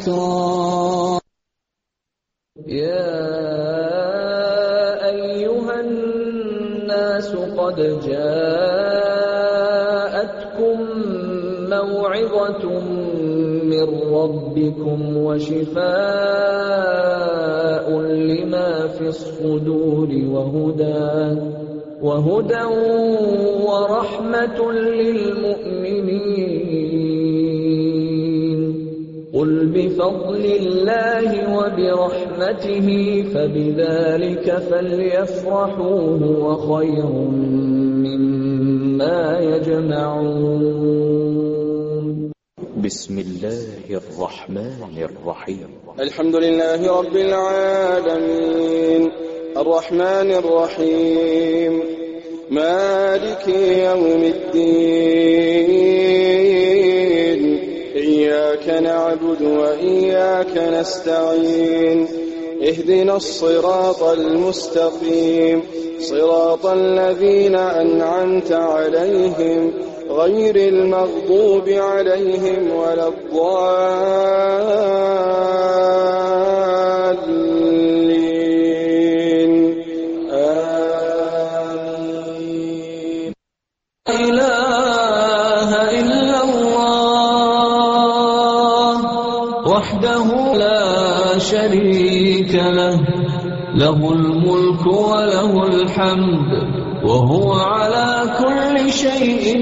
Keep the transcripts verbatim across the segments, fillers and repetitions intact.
ذكرا يا أيها الناس قد جاءتكم موعظة من ربكم وشفاء لما في الصدور وهدى وهدى ورحمة للمؤمنين قل بفضل الله وبرحمته فبذلك فليفرحوا هو خير مما يجمعون. بسم الله الرحمن الرحيم. الحمد لله رب العالمين الرحمن الرحيم مالك يوم الدين إياك نعبد وإياك نستعين اهدنا الصراط المستقيم صراط الذين أنعمت عليهم غير المغضوب عليهم ولا الضالين آمين. لا إله إلا الله وحده لا شريك له له الملك وله الحمد وهو على كل شيء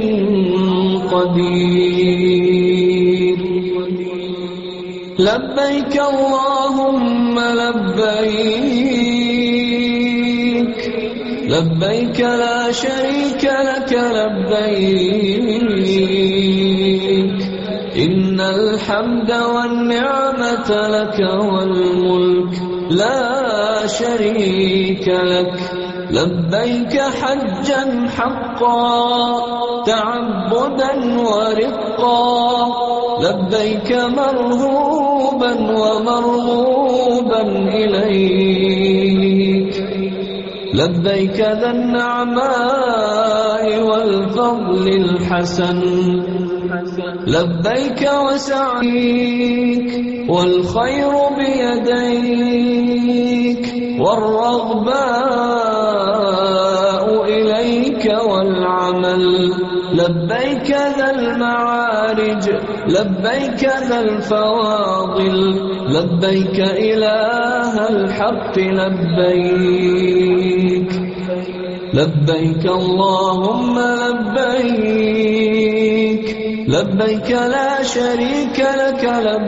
قدير. لبيك اللهم لبيك لبيك لا شريك لك لبيك إن الحمد والنعمة لك والملك لا شريك لك لبيك حجا حقا تعبدا ورقا لبيك مرهوبا ومرغوبا إليك لبيك ذا النعماء والفضل الحسن لبيك وسعيك والخير بيديك والرغباء إليك والعمل لبيك ذا المعارج لبيك ذا الفواضل لبيك إله الحق لبيك لبيك اللهم لبيك لبيك لا شريك لك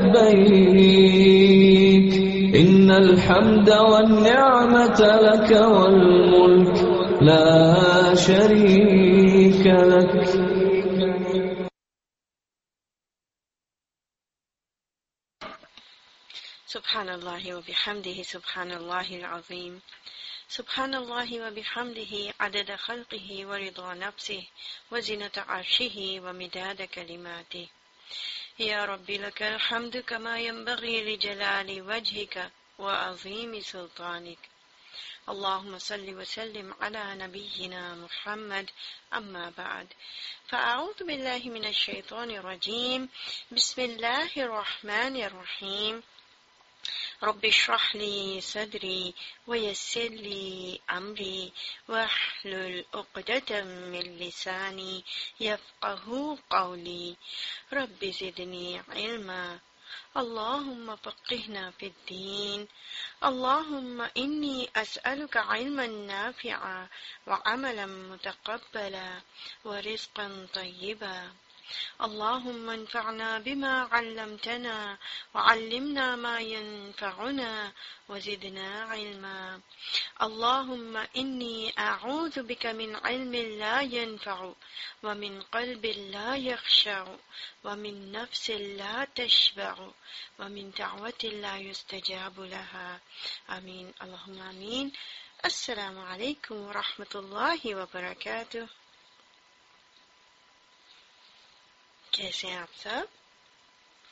لبيك إن الحمد والنعمة لك والملك لا شريك لك. سبحان الله وبحمده سبحان الله العظيم سبحان الله وبحمده عدد خلقه ورضا نفسه وزنة عرشه ومداد كلماته. يا رب لك الحمد كما ينبغي لجلال وجهك وعظيم سلطانك. اللهم صل وسلم على نبينا محمد. أما بعد فأعوذ بالله من الشيطان الرجيم. بسم الله الرحمن الرحيم. رب اشرح لي صدري ويسر لي أمري واحلل عقدة من لساني يفقه قولي. رب زدني علما. اللهم فقهنا في الدين. اللهم إني أسألك علما نافعا وعملا متقبلا ورزقا طيبا. اللهم انفعنا بما علمتنا وعلمنا ما ينفعنا وزدنا علما. اللهم إني أعوذ بك من علم لا ينفع ومن قلب لا يخشع ومن نفس لا تشبع ومن دعوة لا يستجاب لها. آمين اللهم آمين. السلام عليكم ورحمة الله وبركاته. कैसे हैं आप सब?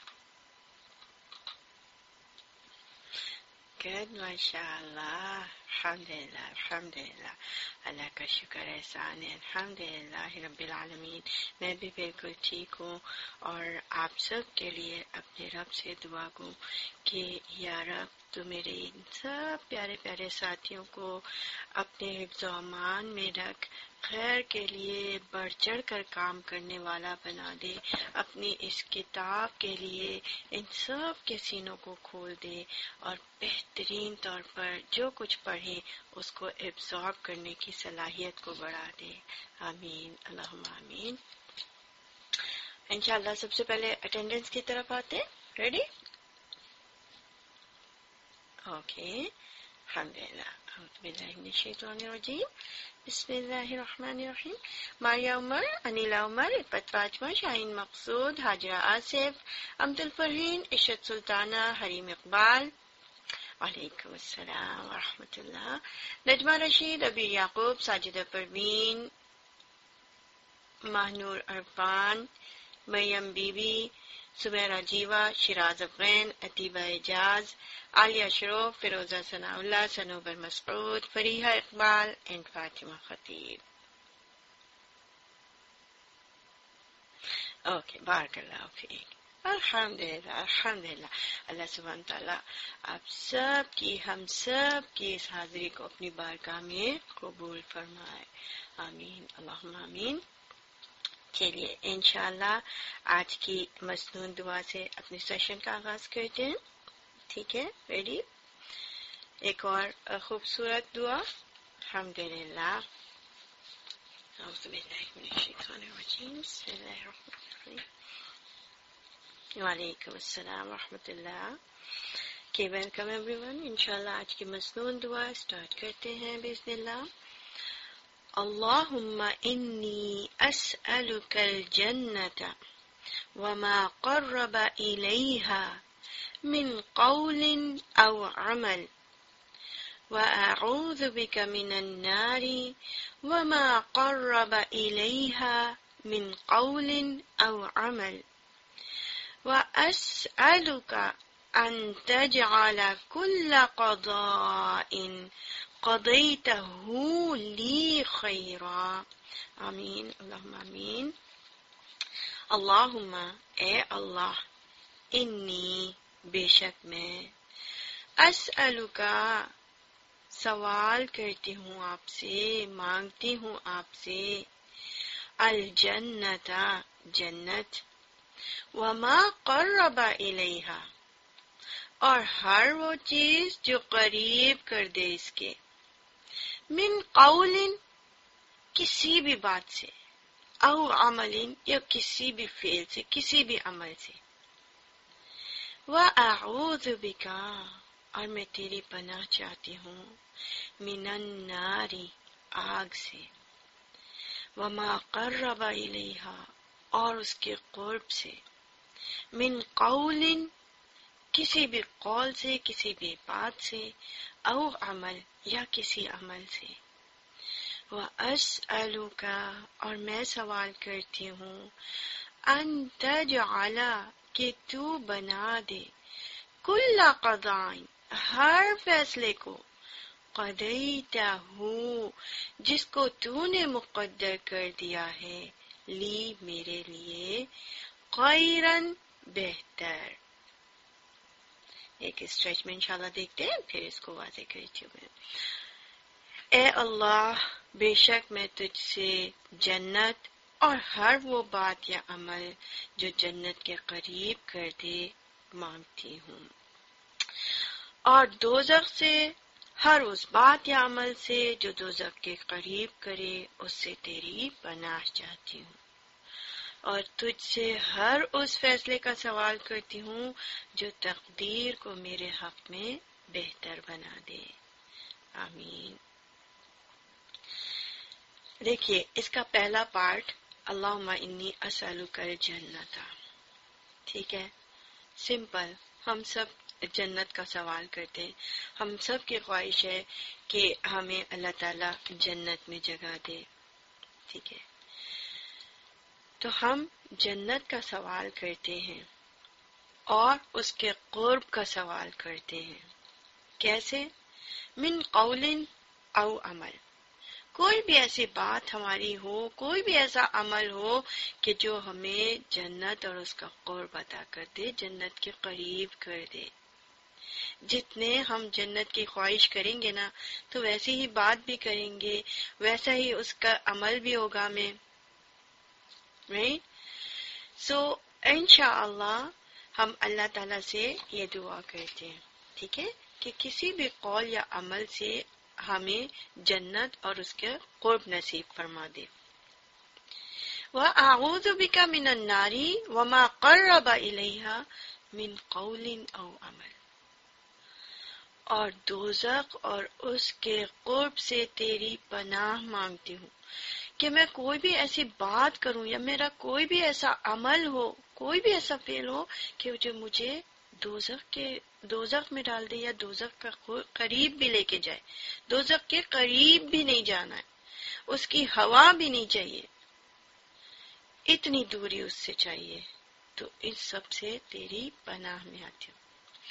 Good, mashallah. الحمدللہ الحمدللہ اللہ کا شکر احسان ہے، الحمدللہ رب العالمین، میں بھی بالکل ٹھیک ہوں، اور آپ سب کے لیے اپنے رب سے دعا گوں کہ یا رب تو میرے ان سب پیارے پیارے ساتھیوں کو اپنے حفظ و امان میں رکھ، خیر کے لیے بڑھ چڑھ کر کام کرنے والا بنا دے، اپنی اس کتاب کے لیے ان سب کے سینوں کو کھول دے اور بہترین طور پر جو کچھ پڑھے اس کو ایبزارب کرنے کی صلاحیت کو بڑھا دے، آمین اللہم آمین۔ انشاءاللہ سب سے پہلے اٹینڈنس کی طرف آتے، ریڈی؟ اوکے، الحمدللہ، اعوذ باللہ من الشیطان الرجیم، بسم اللہ الرحمن الرحیم۔ ماریا عمر، انیلا عمر، عفت فاطمہ، شاہین مقصود، حاجرہ آصف، امت الفرحین، عشرت سلطانہ، حریم اقبال، وعلیکم السلام ورحمۃ اللہ، Najma Rashid, Abeer Yaqoob, Sajida Parveen, Mahnoor Irfan, Maryam Bibi, Sameera Jiwa, Shiraz Afgheen, Utaiba Ijaz, Aliya Sharoof, Feroza Sanaullah, Sanobar Masood, Fariha Iqbal and Fatima Khatib. Okay, بارک اللہ فیک۔ الحمدللہ الحمدللہ، اللہ سبحانہ تعالیٰ آپ سب کی، ہم سب کی اس حاضری کو اپنی بارگاہ میں قبول فرمائے، آمین اللہم آمین۔ چلیے انشاءاللہ آج کی مسنون دعا سے اپنے سیشن کا آغاز کرتے ہیں، ٹھیک ہے؟ ریڈی؟ ایک اور خوبصورت دعا، الحمدللہ، اعوذ باللہ من الشیطان الرجیم، بسم اللہ الرحمن الرحیم، وعلیکم السلام ورحمۃ اللہ۔ کہ ویلکم ایوری ون، انشاءاللہ آج کی مسنون دعا اسٹارٹ کرتے ہیں باذن اللہ۔ اللہم انی اسألک الجنۃ وما قرب الیہا من قول او عمل وأعوذ بك من النار وما قرب إليها من قول أو عمل وأسألك أن تجعل كل قضاء قضيته لي خيرا، آمین اللہم آمین۔ اللہم، اے اللہ، انی، بے شک میں، اسألکا، سوال کرتی ہوں آپ سے، مانگتی ہوں آپ سے، الجنت، جنت، وما قرب الیہا، اور ہر وہ چیز جو قریب کر دے اس کے، من قول، کسی بھی بات سے، او عمل، یا کسی بھی فعل سے، کسی بھی عمل سے، وَأَعُوذُ بِكَ، اور میں تیری پناہ چاہتی ہوں، من النار، آگ سے، وما قرب الیہا، اور اس کے قرب سے، من قول، کسی بھی قول سے، کسی بھی بات سے، او عمل، یا کسی عمل سے، وَأَسْأَلُكَ، اور میں سوال کرتی ہوں، ان تجعل، کہ تو بنا دے، کل قضاء، ہر فیصلے کو، قضیتہ، جس کو تو نے مقدر کر دیا ہے، لی، میرے لیے، خیراً، بہتر۔ ایک اسٹریچ میں انشاءاللہ دیکھتے ہیں، پھر اس کو واضح کرتی ہوں میں۔ اے اللہ، بے شک میں تجھ سے جنت اور ہر وہ بات یا عمل جو جنت کے قریب کر دے مانگتی ہوں، اور دوزخ سے ہر اس بات یا عمل سے جو دوزخ کے قریب کرے، اس سے تیری پناہ چاہتی ہوں، اور تجھ سے ہر اس فیصلے کا سوال کرتی ہوں جو تقدیر کو میرے حق میں بہتر بنا دے، آمین۔ دیکھیے اس کا پہلا پارٹ، اللہم انی اسألک الجنت، ٹھیک ہے، سمپل، ہم سب جنت کا سوال کرتے ہیں، ہم سب کی خواہش ہے کہ ہمیں اللہ تعالیٰ جنت میں جگہ دے، ٹھیک ہے، تو ہم جنت کا سوال کرتے ہیں اور اس کے قرب کا سوال کرتے ہیں، کیسے؟ من قول او عمل، کوئی بھی ایسی بات ہماری ہو، کوئی بھی ایسا عمل ہو کہ جو ہمیں جنت اور اس کا قرب عطا کر دے، جنت کے قریب کر دے۔ جتنے ہم جنت کی خواہش کریں گے نا تو ویسی ہی بات بھی کریں گے، ویسا ہی اس کا عمل بھی ہوگا ہمیں، رائٹ؟ سو انشاءاللہ ہم اللہ تعالیٰ سے یہ دعا کرتے ہیں، ٹھیک ہے، کہ کسی بھی قول یا عمل سے ہمیں جنت اور اس کے قرب نصیب فرما دے۔ وَأَعُوذُ بِكَ مِنَ النَّارِ وَمَا قَرَّبَ إِلَيْهَا مِنْ قَوْلٍ أَوْ عَمَلٍ، اور دوزخ اور اس کے قرب سے تیری پناہ مانگتی ہوں کہ میں کوئی بھی ایسی بات کروں یا میرا کوئی بھی ایسا عمل ہو، کوئی بھی ایسا فعل ہو کہ جو مجھے دوزخ کے دوزخ میں ڈال دے یا دوزخ کا قریب بھی لے کے جائے۔ دوزخ کے قریب بھی نہیں جانا ہے، اس کی ہوا بھی نہیں چاہیے، اتنی دوری اس سے چاہیے۔ تو اس سب سے تیری پناہ میں آتی ہوں۔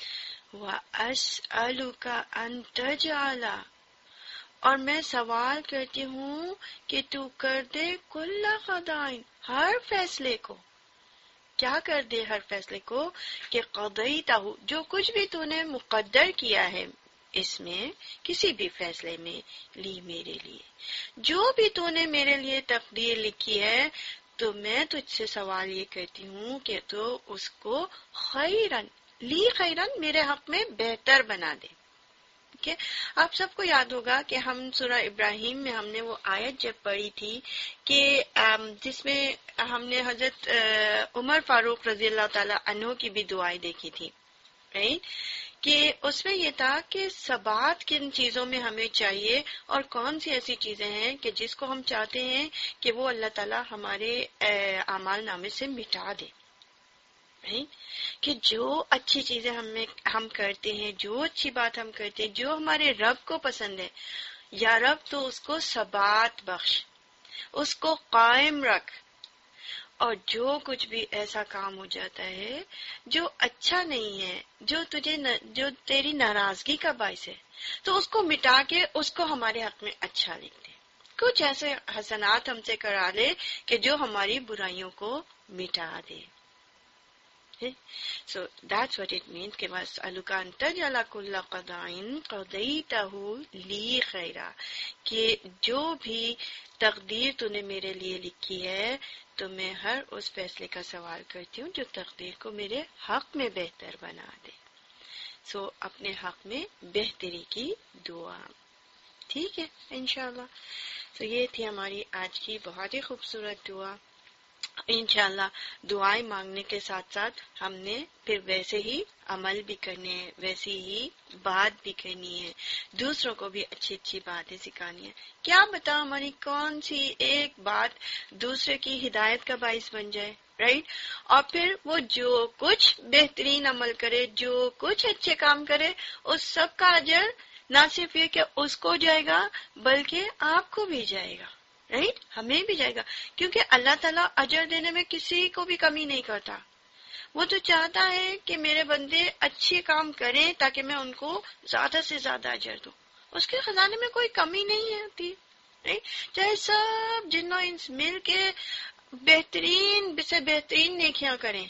وَأَسْأَلُكَ أَن تَجْعَلَ، اور میں سوال کرتی ہوں کہ تو کر دے کل قضائن، ہر فیصلے کو، کیا کر دے ہر فیصلے کو، کہ قضیتہ، جو کچھ بھی تو نے مقدر کیا ہے اس میں کسی بھی فیصلے میں، لی میرے لیے، جو بھی تو نے میرے لیے تقدیر لکھی ہے، تو میں تجھ سے سوال یہ کرتی ہوں کہ تو اس کو خیرن، لی خیرن، میرے حق میں بہتر بنا دے۔ کہ آپ سب کو یاد ہوگا کہ ہم سورہ ابراہیم میں ہم نے وہ آیت جب پڑھی تھی کہ جس میں ہم نے حضرت عمر فاروق رضی اللہ تعالی عنہ کی بھی دعائیں دیکھی تھی، رائٹ؟ کہ اس میں یہ تھا کہ ثبات کن چیزوں میں ہمیں چاہیے اور کون سی ایسی چیزیں ہیں کہ جس کو ہم چاہتے ہیں کہ وہ اللہ تعالی ہمارے اعمال نامے سے مٹا دے، کہ جو اچھی چیزیں ہمیں ہم کرتے ہیں، جو اچھی بات ہم کرتے ہیں، جو ہمارے رب کو پسند ہے، یا رب تو اس کو ثبات بخش، اس کو قائم رکھ، اور جو کچھ بھی ایسا کام ہو جاتا ہے جو اچھا نہیں ہے، جو تجھے جو تیری ناراضگی کا باعث ہے، تو اس کو مٹا کے اس کو ہمارے حق میں اچھا لکھ دے، کچھ ایسے حسنات ہم سے کرا لے کہ جو ہماری برائیوں کو مٹا دے۔ So that's what it means کہ وَأَسْأَلُكَ أَن تَجْعَلَ كُلَّ قَضَاءٍ قَضَيْتَهُ لِي خَيْرًا، کہ جو بھی تقدیر تو نے میرے لیے لکھی ہے تو میں ہر اس فیصلے کا سوال کرتی ہوں جو تقدیر کو میرے حق میں بہتر بنا دے۔ سو so, اپنے حق میں بہتری کی دعا، ٹھیک ہے انشاءاللہ۔ تو so, یہ تھی ہماری آج کی بہت ہی خوبصورت دعا۔ انشاءاللہ دعائیں مانگنے کے ساتھ ساتھ ہم نے پھر ویسے ہی عمل بھی کرنے ہیں، ویسی ہی بات بھی کرنی ہے، دوسروں کو بھی اچھی اچھی باتیں سکھانی ہے۔ کیا بتا ہماری کون سی ایک بات دوسرے کی ہدایت کا باعث بن جائے، رائٹ؟ اور پھر وہ جو کچھ بہترین عمل کرے، جو کچھ اچھے کام کرے، اس سب کا اجر نہ صرف یہ کہ اس کو جائے گا بلکہ آپ کو بھی جائے گا، رائٹ؟ ہمیں بھی جائے گا، کیونکہ اللہ تعالیٰ اجر دینے میں کسی کو بھی کمی نہیں کرتا۔ وہ تو چاہتا ہے کہ میرے بندے اچھے کام کریں تاکہ میں ان کو زیادہ سے زیادہ اجر دوں۔ اس کے خزانے میں کوئی کمی نہیں ہوتی، چاہے سب جنوں انس مل کے بہترین سے بہترین نیکیاں کریں،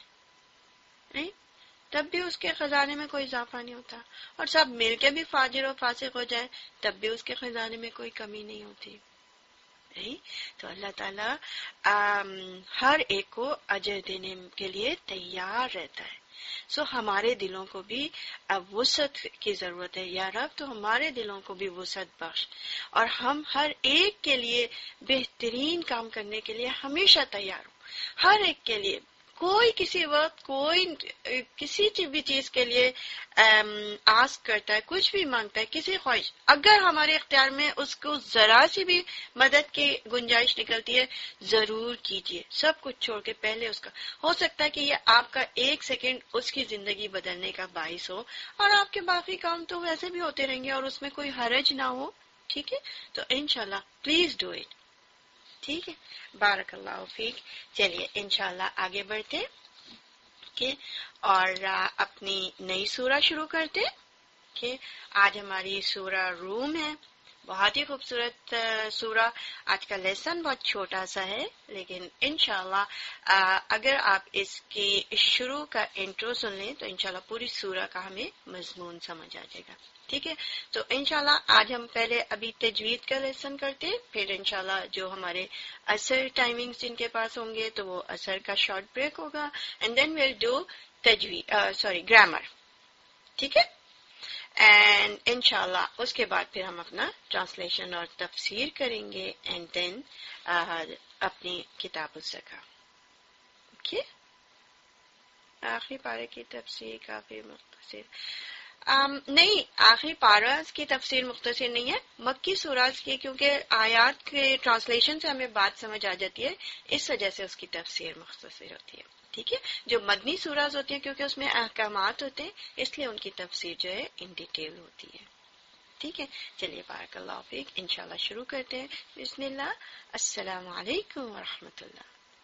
تب بھی اس کے خزانے میں کوئی اضافہ نہیں ہوتا، اور سب مل کے بھی فاجر و فاسق ہو جائے تب بھی اس کے خزانے میں کوئی کمی نہیں ہوتی۔ تو اللہ تعالیٰ ہر ایک کو اجر دینے کے لیے تیار رہتا ہے۔ سو ہمارے دلوں کو بھی اب وسعت کی ضرورت ہے، یا رب تو ہمارے دلوں کو بھی وسعت بخش، اور ہم ہر ایک کے لیے بہترین کام کرنے کے لیے ہمیشہ تیار ہوں، ہر ایک کے لیے۔ کوئی کسی وقت کوئی کسی بھی چیز کے لیے آسک کرتا ہے، کچھ بھی مانگتا ہے، کسی خواہش، اگر ہمارے اختیار میں اس کو ذرا سی بھی مدد کی گنجائش نکلتی ہے ضرور کیجیے، سب کچھ چھوڑ کے پہلے اس کا۔ ہو سکتا ہے کہ یہ آپ کا ایک سیکنڈ اس کی زندگی بدلنے کا باعث ہو، اور آپ کے باقی کام تو ویسے بھی ہوتے رہیں گے اور اس میں کوئی حرج نہ ہو، ٹھیک ہے؟ تو انشاءاللہ پلیز ڈو اٹ، ٹھیک ہے؟ بارک اللہ فیک۔ چلیے انشاءاللہ آگے بڑھتے کہ اور اپنی نئی سورہ شروع کرتے۔ कि आज हमारी सूरा रूम है, बहुत ही खूबसूरत सूरा। आज का लेसन बहुत छोटा सा है, लेकिन इंशाल्लाह अगर आप इसके शुरू का इंट्रो सुन लें तो इंशाल्लाह पूरी सूरा का हमें मजमून समझ आ जाएगा। ठीक है, तो इंशाल्लाह आज हम पहले अभी तजवीद का लेसन करते, फिर इंशाल्लाह जो हमारे असर टाइमिंग्स जिनके पास होंगे तो वो असर का शॉर्ट ब्रेक होगा, एंड देन विल डू तजवीद सॉरी ग्रामर। ठीक है, एंड इंशाल्लाह उसके बाद फिर हम अपना ट्रांसलेशन और तफसीर करेंगे, एंड देन अपनी किताब ज़का। ओके, आखिरी पारे की तफसीर काफी मुख्तसर Um, नहीं, आखिरी पारास की तफसीर मुख्तसर नहीं है, मक्की सूरास की, क्योंकि आयात के ट्रांसलेशन से हमें बात समझ आ जाती है, इस वजह से उसकी तफसीर मुख्तसर होती है। ठीक है, जो मदनी सूरास होती है क्योंकि उसमें अहकामात होते हैं, इसलिए उनकी तफसीर जो है इन डिटेल होती है। ठीक है, चलिए बारकल्लाहु फीक, इंशाल्लाह शुरू करते हैं। बिस्मिल्लाह, अस्सलामु अलैकुम व रहमतुल्लाह।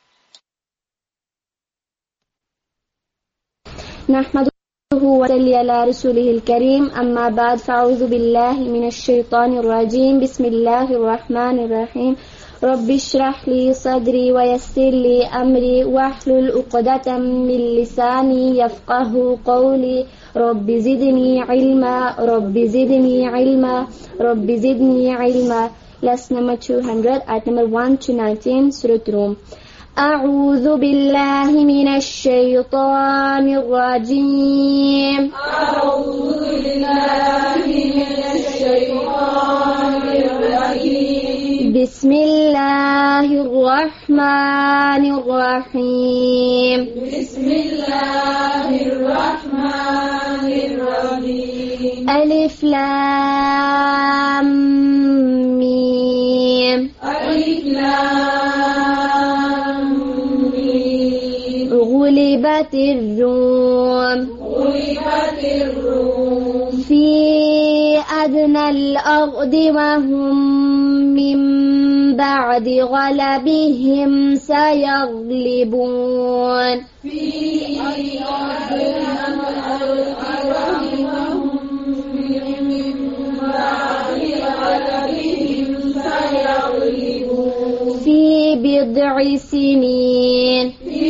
नहमदुहु व सल्ली अला रसूलिहिल करीम, अम्मा बाद, फ़अऊज़ु बिल्लाहि मिनश शैतानिर रजीम, बिस्मिल्लाहिर रहमानिर रहीम। रब्बि इश्रह ली सदरी व यस्सिर ली अमरी वहलुल उक़दतम मिन लिसानी यफ़क़हू क़ौली। Rabbi ज़िदनी इल्मा, rabbi ज़िदनी इल्मा, rabbi ज़िदनी इल्मा। Lesson number two hundred, ayat number one to nineteen, Surah Rum. أعوذ بالله من الشيطان الرجيم. أعوذ بالله من الشيطان الرجيم. بسم الله الرحمن الرحيم. بسم الله الرحمن الرحيم. ألف لام ميم. ألف لام غلبت الروم. غلبت الروم. في أدنى الأرض وهم من بعد غلبهم سيغلبون. في أدنى الأرض وهم من بعد غلبهم سيغلبون. في بضع سنين.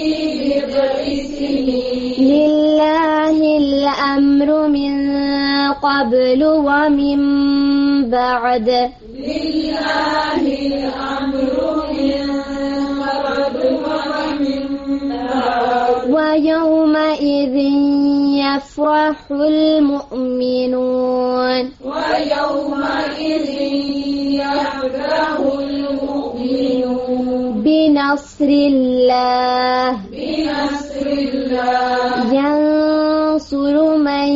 لله الأمر من قبل ومن بعد. لله الأمر من قبل ومن بعد. ويومئذ يفرح المؤمنون. ويومئذ يفرح المؤمنون. بنصر الله. بنصر الله. ينصر من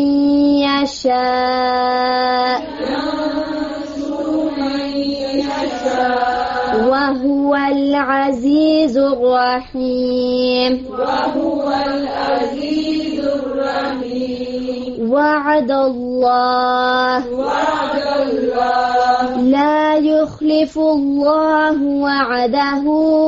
يشاء. ينصر من يشاء. وهو العزيز الرحيم. وهو العزيز الرحيم. وعد الله. وعد الله. لا يخلف الله وعده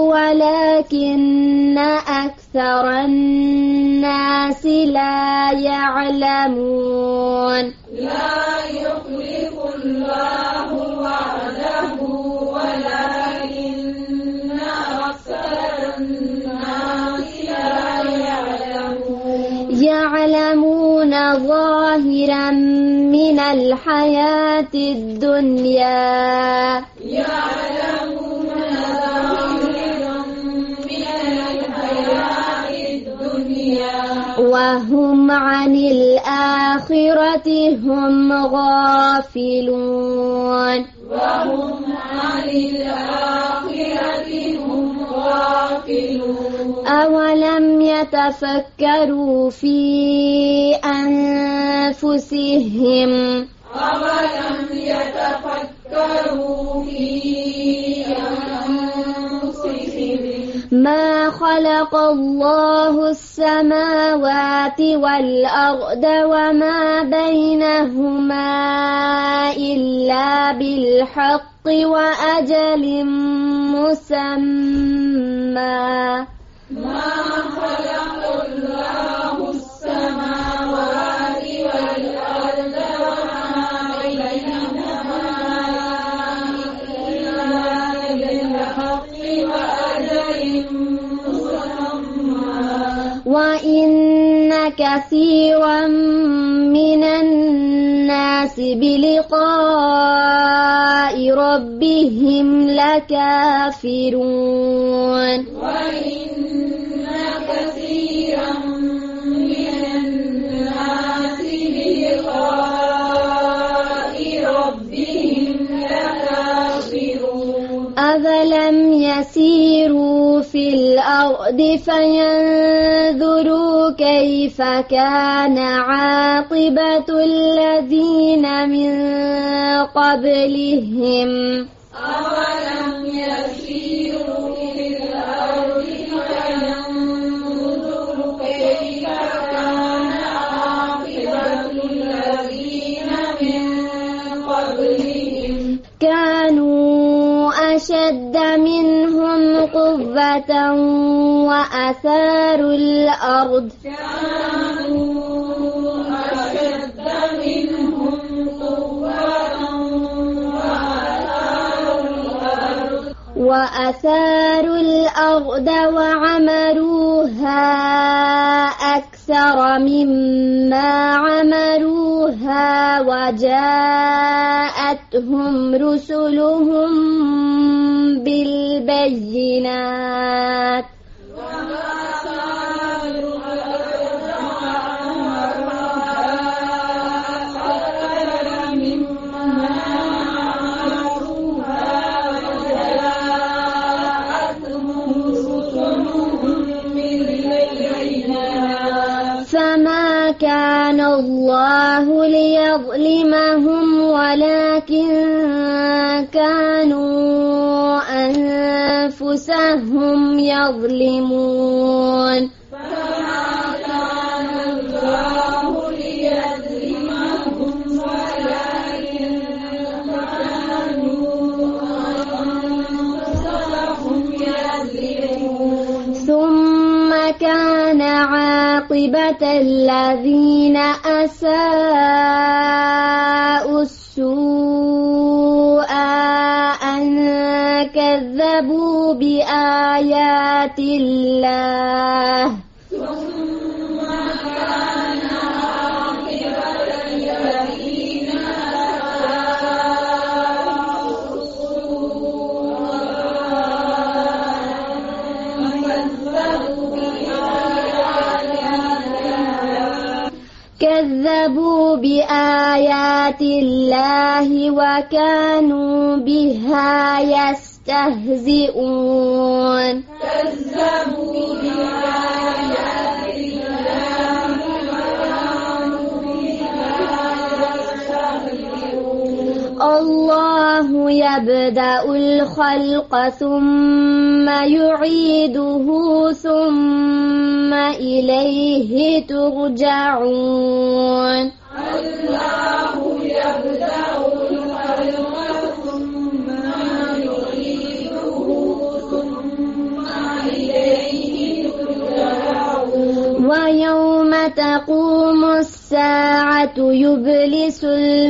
ولكن أكثر الناس لا يعلمون. لا يخلف الله وعده ولكن أكثر الناس لا يعلمون. يعلمون ظاهرا من الحياة الدنيا. يعلمون ظاهرا من الحياة الدنيا. وهم عن الآخرة هم غافلون. وهم عن الآخرة هم غافلون. أولم يتفكروا في أنفسهم. أولم يتفكروا في أنفسهم. ما خلق الله السماوات والأرض وما بينهما إلا بالحق وأجل مسمى. ما خلق الله السماوات والأرض وما كثيرا من الناس بلقاء ربهم لكافرون وإن كثيرا من الناس بلقاء ربهم لكافرون أفلم يسيروا في الأرض فينظروا كيف كان عاقبة الذين من قبلهم أولم يسيروا في الأرض فينظروا كيف كان عاقبة الذين من قبلهم كانوا أشد منهم قوة وأثاروا الأرض كانوا أشد منهم قوة وأثاروا الأرض وعمروها أكثر مما عمروها وجاءتهم رسلهم بالبينات فما كان الله ليظلمهم ولكن كانوا أنفسهم يظلمون فما كان الله ليظلمهم ولكن كانوا أنفسهم يظلمون ثم كان عاقبة الذين أساءوا السوء أن كذبوا بآيات الله ثم كان عاقبة الذين أساءوا السوء أن كذبوا بآيات الله وكانوا بها يستهزئون كذبوا بآيات الله وكانوا بها يستهزئون الله يبدأ الخلق ثم يعيده ثم إليه ترجعون الله يبدأ الخلق ثم يعيده ثم إليه ترجعون ويوم تقوم الساعة يبلس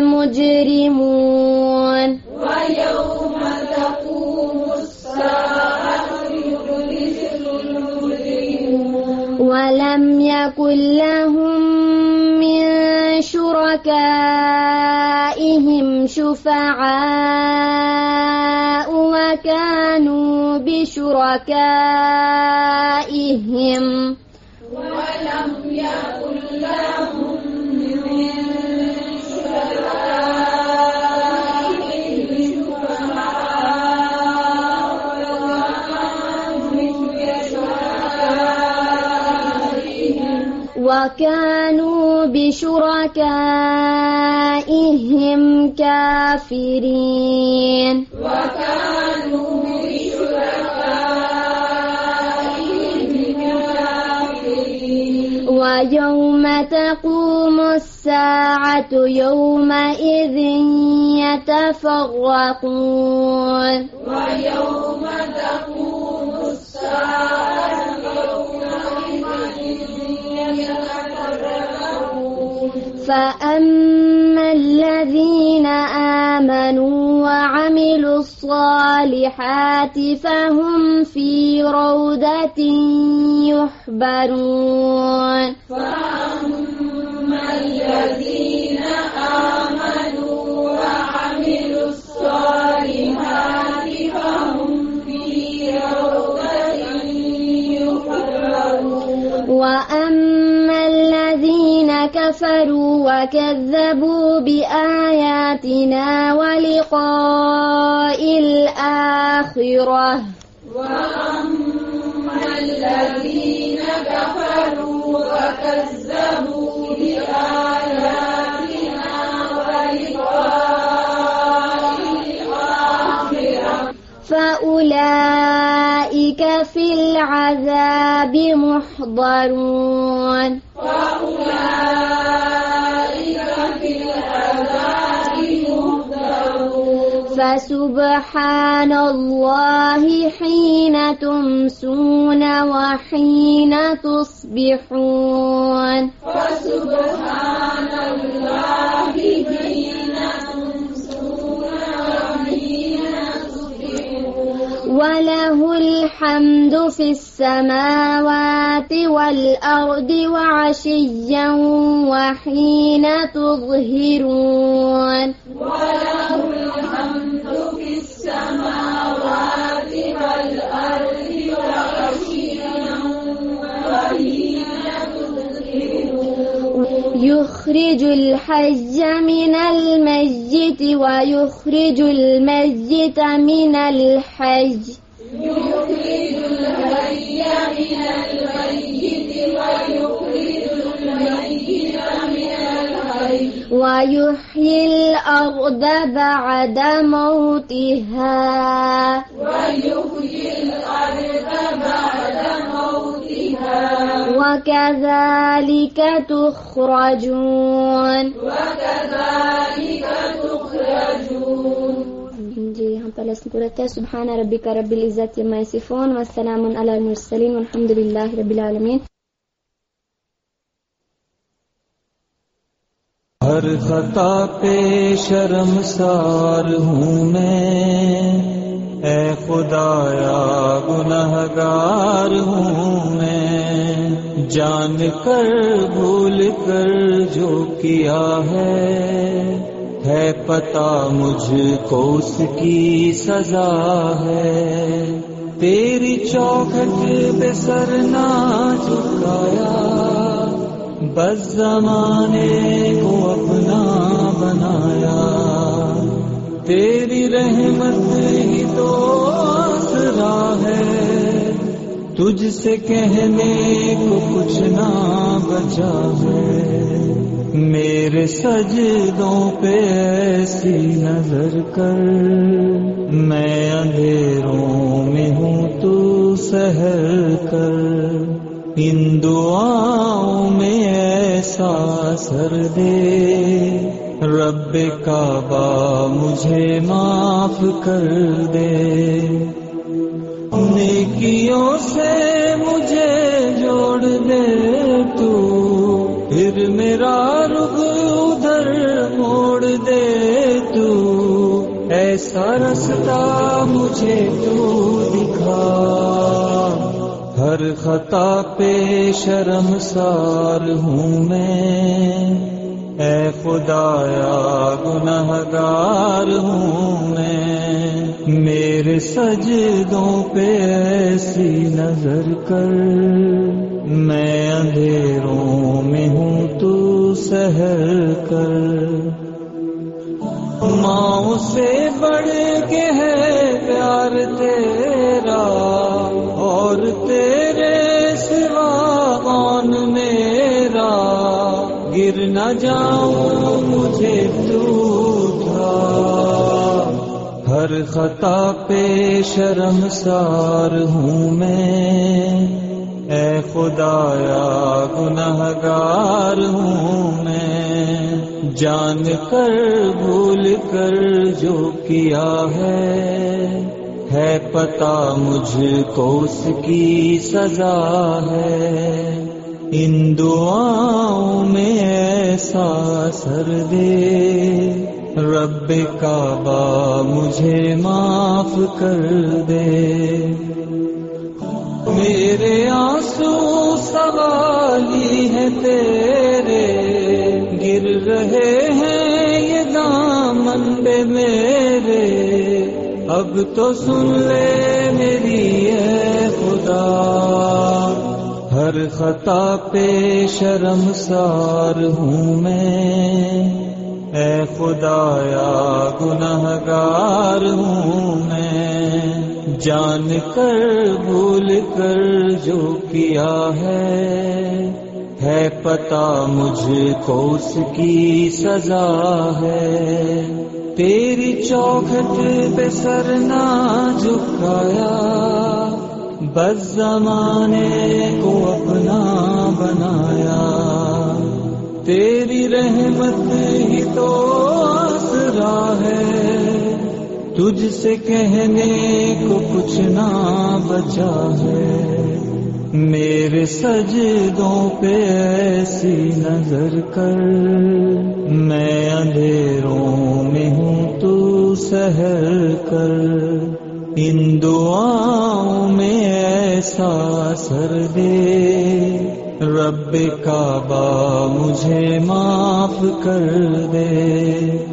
المجرمون ويوم تقوم الساعة يبلس المجرمون ولم يكن لهم من شركائهم شفعاء وكانوا بشركائهم ولم يكن لهم من شركائهم شفعاء وكانوا بشركائهم كافرين وكانوا بشركائهم كافرين ويوم تقوم الساعة يومئذ يتفرقون ويوم تقوم الساعة يومئذ يتفرقون فأما وأما الذين آمنوا وعملوا الصالحات فهم في روضة يحبرون فأما الذين آمنوا وعملوا الصالحات فهم في روضة يحبرون وأما الذين كفروا وكذبوا بآياتنا ولقاء الآخرة وأما الذين كفروا وكذبوا بآياتنا ولقاء الآخرة فأولئك في العذاب محضرون فأولئك في العذاب محضرون فسبحان الله حين تمسون وحين تصبحون فسبحان الله حين تمسون وحين تصبحون وله الحمد في السماوات والأرض وعشيا وحين تظهرون وله الحمد في السماوات والأرض وعشيا وحين تظهرون يخرج الحي من الميت ويخرج الميت من الحي يخرج الحي من الميت ويخرج الميت من الحي ويحيي الأرض بعد موتها ويحيي الأرض بعد موتها وكذلك تخرجون وكذلك تخرجون. جی یہاں پر لسن پورا ہے سبحان ربک رب العزت عما یصفون والسلام علی المرسلین والحمد للہ رب العالمین. ہر خطا پہ شرمسار ہوں میں، اے خدایا گنہگار ہوں میں، جان کر بھول کر جو کیا ہے ہے پتہ مجھ کو اس کی سزا ہے. تیری چوکھٹ پہ سر نہ جھکایا، بس زمانے کو اپنا بنایا. تیری رحمت ہی تو آسرا ہے، تجھ سے کہنے کو کچھ نہ بچا ہے. میرے سجدوں پہ ایسی نظر کر، میں اندھیروں میں ہوں تو سحر کر. ان دعاؤں میں ایسا اثر دے، رب کعبہ مجھے معاف کر دے. نیکیوں سے مجھے جوڑ دے تو، پھر میرا رخ ادھر موڑ دے تو. ایسا رستہ مجھے تو دکھا، ہر خطا پہ شرمسار ہوں میں، اے خدایا گنہگار ہوں میں. میرے سجدوں پہ ایسی نظر کر، میں اندھیروں میں ہوں تو سحر کر. ماں سے بڑھ کے ہے پیار تیرا، اور تیرے سوا کون میرا. گر نہ جاؤں مجھے تو اٹھا، ہر خطا پہ شرمسار ہوں میں، اے خدایا گنہگار ہوں میں. جان کر بھول کر جو کیا ہے ہے پتہ مجھ کو اس کی سزا ہے. इन दुआओं में ऐसा असर दे, रब्बे काबा मुझे माफ कर दे। मेरे आंसू सवाली है तेरे, गिर रहे हैं ये दामन पे मेरे, अब तो सुन ले मेरी ऐ खुदा, हर खता पे शर्मसार हूँ मैं, ऐ खुदाया गुनहगार हूँ मैं, जान कर भूल कर जो किया है, है पता मुझको उसकी सजा है। तेरी चौखट पे सर ना झुकाया, बस ज़माने को अपना बनाया, तेरी रहमत ही तो आसरा है, तुझसे कहने को कुछ ना बचा है। मेरे सजदों पे ऐसी नजर कर, मैं अंधेरों में हूँ तू सहर कर, इन दुआओं में ऐसा असर दे, रब्बे काबा मुझे माफ कर दे।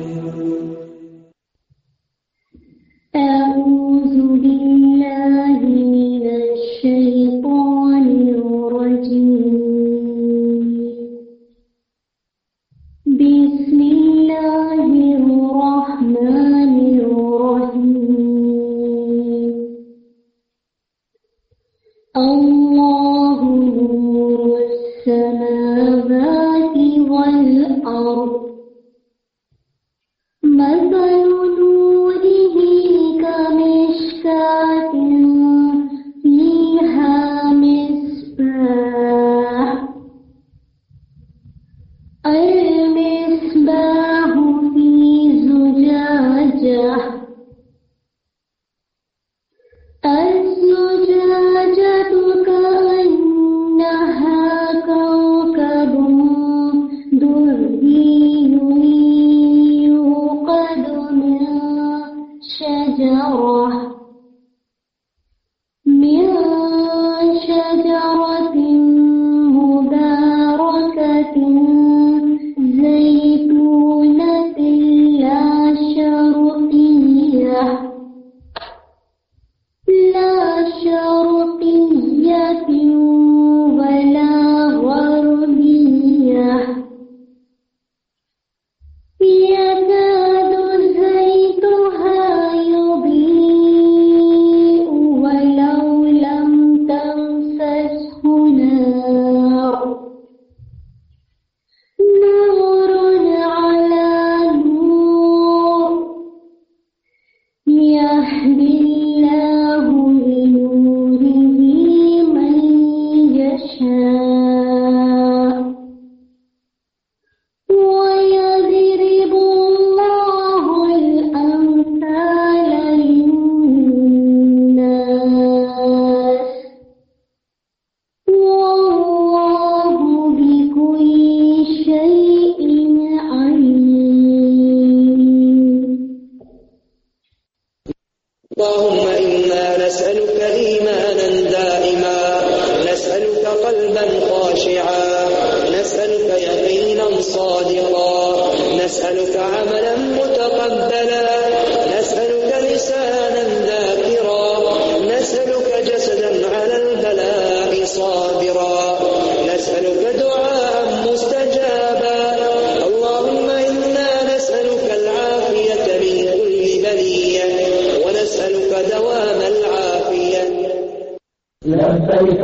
لبيك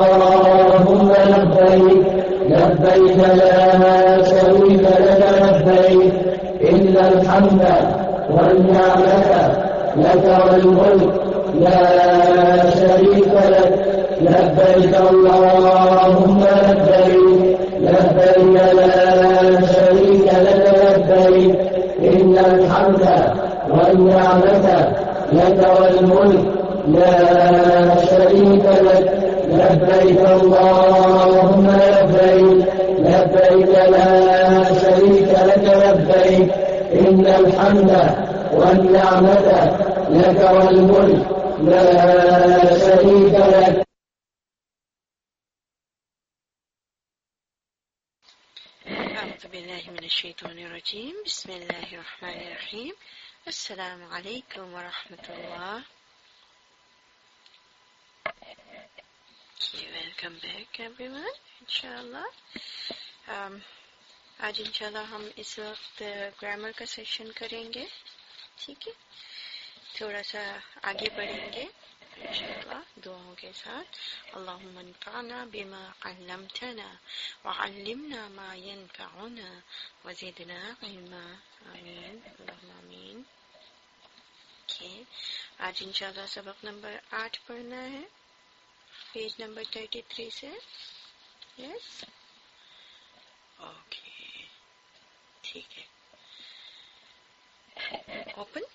اللهم لبيك لبيك لا شريك لك لبيك إن الحمد والنعمة لك والملك لا شريك لك لبيك اللهم لبيك لبيك لا شريك لك لبيك إن الحمد والنعمة لك والملك لا شريك لك لبيك اللهم لبيك لبيك لا شريك لك لبيك إن الحمد والنعمة لك والملك لا شريك لك. أعوذ بالله من الشيطان الرجيم. بسم الله الرحمن الرحيم. السلام عليكم ورحمة الله. Okay, welcome back everyone. इंशाल्लाह um, आज इंशाल्लाह हम इस वक्त ग्रामर का सेशन करेंगे. ठीक है, थोड़ा सा आगे बढ़ेंगे इंशाल्लाह दुआओं के साथ. अल्लाहुम्मा अन्फअना बिमा अल्लमतना वअल्लिमना मा यनफअुना वज़िदना इल्मा. आमीन अल्लाहुम्मा आमीन. Okay, आज इंशाल्लाह सबक नंबर आठ पढ़ना है, पेज नंबर थर्टी थ्री से. यस, ओके, ठीक है. ओपन,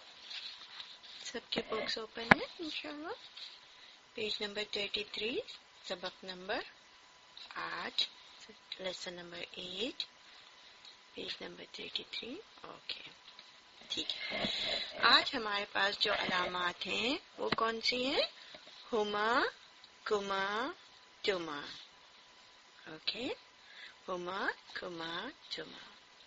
सबके बुक्स ओपन है इंशाल्लाह. पेज नंबर थर्टी थ्री, सबक नंबर आठ, lesson number eight, page number thirty three. Okay, ठीक है. आज हमारे पास जो अलामात हैं वो कौन सी हैं? हुमा, कुमा, तुमा. ओके, हुमा, कुमा, तुमा.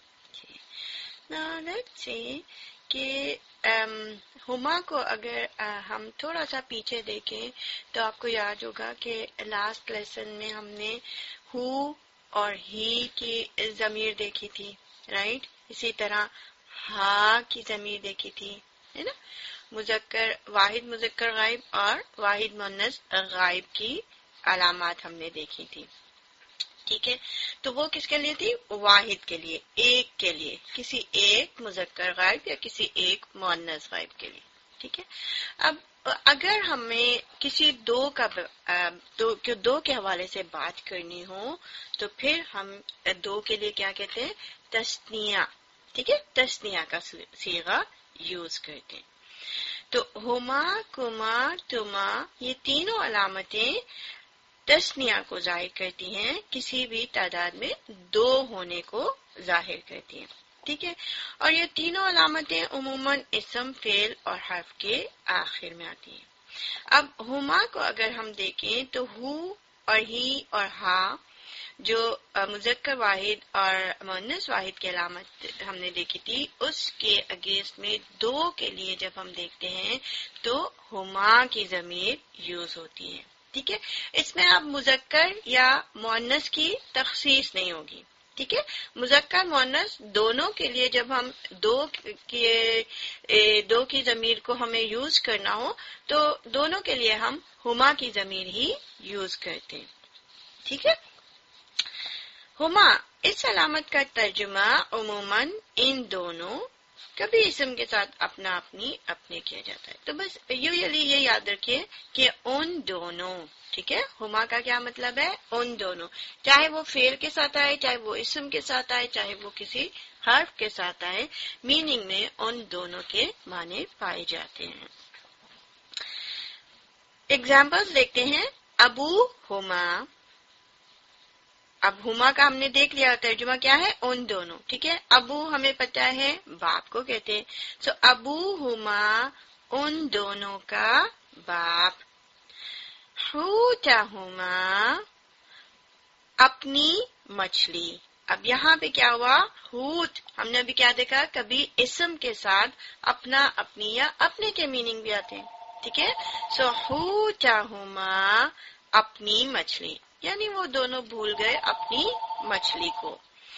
Now let's see कि um, हुमा को अगर uh, हम थोड़ा सा पीछे देखें तो आपको याद होगा कि लास्ट लेसन में हमने हु और ही की ज़मीर देखी थी, राइट. इसी तरह हा की ज़मीर देखी थी, है ना. मुज़क्कर वाहिद मुज़क्कर गायब और वाहिद मुन्नस गायब की अलामात हमने देखी थी. ठीक है, तो वो किसके लिए थी? वाहिद के लिए, एक के लिए, किसी एक मुज़क्कर गायब या किसी एक मुअन्नस गायब के लिए. ठीक है. अब अगर हमें किसी दो का दो, दो के हवाले से बात करनी हो तो फिर हम दो के लिए क्या कहते हैं? तस्निया. ठीक है, तस्निया का सीगा यूज करते हैं. तो हुमा, कुमा, तुमा, ये तीनों अलामतें तस्निया को जाहिर करती हैं, किसी भी तादाद में दो होने को जाहिर करती हैं. ठीक है, और ये तीनों अलामतें उमूमन इस्म, फेल और हर्फ के आखिर में आती हैं. अब हुमा को अगर हम देखें तो हु और ही और हा जो मुज़क्कर वाहिद और मुअन्नस वाहिद की अलामत हमने देखी थी, उसके अगेंस्ट में दो के लिए जब हम देखते हैं तो हुमा की ज़मीर यूज होती है. ठीक है, इसमें अब मुज़क्कर या मुअन्नस की तखसीस नहीं होगी. ठीक है, मुज़क्कर मुअन्नस दोनों के लिए जब हम दो के दो की ज़मीर को हमें यूज करना हो तो दोनों के लिए हम हुमा की ज़मीर ही यूज करते हैं. ठीक है, हुमा इस अलामत का तर्जुमा उमूमन इन दोनों, कभी इसम के साथ अपना अपनी अपने किया जाता है. तो बस यूजुअली ये याद रखिए कि उन दोनों. ठीक है, हुमा का क्या मतलब है? उन दोनों, चाहे वो फेल के साथ आए, चाहे वो इसम के साथ आए, चाहे वो किसी हर्फ के साथ आए, मीनिंग में उन दोनों के माने पाए जाते हैं. एग्जाम्पल्स देखते हैं. अबू हुमा. अब हुमा का हमने देख लिया, तर्जुमा क्या है? उन दोनों. ठीक है, अबू हमें पता है बाप को कहते हैं. सो so, अबू हुमा उन दोनों का बाप. हुमा अपनी मछली. अब यहाँ पे क्या हुआ? हूत हमने अभी क्या देखा? कभी इसम के साथ अपना, अपनी या अपने के मीनिंग भी आते हैं. ठीक है, सो हुमा अपनी मछली, यानी वो दोनों भूल गए अपनी मछली को.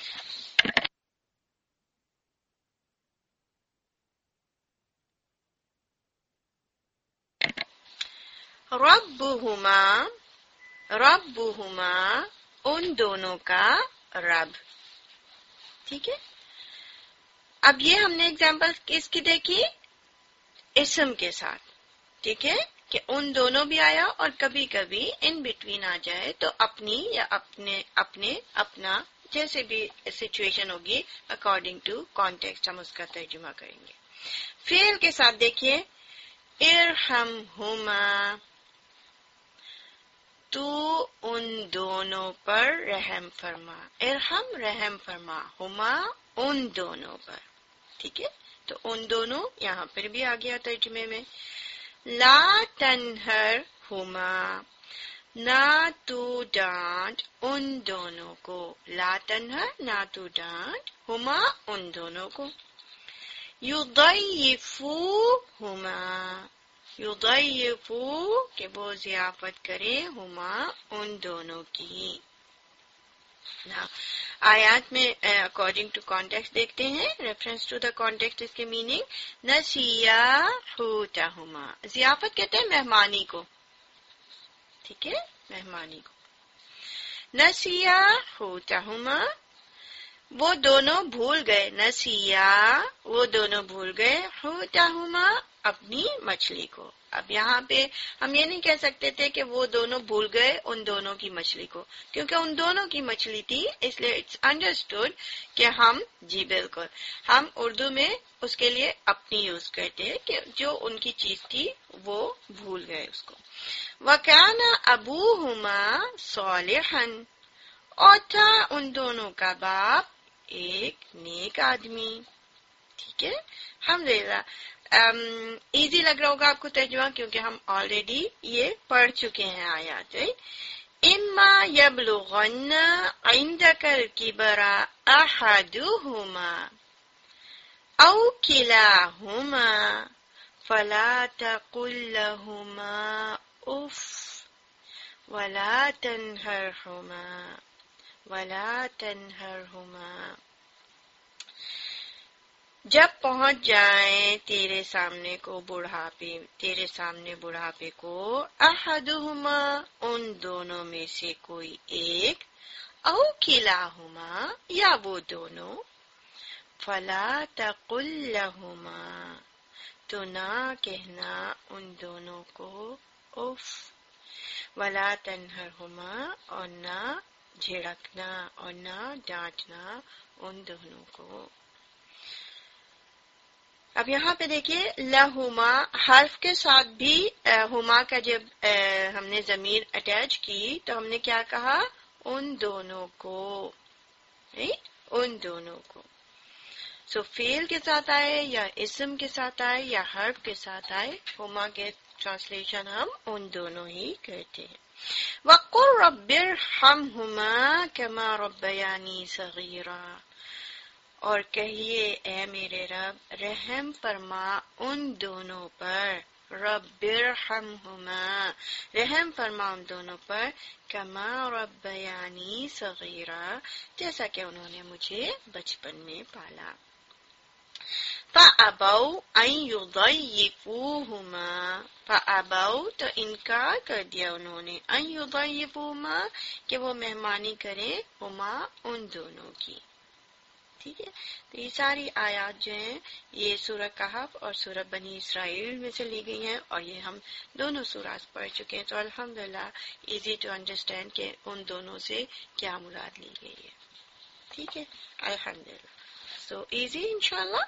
रब्बुहुमा, रब्बुहुमा उन दोनों का रब. ठीक है, अब ये हमने एग्जांपल किसकी देखी? इसम के साथ. ठीक है, कि उन दोनों भी आया और कभी कभी इन बिटवीन आ जाए तो अपनी या अपने, अपने, अपना, जैसे भी सिचुएशन होगी अकॉर्डिंग टू कॉन्टेक्स्ट हम उसका तर्जुमा करेंगे. फेल के साथ देखिए, इरहमहुमा تو ان دونوں پر رحم فرما. ارحم رحم فرما، ہما ان دونوں پر. ٹھیک ہے، تو ان دونوں یہاں پر بھی آ گیا ترجمے میں. لا تنہر ہما، نہ تو ڈانٹ ان دونوں کو. لا تنہر، نہ تو ڈانٹ، ہما ان دونوں کو. یضیفو ہما، یضیفو کہ وہ ضیافت کرے، ہما ان دونوں کی. آیات میں اکارڈنگ ٹو کانٹیکسٹ دیکھتے ہیں، ریفرنس ٹو دا کانٹیکسٹ اس کے میننگ. نسیا حوتہما، ضیافت کہتے ہیں مہمانی کو. ٹھیک ہے، مہمانی کو. نسیا حوتہما، وہ دونوں بھول گئے. نسیا، وہ دونوں بھول گئے. حوتہما، اپنی مچھلی کو. اب یہاں پہ ہم یہ نہیں کہہ سکتے تھے کہ وہ دونوں بھول گئے ان دونوں کی مچھلی کو، کیونکہ ان دونوں کی مچھلی تھی، اس لیے اٹس انڈرسٹوڈ کہ ہم جی بالکل ہم اردو میں اس کے لیے اپنی یوز کرتے ہیں کہ جو ان کی چیز تھی وہ بھول گئے اس کو. وَكَانَ أَبُوهُمَا صَالِحًا، اور تھا ان دونوں کا باپ ایک نیک آدمی. ٹھیک ہے، الحمدللہ. ایزی لگ رہا ہوگا آپ کو ترجمہ، کیونکہ ہم آلریڈی یہ پڑھ چکے ہیں آیات. اما یبلغن عندک الکبر احدہما او کلاہما فلا تقل لہما اف ولا تنہرہما ولا تنہرہما. جب پہنچ جائیں تیرے سامنے کو بڑھاپے تیرے سامنے بڑھاپے کو، احدہما ان دونوں میں سے کوئی ایک، او کلاہما یا وہ دونوں، فلا تقل لہما تو نہ کہنا ان دونوں کو اف، ولا تنہرہما اور نہ جھڑکنا اور نہ ڈانٹنا ان دونوں کو. اب یہاں پہ دیکھیے لہما حرف کے ساتھ بھی ہما کا جب ہم نے ضمیر اٹیچ کی تو ہم نے کیا کہا؟ ان دونوں کو، ان دونوں کو. سو فعل کے ساتھ آئے یا اسم کے ساتھ آئے یا حرف کے ساتھ آئے، ہما کے ٹرانسلیشن ہم ان دونوں ہی کرتے ہیں. وَقُلْ رَبِّ ارْحَمْهُمَا كَمَا رَبَّيَانِي صَغِيرًا، اور کہیے اے میرے رب رحم فرما ان دونوں پر. رب ارحمہما، رحم فرما ان دونوں پر. کما ربیانی صغیرا، جیسا کہ انہوں نے مجھے بچپن میں پالا. فَأَبَوْا أَن يُضَيِّفُوهُمَا، فَأَبَوْا تو انکار کر دیا انہوں نے، أَن يُضَيِّفُوهُمَا کہ وہ مہمانی کریں، ہما ان دونوں کی. ٹھیک ہے، تو یہ ساری آیات جو ہیں یہ سورہ کہف اور سورہ بنی اسرائیل میں سے لی گئی ہیں، اور یہ ہم دونوں سورات پڑھ چکے ہیں، تو الحمدللہ ایزی ٹو انڈرسٹینڈ کہ ان دونوں سے کیا مراد لی گئی ہے. ٹھیک ہے، الحمدللہ سو ایزی انشاءاللہ.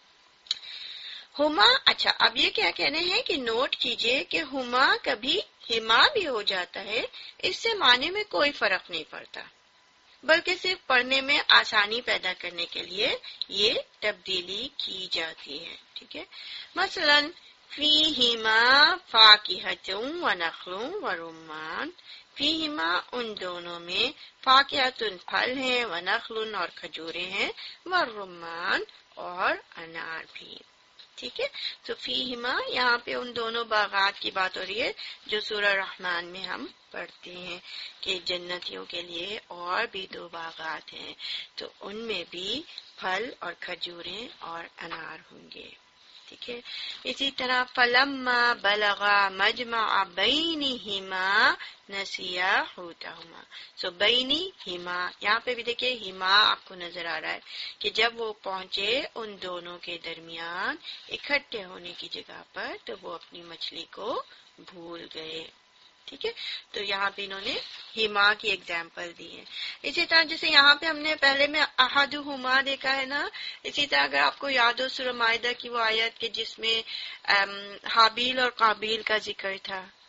ہما، اچھا اب یہ کیا کہنے ہیں کہ نوٹ کیجئے کہ ہما کبھی ہما بھی ہو جاتا ہے، اس سے معنی میں کوئی فرق نہیں پڑتا، بلکہ صرف پڑھنے میں آسانی پیدا کرنے کے لیے یہ تبدیلی کی جاتی ہے. ٹھیک ہے، مثلا فیہما فاکہۃ ونخل ورمان، فیہما ان دونوں میں فاکہۃ پھل ہیں، ونخل اور کھجوریں ہیں، ورمان اور انار بھی. ٹھیک ہے، تو فیہما یہاں پہ ان دونوں باغات کی بات ہو رہی ہے جو سورہ رحمان میں ہم پڑھتے ہیں کہ جنتیوں کے لیے اور بھی دو باغات ہیں، تو ان میں بھی پھل اور کھجوریں اور انار ہوں گے. ٹھیک ہے، اسی طرح فلما بلغا مجمع بینہما نسیا حوتہما، سو بینی ہما، یہاں پہ بھی دیکھیں ہما آپ کو نظر آ رہا ہے کہ جب وہ پہنچے ان دونوں کے درمیان اکٹھے ہونے کی جگہ پر تو وہ اپنی مچھلی کو بھول گئے. ٹھیک ہے، تو یہاں پہ انہوں نے ہما کی ایگزامپل دی ہے. اسی طرح جیسے یہاں پہ ہم نے پہلے میں احدہما دیکھا ہے نا، اسی طرح اگر آپ کو یاد ہو سورہ مائدہ کی وہ آیت کہ جس میں حابیل اور قابیل کا ذکر تھا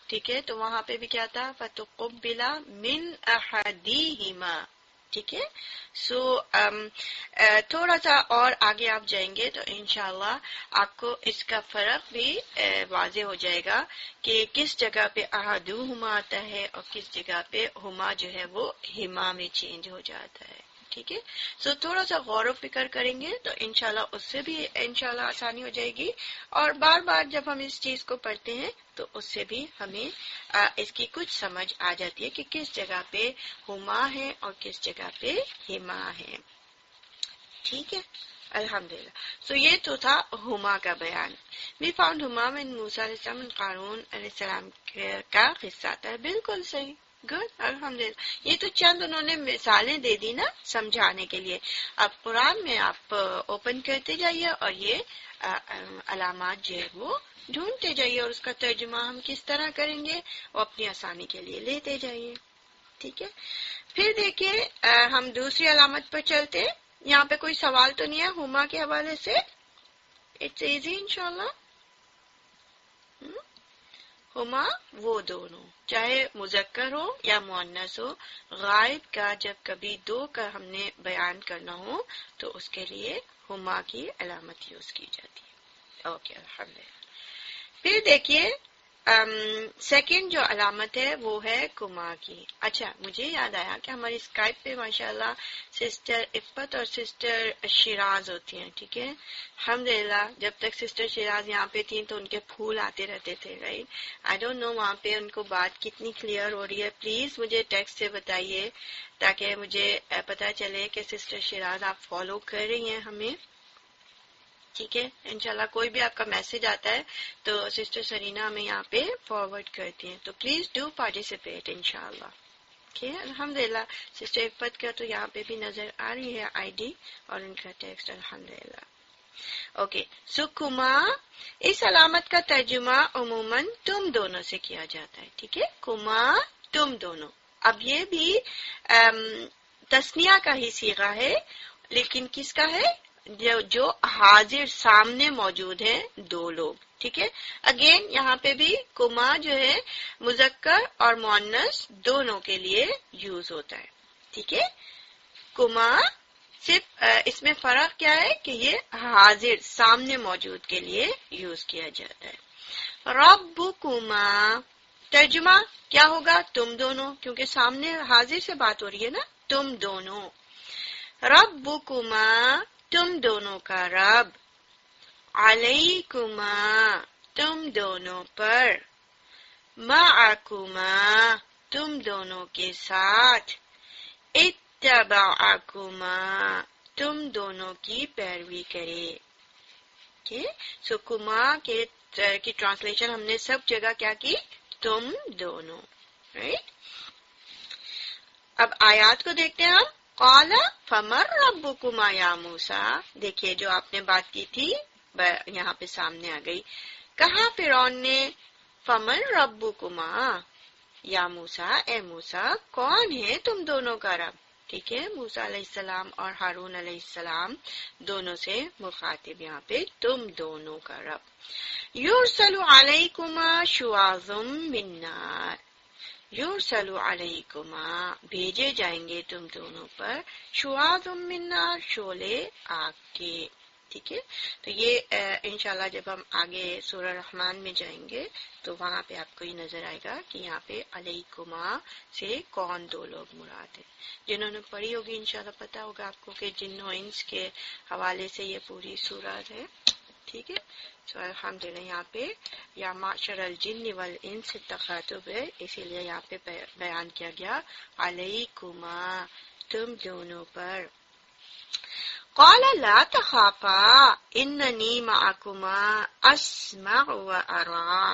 ٹھیک ہے، تو وہاں پہ بھی کیا تھا فتقبل من احدیہما، ٹھیک ہے. سو تھوڑا سا اور آگے آپ جائیں گے تو انشاءاللہ آپ کو اس کا فرق بھی واضح ہو جائے گا کہ کس جگہ پہ احدہما آتا ہے اور کس جگہ پہ ہما جو ہے وہ ہما میں چینج ہو جاتا ہے. ٹھیک ہے، سو تھوڑا سا غور و فکر کریں گے تو انشاءاللہ اس سے بھی انشاءاللہ آسانی ہو جائے گی. اور بار بار جب ہم اس چیز کو پڑھتے ہیں تو اس سے بھی ہمیں آ, اس کی کچھ سمجھ آ جاتی ہے کہ کس جگہ پہ ہما ہے اور کس جگہ پہ ہما ہے. ٹھیک ہے، الحمدللہ. سو یہ تو تھا ہما کا بیان. وی فاؤنڈ ہما من موسیٰ علیہ السلام قارون علیہ السلام کا قصہ تھا. بالکل صحیح، گڈ، الحمدللہ. یہ تو چند انہوں نے مثالیں دے دی نا سمجھانے کے لیے. اب قرآن میں آپ اوپن کرتے جائیے اور یہ علامات جو ہے وہ ڈھونڈتے جائیے اور اس کا ترجمہ ہم کس طرح کریں گے وہ اپنی آسانی کے لیے لیتے جائیے. ٹھیک ہے، پھر دیکھیے ہم دوسری علامت پر چلتے. یہاں پہ کوئی سوال تو نہیں ہے ہما کے حوالے سے؟ اٹس ایزی انشاءاللہ. ہما وہ دونوں، چاہے مذکر ہو یا مؤنث ہو، غائب کا جب کبھی دو کا ہم نے بیان کرنا ہو تو اس کے لیے ہما کی علامت یوز کی جاتی ہے. اوکے، الحمدللہ. پھر دیکھیے سیکنڈ جو علامت ہے وہ ہے کما کی. اچھا، مجھے یاد آیا کہ ہماری اسکائپ پہ ماشاءاللہ سسٹر عفت اور سسٹر شیراز ہوتی ہیں. ٹھیک ہے، الحمدللہ. جب تک سسٹر شیراز یہاں پہ تھیں تو ان کے پھول آتے رہتے تھے، رائٹ. آئی ڈونٹ نو وہاں پہ ان کو بات کتنی کلیئر ہو رہی ہے. پلیز مجھے ٹیکسٹ سے بتائیے تاکہ مجھے پتا چلے کہ سسٹر شیراز آپ فالو کر رہی ہیں ہمیں. ٹھیک ہے، انشاءاللہ کوئی بھی آپ کا میسج آتا ہے تو سسٹر سرینا ہمیں یہاں پہ فارورڈ کرتی ہیں، تو پلیز ڈو پارٹیسپیٹ انشاءاللہ. ٹھیک ہے، الحمدللہ. سسٹر عفت کا تو یہاں پہ بھی نظر آ رہی ہے آئی ڈی اور ان کا ٹیکسٹ، الحمدللہ. اوکے، سو کما اس علامت کا ترجمہ عموماً تم دونوں سے کیا جاتا ہے. ٹھیک ہے، کما تم دونوں. اب یہ بھی تثنیہ کا ہی صیغہ ہے لیکن کس کا ہے؟ جو, جو حاضر سامنے موجود ہیں دو لوگ. ٹھیک ہے، اگین یہاں پہ بھی کما جو ہے مذکر اور مؤنث دونوں کے لیے یوز ہوتا ہے. ٹھیک ہے، کما صرف اس میں فرق کیا ہے کہ یہ حاضر سامنے موجود کے لیے یوز کیا جاتا ہے. ربکما ترجمہ کیا ہوگا؟ تم دونوں، کیونکہ سامنے حاضر سے بات ہو رہی ہے نا، تم دونوں. ربکما تم دونوں کا رب، علیکما تم دونوں پر، معکما تم دونوں کے ساتھ، اتبعکما تم دونوں کی پیروی کرے. سو کما کے کی ٹرانسلیشن ہم نے سب جگہ کیا کی؟ تم دونوں. رائٹ. اب آیات کو دیکھتے ہیں ہم. قال فمن ربکما یا موسیٰ. دیکھیے جو آپ نے بات کی تھی یہاں پہ سامنے آ گئی. کہا فرعون نے فمن ربکما یا موسیٰ، اے موسیٰ کون ہے تم دونوں کا رب. ٹھیک ہے، موسیٰ علیہ السلام اور ہارون علیہ السلام دونوں سے مخاطب یہاں پہ تم دونوں کا رب. یرسل علیکما شواظ من نار. یرسل علیکما بھیجے جائیں گے تم دونوں پر، شواظ من نار شعلے آگ کے. ٹھیک ہے، تو یہ انشاءاللہ جب ہم آگے سورہ رحمان میں جائیں گے تو وہاں پہ آپ کو یہ نظر آئے گا کہ یہاں پہ علیکما سے کون دو لوگ مراد ہیں. جنہوں نے پڑھی ہوگی انشاءاللہ پتا ہوگا آپ کو کہ جن و انس کے حوالے سے یہ پوری سورت ہے. ٹھیک ہے، تو الحمدللہ یہاں پہ یا معشر الجن والانس تخاطب ہے، اسی لیے یہاں پہ بیان کیا گیا علیکما تم دونوں پر. قال لا تخافا اننی معکما اسمع و ارى.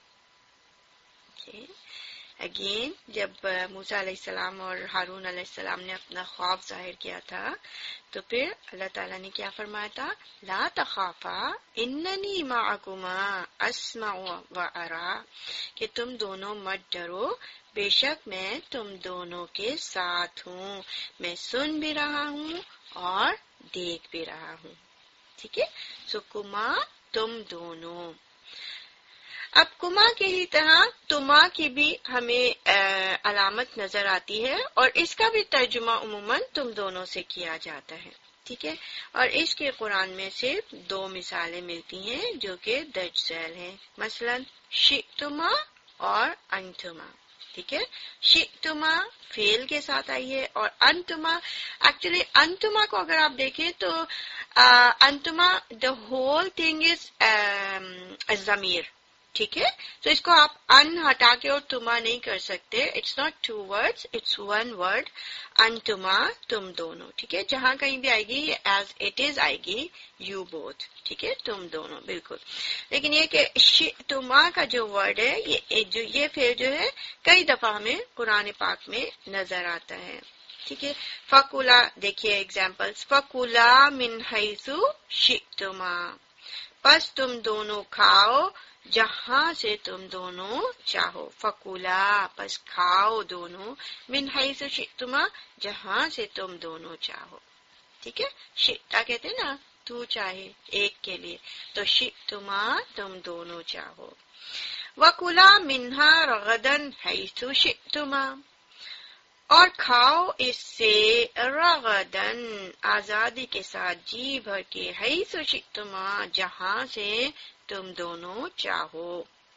اگین جب موسیٰ علیہ السلام اور ہارون علیہ السلام نے اپنا خوف ظاہر کیا تھا تو پھر اللہ تعالیٰ نے کیا فرمایا تھا؟ لا تخافا اننی معکما اسمع و ارى، کہ تم دونوں مت ڈرو، بے شک میں تم دونوں کے ساتھ ہوں، میں سن بھی رہا ہوں اور دیکھ بھی رہا ہوں. ٹھیک ہے، سو کما تم دونوں. اب کما کی ہی طرح تما کی بھی ہمیں علامت نظر آتی ہے اور اس کا بھی ترجمہ عموماً تم دونوں سے کیا جاتا ہے، ٹھیک ہے. اور اس کے قرآن میں صرف دو مثالیں ملتی ہیں جو کہ درج ذیل ہیں، مثلا شئتما اور انتما، ٹھیک ہے. شئتما فعل کے ساتھ آئی ہے اور انتما، ایکچولی انتما کو اگر آپ دیکھیں تو انتما دا ہول تھنگ از ضمیر، ٹھیک ہے. تو اس کو آپ ان ہٹا کے اور تما نہیں کر سکتے، it's not two words, it's one word, انتما تم دونوں، ٹھیک ہے. جہاں کہیں بھی آئے گی ایز اٹ از آئے گی یو بوتھ، ٹھیک ہے، تم دونوں، بالکل. لیکن یہ کہ شئتما کا جو ورڈ ہے، یہ جو یہ فعل جو ہے کئی دفعہ ہمیں قرآن پاک میں نظر آتا ہے، ٹھیک ہے. فَكُلَا، دیکھیے ایگزامپلس، فَكُلَا مِنْ حَيْثُ شِئْتُمَا، پس تم دونوں کھاؤ جہاں سے تم دونوں چاہو. فَكُلَا، پس کھاؤ دونوں، مِنْ حَيْثُ شِئْتُمَا، جہاں سے تم دونوں چاہو، ٹھیک ہے. شئتا کہتے ہیں نا تو چاہے ایک کے لیے، تو شئتما تم دونوں چاہو. وَكُلَا مِنْهَا رَغَدًا حَيْثُ شِئْتُمَا، اور کھاؤ اس سے رغدن آزادی کے ساتھ، جی بھر کے، حیث شئتما جہاں سے تم دونوں چاہو.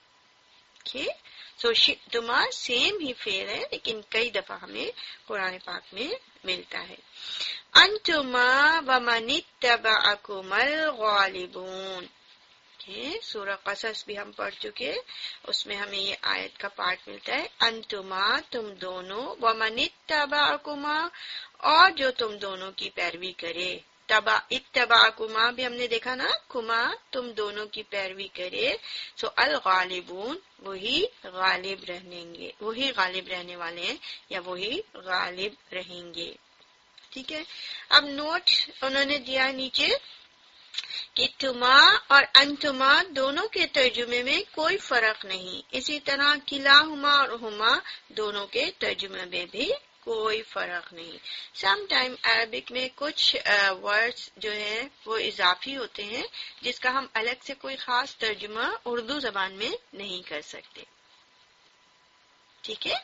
سو شئتما سیم ہی فعل ہے لیکن کئی دفعہ ہمیں قرآن پاک میں ملتا ہے. انتما ومن اتبعکما الغالبون، سورہ قصص بھی ہم پڑھ چکے، اس میں ہمیں یہ آیت کا پارٹ ملتا ہے. انتما تم دونوں، ومن اتبعکما اور جو تم دونوں کی پیروی کرے. تبع اتبعکما بھی ہم نے دیکھا نا، کما تم دونوں کی پیروی کرے. سو الغالبون وہی غالب رہیں گے، وہی غالب رہنے والے ہیں یا وہی غالب رہیں گے، ٹھیک ہے. اب نوٹ انہوں نے دیا نیچے کہ تما اور انتما دونوں کے ترجمے میں کوئی فرق نہیں. اسی طرح کلاہما اور ہما دونوں کے ترجمے میں بھی کوئی فرق نہیں. سم ٹائم عربک میں کچھ ورڈز جو ہیں وہ اضافی ہوتے ہیں جس کا ہم الگ سے کوئی خاص ترجمہ اردو زبان میں نہیں کر سکتے، ٹھیک ہے.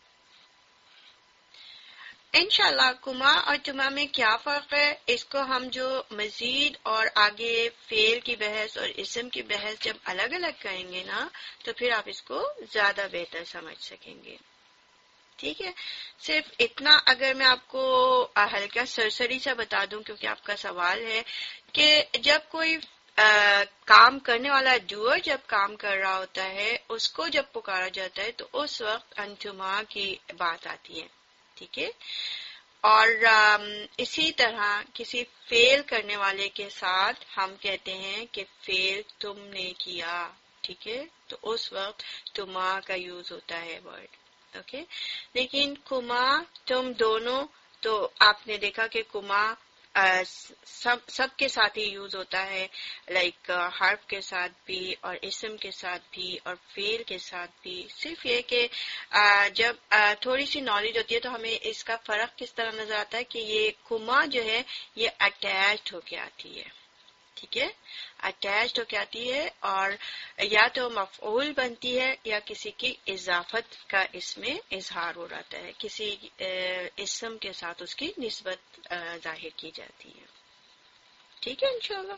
انشاءاللہ کما اور تما میں کیا فرق ہے اس کو ہم جو مزید اور آگے فعل کی بحث اور اسم کی بحث جب الگ الگ کریں گے نا تو پھر آپ اس کو زیادہ بہتر سمجھ سکیں گے، ٹھیک ہے. صرف اتنا اگر میں آپ کو ہلکا سرسری سا بتا دوں کیونکہ آپ کا سوال ہے کہ جب کوئی آ, کام کرنے والا ڈوئر جب کام کر رہا ہوتا ہے اس کو جب پکارا جاتا ہے تو اس وقت انتما کی بات آتی ہے، ٹھیک ہے. اور اسی طرح کسی فعل کرنے والے کے ساتھ ہم کہتے ہیں کہ فعل تم نے کیا، ٹھیک ہے، تو اس وقت تما کا یوز ہوتا ہے ورڈ، اوکے. لیکن کما تم دونوں تو آپ نے دیکھا کہ کما سب سب کے ساتھ ہی یوز ہوتا ہے، لائک حرف کے ساتھ بھی اور اسم کے ساتھ بھی اور فعل کے ساتھ بھی. صرف یہ کہ جب تھوڑی سی نالج ہوتی ہے تو ہمیں اس کا فرق کس طرح نظر آتا ہے کہ یہ کما جو ہے یہ اٹیچڈ ہو کے آتی ہے، ٹھیک ہے، اٹیچڈ ہو کے آتی ہے اور یا تو مفعول بنتی ہے یا کسی کی اضافت کا اس میں اظہار ہو رہتا ہے، کسی اسم کے ساتھ اس کی نسبت ظاہر کی جاتی ہے، ٹھیک ہے انشاءاللہ.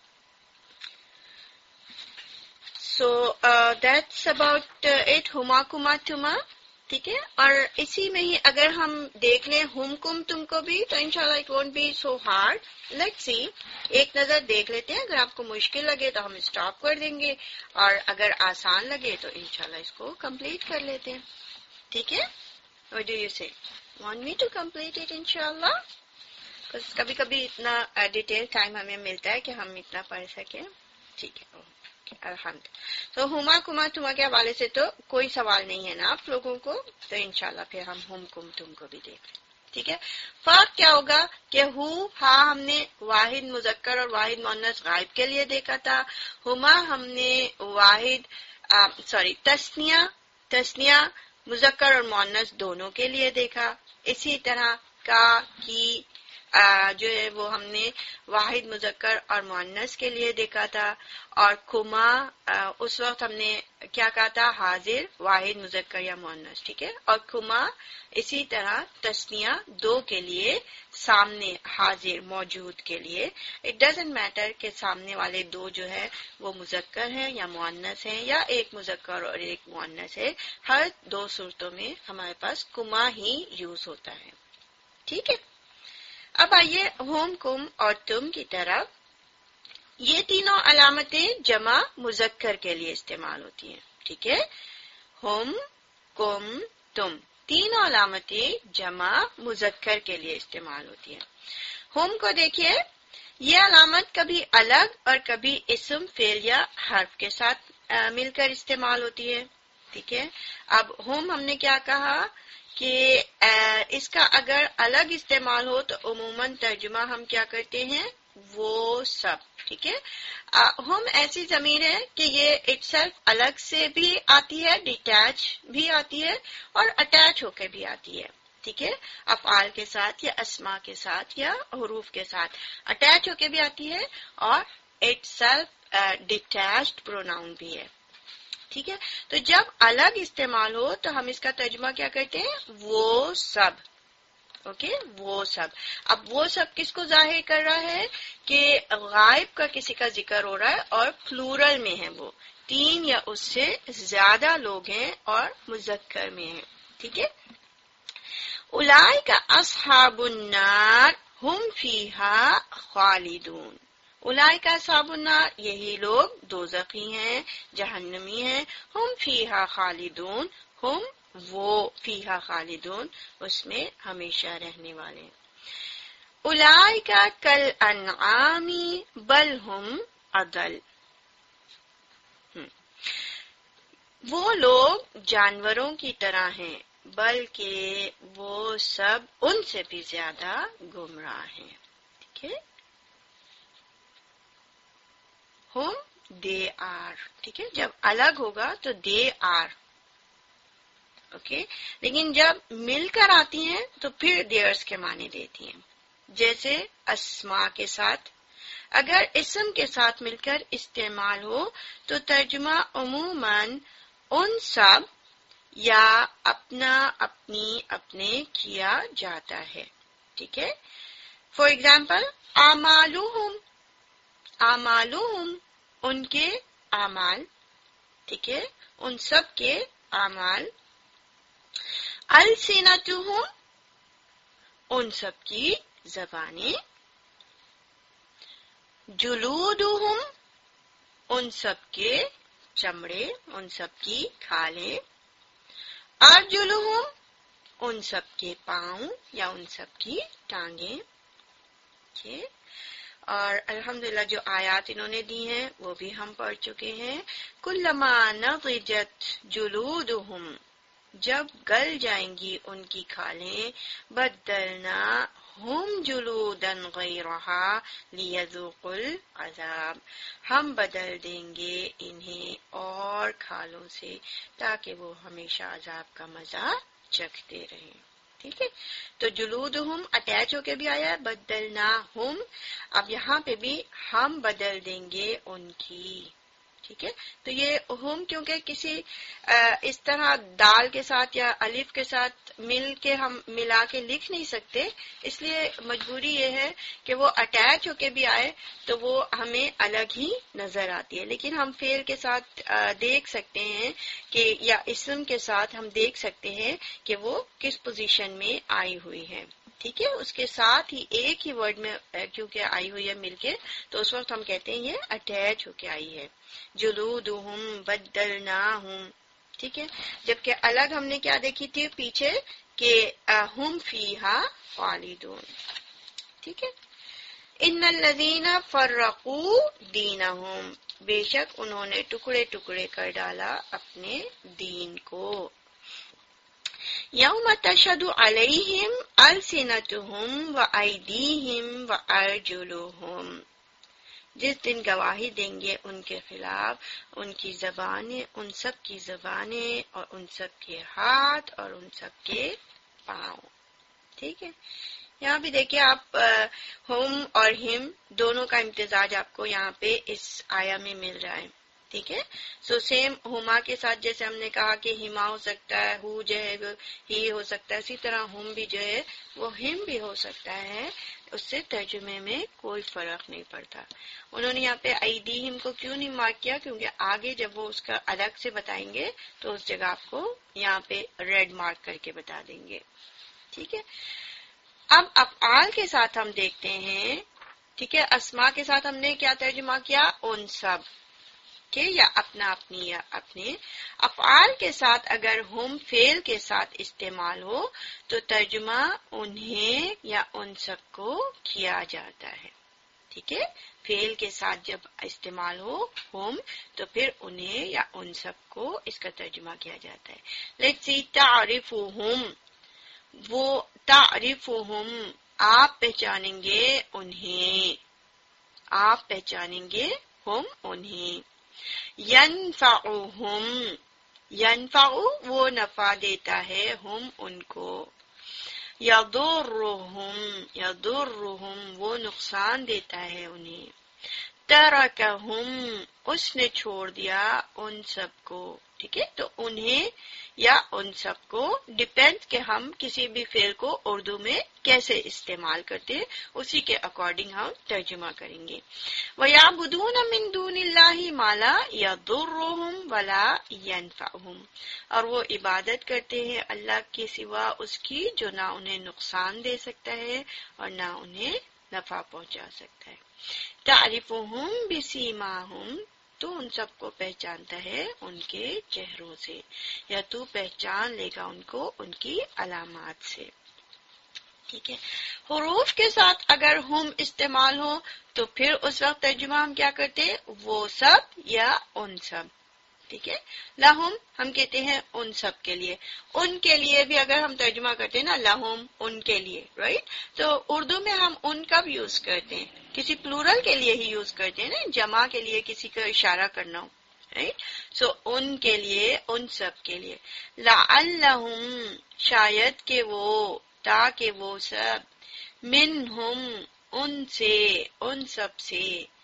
سو دیٹس اباؤٹ اٹ، ہما کما تما، ٹھیک ہے. اور اسی میں ہی اگر ہم دیکھ لیں ہم کم تم کو بھی تو انشاءاللہ it won't be so hard. Let's see, ایک نظر دیکھ لیتے ہیں، اگر آپ کو مشکل لگے تو ہم اسٹاپ کر دیں گے اور اگر آسان لگے تو انشاءاللہ اس کو کمپلیٹ کر لیتے ہیں، ٹھیک ہے. What do you say? Want me to complete it انشاءاللہ؟ کبھی کبھی اتنا ڈیٹیل ٹائم ہمیں ملتا ہے کہ ہم اتنا پڑھ سکیں، ٹھیک ہے. الحمد. تو ہما کما تما کے حوالے سے تو کوئی سوال نہیں ہے نا آپ لوگوں کو، تو انشاءاللہ پھر ہم ہم کم تم کو بھی دیکھ لیں، ٹھیک ہے. فرق کیا ہوگا کہ ہو ہاں ہم نے واحد مذکر اور واحد مؤنث غائب کے لیے دیکھا تھا، ہما ہم نے واحد سوری تسنیہ تسنیہ مذکر اور مؤنث دونوں کے لیے دیکھا. اسی طرح کا کی جو ہے وہ ہم نے واحد مذکر اور مؤنث کے لیے دیکھا تھا، اور کما اس وقت ہم نے کیا کہا تھا؟ حاضر واحد مذکر یا مؤنث، ٹھیک ہے. اور کما اسی طرح تثنیہ دو کے لیے، سامنے حاضر موجود کے لیے. اٹ ڈزنٹ میٹر کہ سامنے والے دو جو ہے وہ مذکر ہیں یا مؤنث ہیں یا ایک مذکر اور ایک مؤنث ہے، ہر دو صورتوں میں ہمارے پاس کما ہی یوز ہوتا ہے. ٹھیک ہے. اب آئیے ہم، کم اور تم کی طرف. یہ تینوں علامتیں جمع مذکر کے لیے استعمال ہوتی ہیں. ٹھیک ہے. ہم، کم، تم تینوں علامتیں جمع مذکر کے لیے استعمال ہوتی ہیں. ہم کو دیکھیے، یہ علامت کبھی الگ اور کبھی اسم، فعل یا حرف کے ساتھ مل کر استعمال ہوتی ہے. ٹھیک ہے. اب ہم ہم نے کیا کہا کہ اس کا اگر الگ استعمال ہو تو عموماً ترجمہ ہم کیا کرتے ہیں؟ وہ سب. ٹھیک ہے. ہم ایسی ضمیر ہے کہ یہ اٹسیلف الگ سے بھی آتی ہے، ڈیٹیچ بھی آتی ہے اور اٹیچ ہو کے بھی آتی ہے. ٹھیک ہے. افعال کے ساتھ یا اسما کے ساتھ یا حروف کے ساتھ اٹیچ ہو کے بھی آتی ہے اور اٹسیلف ڈیٹیچڈ پروناؤن بھی ہے. ٹھیک ہے. تو جب الگ استعمال ہو تو ہم اس کا ترجمہ کیا کرتے ہیں؟ وہ سب. اوکے. وہ سب. اب وہ سب کس کو ظاہر کر رہا ہے؟ کہ غائب کا کسی کا ذکر ہو رہا ہے اور پلورل میں ہے، وہ تین یا اس سے زیادہ لوگ ہیں اور مذکر میں ہیں. ٹھیک ہے. اولئک اصحاب النار ہم فیہا خالدون. اولئک اصحاب النار، یہی لوگ دوزخی ہیں، جہنمی ہیں. ہم فیہا خالدون، ہم وہ فیہا خالدون، اس میں ہمیشہ رہنے والے ہیں. اولئک کالانعام بل ہم اضل. وہ لوگ جانوروں کی طرح ہیں بلکہ وہ سب ان سے بھی زیادہ گمراہ ہیں. ٹھیک ہے. ہم دے آر. ٹھیک ہے. جب الگ ہوگا تو دے آر. اوکے. لیکن جب مل کر آتی ہیں تو پھر دیئرس کے معنی دیتی ہیں. جیسے اسما کے ساتھ اگر اسم کے ساتھ مل کر استعمال ہو تو ترجمہ عموماً ان سب یا اپنا، اپنی، اپنے کیا جاتا ہے. ٹھیک ہے. فار ایگزامپل اعمالہم، اعمالہم ان کے اعمال. ٹھیک ہے. ان سب کے اعمال. السنتہم ان سب کی زبانیں. جلودہم ان سب کے چمڑے، ان سب کی کھالیں. ارجلہم ان سب کے پاؤں یا ان سب کی ٹانگیں. okay. اور الحمدللہ جو آیات انہوں نے دی ہیں وہ بھی ہم پڑھ چکے ہیں. کلما نضجت جلودہم جب گل جائیں گی ان کی کھالیں، بدلنا ہم جلودن غیرہا لیذوقوا العذاب ہم بدل دیں گے انہیں اور کھالوں سے تاکہ وہ ہمیشہ عذاب کا مزہ چکھتے رہیں. ٹھیک ہے. تو جلودہم اٹیچ ہو کے بھی آیا ہے، بدلنا ہم. اب یہاں پہ بھی ہم بدل دیں گے ان کی. ٹھیک ہے. تو یہ ہم کیونکہ کسی اس طرح دال کے ساتھ یا الف کے ساتھ مل کے ہم ملا کے لکھ نہیں سکتے، اس لیے مجبوری یہ ہے کہ وہ اٹیچ ہو کے بھی آئے تو وہ ہمیں الگ ہی نظر آتی ہے. لیکن ہم فعل کے ساتھ دیکھ سکتے ہیں کہ یا اسم کے ساتھ ہم دیکھ سکتے ہیں کہ وہ کس پوزیشن میں آئی ہوئی ہے. ٹھیک ہے. اس کے ساتھ ہی ایک ہی ورڈ میں کیونکہ آئی ہوئی ہے مل کے تو اس وقت ہم کہتے ہیں یہ اٹیچ ہو کے آئی ہے. جلودہم بدلناہم. ٹھیک ہے. جبکہ الگ ہم نے کیا دیکھی تھی پیچھے کہ ہم فیہا خالدون. ٹھیک ہے. ان الذین فرقوا دینہم بے شک انہوں نے ٹکڑے ٹکڑے کر ڈالا اپنے دین کو. یوم تشہد علیہم السنتہم وایدیہم وارجلہم جس دن گواہی دیں گے ان کے خلاف ان کی زبانیں، ان سب کی زبانیں اور ان سب کے ہاتھ اور ان سب کے پاؤں. ٹھیک ہے. یہاں بھی دیکھیے آپ ہم اور ہم دونوں کا امتزاج آپ کو یہاں پہ اس آیا میں مل رہا ہے. ٹھیک ہے. سو سیم ہما کے ساتھ جیسے ہم نے کہا کہ ہما ہو سکتا ہے، ہو جو ہے ہی ہو سکتا ہے، اسی طرح ہم بھی جو ہے وہ ہم بھی ہو سکتا ہے. اس سے ترجمے میں کوئی فرق نہیں پڑتا. انہوں نے یہاں پہ ایدیہم کو کیوں نہیں مارک کیا؟ کیونکہ آگے جب وہ اس کا الگ سے بتائیں گے تو اس جگہ آپ کو یہاں پہ ریڈ مارک کر کے بتا دیں گے. ٹھیک ہے. اب افعال کے ساتھ ہم دیکھتے ہیں. ٹھیک ہے. اسما کے ساتھ ہم نے کیا ترجمہ کیا؟ ان سب کے یا اپنا اپنی یا اپنے. افعال کے ساتھ اگر ہم فعل کے ساتھ استعمال ہو تو ترجمہ انہیں یا ان سب کو کیا جاتا ہے. ٹھیک ہے. فعل کے ساتھ جب استعمال ہو ہم تو پھر انہیں یا ان سب کو اس کا ترجمہ کیا جاتا ہے. لیٹس سی تعرفہم، وہ تعرفہم آپ پہچانیں گے انہیں، آپ پہچانیں گے ہم انہیں. ینفعہم، ینفع وہ نفع دیتا ہے ہم ان کو. یضرہم، یضرہم وہ نقصان دیتا ہے انہیں. ترکہم اس نے چھوڑ دیا ان سب کو. ٹھیک ہے. تو انہیں یا ان سب کو ڈیپینڈ کہ ہم کسی بھی فعل کو اردو میں کیسے استعمال کرتے ہیں، اسی کے اکارڈنگ ہم ترجمہ کریں گے. وَيَعْبُدُونَ مِن دُونِ اللَّهِ مَا لَا يَضُرُّهُمْ وَلَا يَنفَعُهُمْ، اور وہ عبادت کرتے ہیں اللہ کے سوا اس کی جو نہ انہیں نقصان دے سکتا ہے اور نہ انہیں نفع پہنچا سکتا ہے. تعرفہم بسیماہم، تو ان سب کو پہچانتا ہے ان کے چہروں سے، یا تو پہچان لے گا ان کو ان کی علامات سے. ٹھیک ہے. حروف کے ساتھ اگر ہم استعمال ہو تو پھر اس وقت ترجمہ ہم کیا کرتے ہیں؟ وہ سب یا ان سب. ٹھیک ہے. لہم ہم کہتے ہیں ان سب کے لیے. ان کے لیے بھی اگر ہم ترجمہ کرتے ہیں نا لہم ان کے لیے، رائٹ. تو اردو میں ہم ان کب یوز کرتے ہیں؟ کسی پلورل کے لیے ہی یوز کرتے ہیں نا، جمع کے لیے کسی کا اشارہ کرنا ہو، رائٹ. سو ان کے لیے، ان سب کے لیے. لعلہم شاید کہ وہ، تاکہ وہ سب، منہم ان سے، ان سب سے،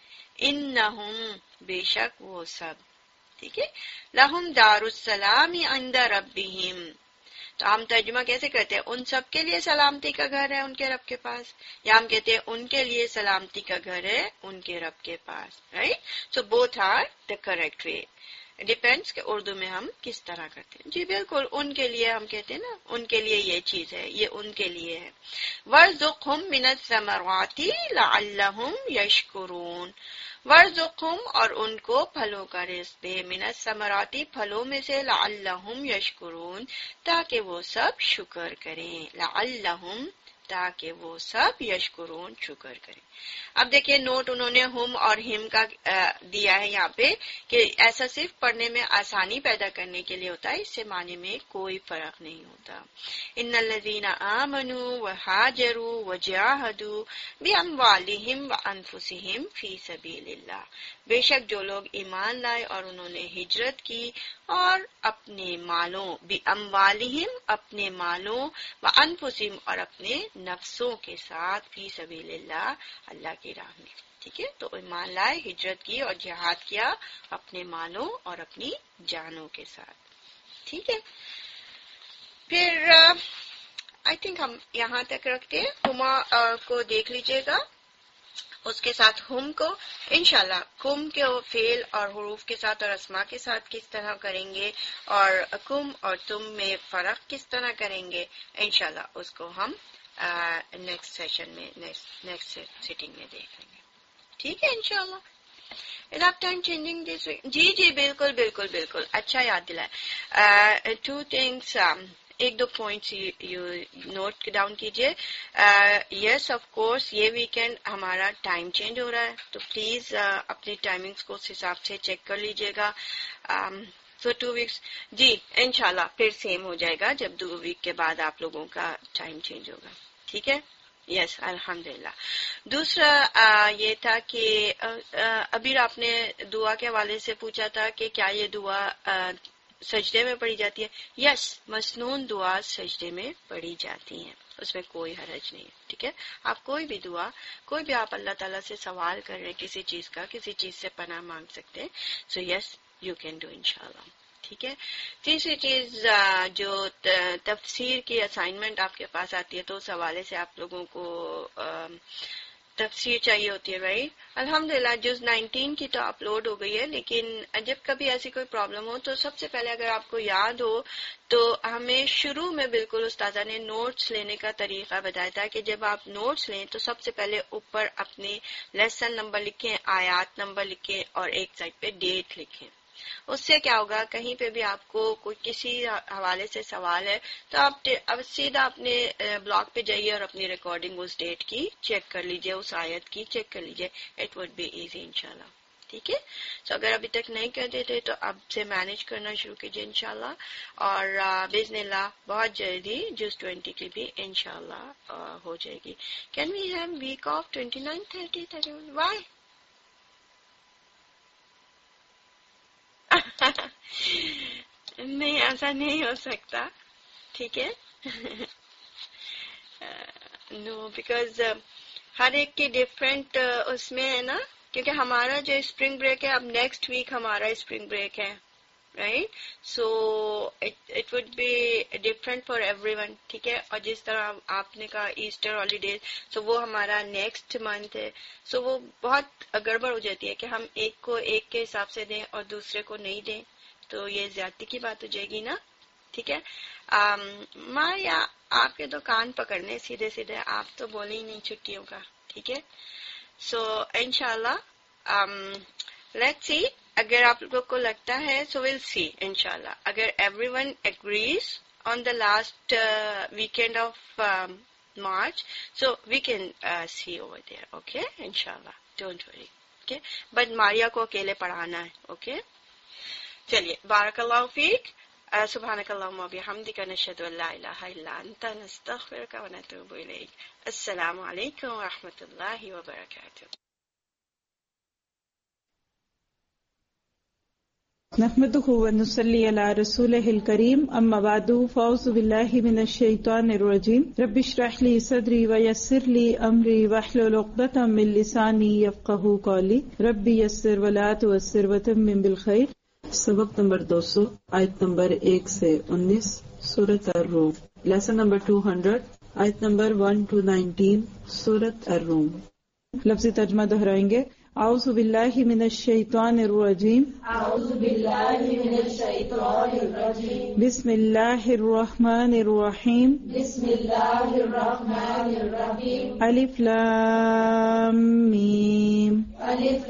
انہم بے شک وہ سب. ٹھیک ہے. لہم دار السلام عند ربہم، تو ہم ترجمہ کیسے کرتے ہیں؟ ان سب کے لیے سلامتی کا گھر ہے ان کے رب کے پاس، یا ہم کہتے ہیں ان کے لیے سلامتی کا گھر ہے ان کے رب کے پاس، right. So both are the correct way. Depends کہ اردو میں ہم کس طرح کرتے ہیں. جی بالکل، ان کے لیے ہم کہتے ہیں نا، ان کے لیے یہ چیز ہے، یہ ان کے لیے ہے. وَارْزُقْهُم مِّنَ الثَّمَرَاتِ لَعَلَّهُمْ يَشْكُرُونَ، وَارْزُقْهُم اور ان کو پھلوں کا رزق دے، مِنَ الثَّمَرَاتِ پھلوں میں سے، لَعَلَّهُمْ يَشْكُرُونَ تاکہ وہ سب شکر کریں، لَعَلَّهُمْ تاکہ وہ سب یشکرون شکر کریں. اب دیکھیں نوٹ انہوں نے ہم اور ہم کا دیا ہے یہاں پہ کہ ایسا صرف پڑھنے میں آسانی پیدا کرنے کے لیے ہوتا ہے، اس سے معنی میں کوئی فرق نہیں ہوتا. ان الذین آمنوا وہاجروا وجاہدوا باموالہم وانفسہم فی سبیل اللہ، بے شک جو لوگ ایمان لائے اور انہوں نے ہجرت کی اور اپنے مالوں، باموالہم اپنے مالوں، وانفسہم اور اپنے نفسوں کے ساتھ، فی سبیل اللہ اللہ کی راہ میں. ٹھیک ہے. تو ایمان لائے، ہجرت کی اور جہاد کیا اپنے مالوں اور اپنی جانوں کے ساتھ. ٹھیک ہے. پھر آئی تھنک ہم یہاں تک رکھتے ہیں. ہما کو دیکھ لیجئے گا، اس کے ساتھ ہم کو انشاءاللہ کم کے فعل اور حروف کے ساتھ اور اسما کے ساتھ کس طرح کریں گے، اور کم اور تم میں فرق کس طرح کریں گے، انشاءاللہ اس کو ہم نیکسٹ سیشن میں، نیکسٹ سیٹنگ میں دیکھ لیں گے. ٹھیک ہے انشاءاللہ. enough time changing this week. جی جی بالکل بالکل بالکل اچھا یاد دلائے. ٹو تھنگس، ایک دو پوائنٹس یو نوٹ ڈاؤن کیجئے. یس آف کورس یہ ویکینڈ ہمارا ٹائم چینج ہو رہا ہے، تو پلیز اپنی ٹائمنگس کو اس حساب سے چیک کر لیجئے گا. سو ٹو ویکس جی انشاءاللہ پھر سیم ہو جائے گا جب دو ویک کے بعد آپ لوگوں کا ٹائم چینج ہوگا. ٹھیک ہے. یس الحمدللہ. دوسرا آ, یہ تھا کہ آ, آ, ابھی آپ نے دعا کے حوالے سے پوچھا تھا کہ کیا یہ دعا آ, سجدے میں پڑھی جاتی ہے؟ یس، مسنون دعا سجدے میں پڑھی جاتی ہیں، اس میں کوئی حرج نہیں ہے، ٹھیک ہے؟ آپ کوئی بھی دعا، کوئی بھی آپ اللہ تعالیٰ سے سوال کر رہے ہیں کسی چیز کا، کسی چیز سے پناہ مانگ سکتے ہیں، so yes you can do انشاءاللہ، ٹھیک ہے؟ تیسری چیز جو تفسیر کی اسائنمنٹ آپ کے پاس آتی ہے تو اس حوالے سے آپ لوگوں کو تفسیر چاہیے ہوتی ہے، رائٹ؟ الحمدللہ جز نائنٹین کی تو اپلوڈ ہو گئی ہے، لیکن جب کبھی ایسی کوئی پرابلم ہو تو سب سے پہلے اگر آپ کو یاد ہو تو ہمیں شروع میں بالکل استاذہ نے نوٹس لینے کا طریقہ بتایا تھا کہ جب آپ نوٹس لیں تو سب سے پہلے اوپر اپنے لیسن نمبر لکھیں، آیات نمبر لکھیں اور ایک سائڈ پہ ڈیٹ لکھیں۔ اس سے کیا ہوگا، کہیں پہ بھی آپ کو کوئی کسی حوالے سے سوال ہے تو آپ اب سیدھا اپنے بلاگ پہ جائیے اور اپنی ریکارڈنگ اس ڈیٹ کی چیک کر لیجئے، اس آیت کی چیک کر لیجئے، اٹ وڈ بی ایزی انشاءاللہ، ٹھیک ہے؟ تو اگر ابھی تک نہیں کرتے تھے تو اب سے مینج کرنا شروع کیجیے انشاءاللہ، اور باذن اللہ بہت جلدی جز ٹوینٹی کی بھی انشاءاللہ ہو جائے گی۔ Can we have week of twenty nine thirty thirty one? Why? نہیں، ایسا نہیں ہو سکتا، ٹھیک ہے؟ نو، بیکاز ہر ایک کی ڈفرینٹ اس میں ہے نا، کیونکہ ہمارا جو اسپرنگ بریک ہے اب نیکسٹ ویک ہمارا اسپرنگ بریک ہے، right? So it would be different for everyone, ٹھیک ہے؟ اور جس طرح آپ نے کہا ایسٹر ہالیڈیز، سو وہ ہمارا نیکسٹ منتھ ہے، سو وہ بہت گڑبڑ ہو جاتی ہے کہ ہم ایک کو ایک کے حساب سے دیں اور دوسرے کو نہیں دیں، تو یہ زیادتی کی بات ہو جائے گی نا، ٹھیک ہے؟ ماں یا آپ کے تو کان پکڑنے سیدھے سیدھے، آپ تو بولے ہی نہیں چھٹیوں کا، ٹھیک ہے؟ سو انشاءاللہ لیٹس سی، اگر آپ لوگوں کو لگتا ہے سو ول سی انشاءاللہ، اگر everyone agrees on the last weekend of March so we can see over there, okay? انشاءاللہ، don't worry, okay? But Maria کو اکیلے پڑھانا ہے، اوکے؟ چلیے، بارک اللہ فیک، سبحانک اللہم و بحمدک، نشہد ان لا الہ الا انت، نستغفرک و نتوب الیک۔ السلام علیکم و رحمۃ اللہ وبرکاتہ۔ نحمده ونصلي على رسوله الكريم، اما بعد، فاعوذ بالله من الشيطان الرجيم، رب اشرح لي صدري ويسر لي امري واحلل عقدة من لساني يفقهوا قولي، رب يسر ولا تعسر وتمم بالخير۔ سبق نمبر دو سو، آیت نمبر ایک سے انیس، سورۃ الروم، لیسن نمبر ٹو ہنڈریڈ، آیت نمبر ون ٹو نائنٹین، سورۃ الروم۔ لفظی ترجمہ دہرائیں گے۔ اعوذ باللہ من الشیطان الرجیم، اعوذ باللہ من الشیطان الرجیم، بسم اللہ الرحمن الرحیم، بسم اللہ الرحمن الرحیم، الف لام میم، الف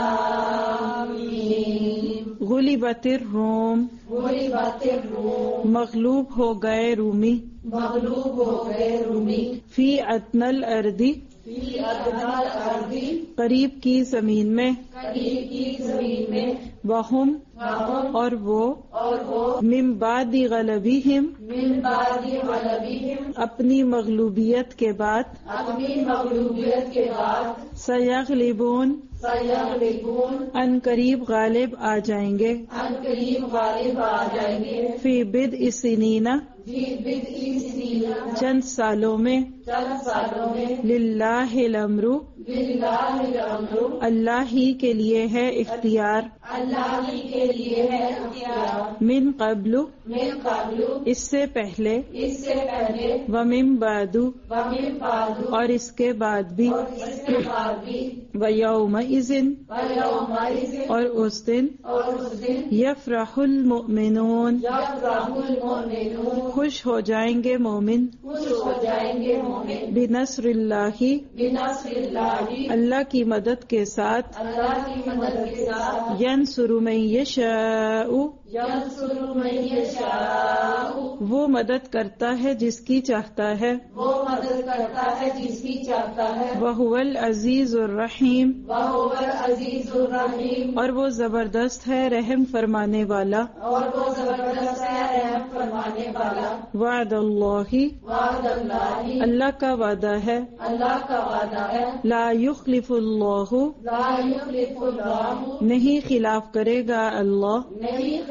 لام میم، غلبت الروم، غلبت الروم، مغلوب ہو گئے رومی، مغلوب ہو گئے رومی، فی ادنی الارض، فی ادنی الارض، قریب کی زمین میں، قریب کی زمین میں، وہم، وہم، اور وہ، اور وہ، من بعد غلبہم، من بعد غلبہم، اپنی مغلوبیت کے بعد، اپنی مغلوبیت کے بعد، سیغلبون، سیغلبون، ان قریب غالب آ جائیں گے، ان قریب غالب آ جائیں گے، فی بدء سنین، فی بدء سنین، چند سالوں میں، چند سالوں میں، للہ الامر، للہ الامر، اللہ ہی کے لیے ہے اختیار، اللہ ہی کے لیے ہے اختیار، من قبل، من قبل، اس سے پہلے، اس سے پہلے، ومن بعد، ومن بعد، اور اس کے بعد بھی، اور اس کے بعد بھی، ویومئذ، ویومئذ، اور اس دن، اور اس دن، یفرح المؤمنون، یفرح المؤمنون، خوش ہو جائیں گے مومن، خوش ہو جائیں گے مومن، بنصر اللہ، بنصر اللہ، اللہ کی مدد کے ساتھ، اللہ کی مدد کے ساتھ، ینصر من یشاء، ینصر من یشاء، وہ مدد کرتا ہے جس کی چاہتا ہے، وہ مدد کرتا ہے جس کی چاہتا ہے، وہو العزیز الرحیم، وہو العزیز الرحیم، اور وہ زبردست ہے رحم فرمانے والا، اور وہ زبردست ہے رحم فرمانے والا، وعد اللہ، وعد اللہ، اللہ کا وعدہ ہے، اللہ کا وعدہ ہے، لا یخلف اللہ، لا یخلف اللہ، نہیں خلاف کرے گا اللہ، نہیں خلاف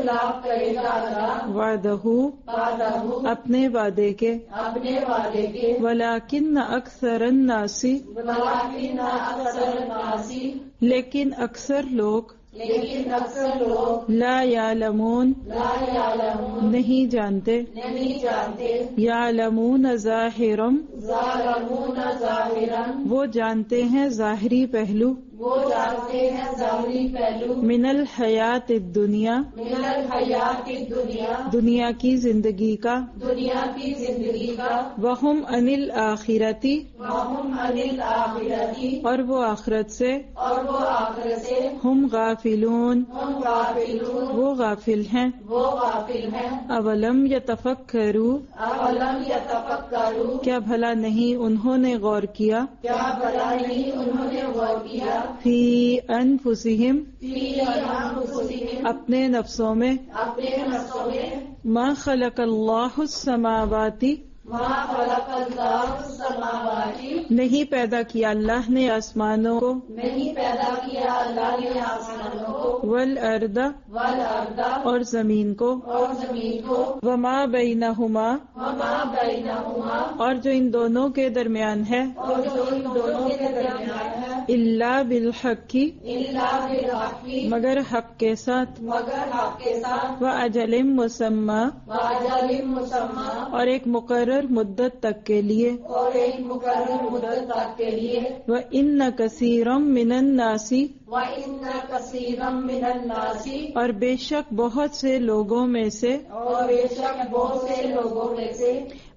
خلاف کرے گا اللہ وعدہ وعدہ اپنے وعدے کے اپنے وعدے کے ولیکن اکثر الناس ولیکن اکثر الناس لیکن اکثر لوگ لیکن اکثر لوگ لا یعلمون لا یعلمون نہیں جانتے نہیں جانتے یعلمون ظاہرم ظالمون ظاہرا وہ جانتے ہیں ظاہری پہلو وہ جانتے ہیں ظاہری پہلو من الحیات الدنیا من الحیات الدنیا دنیا کی زندگی کا دنیا کی زندگی کا وہم عن الآخرتی وہم عن الآخرتی اور وہ آخرت سے اور وہ آخرت سے ہم غافلون ہم غافلون وہ غافل ہیں وہ غافل ہیں اولم یتفکروا اولم یتفکروا کیا بھلا نہیں انہوں نے غور کیا کیا بھلا نہیں انہوں نے غور کیا فی انفسہم فی انفسہم اپنے نفسوں میں اپنے نفسوں میں ما خلق اللہ السماوات ما خلق اللہ السماوات نہیں پیدا کیا اللہ نے آسمانوں کو نہیں پیدا کیا اللہ نے آسمانوں کو والارض والارض اور زمین کو اور زمین کو وما بینہما وما بینہما اور جو ان دونوں کے درمیان ہے اور جو ان دونوں کے درمیان ہے الا بالحق الا بالحق مگر حق کے ساتھ مگر حق کے ساتھ واجل مسمی واجل مسمى اور ایک مقرر مدت تک کے لیے اور ایک مقرر مدت تک کے لیے وَإِنَّ كَثِيرًا مِّنَ النَّاسِ وَإِنَّ كَثِيرًا مِّنَ النَّاسِ اور بے شک بہت سے لوگوں میں سے اور بے شک بہت سے لوگوں میں سے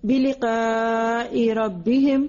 بِلِقَاءِ رَبِّهِمْ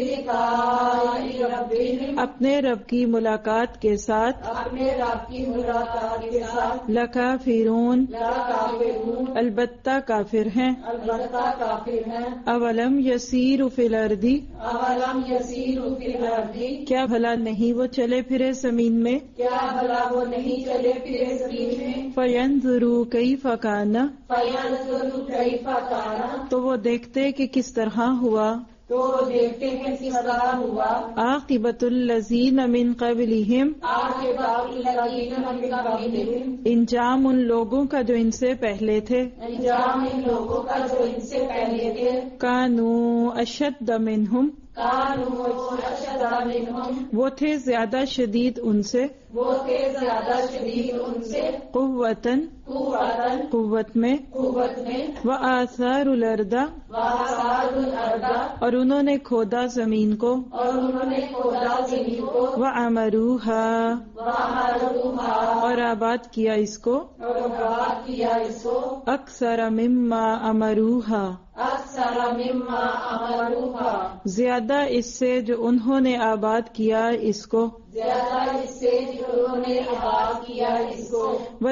بِلِقَاءِ رَبِّهِمْ اپنے رب کی ملاقات کے ساتھ اپنے رب کی ملاقات کے ساتھ لَكَافِرُونَ لَكَافِرُونَ البتہ کافر ہیں البتہ کافر ہیں اولم یسیر فی الارض اولم یسیر فی الارض کیا بھلا نہیں وہ چلے پھرے زمین میں کیا بھلا وہ نہیں چلے پھرے زمین میں فینظروا کیف کان فینظروا کیف کان تو وہ دیکھتے کہ کس طرح ہوا تو دیکھتے ہیں کس طرح ہوا عاقبۃ الذین من قبلہم عاقبۃ الذین من قبلہم انجام ان لوگوں کا جو ان سے پہلے تھے انجام ان لوگوں کا جو ان سے پہلے تھے کانوا اشد منہم کانوا اشد منہم وہ تھے زیادہ شدید ان سے وہ تھے زیادہ شدید ان سے قوتاً قوتاً قوت میں قوت میں وآثار الارض وآثار الارض اور انہوں نے کھودا زمین کو اور انہوں نے کھودا زمین کو وعمروها وعمروها اور آباد کیا اس کو اور آباد کیا اس کو اکثر مما امروها اکثر مما عمروها زیادہ اس سے جو انہوں نے آباد کیا اس کو زیادہ اس سے جو انہوں نے آباد کیا اس کو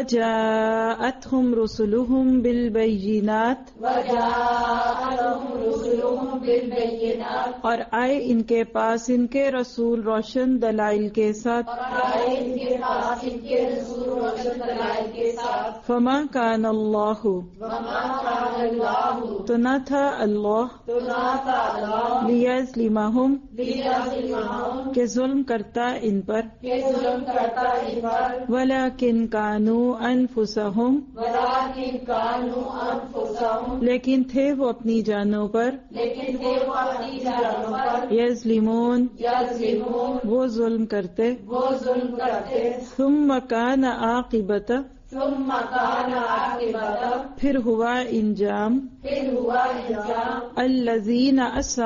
وجاءتهم رسلهم بالبینات وجاءتهم رسلهم بالبینات اور آئے ان کے پاس ان کے رسول روشن دلائل کے ساتھ اور آئے ان کے پاس ان کے رسول روشن دلائل کے ساتھ فما کان اللہ وما کان اللہ تو نہ تھا اللہ تو نہ تھا اللہ لیظلمہم لیظلمہم کہ ظلم کرتا ان پر کہ ظلم کرتا ان پر ولیکن کانوا انفسہم ولیکن کانوا انفسہم لیکن تھے وہ اپنی جانوں پر لیکن تھے وہ اپنی جانوں پر یظلمون یظلمون وہ ظلم کرتے وہ ظلم کرتے ثم کان عاقبت ثم کان عاقبت پھر ہوا انجام پھر ہوا انجام الذین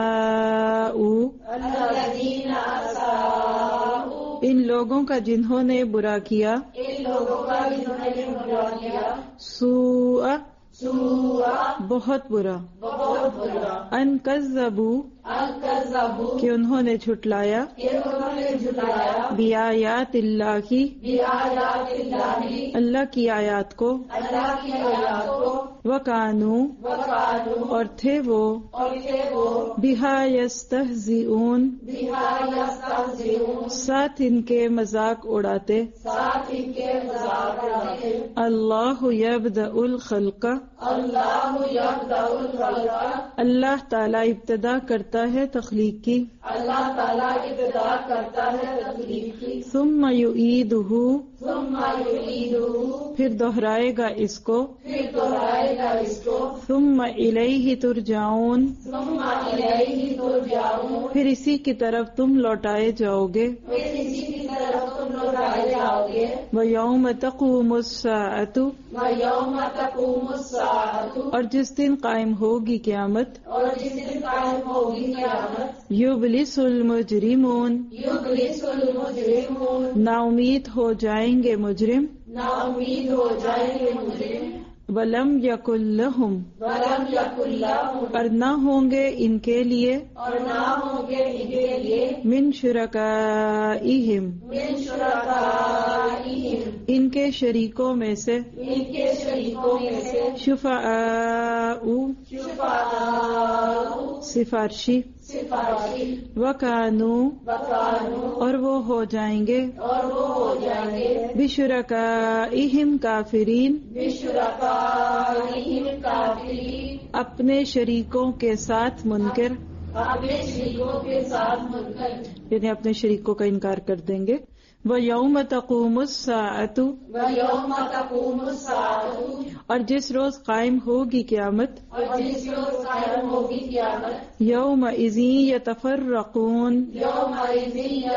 اساءوا الذین اساءوا ان لوگوں کا جنہوں نے برا کیا ان لوگوں کا جنہوں نے برا کیا سوء سوء بہت برا بہت برا ان کذبوا الکذبوا کہ انہوں نے جھٹلایا کہ انہوں نے جھٹلایا بیایات اللہ کی بیایات اللہ اللہ کی آیات کو اللہ کی آیات کو وکانوا وقالوا اور تھے وہ اور تھے وہ بہا یستہزئون بہا یستہزئون ساتھ ان کے مذاق اڑاتے ساتھ ان کے مذاق اڑاتے اللہ یبدأ الخلق اللہ یبدأ الخلق اللہ تعالی ابتدا کرتا ہے تخلیق کی اللہ تعالیٰ ابتدا کرتا ہے تخلیق کی ثم یعیدہ ثم یعیدہ پھر دہرائے گا اس کو پھر دہرائے گا اس کو ثم الیہ ترجعون ثم الیہ ترجعون پھر اسی کی طرف تم لوٹائے جاؤ گے پھر اسی کی طرف تم لوٹائے جاؤ گے وَيَوْمَ تَقُومُ السَّاعَةُ وَيَوْمَ تَقُومُ السَّاعَةُ اور جس دن قائم ہوگی قیامت اور جس دن قائم ہوگی قیامت یبلس المجرمون یبلس المجرمون نا امید ہو جائیں گے مجرم نا امید ہو جائیں گے مجرم وَلَمْ يَكُنْ لَهُمْ وَلَمْ يَكُنْ لَهُمْ اور نہ ہوں گے ان کے لیے اور نہ ہوں گے ان کے لیے من شرکائہم من شرکائہم ان کے شریکوں میں سے ان کے شریکوں میں سے شفعاء شفعاء سفارشی سفارشی وَكَانُوا وَكَانُوا اور وہ ہو جائیں گے اور وہ ہو جائیں گے بشرکائہم کافرین بشرکائہم کافرین اپنے شریکوں کے ساتھ منکر اپنے شریکوں کے ساتھ منکر یعنی اپنے شریکوں کا انکار کر دیں گے وَيَوْمَ تَقُومُ السَّاعَةُ وَيَوْمَ تَقُومُ السَّاعَةُ اور جس روز قائم ہوگی قیامت اور جس روز قائم ہوگی قیامت یومئذ یتفرقون یومئذ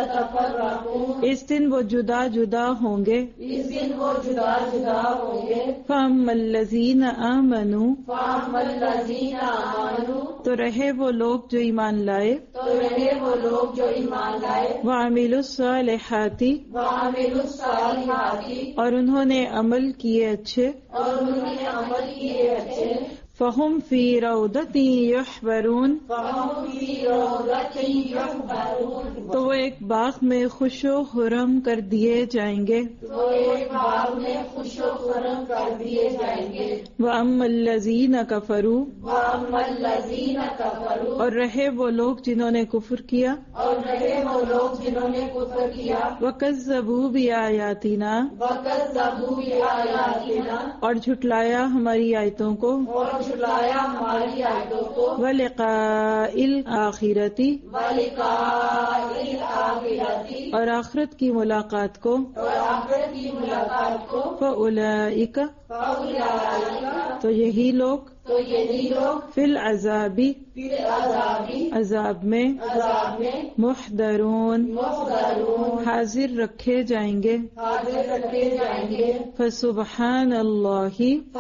یتفرقون اس دن وہ جدا جدا ہوں گے اس دن وہ جدا جدا ہوں گے فَأَمَّا الَّذِينَ آمَنُوا فَأَمَّا الَّذِينَ آمَنُوا تو رہے وہ لوگ جو ایمان لائے تو رہے وہ لوگ جو ایمان لائے وَعَمِلُوا الصَّالِحَاتِ وَعَمِلُوا الصَّالِحَاتِ اور انہوں نے عمل کیے اچھے اور انہوں نے عمل کیے اچھے فَهُمْ فِي رَوْضَةٍ يُحْبَرُونَ فَهُمْ فِي رَوْضَةٍ يُحْبَرُونَ تو وہ ایک باغ میں خوش و خرم کر دیے جائیں گے وہ ایک باغ میں خوش و خرم کر دیے جائیں گے وَأَمَّا الَّذِينَ كَفَرُوا وَأَمَّا الَّذِينَ كَفَرُوا اور رہے وہ لوگ جنہوں نے کفر کیا اور رہے وہ لوگ جنہوں نے کفر کیا وَكَذَّبُوا بِآيَاتِنَا وَكَذَّبُوا بِآيَاتِنَا اور جھٹلایا ہماری آیتوں کو اور جھٹلایا ہماری آیتوں کو وَلِقَاءِ الْآخِرَةِ وَلِقَاءِ الْآخِرَةِ اور آخرت کی ملاقات کو اور آخرت کی ملاقات کو فَأُولَئِكَ فَأُولَئِكَ تو یہی لوگ تو یہی لوگ فی العذابی فی العذابی عذاب میں عذاب میں محضرون محضرون حاضر رکھے جائیں گے حاضر رکھے جائیں گے فسبحان اللہ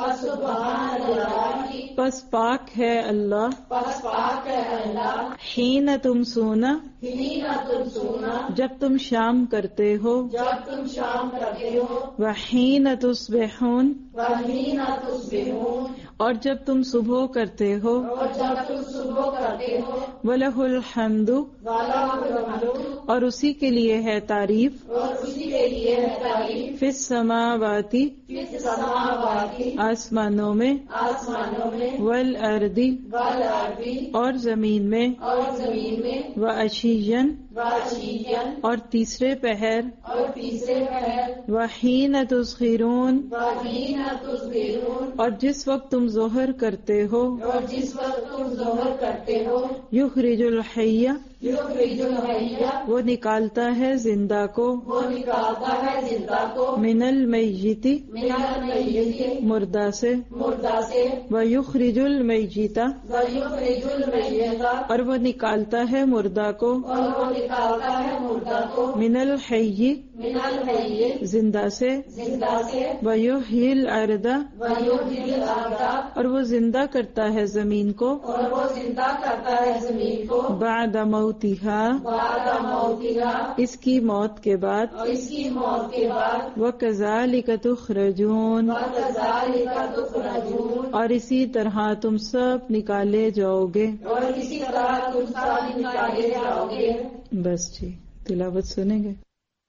فسبحان اللہ پس پاک ہے اللہ پس پاک ہے اللہ حین تم سونا حین تم سونا جب تم شام کرتے ہو جب تم شام کرتے ہو وحین تصبحون وحین تصبحون اور جب تم صبح کرتے ہو اور جب تم صبح کرتے ہو وَلَهُ الْحَمْدُ وَلَهُ الْحَمْدُ اور اسی کے لیے ہے تعریف اور اسی کے لیے ہے تعریف فی السماوات فی السماوات آسمانوں میں آسمانوں میں والارض والارض اور زمین میں اور زمین میں وعشیًا وعشیًا اور تیسرے پہر اور تیسرے پہر وحین تسخرون وحین تصبحون اور جس وقت تم ظہر کرتے ہو اور جس وقت تم ظہر کرتے ہو یخرج الحی یخرج الحی وہ نکالتا ہے زندہ کو وہ نکالتا ہے زندہ کو من المیت من المیت مردہ سے مردہ سے ویخرج المیت ویخرج المیت اور وہ نکالتا ہے مردہ کو اور وہ نکالتا ہے مردہ کو من الحی من الحی زندہ سے زندہ سے ویحیی الارض ویحیی الارض اور وہ زندہ کرتا ہے زمین کو اور وہ زندہ کرتا ہے زمین کو بعد موتها بعد موتها اس کی موت کے بعد اور اس کی موت کے بعد وَكَذَلِكَ تُخْرَجُونَ وَكَذَلِكَ تُخْرَجُونَ اور اسی طرح تم سب نکالے جاؤ گے اور اسی طرح تم سب نکالے جاؤ گے. بس جی تلاوت سنیں گے.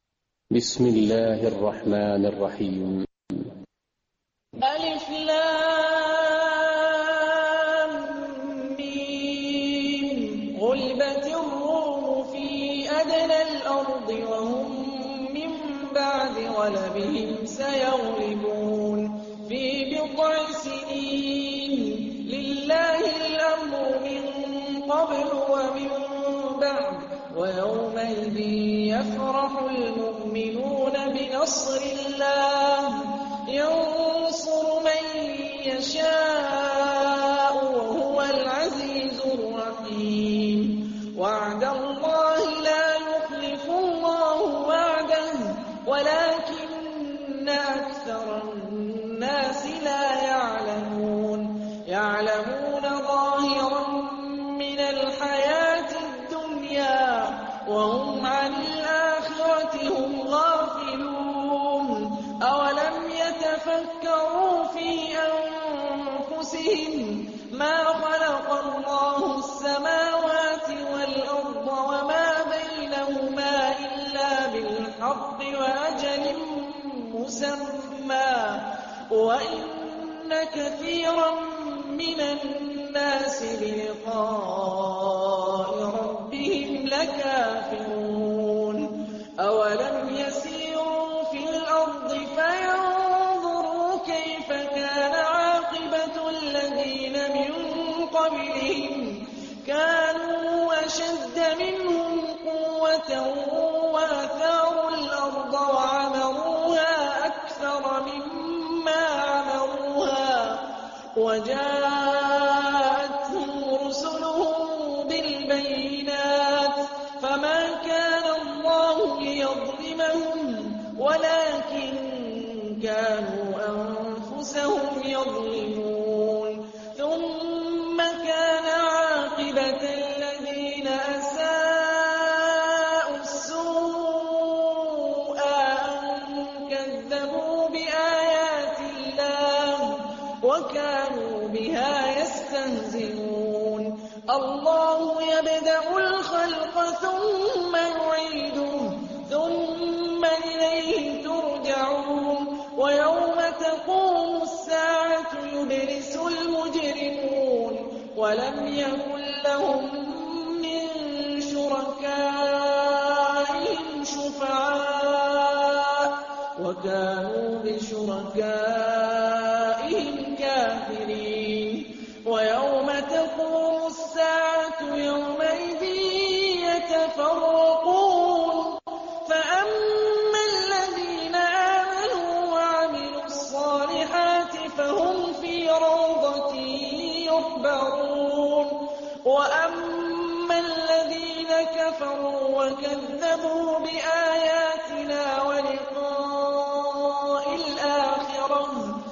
بسم اللہ الرحمن الرحیم. الف لام میم غلبت الروم فی ادنى الارض وهم من بعد غلبهم سيغلبون في بضع سنين لله الامر من قبل ومن بعد ويومئذ يفرح المؤمنون بنصر الله يشاء وهو العزيز الرحيم وعد الله لا يخلف الله وعده ولكن أكثر الناس لا يعلمون يعلمون ظاهرا من الحياة الدنيا وهم عن الآخرة هم غافلون أولم يتفكروا في أنفسهم ما خلق الله السماوات والأرض وما بينهما إلا بالحق وأجل مسمى وإن كثيرا من الناس بلقاء ربهم لكافرون أولم يسيروا في الأرض فينظروا كيف كان عاقبة الذين من قبلهم كانوا أشد منهم قوة وأثاروا الأرض وعمروها أكثر مما عمروها وجاءتهم رسلهم بالبينات فما كان الله ليظلمهم ولكن كانوا أنفسهم يظلمون ثم كان عاقبة الذين أساءوا السوء أن كذبوا بآيات الله وكانوا بها يستهزئون الله يبدأ الخلق ثم يعيده ثم إليه ترجعون ويوم تقوم الساعة يبلس المجرمون ولم يكن لهم من شركائهم شفعاء وكانوا بشركائهم كافرين ويوم تقوم الساعة يومئذ يتفرقون فأما الذين آمنوا وعملوا الصالحات فهم في روضة يحبرون وأما الذين كفروا وكذبوا بآياتنا ولقاء الآخرة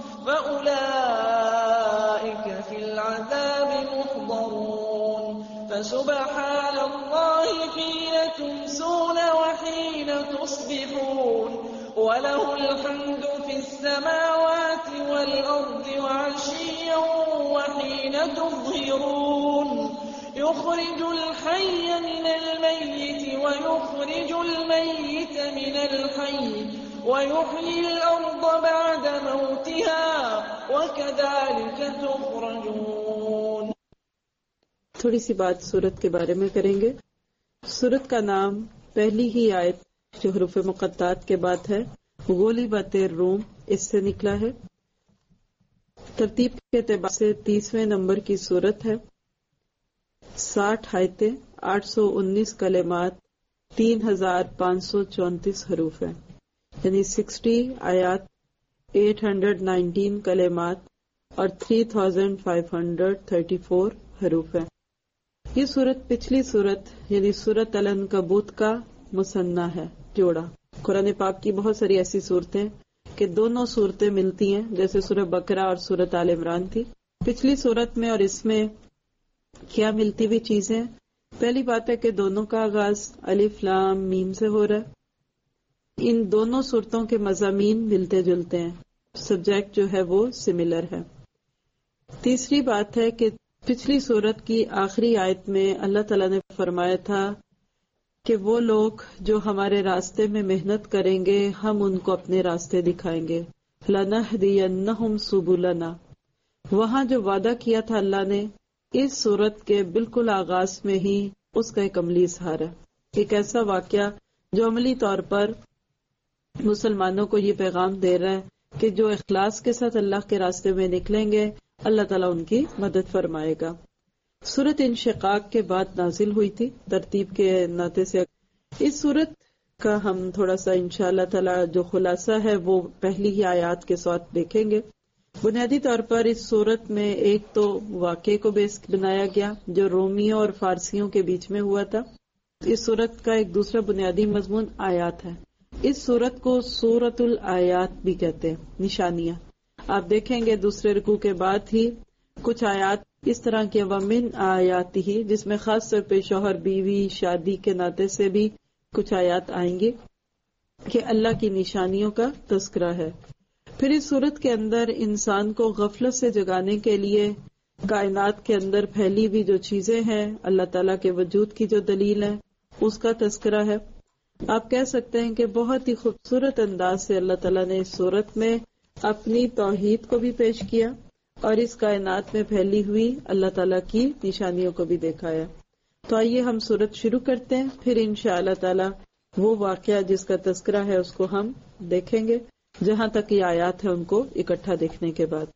فأولئك في العذاب محضرون فسبحان الله حين تمسون وحين تصبحون وله الحمد في السماوات والأرض وعشيا وحين تظهرون يخرج الحي من الميت ويخرج الميت من الحي ويحيي الأرض بعد موتها وكذلك تخرجون. تھوڑی سی بات سورت کے بارے میں کریں گے. سورت کا نام پہلی ہی آیت جو حروف مقطعات کے بعد ہے غلبت الروم اس سے نکلا ہے. ترتیب کے اعتبار سے تیسویں نمبر کی سورت ہے. ساٹھ آیتیں، آٹھ سو انیس کلمات، تین ہزار پانچ سو چونتیس حروف ہیں، یعنی سکسٹی آیات، ایٹ ہنڈریڈ نائنٹین کلمات اور three thousand five hundred thirty four حروف ہیں. یہ سورت پچھلی سورت یعنی سورت العنکبوت کا مثنیٰ ہے، جوڑا. قرآن پاک کی بہت ساری ایسی صورتیں کہ دونوں صورتیں ملتی ہیں، جیسے سورہ بقرہ اور سورت آل عمران تھی. پچھلی سورت میں اور اس میں کیا ملتی ہوئی چیزیں؟ پہلی بات ہے کہ دونوں کا آغاز الف لام میم سے ہو رہا ہے. ان دونوں صورتوں کے مضامین ملتے جلتے ہیں، سبجیکٹ جو ہے وہ سملر ہے. تیسری بات ہے کہ پچھلی سورت کی آخری آیت میں اللہ تعالیٰ نے فرمایا تھا کہ وہ لوگ جو ہمارے راستے میں محنت کریں گے ہم ان کو اپنے راستے دکھائیں گے. لَنَهْدِيَنَّهُمْ سُبُلَنَا. وہاں جو وعدہ کیا تھا اللہ نے، اس سورت کے بالکل آغاز میں ہی اس کا ایک عملی اظہار ہے. ایک ایسا واقعہ جو عملی طور پر مسلمانوں کو یہ پیغام دے رہا ہے کہ جو اخلاص کے ساتھ اللہ کے راستے میں نکلیں گے اللہ تعالیٰ ان کی مدد فرمائے گا. سورت انشقاق کے بعد نازل ہوئی تھی ترتیب کے ناطے سے. اس سورت کا ہم تھوڑا سا انشاءاللہ تعالیٰ جو خلاصہ ہے وہ پہلی ہی آیات کے ساتھ دیکھیں گے. بنیادی طور پر اس صورت میں ایک تو واقعے کو بیس بنایا گیا جو رومیوں اور فارسیوں کے بیچ میں ہوا تھا. اس صورت کا ایک دوسرا بنیادی مضمون آیات ہے. اس صورت کو سورۃ الآیات بھی کہتے ہیں، نشانیاں. آپ دیکھیں گے دوسرے رکوع کے بعد ہی کچھ آیات اس طرح کے ومن آیات ہی، جس میں خاص طور پہ شوہر بیوی شادی کے ناطے سے بھی کچھ آیات آئیں گے کہ اللہ کی نشانیوں کا تذکرہ ہے. پھر اس صورت کے اندر انسان کو غفلت سے جگانے کے لیے کائنات کے اندر پھیلی ہوئی جو چیزیں ہیں، اللہ تعالیٰ کے وجود کی جو دلیل ہے، اس کا تذکرہ ہے. آپ کہہ سکتے ہیں کہ بہت ہی خوبصورت انداز سے اللہ تعالیٰ نے اس صورت میں اپنی توحید کو بھی پیش کیا اور اس کائنات میں پھیلی ہوئی اللہ تعالیٰ کی نشانیوں کو بھی دکھایا. تو آئیے ہم صورت شروع کرتے ہیں، پھر انشاءاللہ تعالیٰ وہ واقعہ جس کا تذکرہ ہے اس کو ہم دیکھیں گے، جہاں تک یہ آیات ہے ان کو اکٹھا دیکھنے کے بعد.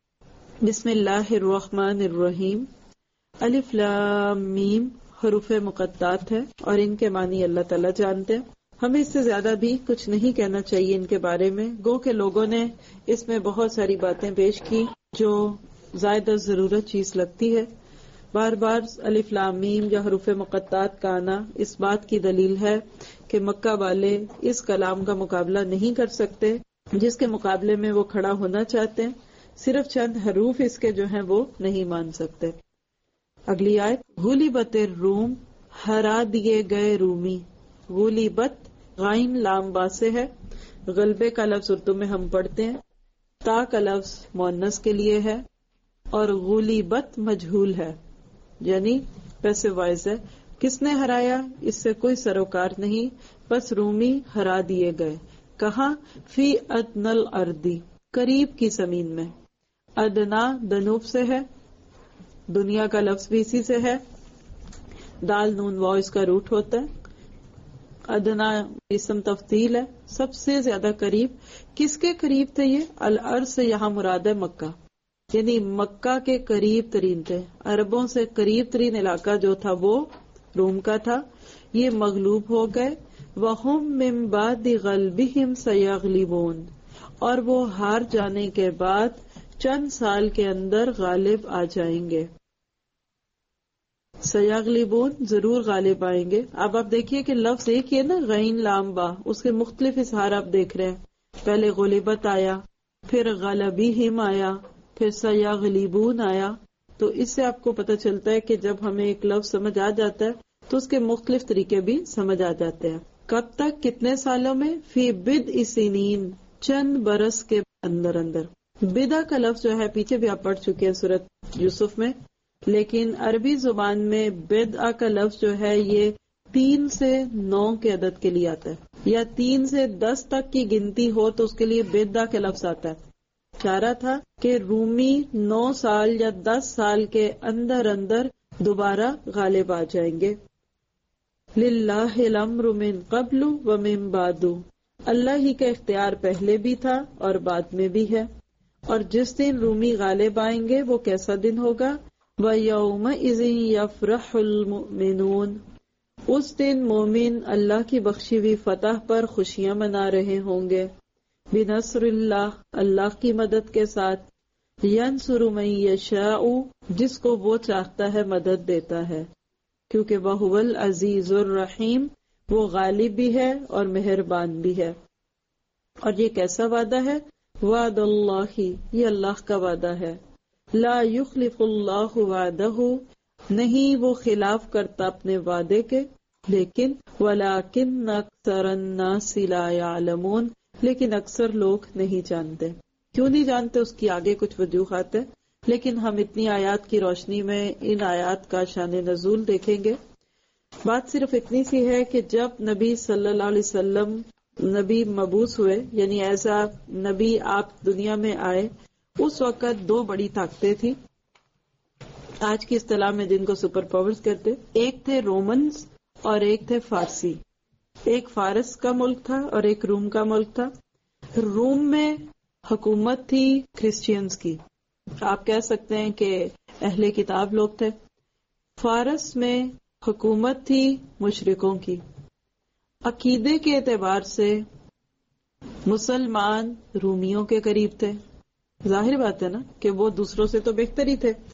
بسم اللہ الرحمن الرحیم. الف لام میم حروف مقطعات ہے اور ان کے معنی اللہ تعالیٰ جانتے ہیں. ہمیں اس سے زیادہ بھی کچھ نہیں کہنا چاہیے ان کے بارے میں، گو کہ لوگوں نے اس میں بہت ساری باتیں پیش کی جو زائد ضرورت چیز لگتی ہے. بار بار الف لام میم یا حروف مقطعات کا آنا اس بات کی دلیل ہے کہ مکہ والے اس کلام کا مقابلہ نہیں کر سکتے جس کے مقابلے میں وہ کھڑا ہونا چاہتے ہیں. صرف چند حروف اس کے جو ہیں وہ نہیں مان سکتے. اگلی آیت، غلبت الروم، ہرا دیے گئے رومی. غلبت غائن لام با سے ہے. غلبے کا لفظ اردو میں ہم پڑھتے ہیں، تا کا لفظ مؤنث کے لیے ہے اور غلبت مجہول ہے یعنی پیسو وائز ہے. کس نے ہرایا اس سے کوئی سروکار نہیں، بس رومی ہرا دیے گئے. کہاں؟ فی ادنی الارض، قریب کی زمین میں. ادنا دنوب سے ہے، دنیا کا لفظ بھی اسی سے ہے. دال نون واو اس کا روٹ ہوتا ہے. ادنا اسم تفضیل ہے، سب سے زیادہ قریب. کس کے قریب تھے یہ؟ الارض سے یہاں مراد ہے مکہ، یعنی مکہ کے قریب ترین تھے. عربوں سے قریب ترین علاقہ جو تھا وہ روم کا تھا. یہ مغلوب ہو گئے. وَهُمْ مِنْ بَعْدِ غَلْبِهِمْ سَيَغْلِبُونَ، اور وہ ہار جانے کے بعد چند سال کے اندر غالب آ جائیں گے. سیغلبون ضرور غالب آئیں گے. اب آپ دیکھیے کہ لفظ ایک ہی ہے نا، غین لام با، اس کے مختلف اظہار آپ دیکھ رہے ہیں. پہلے غلبت آیا، پھر غلبیہم آیا، پھر سیغلبون آیا. تو اس سے آپ کو پتہ چلتا ہے کہ جب ہمیں ایک لفظ سمجھ آ جاتا ہے تو اس کے مختلف طریقے بھی سمجھ آ جاتے ہیں. کب تک؟ کتنے سالوں میں؟ فی بدء سنین، چند برس کے اندر اندر. بدع کا لفظ جو ہے پیچھے بھی آپ پڑھ چکے ہیں سورۃ یوسف میں، لیکن عربی زبان میں بدع کا لفظ جو ہے یہ تین سے نو کے عدد کے لیے آتا ہے، یا تین سے دس تک کی گنتی ہو تو اس کے لیے بدع کا لفظ آتا ہے. چارہ تھا کہ رومی نو سال یا دس سال کے اندر اندر دوبارہ غالب آ جائیں گے. للہ الامر من قبل و من بعد، اللہ ہی کا اختیار پہلے بھی تھا اور بعد میں بھی ہے. اور جس دن رومی غالب آئیں گے وہ کیسا دن ہوگا؟ وَيَوْمَئِذٍ يَفْرَحُ الْمُؤْمِنُونَ، اس دن مومن اللہ کی بخشی ہوئی فتح پر خوشیاں منا رہے ہوں گے. بِنَصْرِ اللَّهِ، اللہ کی مدد کے ساتھ. يَنْصُرُ مَن يَشَاءُ، جس کو وہ چاہتا ہے مدد دیتا ہے، کیونکہ وَهُوَ الْعَزِيزُ الرَّحِيمُ، وہ غالب بھی ہے اور مہربان بھی ہے. اور یہ کیسا وعدہ ہے؟ وعد اللہ، یہ اللہ کا وعدہ ہے. لا یخلف اللہ وعدہ، نہیں وہ خلاف کرتا اپنے وعدے کے، لیکن ولکن اکثر الناس لا یعلمون، لیکن اکثر لوگ نہیں جانتے. کیوں نہیں جانتے؟ اس کی آگے کچھ وجوہات ہیں، لیکن ہم اتنی آیات کی روشنی میں ان آیات کا شان نزول دیکھیں گے. بات صرف اتنی سی ہے کہ جب نبی صلی اللہ علیہ وسلم نبی مبعوث ہوئے، یعنی ایسا نبی آپ دنیا میں آئے، اس وقت دو بڑی طاقتیں تھیں آج کی اصطلاح میں جن کو سپر پاورز کہتے. ایک تھے رومنز اور ایک تھے فارسی. ایک فارس کا ملک تھا اور ایک روم کا ملک تھا. روم میں حکومت تھی کرسچینز کی، آپ کہہ سکتے ہیں کہ اہل کتاب لوگ تھے. فارس میں حکومت تھی مشرکوں کی. عقیدے کے اعتبار سے مسلمان رومیوں کے قریب تھے، ظاہر بات ہے نا کہ وہ دوسروں سے تو بہتر ہی تھے.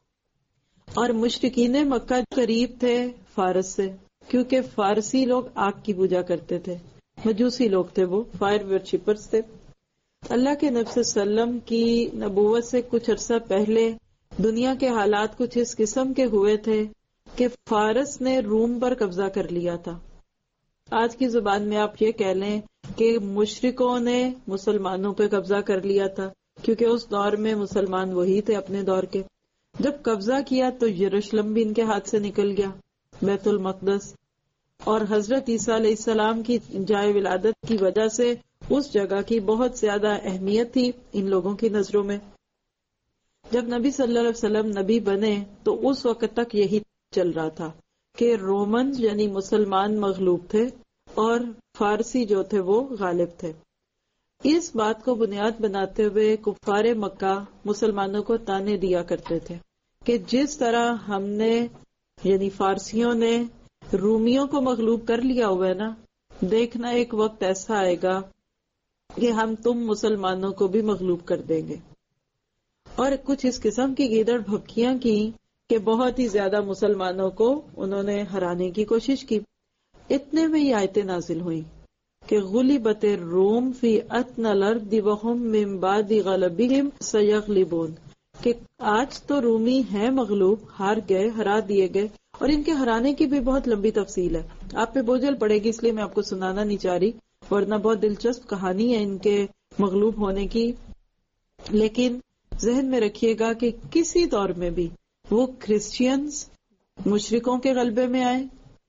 اور مشرکین مکہ قریب تھے فارس سے، کیونکہ فارسی لوگ آگ کی پوجا کرتے تھے، مجوسی لوگ تھے، وہ فائر ورشپرز تھے. اللہ کے نبی صلی اللہ علیہ وسلم کی نبوت سے کچھ عرصہ پہلے دنیا کے حالات کچھ اس قسم کے ہوئے تھے کہ فارس نے روم پر قبضہ کر لیا تھا. آج کی زبان میں آپ یہ کہہ لیں کہ مشرکوں نے مسلمانوں پہ قبضہ کر لیا تھا، کیونکہ اس دور میں مسلمان وہی تھے اپنے دور کے. جب قبضہ کیا تو یروشلم بھی ان کے ہاتھ سے نکل گیا، بیت المقدس، اور حضرت عیسیٰ علیہ السلام کی جائے ولادت کی وجہ سے اس جگہ کی بہت زیادہ اہمیت تھی ان لوگوں کی نظروں میں. جب نبی صلی اللہ علیہ وسلم نبی بنے تو اس وقت تک یہی چل رہا تھا کہ رومن یعنی مسلمان مغلوب تھے اور فارسی جو تھے وہ غالب تھے. اس بات کو بنیاد بناتے ہوئے کفار مکہ مسلمانوں کو تانے دیا کرتے تھے کہ جس طرح ہم نے یعنی فارسیوں نے رومیوں کو مغلوب کر لیا ہوا ہے نا، دیکھنا ایک وقت ایسا آئے گا کہ ہم تم مسلمانوں کو بھی مغلوب کر دیں گے. اور کچھ اس قسم کی گیدڑ بھبکیاں کی کہ بہت ہی زیادہ مسلمانوں کو انہوں نے ہرانے کی کوشش کی. اتنے میں یہ آیتیں نازل ہوئیں کہ غلبت الروم فی ادنی الارض وهم من بعد غلبهم سیغلبون، کہ آج تو رومی ہیں مغلوب، ہار گئے، ہرا دیے گئے. اور ان کے ہرانے کی بھی بہت لمبی تفصیل ہے، آپ پہ بوجھل پڑے گی اس لیے میں آپ کو سنانا نہیں چاہ رہی، ورنہ بہت دلچسپ کہانی ہے ان کے مغلوب ہونے کی. لیکن ذہن میں رکھیے گا کہ کسی دور میں بھی وہ کرسچینز مشرکوں کے غلبے میں آئے،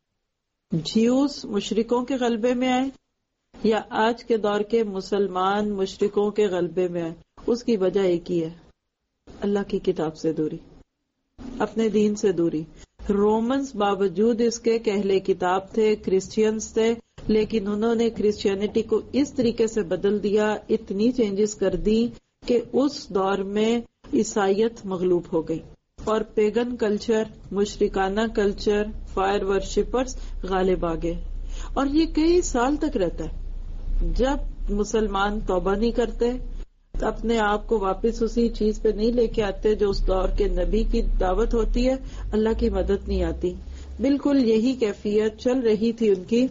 جیوز مشرکوں کے غلبے میں آئے، یا آج کے دور کے مسلمان مشرکوں کے غلبے میں آئے، اس کی وجہ ایک ہی ہے، اللہ کی کتاب سے دوری، اپنے دین سے دوری. رومنز باوجود اس کے کہ اہل کتاب تھے، کرسچینز تھے، لیکن انہوں نے کرسچینٹی کو اس طریقے سے بدل دیا، اتنی چینجز کر دی کہ اس دور میں عیسائیت مغلوب ہو گئی اور پیگن کلچر، مشرکانہ کلچر، فائر ورشپرز غالب آ گئے. اور یہ کئی سال تک رہتا ہے جب مسلمان توبہ نہیں کرتے، اپنے آپ کو واپس اسی چیز پہ نہیں لے کے آتے جو اس دور کے نبی کی دعوت ہوتی ہے، اللہ کی مدد نہیں آتی. بالکل یہی کیفیت چل رہی تھی ان کی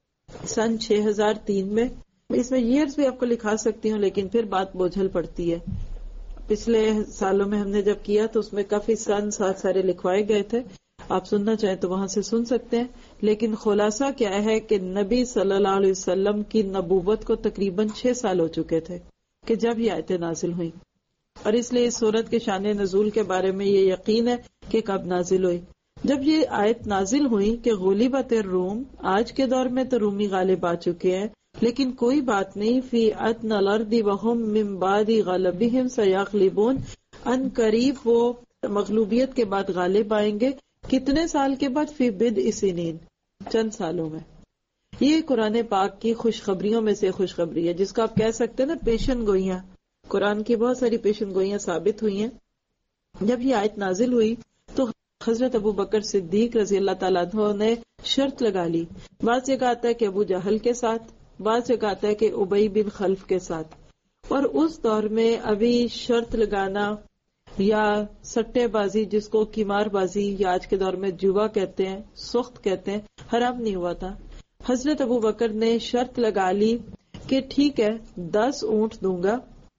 سن چھ ہزار تین میں. اس میں ایئرز بھی آپ کو لکھا سکتی ہوں لیکن پھر بات بوجھل پڑتی ہے. پچھلے سالوں میں ہم نے جب کیا تو اس میں کافی سن ساتھ سارے لکھوائے گئے تھے، آپ سننا چاہیں تو وہاں سے سن سکتے ہیں. لیکن خلاصہ کیا ہے کہ نبی صلی اللہ علیہ وسلم کی نبوت کو تقریباً چھ سال ہو چکے تھے کہ جب یہ آیتیں نازل ہوئیں، اور اس لیے اس سورت کے شان نزول کے بارے میں یہ یقین ہے کہ کب نازل ہوئی. جب یہ آیت نازل ہوئی کہ غلبت الروم، آج کے دور میں تو رومی غالب آ چکے ہیں، لیکن کوئی بات نہیں، فی ادنی الارض وهم من بعد غلبهم سیغلبون، ان قریب وہ مغلوبیت کے بعد غالب آئیں گے. کتنے سال کے بعد؟ فی بدء سنین، چند سالوں میں. یہ قرآن پاک کی خوشخبریوں میں سے خوشخبری ہے، جس کو آپ کہہ سکتے ہیں نا پیشن گوئیاں. قرآن کی بہت ساری پیشن گوئیاں ثابت ہوئی ہیں. جب یہ آیت نازل ہوئی تو حضرت ابو بکر صدیق رضی اللہ تعالیٰ عنہ نے شرط لگا لی. بعض جگہ آتا ہے کہ ابو جہل کے ساتھ، بعض جگہ آتا ہے کہ ابی بن خلف کے ساتھ. اور اس دور میں ابھی شرط لگانا یا سٹے بازی، جس کو قمار بازی یا آج کے دور میں جوا کہتے ہیں، سخت کہتے ہیں، حرام نہیں ہوا تھا. حضرت ابو بکر نے شرط لگا لی کہ ٹھیک ہے دس اونٹ دوں گا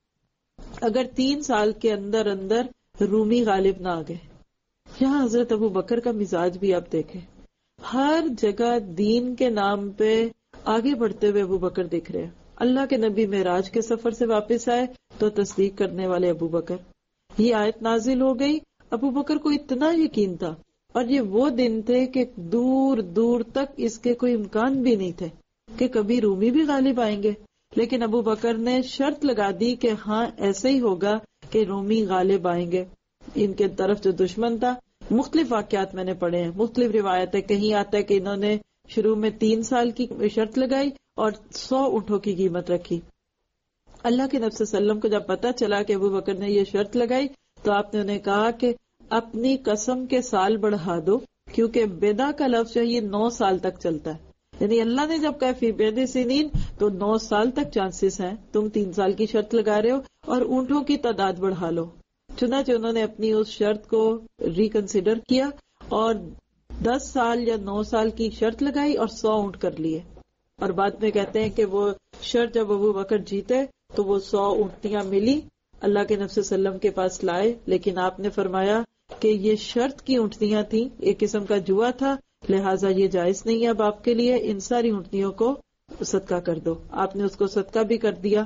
اگر تین سال کے اندر اندر رومی غالب نہ آ گئے. یہاں حضرت ابو بکر کا مزاج بھی آپ دیکھیں، ہر جگہ دین کے نام پہ آگے بڑھتے ہوئے ابو بکر دکھ رہے ہیں. اللہ کے نبی معراج کے سفر سے واپس آئے تو تصدیق کرنے والے ابو بکر. یہ آیت نازل ہو گئی، ابو بکر کو اتنا یقین تھا، اور یہ وہ دن تھے کہ دور دور تک اس کے کوئی امکان بھی نہیں تھے کہ کبھی رومی بھی غالب آئیں گے. لیکن ابو بکر نے شرط لگا دی کہ ہاں ایسے ہی ہوگا کہ رومی غالب آئیں گے. ان کے طرف جو دشمن تھا، مختلف واقعات میں نے پڑھے ہیں، مختلف روایتیں. کہیں آتا ہے کہ انہوں نے شروع میں تین سال کی شرط لگائی اور سو اونٹوں کی قیمت رکھی. اللہ کے نبی صلی اللہ علیہ وسلم کو جب پتا چلا کہ ابو بکر نے یہ شرط لگائی تو آپ نے انہیں کہا کہ اپنی قسم کے سال بڑھا دو، کیونکہ بیدا کا لفظ جو ہے یہ نو سال تک چلتا ہے. یعنی اللہ نے جب کہا فی بیض سنین تو نو سال تک چانسز ہیں، تم تین سال کی شرط لگا رہے ہو اور اونٹوں کی تعداد بڑھا لو. چنانچہ انہوں نے اپنی اس شرط کو ریکنسیڈر کیا اور دس سال یا نو سال کی شرط لگائی اور سو اونٹ کر لیے. اور بعد میں کہتے ہیں کہ وہ شرط جب ابو بکر جیتے تو وہ سو اونٹیاں ملی، اللہ کے نبی صلی اللہ علیہ وسلم کے پاس لائے، لیکن آپ نے فرمایا کہ یہ شرط کی اونٹیاں تھیں، ایک قسم کا جوا تھا، لہٰذا یہ جائز نہیں ہے اب آپ کے لیے، ان ساری اونٹیوں کو صدقہ کر دو. آپ نے اس کو صدقہ بھی کر دیا.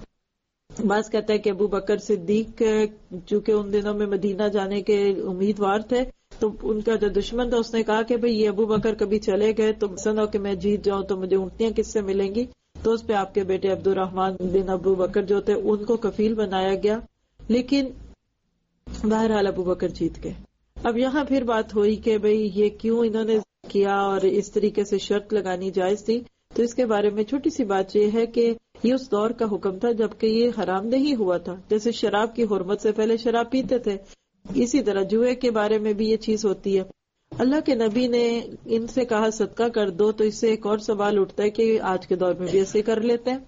بعض کہتا ہے کہ ابو بکر صدیق چونکہ ان دنوں میں مدینہ جانے کے امیدوار تھے تو ان کا جو دشمن تھا اس نے کہا کہ بھئی یہ ابو بکر کبھی چلے گئے تو پسند ہو کہ میں جیت جاؤں تو مجھے اونٹیاں کس سے ملیں گی، تو اس پہ آپ کے بیٹے عبد الرحمن بن ابو بکر جو تھے ان کو کفیل بنایا گیا. لیکن بہرحال ابو بکر جیت گئے. اب یہاں پھر بات ہوئی کہ بھئی یہ کیوں انہوں نے کیا اور اس طریقے سے شرط لگانی جائز تھی. تو اس کے بارے میں چھوٹی سی بات یہ ہے کہ یہ اس دور کا حکم تھا جبکہ یہ حرام نہیں ہوا تھا. جیسے شراب کی حرمت سے پہلے شراب پیتے تھے، اسی طرح جوئے کے بارے میں بھی یہ چیز ہوتی ہے. اللہ کے نبی نے ان سے کہا صدقہ کر دو تو اس سے ایک اور سوال اٹھتا ہے کہ آج کے دور میں بھی ایسے کر لیتے ہیں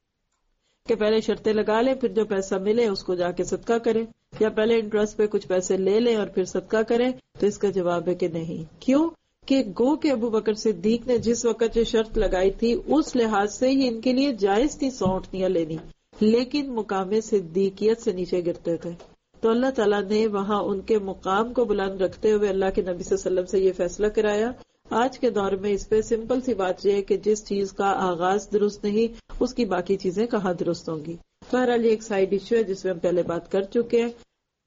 کہ پہلے شرطیں لگا لیں پھر جو پیسہ ملے اس کو جا کے صدقہ کریں، یا پہلے انٹرسٹ پہ کچھ پیسے لے لیں اور پھر صدقہ کریں. تو اس کا جواب ہے کہ نہیں. کیوں کہ گو کہ ابو بکر صدیق نے جس وقت یہ شرط لگائی تھی اس لحاظ سے یہ ان کے لیے جائز تھی سو اونٹیاں لینی، لیکن مقام صدیقیت سے نیچے گرتے تھے. تو اللہ تعالیٰ نے وہاں ان کے مقام کو بلند رکھتے ہوئے اللہ کے نبی صلی اللہ علیہ وسلم سے یہ فیصلہ کرایا. آج کے دور میں اس پہ سمپل سی بات یہ ہے کہ جس چیز کا آغاز درست نہیں اس کی باقی چیزیں کہاں درست ہوں گی. بہرحال یہ ایک سائیڈ ایشو ہے جس میں ہم پہلے بات کر چکے ہیں.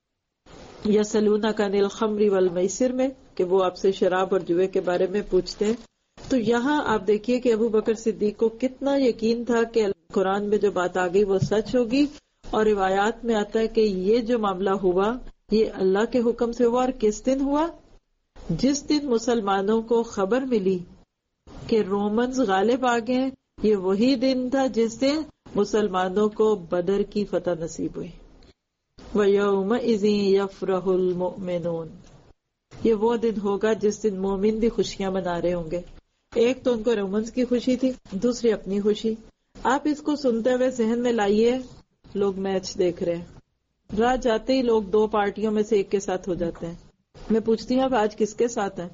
یسألونک عن الخمر والمیسر میں کہ وہ آپ سے شراب اور جوئے کے بارے میں پوچھتے ہیں. تو یہاں آپ دیکھیے کہ ابو بکر صدیق کو کتنا یقین تھا کہ قرآن میں جو بات آ گئی وہ سچ ہوگی، اور روایات میں آتا ہے کہ یہ جو معاملہ ہوا یہ اللہ کے حکم سے ہوا. اور کس دن ہوا؟ جس دن مسلمانوں کو خبر ملی کہ رومنز غالب آ گئے، یہ وہی دن تھا جس دن مسلمانوں کو بدر کی فتح نصیب ہوئی. وَيَوْمَئِذٍ يَفْرَحُ الْمُؤْمِنُونَ، یہ وہ دن ہوگا جس دن مومن بھی خوشیاں منا رہے ہوں گے. ایک تو ان کو رومنز کی خوشی تھی، دوسری اپنی خوشی. آپ اس کو سنتے ہوئے ذہن میں لائیے لوگ میچ دیکھ رہے ہیں، رات جاتے ہی لوگ دو پارٹیوں میں سے ایک کے ساتھ ہو جاتے ہیں. میں پوچھتی ہوں اب آج کس کے ساتھ ہیں؟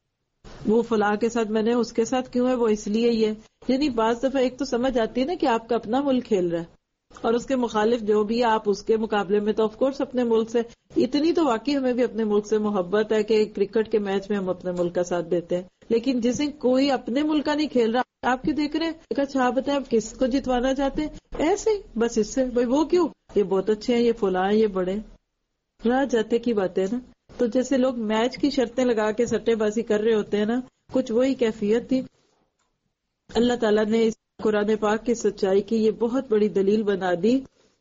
وہ فلاں کے ساتھ، میں نے اس کے ساتھ کیوں ہے؟ وہ اس لیے یہ. یعنی بعض دفعہ ایک تو سمجھ آتی ہے نا کہ آپ کا اپنا ملک کھیل رہا ہے اور اس کے مخالف جو بھی آپ اس کے مقابلے میں تو آف کورس اپنے ملک سے اتنی تو واقعی ہمیں بھی اپنے ملک سے محبت ہے کہ کرکٹ کے میچ میں ہم اپنے ملک کا ساتھ دیتے ہیں. لیکن جسے کوئی اپنے ملک کا نہیں کھیل رہا آپ کیوں دیکھ رہے ہیں؟ اچھا بتائیں آپ کس کو جتوانا چاہتے ہیں؟ ایسے ہی بس اس سے بھائی وہ کیوں، یہ بہت اچھے ہیں، یہ فلاں یہ بڑے. راہ جاتے کی باتیں نا. تو جیسے لوگ میچ کی شرطیں لگا کے سٹے بازی کر رہے ہوتے ہیں نا، کچھ وہی کیفیت تھی. اللہ تعالیٰ نے اس قرآن پاک کی سچائی کی یہ بہت بڑی دلیل بنا دی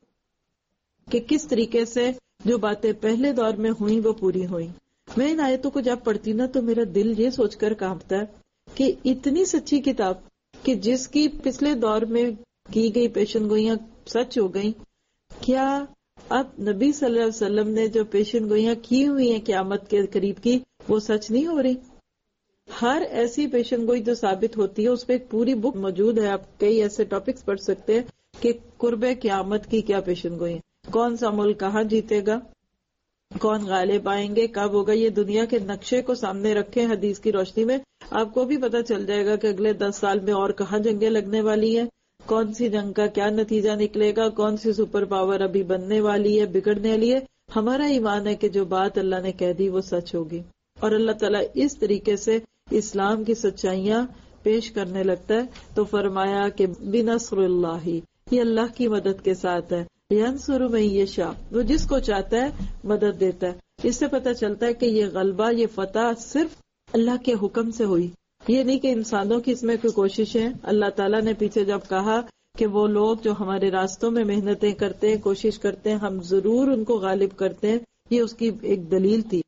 کہ کس طریقے سے جو باتیں پہلے دور میں ہوئیں وہ پوری ہوئیں. میں ان آیتوں کو جب پڑھتی نا تو میرا دل یہ سوچ کر کانپتا ہے کہ اتنی سچی کتاب کہ جس کی پچھلے دور میں کی گئی پیشن گوئیاں سچ ہو گئیں، کیا اب نبی صلی اللہ علیہ وسلم نے جو پیشن گوئیاں کی ہوئی ہیں قیامت کے قریب کی وہ سچ نہیں ہو رہی؟ ہر ایسی پیشن گوئی جو ثابت ہوتی ہے اس پہ ایک پوری بک موجود ہے. آپ کئی ایسے ٹاپکس پڑھ سکتے ہیں کہ قرب قیامت کی کیا پیشن گوئی ہے، کون سا ملک کہاں جیتے گا، کون غالب آئیں گے، کب ہوگا. یہ دنیا کے نقشے کو سامنے رکھیں حدیث کی روشنی میں، آپ کو بھی پتہ چل جائے گا کہ اگلے دس سال میں اور کہاں جنگیں لگنے والی ہیں، کون سی جنگ کا کیا نتیجہ نکلے گا، کون سی سپر پاور ابھی بننے والی ہے، بگڑنے والی ہے. ہمارا ایمان ہے کہ جو بات اللہ نے کہہ دی وہ سچ ہوگی. اور اللہ تعالیٰ اس طریقے سے اسلام کی سچائیاں پیش کرنے لگتا ہے. تو فرمایا کہ بنصر اللہ، یہ اللہ کی مدد کے ساتھ ہے. ینصر من یشاء، وہ جس کو چاہتا ہے مدد دیتا ہے. اس سے پتہ چلتا ہے کہ یہ غلبہ، یہ فتح صرف اللہ کے حکم سے ہوئی. یہ نہیں کہ انسانوں کی اس میں کوئی کوششیں. اللہ تعالیٰ نے پیچھے جب کہا کہ وہ لوگ جو ہمارے راستوں میں محنتیں کرتے ہیں، کوشش کرتے ہیں، ہم ضرور ان کو غالب کرتے ہیں، یہ اس کی ایک دلیل تھی.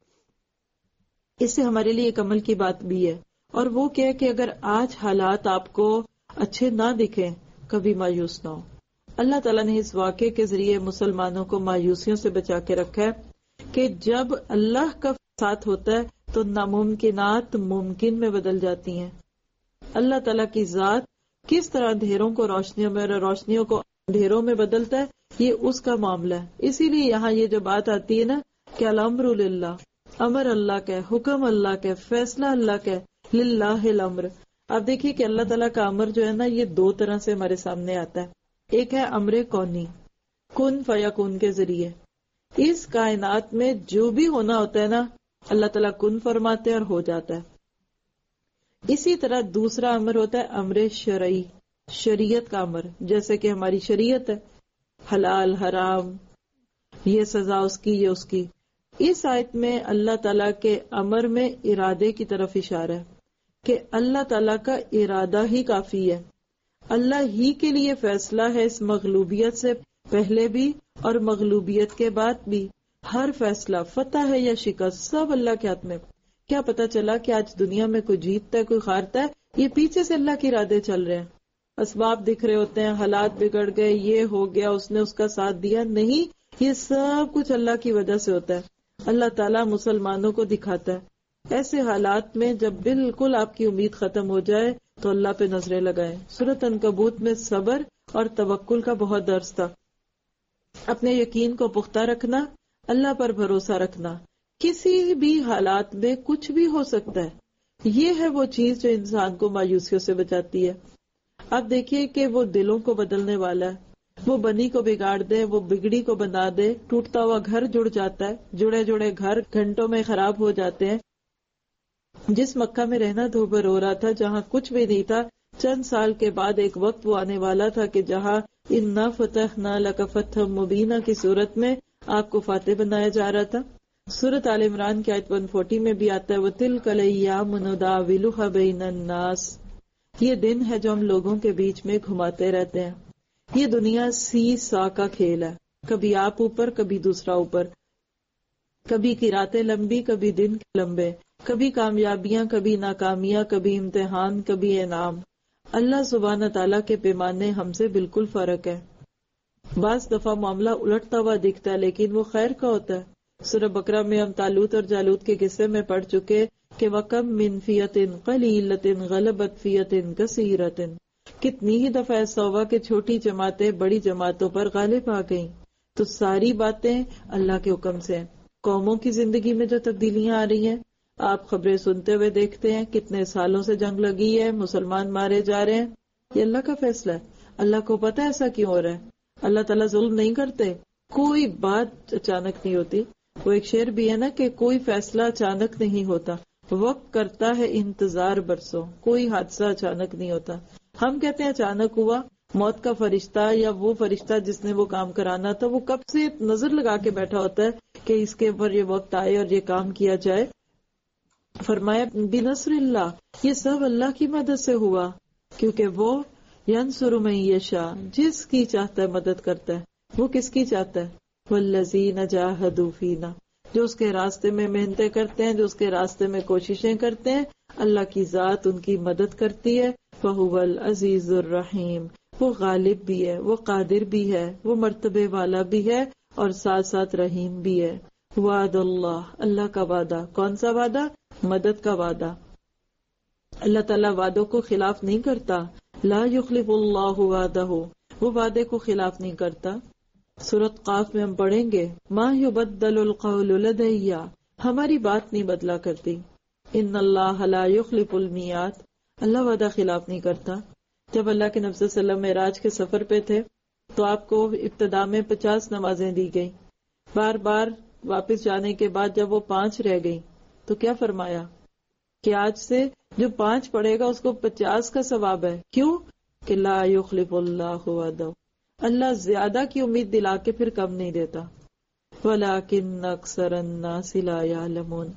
اس سے ہمارے لیے ایک عمل کی بات بھی ہے، اور وہ کیا کہ اگر آج حالات آپ کو اچھے نہ دکھیں کبھی مایوس نہ ہو. اللہ تعالیٰ نے اس واقعے کے ذریعے مسلمانوں کو مایوسیوں سے بچا کے رکھا ہے کہ جب اللہ کا ساتھ ہوتا ہے تو ناممکنات ممکن میں بدل جاتی ہیں. اللہ تعالیٰ کی ذات کس طرح اندھیروں کو روشنیوں میں اور روشنیوں کو اندھیروں میں بدلتا ہے، یہ اس کا معاملہ ہے. اسی لیے یہاں یہ جو بات آتی ہے نا کہ الامر للہ، امر اللہ کا ہے، حکم اللہ کا ہے، فیصلہ اللہ کا ہے، للہ الامر. آپ دیکھیے کہ اللہ تعالیٰ کا امر جو ہے نا یہ دو طرح سے ہمارے سامنے آتا ہے. ایک ہے امر کونی، کن فیکون کے ذریعے. اس کائنات میں جو بھی ہونا ہوتا ہے نا اللہ تعالیٰ کن فرماتے ہیں اور ہو جاتا ہے. اسی طرح دوسرا امر ہوتا ہے امر شرعی، شریعت کا امر، جیسے کہ ہماری شریعت ہے حلال حرام، یہ سزا اس کی یہ اس کی. اس آیت میں اللہ تعالیٰ کے امر میں ارادے کی طرف اشارہ ہے کہ اللہ تعالیٰ کا ارادہ ہی کافی ہے. اللہ ہی کے لیے فیصلہ ہے اس مغلوبیت سے پہلے بھی اور مغلوبیت کے بعد بھی. ہر فیصلہ فتح ہے یا شکست سب اللہ کے ہاتھ میں. کیا پتا چلا کہ آج دنیا میں کوئی جیتتا ہے کوئی ہارتا ہے، یہ پیچھے سے اللہ کے ارادے چل رہے ہیں. اسباب دکھ رہے ہوتے ہیں، حالات بگڑ گئے، یہ ہو گیا، اس نے اس کا ساتھ دیا، نہیں، یہ سب کچھ اللہ کی وجہ سے ہوتا ہے. اللہ تعالیٰ مسلمانوں کو دکھاتا ہے ایسے حالات میں جب بالکل آپ کی امید ختم ہو جائے تو اللہ پہ نظریں لگائیں. سورۃ عنکبوت میں صبر اور توکل کا بہت درس تھا. اپنے یقین کو پختہ رکھنا، اللہ پر بھروسہ رکھنا. کسی بھی حالات میں کچھ بھی ہو سکتا ہے. یہ ہے وہ چیز جو انسان کو مایوسیوں سے بچاتی ہے. اب دیکھیے کہ وہ دلوں کو بدلنے والا ہے. وہ بنی کو بگاڑ دے، وہ بگڑی کو بنا دے. ٹوٹتا ہوا گھر جڑ جاتا ہے، جڑے جڑے گھر گھنٹوں میں خراب ہو جاتے ہیں. جس مکہ میں رہنا دھوبر ہو رہا تھا، جہاں کچھ بھی نہیں تھا، چند سال کے بعد ایک وقت وہ آنے والا تھا کہ جہاں اِنَّا فَتَحْنَا لَكَ فَتْحًا مُبِينًا کی صورت میں آپ کو فاتح بنایا جا رہا تھا. سورۃ آل عمران کی آیت ایک سو چالیس میں بھی آتا ہے وَتِلْكَ الْأَيَّامُ نُدَاوِلُهَا بَيْنَ النَّاسِ. یہ دن ہے جو ہم لوگوں کے بیچ میں گھماتے رہتے ہیں. یہ دنیا سی سا کا کھیل ہے، کبھی آپ اوپر کبھی دوسرا اوپر، کبھی کی راتیں لمبی کبھی دن لمبے، کبھی کامیابیاں کبھی ناکامیاں، کبھی امتحان کبھی انعام. اللہ سبحانہ تعالیٰ کے پیمانے ہم سے بالکل فرق ہے. بعض دفعہ معاملہ الٹتا ہوا دکھتا ہے لیکن وہ خیر کا ہوتا ہے. سورہ بقرہ میں ہم طالوت اور جالوت کے قصے میں پڑھ چکے کہ وَكَمْ مِنْ فِيَةٍ قَلِيلَةٍ غَلَبَتْ فِيَةٍ كَثِيرَةٍ. کتنی ہی دفعہ ایسا ہوا کہ چھوٹی جماعتیں بڑی جماعتوں پر غالب آ گئیں. تو ساری باتیں اللہ کے حکم سے ہیں. قوموں کی زندگی میں جو تبدیلیاں آ رہی ہیں آپ خبریں سنتے ہوئے دیکھتے ہیں، کتنے سالوں سے جنگ لگی ہے، مسلمان مارے جا رہے ہیں. یہ اللہ کا فیصلہ ہے. اللہ کو پتہ ہے ایسا کیوں ہو رہا ہے. اللہ تعالیٰ ظلم نہیں کرتے. کوئی بات اچانک نہیں ہوتی. وہ ایک شعر بھی ہے نا کہ کوئی فیصلہ اچانک نہیں ہوتا، وقت کرتا ہے انتظار برسوں. کوئی حادثہ اچانک نہیں ہوتا. ہم کہتے ہیں اچانک ہوا. موت کا فرشتہ یا وہ فرشتہ جس نے وہ کام کرانا تھا وہ کب سے نظر لگا کے بیٹھا ہوتا ہے کہ اس کے اوپر یہ وقت آئے اور یہ کام کیا جائے. فرمایا بنصر اللہ، یہ سب اللہ کی مدد سے ہوا، کیونکہ وہ ینصر من یشاء، جس کی چاہتا ہے مدد کرتا ہے. وہ کس کی چاہتا ہے؟ والذین جاہدوا فینا، جو اس کے راستے میں محنتیں کرتے ہیں، جو اس کے راستے میں کوششیں کرتے ہیں، اللہ کی ذات ان کی مدد کرتی ہے. فَهُوَ الْعَزِيزُ الرَّحِيمُ، وہ غالب بھی ہے، وہ قادر بھی ہے، وہ مرتبے والا بھی ہے اور ساتھ ساتھ رحیم بھی ہے. وعد اللہ، اللہ کا وعدہ. کون سا وعدہ؟ مدد کا وعدہ. اللہ تعالیٰ وعدوں کو خلاف نہیں کرتا. لا یخلف اللہ وعدہ، وہ وعدے کو خلاف نہیں کرتا. سورۃ قاف میں ہم پڑھیں گے ما یبدل القول لدی، ہماری بات نہیں بدلا کرتی. ان اللہ لا یخلف المیعاد، اللہ وعدہ خلاف نہیں کرتا. جب اللہ کے نبی صلی اللہ علیہ وسلم معراج کے سفر پہ تھے تو آپ کو ابتدا میں پچاس نمازیں دی گئیں. بار بار واپس جانے کے بعد جب وہ پانچ رہ گئی تو کیا فرمایا کہ آج سے جو پانچ پڑھے گا اس کو پچاس کا ثواب ہے. کیوں؟ کہ لا یخلف اللہ وعدہ، اللہ زیادہ کی امید دلا کے پھر کم نہیں دیتا. وَلَكِنَّ أَكْثَرَ النَّاسِ لَا يَعْلَمُونَ،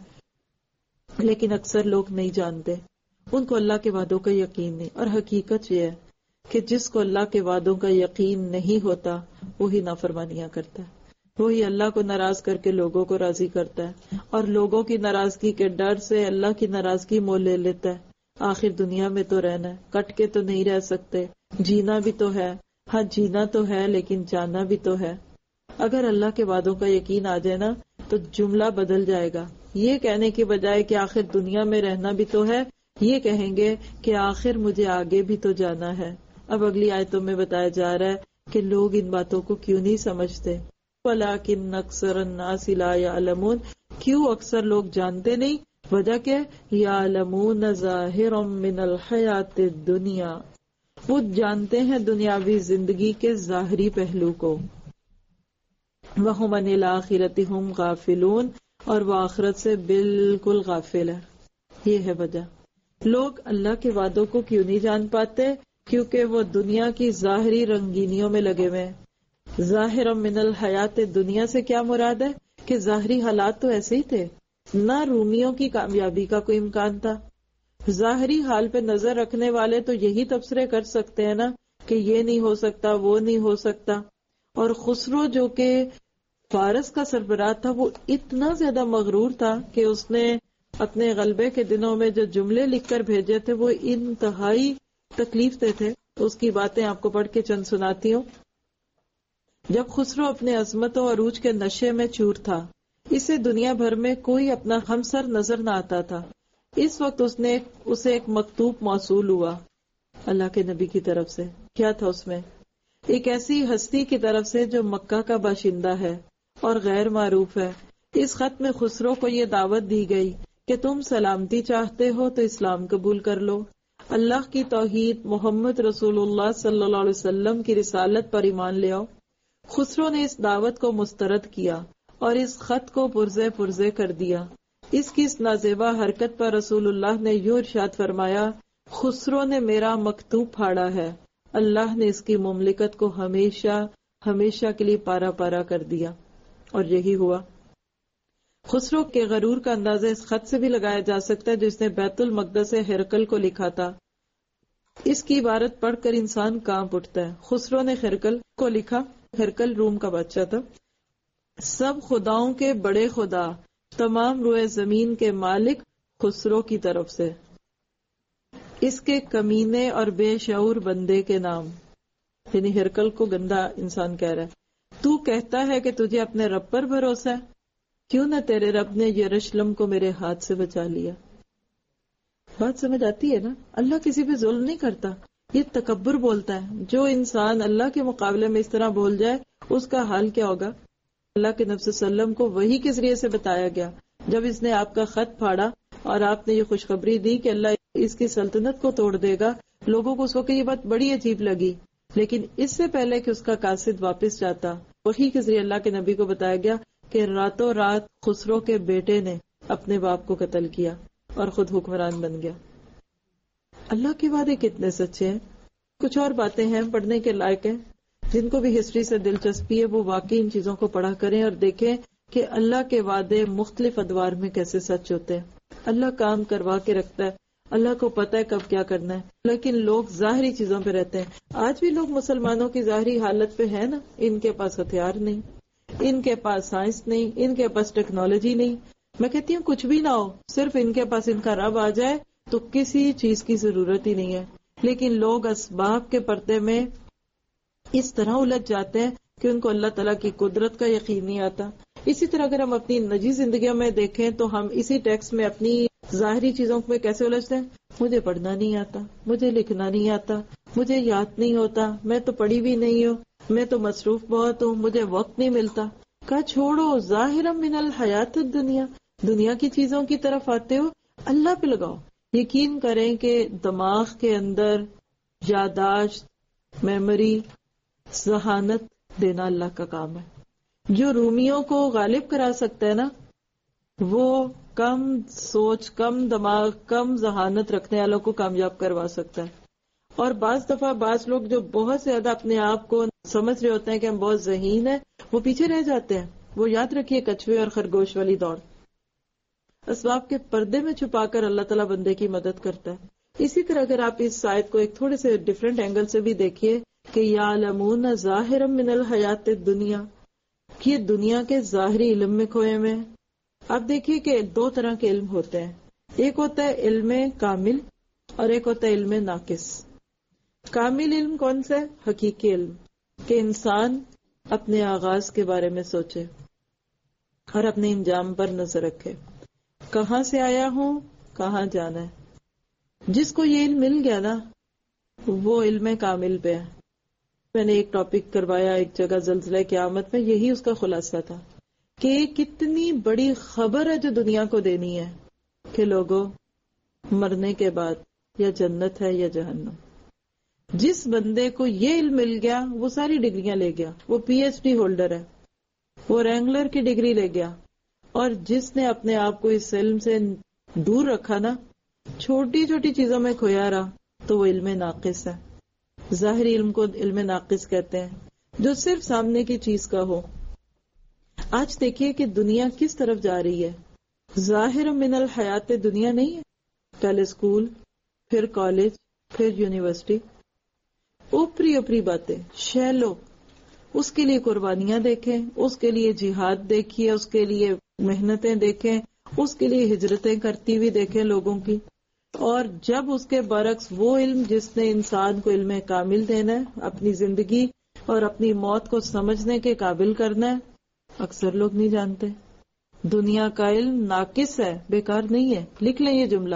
لیکن اکثر لوگ نہیں جانتے، ان کو اللہ کے وعدوں کا یقین نہیں. اور حقیقت یہ ہے کہ جس کو اللہ کے وعدوں کا یقین نہیں ہوتا وہی نافرمانیاں کرتا ہے، وہی اللہ کو ناراض کر کے لوگوں کو راضی کرتا ہے، اور لوگوں کی ناراضگی کے ڈر سے اللہ کی ناراضگی مول لے لیتا ہے. آخر دنیا میں تو رہنا ہے، کٹ کے تو نہیں رہ سکتے، جینا بھی تو ہے. ہاں جینا تو ہے لیکن جانا بھی تو ہے. اگر اللہ کے وعدوں کا یقین آ جائے نا تو جملہ بدل جائے گا. یہ کہنے کے بجائے کہ آخر دنیا میں رہنا بھی تو ہے، یہ کہیں گے کہ آخر مجھے آگے بھی تو جانا ہے. اب اگلی آیتوں میں بتایا جا رہا ہے کہ لوگ ان باتوں کو کیوں نہیں سمجھتے. وَلَٰكِنَّ أَكْثَرَ النَّاسِ لَا يَعْلَمُونَ، کیوں اکثر لوگ جانتے نہیں؟ وجہ کیا؟ يَعْلَمُونَ ظَاهِرًا مِّنَ الْحَيَاةِ الدُّنْيَا، وہ جانتے ہیں دنیاوی زندگی کے ظاہری پہلو کو. وَهُمْ عَنِ الْآخِرَةِ هُمْ غَافِلُونَ، اور وہ آخرت سے بالکل غافل ہے. یہ ہے وجہ. لوگ اللہ کے وعدوں کو کیوں نہیں جان پاتے؟ کیونکہ وہ دنیا کی ظاہری رنگینیوں میں لگے ہوئے ہیں. ظاہر من الحیات دنیا سے کیا مراد ہے؟ کہ ظاہری حالات تو ایسے ہی تھے، نہ رومیوں کی کامیابی کا کوئی امکان تھا. ظاہری حال پہ نظر رکھنے والے تو یہی تبصرے کر سکتے ہیں نا کہ یہ نہیں ہو سکتا، وہ نہیں ہو سکتا. اور خسرو جو کہ فارس کا سربراہ تھا، وہ اتنا زیادہ مغرور تھا کہ اس نے اپنے غلبے کے دنوں میں جو جملے لکھ کر بھیجے تھے وہ انتہائی تکلیف دہ تھے. اس کی باتیں آپ کو پڑھ کے چند سناتی ہوں. جب خسرو اپنے عظمت و عروج کے نشے میں چور تھا، اسے دنیا بھر میں کوئی اپنا ہمسر نظر نہ آتا تھا. اس وقت اس نے اسے ایک مکتوب موصول ہوا اللہ کے نبی کی طرف سے. کیا تھا اس میں؟ ایک ایسی ہستی کی طرف سے جو مکہ کا باشندہ ہے اور غیر معروف ہے. اس خط میں خسرو کو یہ دعوت دی گئی کہ تم سلامتی چاہتے ہو تو اسلام قبول کر لو، اللہ کی توحید، محمد رسول اللہ صلی اللہ علیہ وسلم کی رسالت پر ایمان لے آؤ. خسرو نے اس دعوت کو مسترد کیا اور اس خط کو پرزے پرزے کر دیا. اس کی اس نازیبا حرکت پر رسول اللہ نے یوں ارشاد فرمایا، خسرو نے میرا مکتوب پھاڑا ہے، اللہ نے اس کی مملکت کو ہمیشہ ہمیشہ کے لیے پارا پارا کر دیا. اور یہی ہوا. خسرو کے غرور کا اندازہ اس خط سے بھی لگایا جا سکتا ہے جس نے بیت المقدس ہرقل کو لکھا تھا. اس کی عبارت پڑھ کر انسان کانپ اٹھتا ہے. خسرو نے ہرقل کو لکھا، ہرقل روم کا بادشاہ تھا. سب خداؤں کے بڑے خدا، تمام روئے زمین کے مالک خسرو کی طرف سے، اس کے کمینے اور بے شعور بندے کے نام. یعنی ہرقل کو گندا انسان کہہ رہا ہے. تو کہتا ہے کہ تجھے اپنے رب پر بھروسہ ہے، کیوں نہ تیرے رب نے یروشلم کو میرے ہاتھ سے بچا لیا. بات سمجھ آتی ہے نا؟ اللہ کسی پہ ظلم نہیں کرتا، یہ تکبر بولتا ہے. جو انسان اللہ کے مقابلے میں اس طرح بول جائے اس کا حال کیا ہوگا؟ اللہ کے نبی صلی اللہ علیہ وسلم کو وحی کے ذریعے سے بتایا گیا. جب اس نے آپ کا خط پھاڑا اور آپ نے یہ خوشخبری دی کہ اللہ اس کی سلطنت کو توڑ دے گا، لوگوں کو اس وقت یہ بات بڑی عجیب لگی. لیکن اس سے پہلے کہ اس کا قاصد واپس جاتا، وحی کے ذریعے اللہ کے نبی کو بتایا گیا کہ راتوں رات خسرو کے بیٹے نے اپنے باپ کو قتل کیا اور خود حکمران بن گیا. اللہ کے وعدے کتنے سچے ہیں. کچھ اور باتیں ہیں پڑھنے کے لائق ہیں. جن کو بھی ہسٹری سے دلچسپی ہے وہ واقعی ان چیزوں کو پڑھا کریں اور دیکھیں کہ اللہ کے وعدے مختلف ادوار میں کیسے سچ ہوتے ہیں. اللہ کام کروا کے رکھتا ہے، اللہ کو پتہ ہے کب کیا کرنا ہے، لیکن لوگ ظاہری چیزوں پہ رہتے ہیں. آج بھی لوگ مسلمانوں کی ظاہری حالت پہ ہیں نا، ان کے پاس ہتھیار نہیں، ان کے پاس سائنس نہیں، ان کے پاس ٹیکنالوجی نہیں. میں کہتی ہوں کچھ بھی نہ ہو، صرف ان کے پاس ان کا رب آ جائے تو کسی چیز کی ضرورت ہی نہیں ہے. لیکن لوگ اسباب کے پردے میں اس طرح الجھ جاتے ہیں کہ ان کو اللہ تعالیٰ کی قدرت کا یقین نہیں آتا. اسی طرح اگر ہم اپنی نجی زندگیوں میں دیکھیں تو ہم اسی ٹیکسٹ میں اپنی ظاہری چیزوں میں کیسے الجھتے ہیں. مجھے پڑھنا نہیں آتا، مجھے لکھنا نہیں آتا، مجھے یاد نہیں ہوتا، میں تو پڑھی بھی نہیں ہوں، میں تو مصروف بہت ہوں، مجھے وقت نہیں ملتا. کہا چھوڑو، ظاہر من الحیات الدنیا، دنیا کی چیزوں کی طرف آتے ہو، اللہ پہ لگاؤ. یقین کریں کہ دماغ کے اندر یادداشت، میموری، ذہانت دینا اللہ کا کام ہے. جو رومیوں کو غالب کرا سکتا ہے نا، وہ کم سوچ، کم دماغ، کم ذہانت رکھنے والوں کو کامیاب کروا سکتا ہے. اور بعض دفعہ بعض لوگ جو بہت زیادہ اپنے آپ کو سمجھ رہے ہوتے ہیں کہ ہم بہت ذہین ہیں، وہ پیچھے رہ جاتے ہیں. وہ یاد رکھیے کچھوے اور خرگوش والی دوڑ. اسباب کے پردے میں چھپا کر اللہ تعالیٰ بندے کی مدد کرتا ہے. اسی طرح اگر آپ اس آیت کو ایک تھوڑے سے ڈفرینٹ اینگل سے بھی دیکھیے کہ یعلمون ظاہرا من الحیات الدنیا، یہ دنیا کے ظاہری علم میں کھوئے ہوئے ہیں. آپ دیکھیے کہ دو طرح کے علم ہوتے ہیں، ایک ہوتا ہے علم کامل اور ایک ہوتا ہے علم ناقص. کامل علم کون سا ہے؟ حقیقی علم، کہ انسان اپنے آغاز کے بارے میں سوچے اور اپنے انجام پر نظر رکھے. کہاں سے آیا ہوں، کہاں جانا ہے، جس کو یہ علم مل گیا نا وہ علم کامل پہ ہے. میں نے ایک ٹاپک کروایا ایک جگہ زلزلہ قیامت میں، یہی اس کا خلاصہ تھا کہ کتنی بڑی خبر ہے جو دنیا کو دینی ہے کہ لوگوں مرنے کے بعد یا جنت ہے یا جہنم. جس بندے کو یہ علم مل گیا وہ ساری ڈگریاں لے گیا، وہ پی ایچ ڈی ہولڈر ہے، وہ رینگلر کی ڈگری لے گیا. اور جس نے اپنے آپ کو اس علم سے دور رکھا نا، چھوٹی چھوٹی چیزوں میں کھویا رہا، تو وہ علم ناقص ہے. ظاہری علم کو علم ناقص کہتے ہیں، جو صرف سامنے کی چیز کا ہو. آج دیکھیے کہ دنیا کس طرف جا رہی ہے. ظاہر من الحیات دنیا نہیں ہے، پہلے اسکول، پھر کالج، پھر یونیورسٹی، اوپری اوپری باتیں، شیلو. اس کے لیے قربانیاں دیکھیں، اس کے لیے جہاد دیکھیے، اس کے لیے محنتیں دیکھیں، اس کے لیے ہجرتیں کرتی ہوئی دیکھیں لوگوں کی. اور جب اس کے برعکس وہ علم جس نے انسان کو علم کامل دینا ہے، اپنی زندگی اور اپنی موت کو سمجھنے کے قابل کرنا ہے، اکثر لوگ نہیں جانتے. دنیا کا علم ناقص ہے، بیکار نہیں ہے. لکھ لیں یہ جملہ.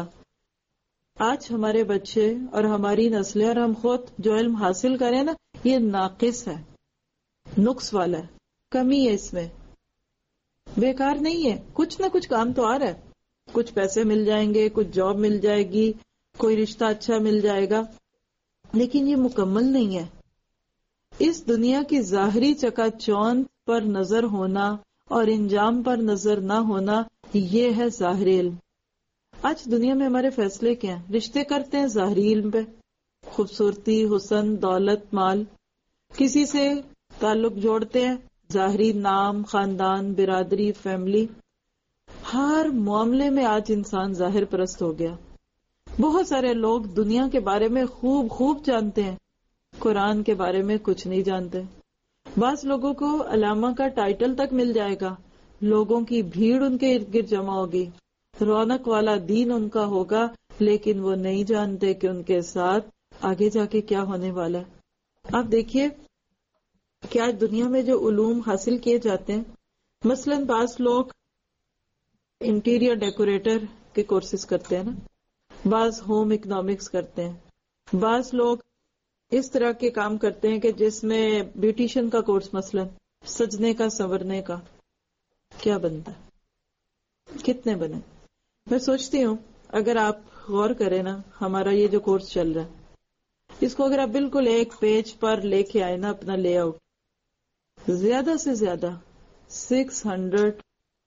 آج ہمارے بچے اور ہماری نسلیں اور ہم خود جو علم حاصل کریں نا، یہ ناقص ہے، نقص والا ہے، کمی ہے اس میں. بیکار نہیں ہے، کچھ نہ کچھ کام تو آ رہا ہے. کچھ پیسے مل جائیں گے، کچھ جاب مل جائے گی، کوئی رشتہ اچھا مل جائے گا، لیکن یہ مکمل نہیں ہے. اس دنیا کی ظاہری چکا چوند پر نظر ہونا اور انجام پر نظر نہ ہونا، یہ ہے ظاہری علم. آج دنیا میں ہمارے فیصلے کیا ہیں؟ رشتے کرتے ہیں ظاہری علم پہ، خوبصورتی، حسن، دولت، مال. کسی سے تعلق جوڑتے ہیں، ظاہری نام، خاندان، برادری، فیملی. ہر معاملے میں آج انسان ظاہر پرست ہو گیا. بہت سارے لوگ دنیا کے بارے میں خوب خوب جانتے ہیں، قرآن کے بارے میں کچھ نہیں جانتے. بعض لوگوں کو علامہ کا ٹائٹل تک مل جائے گا، لوگوں کی بھیڑ ان کے ارد گرد جمع ہوگی، رونق والا دین ان کا ہوگا، لیکن وہ نہیں جانتے کہ ان کے ساتھ آگے جا کے کیا ہونے والا ہے. آپ دیکھیے کہ آج دنیا میں جو علوم حاصل کیے جاتے ہیں، مثلاً بعض لوگ انٹیریئر ڈیکوریٹر کے کورسز کرتے ہیں نا، بعض ہوم اکنامکس کرتے ہیں، بعض لوگ اس طرح کے کام کرتے ہیں کہ جس میں بیوٹیشین کا کورس، مثلاً سجنے کا، سنورنے کا. کیا بنتا ہے؟ کتنے بنے؟ میں سوچتی ہوں اگر آپ غور کریں نا، ہمارا یہ جو کورس چل رہا ہے، اس کو اگر آپ بالکل ایک پیج پر لے کے آئے نا اپنا لے آؤٹ، زیادہ سے زیادہ سکس ہنڈریڈ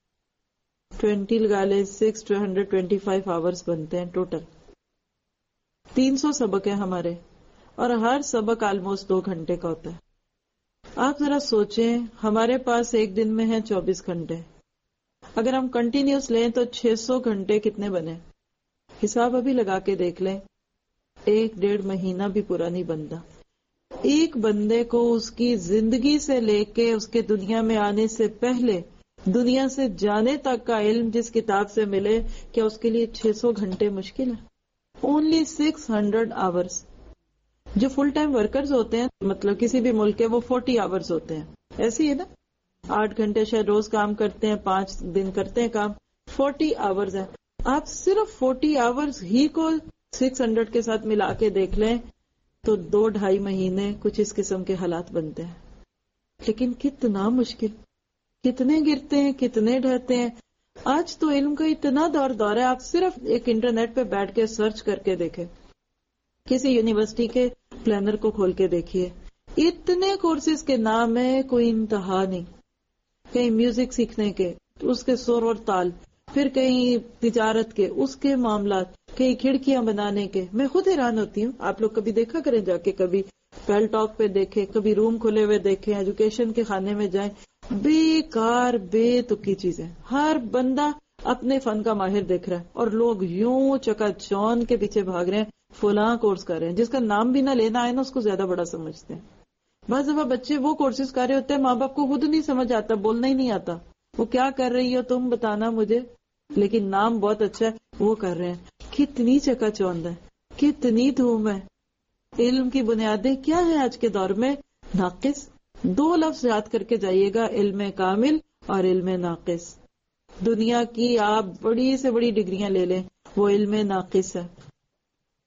ٹوینٹی لگا لے، six two hundred twenty five hours بنتے ہیں ٹوٹل. تین سو سبق ہیں ہمارے، اور ہر سبق آلموسٹ دو گھنٹے کا ہوتا ہے. آپ ذرا سوچیں، ہمارے پاس ایک دن میں ہے چوبیس گھنٹے. اگر ہم کنٹینیوس لیں تو چھ سو گھنٹے کتنے بنے؟ حساب ابھی لگا کے دیکھ لیں، ایک ڈیڑھ مہینہ بھی پورا نہیں بنتا. ایک بندے کو اس کی زندگی سے لے کے اس کے دنیا میں آنے سے پہلے دنیا سے جانے تک کا علم جس کتاب سے ملے، کیا اس کے لیے چھ سو گھنٹے مشکل ہے؟ Only six hundred hours. جو فل ٹائم ورکرز ہوتے ہیں، مطلب کسی بھی ملک کے، وہ فورٹی آورس ہوتے ہیں. ایسے ہی ہے نا، آٹھ گھنٹے شاید روز کام کرتے ہیں، پانچ دن کرتے ہیں کام، فورٹی آورز ہیں. آپ صرف فورٹی آورز ہی کو سکس ہنڈریڈ کے ساتھ ملا کے دیکھ لیں تو دو ڈھائی مہینے کچھ اس قسم کے حالات بنتے ہیں. لیکن کتنا مشکل، کتنے گرتے ہیں، کتنے ڈھہتے ہیں. آج تو علم کا اتنا دور دور ہے، آپ صرف ایک انٹرنیٹ پہ بیٹھ کے سرچ کر کے دیکھیں، کسی یونیورسٹی کے پلانر کو کھول کے دیکھیے، اتنے کورسز کے نام ہے، کوئی انتہا نہیں. کہیں میوزک سیکھنے کے، اس کے سور اور تال، پھر کہیں تجارت کے، اس کے معاملات، کہیں کھڑکیاں بنانے کے. میں خود حیران ہوتی ہوں. آپ لوگ کبھی دیکھا کریں جا کے، کبھی پیل ٹاک پہ دیکھیں، کبھی روم کھلے ہوئے دیکھیں، ایجوکیشن کے خانے میں جائیں، بیکار بے تکی چیزیں. ہر بندہ اپنے فن کا ماہر دیکھ رہا ہے اور لوگ یوں چکا چون کے پیچھے بھاگ رہے ہیں، فلاں کورس کر رہے ہیں، جس کا نام بھی نہ لینا آئے نا اس کو زیادہ بڑا سمجھتے ہیں. بعض دفعہ بچے وہ کورسز کر رہے ہوتے ہیں، ماں باپ کو خود نہیں سمجھ آتا، بولنا ہی نہیں آتا، وہ کیا کر رہی ہو تم بتانا مجھے، لیکن نام بہت اچھا ہے وہ کر رہے ہیں. کتنی چکا چوند ہے، کتنی دھوم ہے. علم کی بنیادیں کیا ہیں آج کے دور میں؟ ناقص. دو لفظ یاد کر کے جائیے گا، علم کامل اور علم ناقص. دنیا کی آپ بڑی سے بڑی ڈگریاں لے لیں، وہ علم ناقص ہے.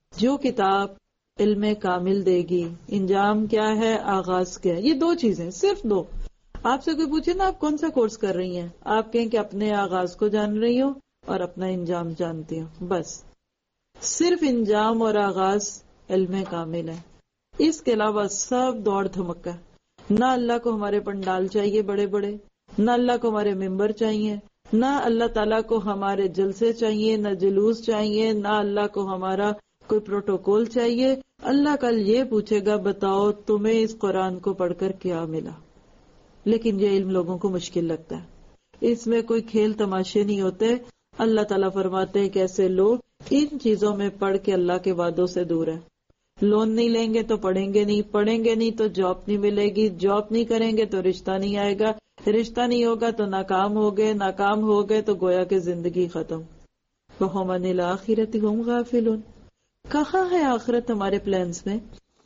جو کتاب علم کامل دے گی. انجام کیا ہے؟ آغاز کیا ہے؟ یہ دو چیزیں، صرف دو. آپ سے کوئی پوچھے نا آپ کون سا کورس کر رہی ہیں، آپ کہیں کہ اپنے آغاز کو جان رہی ہوں اور اپنا انجام جانتی ہوں. بس صرف انجام اور آغاز علم کامل ہے. اس کے علاوہ سب دوڑ دھمکا. نہ اللہ کو ہمارے پنڈال چاہیے بڑے بڑے، نہ اللہ کو ہمارے ممبر چاہیے، نہ اللہ تعالیٰ کو ہمارے جلسے چاہیے، نہ جلوس چاہیے، نہ اللہ کو ہمارا کوئی پروٹوکول چاہیے. اللہ کل یہ پوچھے گا بتاؤ تمہیں اس قرآن کو پڑھ کر کیا ملا. لیکن یہ علم لوگوں کو مشکل لگتا ہے، اس میں کوئی کھیل تماشے نہیں ہوتے. اللہ تعالیٰ فرماتے ہیں کہ ایسے لوگ ان چیزوں میں پڑھ کے اللہ کے وعدوں سے دور ہیں. لون نہیں لیں گے تو پڑھیں گے نہیں، پڑھیں گے نہیں تو جاب نہیں ملے گی، جاب نہیں کریں گے تو رشتہ نہیں آئے گا، رشتہ نہیں ہوگا تو ناکام ہو گئے، ناکام ہو گئے تو گویا کہ زندگی ختم. وَهُمْ عَنِ الْآخِرَةِ هُمْ غَافِلُونَ. کہاں ہے آخرت ہمارے پلانز میں؟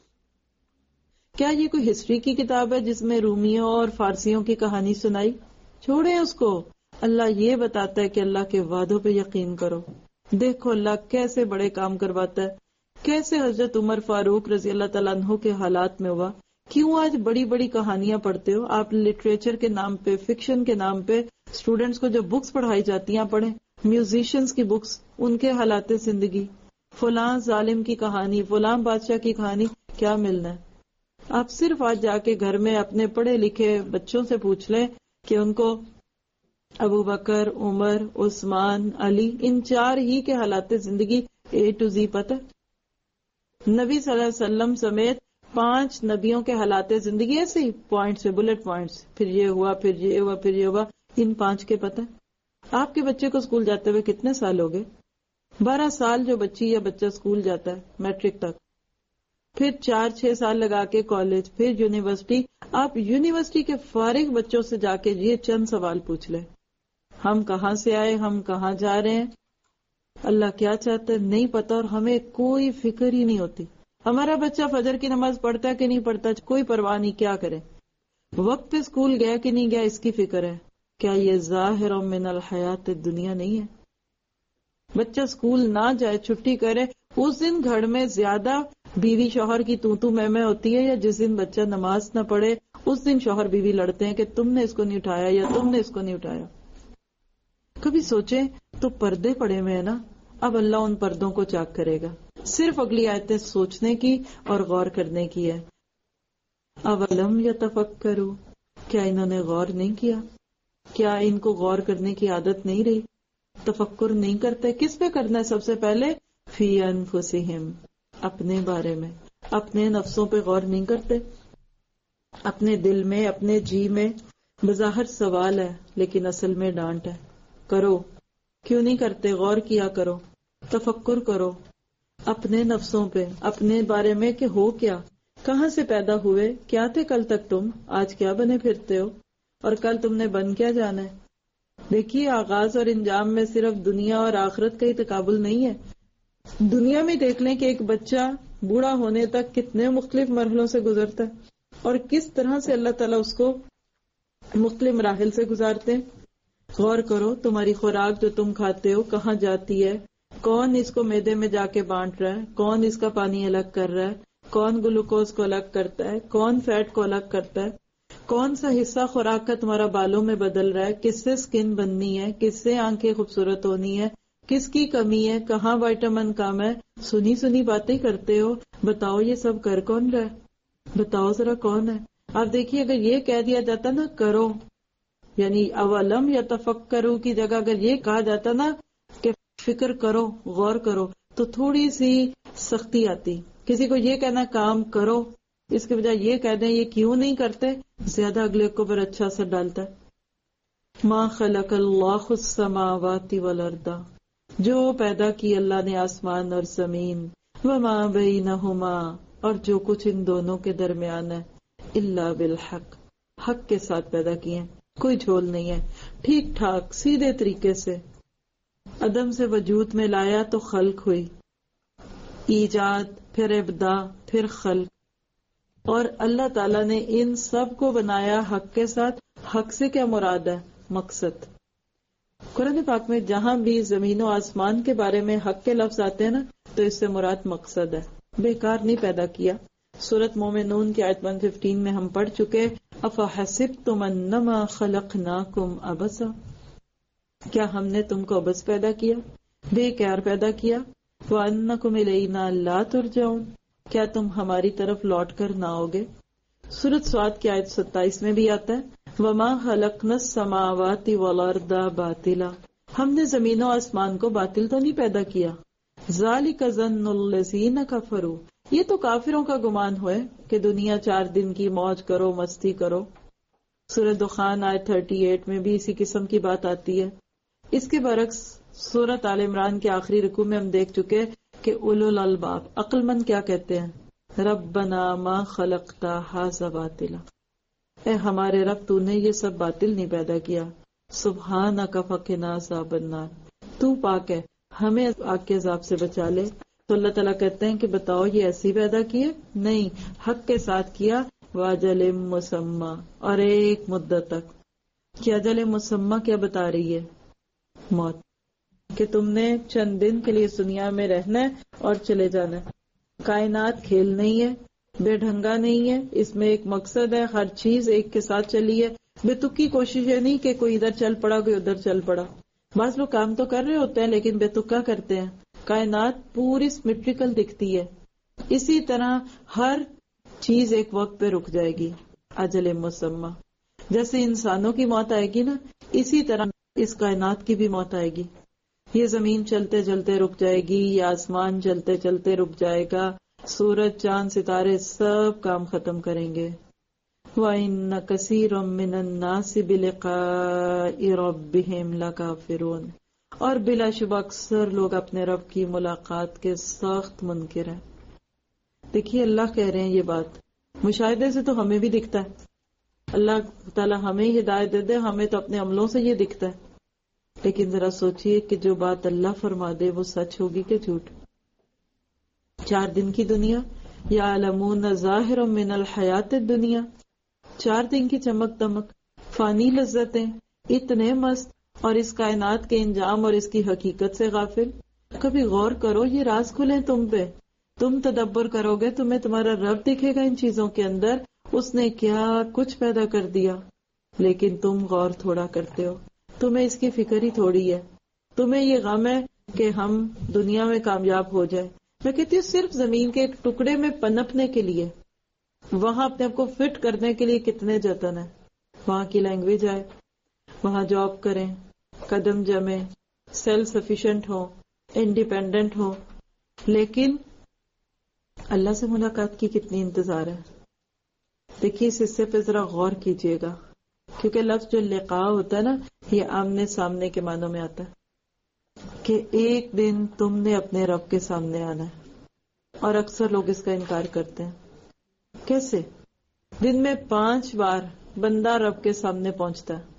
کیا یہ کوئی ہسٹری کی کتاب ہے جس میں رومیوں اور فارسیوں کی کہانی سنائی؟ چھوڑیں اس کو. اللہ یہ بتاتا ہے کہ اللہ کے وعدوں پہ یقین کرو. دیکھو اللہ کیسے بڑے کام کرواتا ہے، کیسے حضرت عمر فاروق رضی اللہ تعالیٰ عنہ کے حالات میں ہوا. کیوں آج بڑی بڑی کہانیاں پڑھتے ہو آپ؟ لٹریچر کے نام پہ، فکشن کے نام پہ اسٹوڈینٹس کو جو بکس پڑھائی جاتی ہیں پڑھیں. میوزیشنز کی بکس، ان کے حالات زندگی، فلاں ظالم کی کہانی، فلاں بادشاہ کی کہانی، کیا ملنا ہے؟ آپ صرف آج جا کے گھر میں اپنے پڑھے لکھے بچوں سے پوچھ لیں کہ ان کو ابو بکر، عمر، عثمان، علی، ان چار ہی کے حالات زندگی اے ٹو زی پتہ. نبی صلی اللہ علیہ وسلم سمیت پانچ نبیوں کے حالات زندگی ایسے ہی پوائنٹ سے، بلٹ پوائنٹس، پھر یہ ہوا، پھر یہ ہوا، پھر یہ ہوا، ان پانچ کے پتہ. آپ کے بچے کو اسکول جاتے ہوئے کتنے سال ہو گئے؟ بارہ سال جو بچی یا بچہ اسکول جاتا ہے میٹرک تک، پھر چار چھ سال لگا کے کالج، پھر یونیورسٹی. آپ یونیورسٹی کے فارغ بچوں سے جا کے یہ چند سوال پوچھ لیں، ہم کہاں سے آئے، ہم کہاں جا رہے ہیں، اللہ کیا چاہتا ہے، نہیں پتا. اور ہمیں کوئی فکر ہی نہیں ہوتی. ہمارا بچہ فجر کی نماز پڑھتا ہے کہ نہیں پڑھتا، کوئی پرواہ نہیں، کیا کرے. وقت پہ اسکول گیا کہ نہیں گیا اس کی فکر ہے. کیا یہ ظاہر من الحیات دنیا نہیں ہے؟ بچہ اسکول نہ جائے، چھٹی کرے، اس دن گھر میں زیادہ بیوی شوہر کی تو تو میں میں ہوتی ہے، یا جس دن بچہ نماز نہ پڑھے اس دن شوہر بیوی لڑتے ہیں کہ تم نے اس کو نہیں اٹھایا یا تم نے اس کو نہیں اٹھایا. کبھی سوچیں تو پردے پڑے ہوئے ہیں نا، اب اللہ ان پردوں کو چاک کرے گا. صرف اگلی آیتیں سوچنے کی اور غور کرنے کی ہے. اولم یتفکروا، کیا انہوں نے غور نہیں کیا؟ کیا ان کو غور کرنے کی عادت نہیں رہی؟ تفکر نہیں کرتے؟ کس پہ کرنا ہے سب سے پہلے؟ فی انفسہم، اپنے بارے میں، اپنے نفسوں پہ غور نہیں کرتے. اپنے دل میں، اپنے جی میں بظاہر سوال ہے لیکن اصل میں ڈانٹ ہے. کرو، کیوں نہیں کرتے؟ غور کیا کرو، تفکر کرو اپنے نفسوں پہ، اپنے بارے میں کہ ہو کیا، کہاں سے پیدا ہوئے، کیا تھے کل تک تم، آج کیا بنے پھرتے ہو، اور کل تم نے بن کیا جانا ہے. دیکھیے آغاز اور انجام میں صرف دنیا اور آخرت کا ہی تقابل نہیں ہے. دنیا میں دیکھ لیں کہ ایک بچہ بوڑھا ہونے تک کتنے مختلف مرحلوں سے گزرتا ہے اور کس طرح سے اللہ تعالیٰ اس کو مختلف مراحل سے گزارتے ہیں. غور کرو تمہاری خوراک جو تم کھاتے ہو کہاں جاتی ہے، کون اس کو معدے میں جا کے بانٹ رہا ہے، کون اس کا پانی الگ کر رہا ہے، کون گلوکوز کو الگ کرتا ہے، کون فیٹ کو الگ کرتا ہے، کون سا حصہ خوراک کا تمہارا بالوں میں بدل رہا ہے، کس سے سکن بننی ہے، کس سے آنکھیں خوبصورت ہونی ہے، کس کی کمی ہے، کہاں وائٹامن کم ہے. سنی سنی باتیں کرتے ہو، بتاؤ یہ سب کر کون رہا ہے؟ بتاؤ ذرا کون ہے؟ آپ دیکھیے اگر یہ کہہ دیا جاتا نا کرو، یعنی اولم یا تفکرو کی جگہ اگر یہ کہا جاتا نا کہ فکر کرو، غور کرو، تو تھوڑی سی سختی آتی. کسی کو یہ کہنا کام کرو، اس کے بجائے یہ کہہ دیں یہ کیوں نہیں کرتے، زیادہ اگلے کو پر اچھا اثر ڈالتا ہے. ما خلق اللہ السماوات والارض، جو پیدا کی اللہ نے آسمان اور زمین، وما بینہما، اور جو کچھ ان دونوں کے درمیان ہے، الا بالحق، حق کے ساتھ پیدا کیے ہیں، کوئی جھول نہیں ہے، ٹھیک ٹھاک سیدھے طریقے سے. عدم سے وجود میں لایا تو خلق ہوئی، ایجاد، پھر ابداع، پھر خلق. اور اللہ تعالیٰ نے ان سب کو بنایا حق کے ساتھ. حق سے کیا مراد ہے؟ مقصد. قرآن پاک میں جہاں بھی زمین و آسمان کے بارے میں حق کے لفظ آتے ہیں نا، تو اس سے مراد مقصد ہے، بیکار نہیں پیدا کیا. سورۃ مومنون کی آیت ایک سو پندرہ میں ہم پڑھ چکے افحسبتم انما خلقناکم عبثا، کیا ہم نے تم کو عبث پیدا کیا، بیکار پیدا کیا. وانکم الینا لا ترجعون، کیا تم ہماری طرف لوٹ کر نہ آؤگے. سورۃ صاد کی آیت ستائیس میں بھی آتا ہے وما خلقنا السماوات والارض باطلا، ہم نے زمین و آسمان کو باطل تو نہیں پیدا کیا. ذالک ظن الذین کفروا، یہ تو کافروں کا گمان ہوئے کہ دنیا چار دن کی موج کرو مستی کرو. سورۃ دخان آیت اڑتیس میں بھی اسی قسم کی بات آتی ہے. اس کے برعکس سورۃ آل عمران کے آخری رکوع میں ہم دیکھ چکے کہ اولو الالباب عقل مند کیا کہتے ہیں، ربنا ما خلقت ھذا باطلا، اے ہمارے رب تو نے یہ سب باطل نہیں پیدا کیا. سبحانک فقنا عذاب النار، تو پاک ہے ہمیں آگ کے عذاب سے بچا لے. تو اللہ تعالیٰ کہتے ہیں کہ بتاؤ یہ ایسی پیدا کیے؟ نہیں، حق کے ساتھ کیا. واجل مسمى، اور ایک مدت تک. کہ اجل مسمى کیا بتا رہی ہے؟ موت، کہ تم نے چند دن کے لیے دنیا میں رہنا ہے اور چلے جانا ہے. کائنات کھیل نہیں ہے، بے ڈھنگا نہیں ہے، اس میں ایک مقصد ہے. ہر چیز ایک کے ساتھ چلی ہے. بے تکی کوشش ہے نہیں کہ کوئی ادھر چل پڑا کوئی ادھر چل پڑا. بعض لوگ کام تو کر رہے ہوتے ہیں لیکن بے تکا کرتے ہیں. کائنات پوری سمیٹریکل دکھتی ہے. اسی طرح ہر چیز ایک وقت پہ رک جائے گی. اجل مسمى، جیسے انسانوں کی موت آئے گی نا، اسی طرح اس کائنات کی بھی موت آئے گی. یہ زمین چلتے چلتے رک جائے گی، یہ آسمان چلتے چلتے رک جائے گا، سورج چاند ستارے سب کام ختم کریں گے. وَإِنَّ كَثِيرًا مِّنَ النَّاسِ بِلِقَاءِ رَبِّهِمْ لَكَافِرُونَ، اور بلا شبہ اکثر لوگ اپنے رب کی ملاقات کے سخت منکر ہیں. دیکھیے اللہ کہہ رہے ہیں یہ بات، مشاہدے سے تو ہمیں بھی دکھتا ہے. اللہ تعالیٰ ہمیں ہدایت دے دے، ہمیں تو اپنے عملوں سے یہ دکھتا ہے. لیکن ذرا سوچئے کہ جو بات اللہ فرما دے وہ سچ ہوگی کہ جھوٹ. چار دن کی دنیا، یعلمون ظاہرا من الحیات الدنیا، چار دن کی چمک دمک، فانی لذتیں، اتنے مست، اور اس کائنات کے انجام اور اس کی حقیقت سے غافل. کبھی غور کرو، یہ راز کھلے تم پہ، تم تدبر کرو گے تمہیں تمہارا رب دکھے گا ان چیزوں کے اندر، اس نے کیا کچھ پیدا کر دیا. لیکن تم غور تھوڑا کرتے ہو، تمہیں اس کی فکر ہی تھوڑی ہے. تمہیں یہ غم ہے کہ ہم دنیا میں کامیاب ہو جائے. میں کہتی ہوں صرف زمین کے ایک ٹکڑے میں پنپنے کے لیے، وہاں اپنے آپ کو فٹ کرنے کے لیے کتنے جتن ہیں. وہاں کی لینگویج آئے، وہاں جاب کریں، قدم جمیں، سیلف سفیشینٹ ہو، انڈیپینڈنٹ ہو. لیکن اللہ سے ملاقات کی کتنی انتظار ہے. دیکھیے اس حصے پہ ذرا غور کیجئے گا، کیونکہ لفظ جو لقاء ہوتا ہے نا، یہ آمنے سامنے کے معنوں میں آتا ہے کہ ایک دن تم نے اپنے رب کے سامنے آنا ہے. اور اکثر لوگ اس کا انکار کرتے ہیں. کیسے؟ دن میں پانچ بار بندہ رب کے سامنے پہنچتا ہے،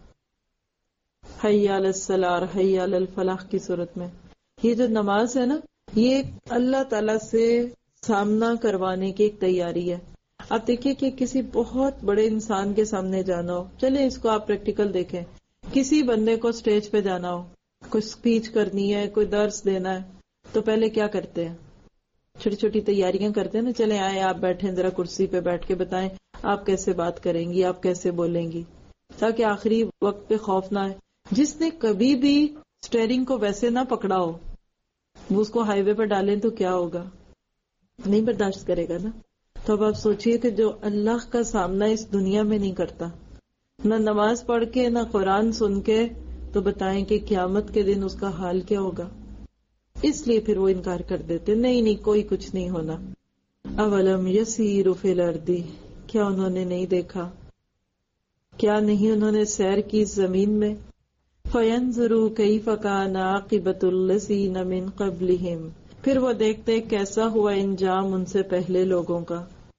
حی علی الصلاۃ اور حی علی الفلاح کی صورت میں. یہ جو نماز ہے نا، یہ اللہ تعالی سے سامنا کروانے کی ایک تیاری ہے. آپ دیکھیے کہ کسی بہت بڑے انسان کے سامنے جانا ہو، چلے اس کو آپ پریکٹیکل دیکھیں، کسی بندے کو سٹیج پہ جانا ہو، کوئی سپیچ کرنی ہے، کوئی درس دینا ہے، تو پہلے کیا کرتے ہیں؟ چھوٹی چھوٹی تیاریاں کرتے ہیں نا. چلے آئے آپ بیٹھیں ذرا کرسی پہ بیٹھ کے بتائیں آپ کیسے بات کریں گی، آپ کیسے بولیں گی، تاکہ آخری وقت پہ خوف نہ آئے. جس نے کبھی بھی سٹیئرنگ کو ویسے نہ پکڑا ہو، وہ اس کو ہائی وے پہ ڈالیں تو کیا ہوگا؟ نہیں برداشت کرے گا نا. تو اب آپ سوچئے کہ جو اللہ کا سامنا اس دنیا میں نہیں کرتا، نہ نماز پڑھ کے نہ قرآن سن کے، تو بتائیں کہ قیامت کے دن اس کا حال کیا ہوگا. اس لیے پھر وہ انکار کر دیتے، نہیں نہیں کوئی کچھ نہیں ہونا. اولم یسیروا فی الارض، کیا انہوں نے نہیں دیکھا، کیا نہیں انہوں نے سیر کی زمین میں. فینظروا کیف کان عاقبۃ الذین من قبلہم، پھر وہ دیکھتے کیسا ہوا انجام ان سے پہلے لوگوں کا.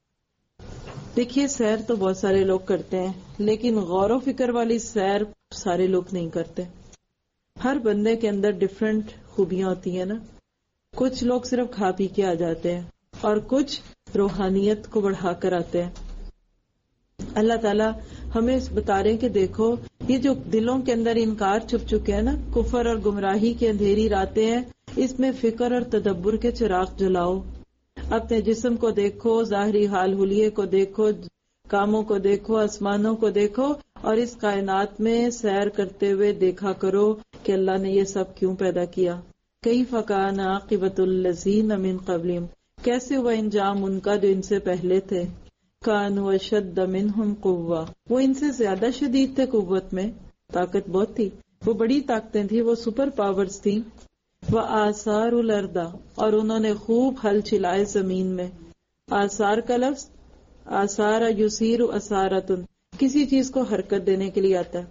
دیکھیے سیر تو بہت سارے لوگ کرتے ہیں، لیکن غور و فکر والی سیر سارے لوگ نہیں کرتے. ہر بندے کے اندر ڈفرینٹ خوبیاں ہوتی ہیں نا. کچھ لوگ صرف کھا پی کے آ جاتے ہیں اور کچھ روحانیت کو بڑھا کر آتے ہیں. اللہ تعالیٰ ہمیں بتا رہے ہیں کہ دیکھو یہ جو دلوں کے اندر انکار چھپ چکے ہیں نا، کفر اور گمراہی کی اندھیری راتیں ہیں، اس میں فکر اور تدبر کے چراغ جلاؤ. اپنے جسم کو دیکھو، ظاہری حال حلیے کو دیکھو، کاموں کو دیکھو، آسمانوں کو دیکھو، اور اس کائنات میں سیر کرتے ہوئے دیکھا کرو کہ اللہ نے یہ سب کیوں پیدا کیا. کیف کان عاقبۃ الذین من قبلہم، کیسے ہوا انجام ان کا جو ان سے پہلے تھے. کانوا اشد منہم قوہ، وہ ان سے زیادہ شدید تھے قوت میں، طاقت بہت تھی، وہ بڑی طاقتیں تھیں، وہ سپر پاورز تھیں. وآثار الارض، اور انہوں نے خوب ہل چلائے زمین میں. آثار کا لفظ آثار یسیر اثارتن، کسی چیز کو حرکت دینے کے لیے آتا ہے.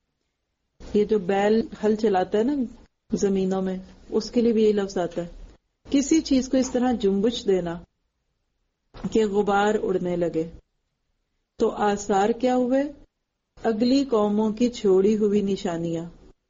یہ جو بیل ہل چلاتا ہے نا زمینوں میں، اس کے لیے بھی یہ لفظ آتا ہے. کسی چیز کو اس طرح جنبش دینا کہ غبار اڑنے لگے. تو آثار کیا ہوئے؟ اگلی قوموں کی چھوڑی ہوئی نشانیاں.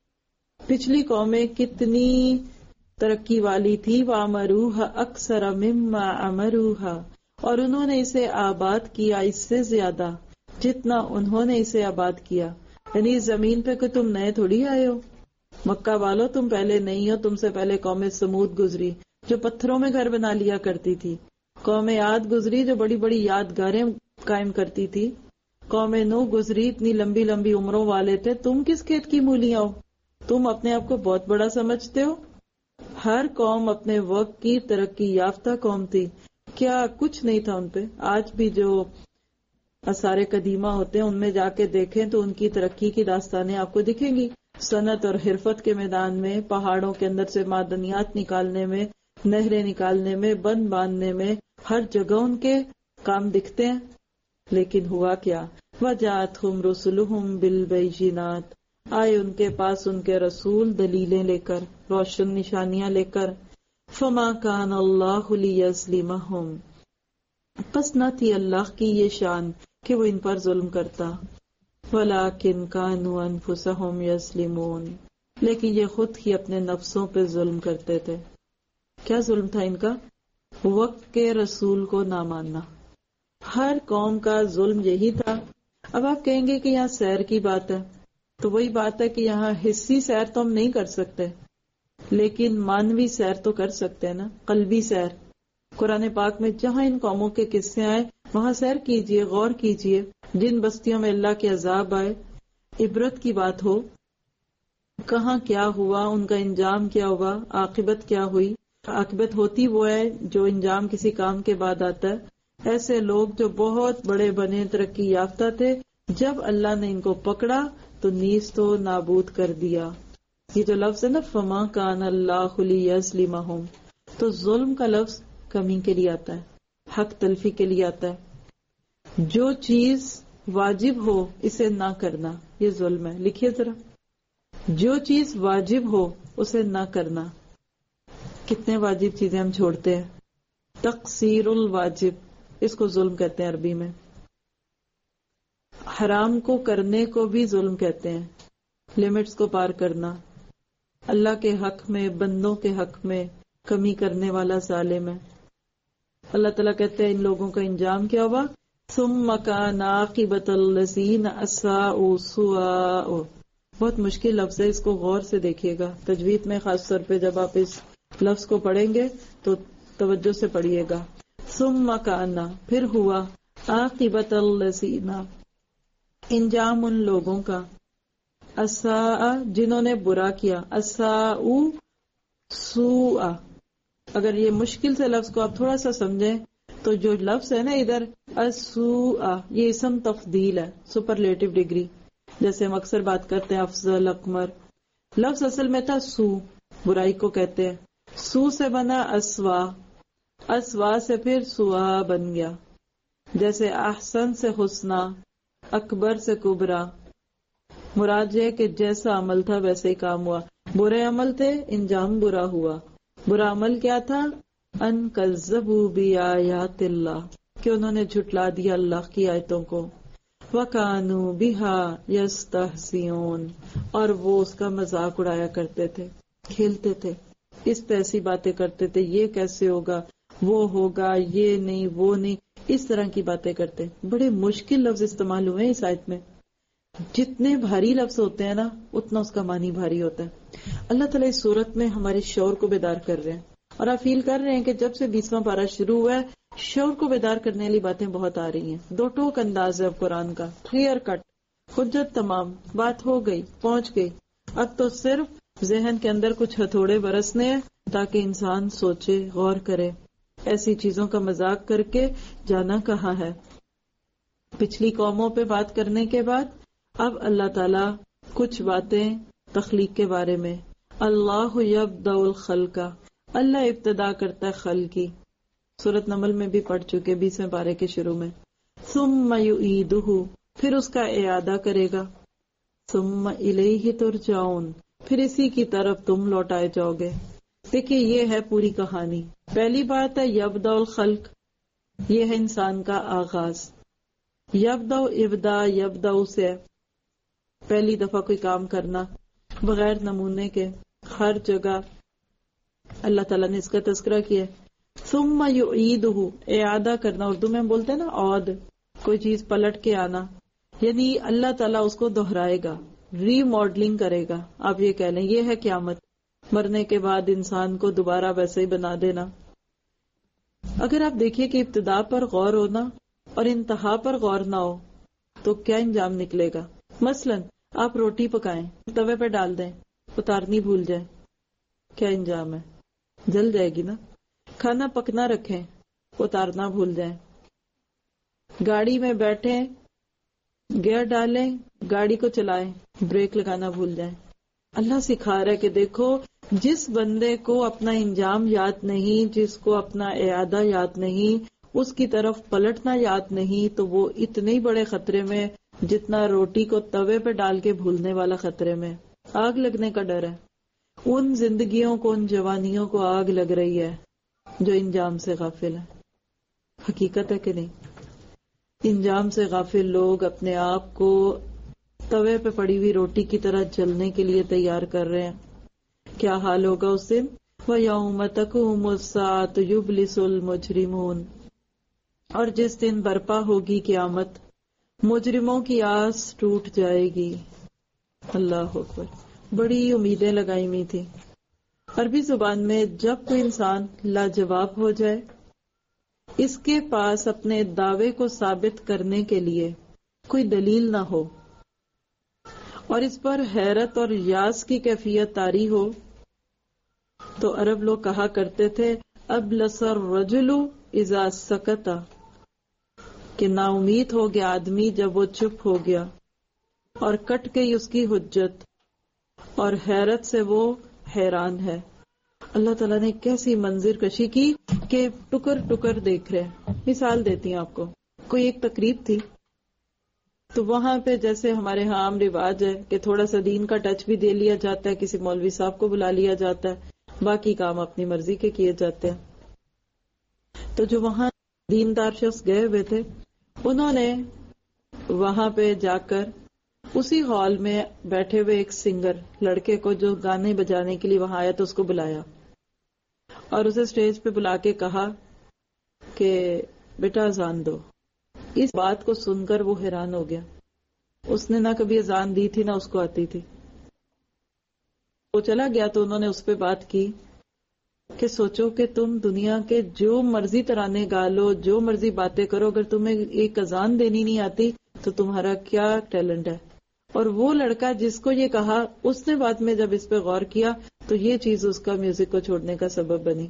پچھلی قومیں کتنی ترقی والی تھی. وَعَمَرُوهَا أَكْثَرَ مِمَّا عَمَرُوهَا، اور انہوں نے اسے آباد کیا اس سے زیادہ جتنا انہوں نے اسے آباد کیا. یعنی زمین پہ کہ تم نئے تھوڑی آئے ہو، مکہ والو تم پہلے نہیں ہو، تم سے پہلے قوم سمود گزری جو پتھروں میں گھر بنا لیا کرتی تھی. قوم عاد گزری جو بڑی بڑی یادگاریں قائم کرتی تھی. قوم نوح گزری اتنی لمبی لمبی عمروں والے تھے. تم کس کھیت کی مولیاں ہو؟ تم اپنے آپ کو بہت بڑا سمجھتے ہو. ہر قوم اپنے وقت کی ترقی یافتہ قوم تھی. کیا کچھ نہیں تھا ان پہ. آج بھی جو آثار قدیمہ ہوتے ہیں ان میں جا کے دیکھیں تو ان کی ترقی کی داستانیں آپ کو دکھیں گی. صنعت اور حرفت کے میدان میں، پہاڑوں کے اندر سے معدنیات نکالنے میں، نہریں نکالنے میں، بند باندھنے میں، ہر جگہ ان کے کام دکھتے ہیں. لیکن ہوا کیا؟ وَجَاءَتْهُمْ رُسُلُهُمْ بِالْبَيِّنَاتِ، آئے ان کے پاس ان کے رسول دلیلیں لے کر، روشن نشانیاں لے کر. فَمَا كَانَ اللَّهُ لِيَظْلِمَهُمْ، پس نہ تھی اللہ کی یہ شان کہ وہ ان پر ظلم کرتا. وَلَكِنْ كَانُوا أَنفُسَهُمْ يَظْلِمُونَ، لیکن یہ خود ہی اپنے نفسوں پہ ظلم کرتے تھے. کیا ظلم تھا ان کا؟ وقت کے رسول کو نہ ماننا. ہر قوم کا ظلم یہی تھا. اب آپ کہیں گے کہ یہاں سیر کی بات ہے، تو وہی بات ہے کہ یہاں حصی سیر تو ہم نہیں کر سکتے، لیکن مانوی سیر تو کر سکتے ہیں نا، قلبی سیر. قرآن پاک میں جہاں ان قوموں کے قصے آئے وہاں سیر کیجئے، غور کیجئے. جن بستیوں میں اللہ کے عذاب آئے، عبرت کی بات ہو، کہاں کیا ہوا، ان کا انجام کیا ہوا، عاقبت کیا ہوئی. عاقبت ہوتی وہ ہے جو انجام کسی کام کے بعد آتا ہے. ایسے لوگ جو بہت بڑے بنے، ترقی یافتہ تھے، جب اللہ نے ان کو پکڑا تو نیست و نابود کر دیا. یہ جو لفظ ہے نا فما کان اللہ لیظلمہم، تو ظلم کا لفظ کمی کے لیے آتا ہے، حق تلفی کے لیے آتا ہے. جو چیز واجب ہو اسے نہ کرنا یہ ظلم ہے. لکھیے ذرا، جو چیز واجب ہو اسے نہ کرنا. کتنے واجب چیزیں ہم چھوڑتے ہیں. تقصیر الواجب، اس کو ظلم کہتے ہیں عربی میں. حرام کو کرنے کو بھی ظلم کہتے ہیں، لمٹس کو پار کرنا. اللہ کے حق میں، بندوں کے حق میں کمی کرنے والا ظالم ہے. اللہ تعالیٰ کہتے ہیں ان لوگوں کا انجام کیا ہوا؟ ثم كان عاقبۃ الذین اساءوا سوءا. بہت مشکل لفظ ہے، اس کو غور سے دیکھیے گا. تجوید میں خاص طور پہ جب آپ اس لفظ کو پڑھیں گے تو توجہ سے پڑھیے گا. ثم كان، پھر ہوا، عاقبۃ الذین، انجام ان لوگوں کا، اساء، جنہوں نے برا کیا. اساءوا سوءا. اگر یہ مشکل سے لفظ کو آپ تھوڑا سا سمجھیں تو جو لفظ ہے نا ادھر اسوء، یہ اسم تفضیل ہے، سپرلیٹو ڈگری. جیسے ہم اکثر بات کرتے ہیں افضل، اکمر. لفظ اصل میں تھا سو، برائی کو کہتے ہیں. سو سے بنا اسوا، اسوا سے پھر سوا بن گیا. جیسے احسن سے حسنا، اکبر سے کبرا. مراد یہ کہ جیسا عمل تھا ویسے ہی کام ہوا. برے عمل تھے، انجام برا ہوا. برا عمل کیا تھا؟ ان کذبوا بآیات اللہ، کہ انہوں نے جھٹلا دیا اللہ کی آیتوں کو. وکانوا بہا یستہزئون، اور وہ اس کا مذاق اڑایا کرتے تھے، کھیلتے تھے، اس پہ ایسی باتیں کرتے تھے، یہ کیسے ہوگا، وہ ہوگا، یہ نہیں، وہ نہیں، اس طرح کی باتیں کرتے. بڑے مشکل لفظ استعمال ہوئے اس آیت میں. جتنے بھاری لفظ ہوتے ہیں نا اتنا اس کا معنی بھاری ہوتا ہے. اللہ تعالیٰ اس صورت میں ہمارے شعور کو بیدار کر رہے ہیں اور آپ فیل کر رہے ہیں کہ جب سے بیسواں پارہ شروع ہوا ہے شعور کو بیدار کرنے والی باتیں بہت آ رہی ہیں. دو ٹوک انداز ہے اب قرآن کا, کلیئر کٹ, حجت تمام, بات ہو گئی, پہنچ گئی. اب تو صرف ذہن کے اندر کچھ ہتھوڑے برسنے ہیں تاکہ انسان سوچے, غور کرے. ایسی چیزوں کا مذاق کر کے جانا کہاں ہے. پچھلی قوموں پہ بات کرنے کے بعد اب اللہ تعالیٰ کچھ باتیں تخلیق کے بارے میں. اللہ یبدأ الخلق, اللہ ابتدا کرتا ہے خلق کی. سورۃ نمل میں بھی پڑھ چکے بیسویں پارے کے شروع میں. ثم یعیدہ, پھر اس کا اعادہ کرے گا. ثم الیہ ترجعون, پھر اسی کی طرف تم لوٹائے جاؤ گے. دیکھیں یہ ہے پوری کہانی. پہلی بات ہے یبدأ الخلق, یہ ہے انسان کا آغاز. یبدأ ابدا یبدأ سے پہلی دفعہ کوئی کام کرنا بغیر نمونے کے, ہر جگہ اللہ تعالیٰ نے اس کا تذکرہ کیا. ثم یعیدہ, اعادہ کرنا, اردو میں ہم بولتے ہیں نا عود, کوئی چیز پلٹ کے آنا, یعنی اللہ تعالیٰ اس کو دہرائے گا, ری ماڈلنگ کرے گا. آپ یہ کہہ لیں یہ ہے قیامت, مرنے کے بعد انسان کو دوبارہ ویسے ہی بنا دینا. اگر آپ دیکھیے کہ ابتدا پر غور ہونا اور انتہا پر غور نہ ہو تو کیا انجام نکلے گا. مثلا آپ روٹی پکائیں, توے پہ ڈال دیں, اتارنی بھول جائیں, کیا انجام ہے؟ جل جائے گی نا. کھانا پکنا رکھیں, اتارنا بھول جائیں. گاڑی میں بیٹھیں, گیئر ڈالیں, گاڑی کو چلائیں, بریک لگانا بھول جائیں. اللہ سکھا رہا ہے کہ دیکھو جس بندے کو اپنا انجام یاد نہیں, جس کو اپنا اعادہ یاد نہیں, اس کی طرف پلٹنا یاد نہیں, تو وہ اتنے ہی بڑے خطرے میں جتنا روٹی کو توے پہ ڈال کے بھولنے والا خطرے میں. آگ لگنے کا ڈر ہے. ان زندگیوں کو, ان جوانیوں کو آگ لگ رہی ہے جو انجام سے غافل ہیں. حقیقت ہے کہ نہیں؟ انجام سے غافل لوگ اپنے آپ کو توے پہ پڑی ہوئی روٹی کی طرح جلنے کے لیے تیار کر رہے ہیں. کیا حال ہوگا اس دن؟ وَيَوْمَ تَقُومُ السَّاعَةُ يُبْلِسُ الْمُجْرِمُونَ, اور جس دن برپا ہوگی قیامت مجرموں کی آس ٹوٹ جائے گی. اللہ اکبر, بڑی امیدیں لگائی ہوئی تھی. عربی زبان میں جب کوئی انسان لاجواب ہو جائے, اس کے پاس اپنے دعوے کو ثابت کرنے کے لیے کوئی دلیل نہ ہو اور اس پر حیرت اور یاس کی کیفیت طاری ہو, تو عرب لوگ کہا کرتے تھے ابلس الرجل اذا سکت, کہ نا امید ہو گیا آدمی جب وہ چپ ہو گیا اور کٹ گئی اس کی حجت اور حیرت سے وہ حیران ہے. اللہ تعالیٰ نے کیسی منظر کشی کی کہ ٹکر ٹکر دیکھ رہے. مثال دیتی ہیں آپ کو. کوئی ایک تقریب تھی تو وہاں پہ جیسے ہمارے ہاں عام رواج ہے کہ تھوڑا سا دین کا ٹچ بھی دے لیا جاتا ہے, کسی مولوی صاحب کو بلا لیا جاتا ہے, باقی کام اپنی مرضی کے کیے جاتے ہیں. تو جو وہاں دیندار شخص گئے ہوئے تھے انہوں نے وہاں پہ جا کر اسی ہال میں بیٹھے ہوئے ایک سنگر لڑکے کو جو گانے بجانے کے لیے وہاں آیا تو اس کو بلایا اور اسے اسٹیج پہ بلا کے کہا کہ بیٹا اذان دو. اس بات کو سن کر وہ حیران ہو گیا. اس نے نہ کبھی اذان دی تھی نہ اس کو آتی تھی. وہ چلا گیا تو انہوں نے اس پہ بات کی کہ سوچو کہ تم دنیا کے جو مرضی ترانے گا لو, جو مرضی باتیں کرو, اگر تمہیں ایک اذان دینی نہیں آتی تو تمہارا کیا ٹیلنٹ ہے. اور وہ لڑکا جس کو یہ کہا اس نے بعد میں جب اس پہ غور کیا تو یہ چیز اس کا میوزک کو چھوڑنے کا سبب بنی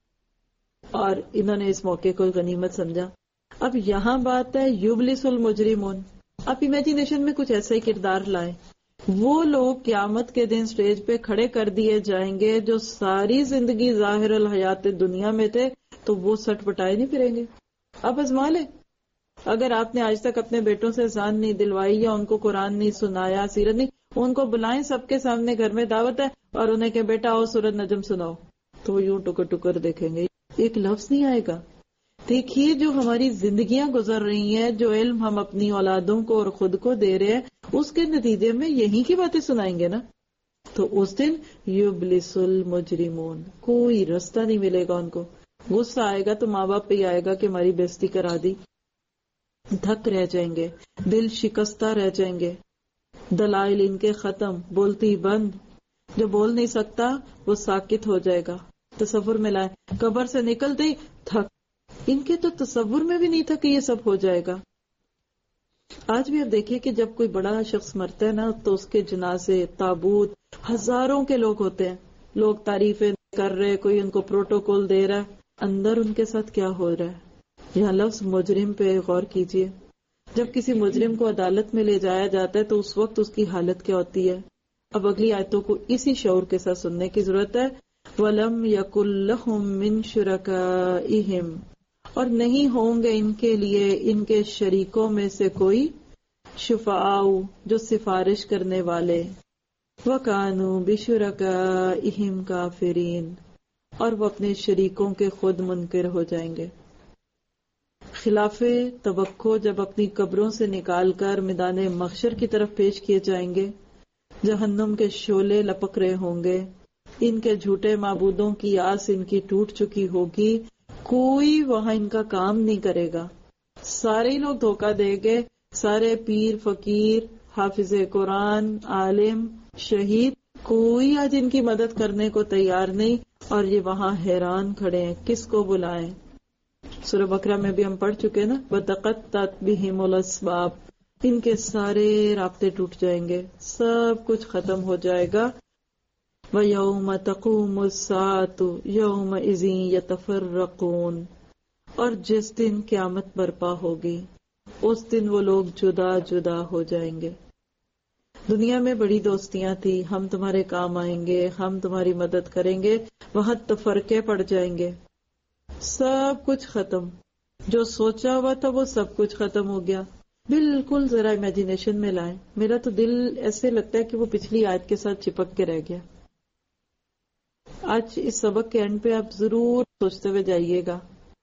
اور انہوں نے اس موقع کو غنیمت سمجھا. اب یہاں بات ہے یبلس المجرمون. آپ امیجنیشن میں کچھ ایسا ہی کردار لائیں. وہ لوگ قیامت کے دن سٹیج پہ کھڑے کر دیے جائیں گے جو ساری زندگی ظاہر الحیات دنیا میں تھے, تو وہ سٹ پٹائے نہیں پھریں گے. اب ازما لیں, اگر آپ نے آج تک اپنے بیٹوں سے اذان نہیں دلوائی یا ان کو قرآن نہیں سنایا, سیرت نہیں, ان کو بلائیں سب کے سامنے, گھر میں دعوت ہے اور انہیں کہ بیٹا آؤ سورۃ نجم سناؤ, تو وہ یوں ٹکر ٹکر دیکھیں گے, ایک لفظ نہیں آئے گا. دیکھیے جو ہماری زندگیاں گزر رہی ہیں, جو علم ہم اپنی اولادوں کو اور خود کو دے رہے ہیں, اس کے نتیجے میں یہی کی باتیں سنائیں گے نا. تو اس دن یبلس المجرمون, کوئی رستہ نہیں ملے گا ان کو. غصہ آئے گا تو ماں باپ پہ ہی آئے گا کہ ہماری بےزتی کرا دی. دھک رہ جائیں گے, دل شکستہ رہ جائیں گے. دلائل ان کے ختم، بولتی بند. جو بول نہیں سکتا وہ ساکت ہو جائے گا. تصور میں لائیں، قبر سے نکلتے ہی تھک. ان کے تو تصور میں بھی نہیں تھا کہ یہ سب ہو جائے گا. آج بھی آپ دیکھیے کہ جب کوئی بڑا شخص مرتا ہے نا تو اس کے جنازے، تابوت، ہزاروں کے لوگ ہوتے ہیں. لوگ تعریفیں کر رہے، کوئی ان کو پروٹوکول دے رہا ہے. اندر ان کے ساتھ کیا ہو رہا ہے؟ یہاں لفظ مجرم پہ غور کیجئے. جب کسی مجرم کو عدالت میں لے جایا جاتا ہے تو اس وقت اس کی حالت کیا ہوتی ہے؟ اب اگلی آیتوں کو اسی شعور کے ساتھ سننے کی ضرورت ہے. وَلَمْ يَكُنْ لَهُمْ مِنْ شُرَكَائِهِمْ، اور نہیں ہوں گے ان کے لیے ان کے شریکوں میں سے کوئی، شفعاء جو سفارش کرنے والے، وَكَانُوا بِشُرَكَائِهِمْ كَافِرِينَ، اور وہ اپنے شریکوں کے خود منکر ہو جائیں گے. خلاف توقع جب اپنی قبروں سے نکال کر میدان محشر کی طرف پیش کیے جائیں گے، جہنم کے شعلے لپک رہے ہوں گے، ان کے جھوٹے معبودوں کی آس ان کی ٹوٹ چکی ہوگی، کوئی وہاں ان کا کام نہیں کرے گا. سارے لوگ دھوکہ دے گے، سارے پیر، فقیر، حافظ قرآن، عالم، شہید، کوئی آج ان کی مدد کرنے کو تیار نہیں، اور یہ وہاں حیران کھڑے ہیں کس کو بلائیں. سورہ بقرہ میں بھی ہم پڑھ چکے نا، وَتَقَطَّعَتْ بِهِمُ الْأَسْبَابُ، ان کے سارے رابطے ٹوٹ جائیں گے، سب کچھ ختم ہو جائے گا. وَيَوْمَ تَقُومُ السَّاعَةُ يَوْمَئِذٍ يَتَفَرَّقُونَ، اور جس دن قیامت برپا ہوگی اس دن وہ لوگ جدا جدا ہو جائیں گے. دنیا میں بڑی دوستیاں تھی، ہم تمہارے کام آئیں گے، ہم تمہاری مدد کریں گے، وہاں تفرقے پڑ جائیں گے، سب کچھ ختم. جو سوچا ہوا تھا وہ سب کچھ ختم ہو گیا. بالکل ذرا امیجنیشن میں لائیں، میرا تو دل ایسے لگتا ہے کہ وہ پچھلی آیت کے ساتھ چپک کے رہ گیا. آج اس سبق کے اینڈ پہ آپ ضرور سوچتے ہوئے جائیے گا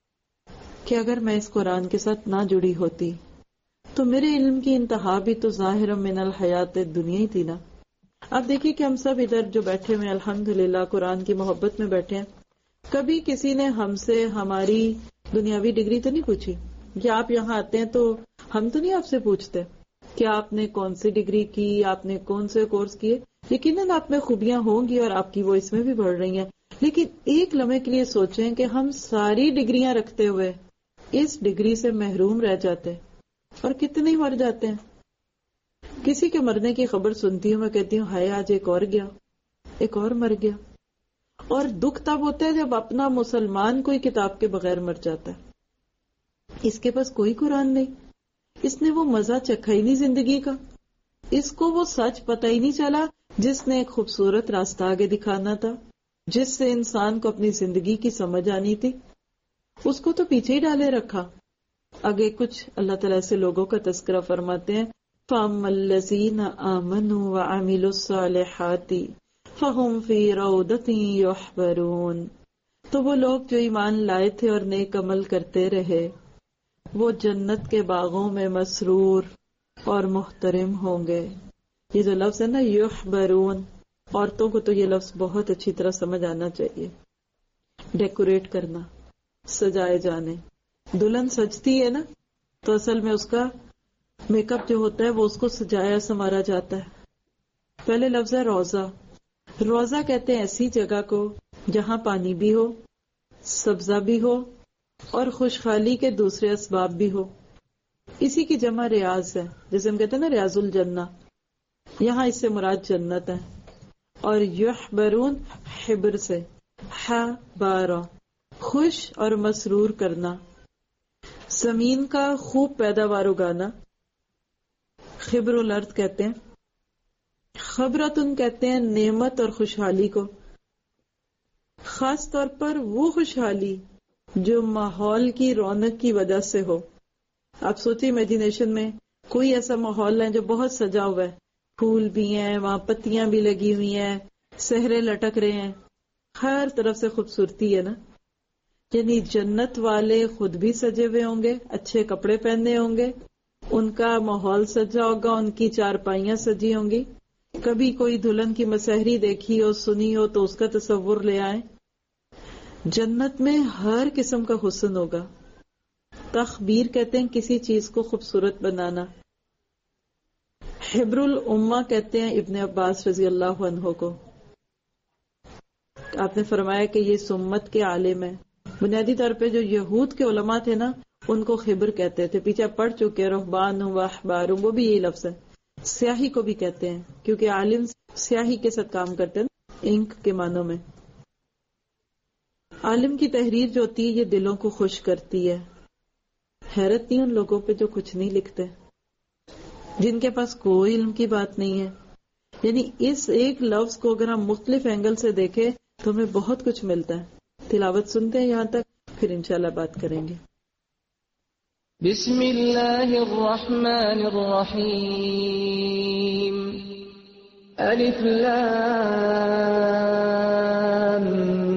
کہ اگر میں اس قرآن کے ساتھ نہ جڑی ہوتی تو میرے علم کی انتہا بھی تو ظاہر من الحیات دنیا ہی تھی نا. اب دیکھیے کہ ہم سب ادھر جو بیٹھے ہوئے الحمدللہ قرآن کی محبت میں بیٹھے ہیں، کبھی کسی نے ہم سے ہماری دنیاوی ڈگری تو نہیں پوچھی. یا آپ یہاں آتے ہیں تو ہم تو نہیں آپ سے پوچھتے کہ آپ نے کون سی ڈگری کی، آپ نے کون سے کورس کیے. یقیناً آپ میں خوبیاں ہوں گی اور آپ کی وہ اس میں بھی بڑھ رہی ہیں، لیکن ایک لمحے کے لیے سوچیں کہ ہم ساری ڈگریاں رکھتے ہوئے اس ڈگری سے محروم رہ جاتے ہیں، اور کتنے ہی مر جاتے ہیں. کسی کے مرنے کی خبر سنتی ہوں میں کہتی ہوں ہائے آج ایک اور گیا، ایک اور مر گیا. اور دکھ تب ہوتا ہے جب اپنا مسلمان کوئی کتاب کے بغیر مر جاتا ہے. اس کے پاس کوئی قرآن نہیں، اس نے وہ مزہ چکھا ہی نہیں زندگی کا، اس کو وہ سچ پتہ ہی نہیں چلا جس نے ایک خوبصورت راستہ آگے دکھانا تھا، جس سے انسان کو اپنی زندگی کی سمجھ آنی تھی، اس کو تو پیچھے ہی ڈالے رکھا. آگے کچھ اللہ تعالیٰ سے لوگوں کا تذکرہ فرماتے ہیں، فَأَمَّا الَّذِينَ آمَنُوا وَعَمِلُوا الصَّالِحَاتِ فَهُمْ فِي رَوْضَةٍ يُحْبَرُونَ، تو وہ لوگ جو ایمان لائے تھے اور نیک عمل کرتے رہے وہ جنت کے باغوں میں مسرور اور محترم ہوں گے. یہ جو لفظ ہے نا یحبرون، عورتوں کو تو یہ لفظ بہت اچھی طرح سمجھ آنا چاہیے. ڈیکوریٹ کرنا، سجائے جانے. دلہن سجتی ہے نا تو اصل میں اس کا میک اپ جو ہوتا ہے وہ اس کو سجایا سنوارا جاتا ہے. پہلے لفظ ہے روضہ. روضہ کہتے ہیں ایسی جگہ کو جہاں پانی بھی ہو، سبزہ بھی ہو اور خوشحالی کے دوسرے اسباب بھی ہو. اسی کی جمع ریاض ہے، جیسے ہم کہتے ہیں نا ریاض الجنہ، یہاں اس سے مراد جنت ہے. اور یحبرون حبر سے، ح بارہ، خوش اور مسرور کرنا، زمین کا خوب پیداوار اگانا. خبر الارض کہتے ہیں. خبرتن کہتے ہیں نعمت اور خوشحالی کو، خاص طور پر وہ خوشحالی جو ماحول کی رونق کی وجہ سے ہو. آپ سوچیں امیجنیشن میں کوئی ایسا ماحول ہے جو بہت سجا ہوا ہے، پھول بھی ہیں، وہاں پتیاں بھی لگی ہوئی ہیں، سہرے لٹک رہے ہیں، ہر طرف سے خوبصورتی ہے نا. یعنی جنت والے خود بھی سجے ہوئے ہوں گے، اچھے کپڑے پہنے ہوں گے، ان کا ماحول سجا ہوگا، ان کی چارپائیاں سجی ہوں گی. کبھی کوئی دلہن کی مسحری دیکھی ہو، سنی ہو تو اس کا تصور لے آئیں. جنت میں ہر قسم کا حسن ہوگا. تخبیر کہتے ہیں کسی چیز کو خوبصورت بنانا. حبر الامہ کہتے ہیں ابن عباس رضی اللہ عنہ کو. آپ نے فرمایا کہ یہ سمت کے عالم ہیں. بنیادی طور پہ جو یہود کے علماء تھے نا ان کو خبر کہتے تھے، پیچھے پڑھ چکے رہبان و احبار، وہ بھی یہی لفظ ہے. سیاہی کو بھی کہتے ہیں کیونکہ عالم سیاہی کے ساتھ کام کرتے ہیں، انک کے معنوں میں. عالم کی تحریر جو ہوتی ہے یہ دلوں کو خوش کرتی ہے. حیرت نہیں ان لوگوں پہ جو کچھ نہیں لکھتے، جن کے پاس کوئی علم کی بات نہیں ہے. یعنی اس ایک لفظ کو اگر ہم مختلف اینگل سے دیکھیں تو ہمیں بہت کچھ ملتا ہے. تلاوت سنتے ہیں یہاں تک، پھر انشاءاللہ بات کریں گے. بسم اللہ الرحمن الرحیم. الف لام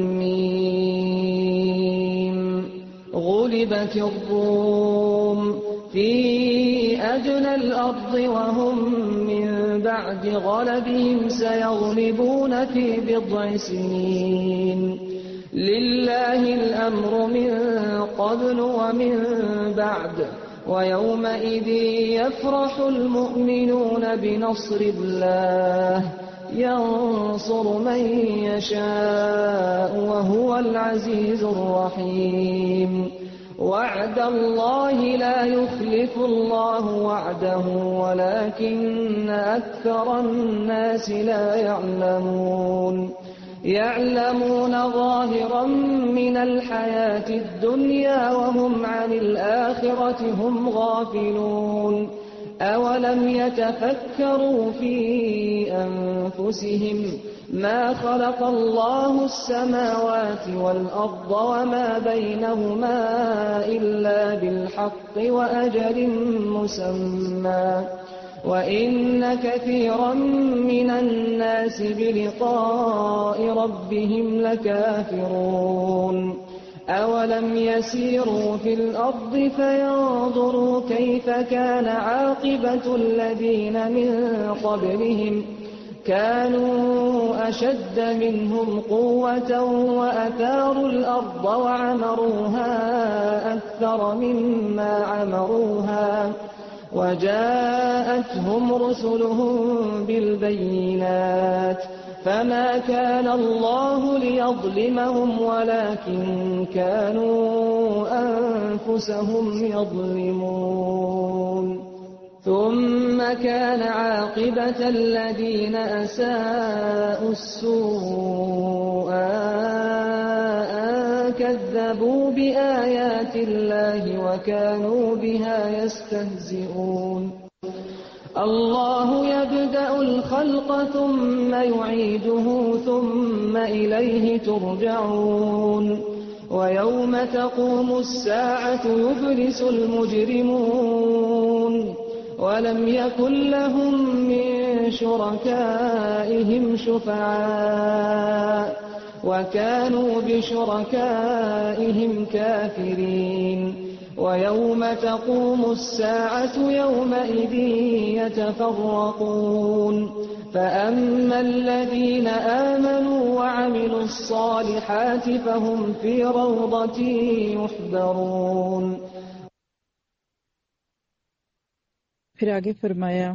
میم. غلبت الروم في أدنى الأرض وهم من بعد غلبهم سيغلبون في بضع سنين. لله الأمر من قبل ومن بعد ويومئذ يفرح المؤمنون بنصر الله ينصر من يشاء وهو العزيز الرحيم. وعد الله لا يخلف الله وعده ولكن أكثر الناس لا يعلمون. يعلمون ظاهرا من الحياة الدنيا وهم عن الآخرة هم غافلون. أولم يتفكروا في أنفسهم ما خلق الله السماوات والأرض وما بينهما إلا بالحق وأجل مسمى وَإِنَّ كَثِيرًا مِّنَ النَّاسِ بِلِقَاءِ رَبِّهِمْ لَكَافِرُونَ. أَوَلَمْ يَسِيرُوا فِي الْأَرْضِ فَيَنظُرُوا كَيْفَ كَانَ عَاقِبَةُ الَّذِينَ مِن قَبْلِهِمْ كَانُوا أَشَدَّ مِنْهُمْ قُوَّةً وَأَثَارُوا الْأَرْضَ وَعَمَرُوهَا أَكْثَرَ مِمَّا عَمَرُوهَا وجاءتهم رسلهم بالبينات فما كان الله ليظلمهم ولكن كانوا أنفسهم يظلمون. ثم كان عاقبة الذين أساءوا السوء كذبوا بآيات الله وكانوا بها يستهزئون. الله يبدأ الخلق ثم يعيده ثم إليه ترجعون. ويوم تقوم الساعة يبلس المجرمون ولم يكن لهم من شركائهم شفعاء وكانوا بشركائهم كافرين. ويوم تقوم الساعة يومئذ يتفرقون. فأما الذين آمنوا وعملوا الصالحات فهم في روضة يحبرون. پھر آگے فرمایا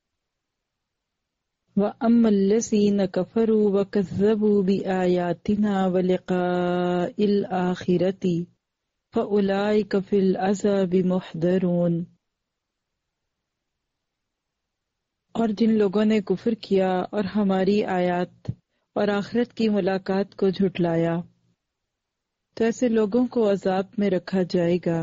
وَأَمَّا الَّذِينَ كَفَرُوا وَكَذَّبُوا بِآيَاتِنَا وَلِقَاءِ الْآخِرَةِ فَأُولَئِكَ فِي الْعَذَابِ مُحْضَرُونَ. اور جن لوگوں نے کفر کیا اور ہماری آیات اور آخرت کی ملاقات کو جھٹلایا تو ایسے لوگوں کو عذاب میں رکھا جائے گا.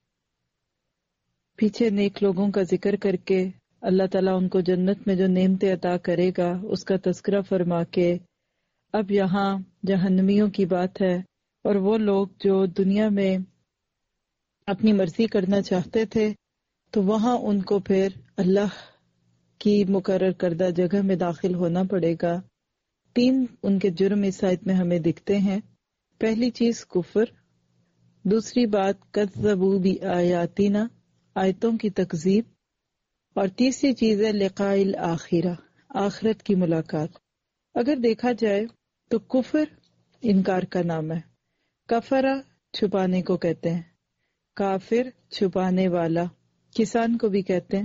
پیچھے نیک لوگوں کا ذکر کر کے اللہ تعالیٰ ان کو جنت میں جو نعمتیں عطا کرے گا اس کا تذکرہ فرما کے اب یہاں جہنمیوں کی بات ہے. اور وہ لوگ جو دنیا میں اپنی مرضی کرنا چاہتے تھے تو وہاں ان کو پھر اللہ کی مقرر کردہ جگہ میں داخل ہونا پڑے گا. تین ان کے جرم اس آیت میں ہمیں دکھتے ہیں. پہلی چیز کفر، دوسری بات کذبوا بآیاتنا، آیتوں کی تکذیب، اور تیسری چیز ہے لقاء الآخرہ، آخرت کی ملاقات. اگر دیکھا جائے تو کفر انکار کا نام ہے. کفرہ چھپانے کو کہتے ہیں، کافر چھپانے والا، کسان کو بھی کہتے ہیں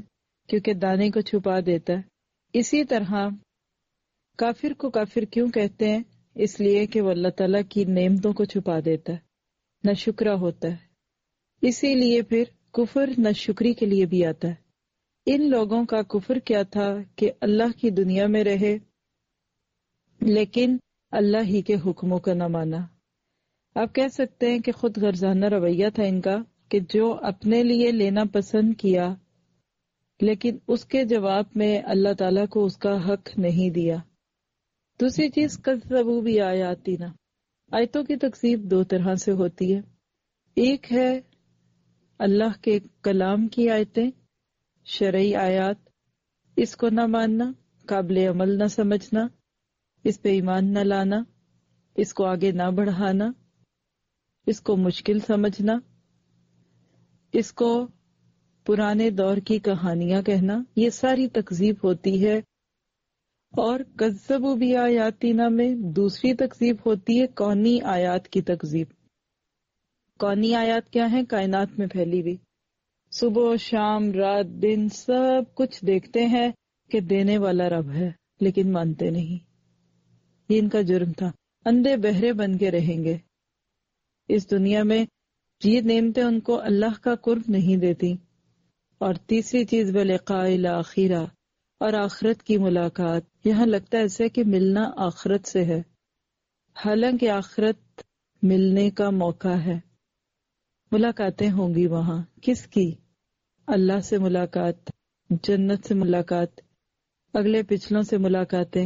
کیونکہ دانے کو چھپا دیتا ہے۔ اسی طرح کافر کو کافر کیوں کہتے ہیں؟ اس لیے کہ وہ اللہ تعالیٰ کی نعمتوں کو چھپا دیتا ہے، ناشکرا ہوتا ہے۔ اسی لیے پھر کفر ناشکری کے لیے بھی آتا ہے۔ ان لوگوں کا کفر کیا تھا کہ اللہ کی دنیا میں رہے لیکن اللہ ہی کے حکموں کا نہ مانا۔ آپ کہہ سکتے ہیں کہ خود غرضانہ رویہ تھا ان کا، کہ جو اپنے لیے لینا پسند کیا لیکن اس کے جواب میں اللہ تعالیٰ کو اس کا حق نہیں دیا۔ دوسری چیز کذبوا بآیاتنا، آیتوں کی تکذیب دو طرح سے ہوتی ہے۔ ایک ہے اللہ کے کلام کی آیتیں، شرعی آیات، اس کو نہ ماننا، قابل عمل نہ سمجھنا، اس پہ ایمان نہ لانا، اس کو آگے نہ بڑھانا، اس کو مشکل سمجھنا، اس کو پرانے دور کی کہانیاں کہنا، یہ ساری تکذیب ہوتی ہے۔ اور کذبوا بآیاتنا میں دوسری تکذیب ہوتی ہے کونی آیات کی تکذیب۔ کونی آیات کیا ہیں؟ کائنات میں پھیلی ہوئی، صبح شام رات دن سب کچھ دیکھتے ہیں کہ دینے والا رب ہے لیکن مانتے نہیں۔ یہ ان کا جرم تھا، اندھے بہرے بن کے رہیں گے اس دنیا میں، یہ نعمتیں ان کو اللہ کا قرب نہیں دیتی۔ اور تیسری چیز بلقاء الآخرہ، اور آخرت کی ملاقات۔ یہاں لگتا ہے ایسے کہ ملنا آخرت سے ہے، حالانکہ آخرت ملنے کا موقع ہے، ملاقاتیں ہوں گی وہاں۔ کس کی؟ اللہ سے ملاقات، جنت سے ملاقات، اگلے پچھلوں سے ملاقاتیں،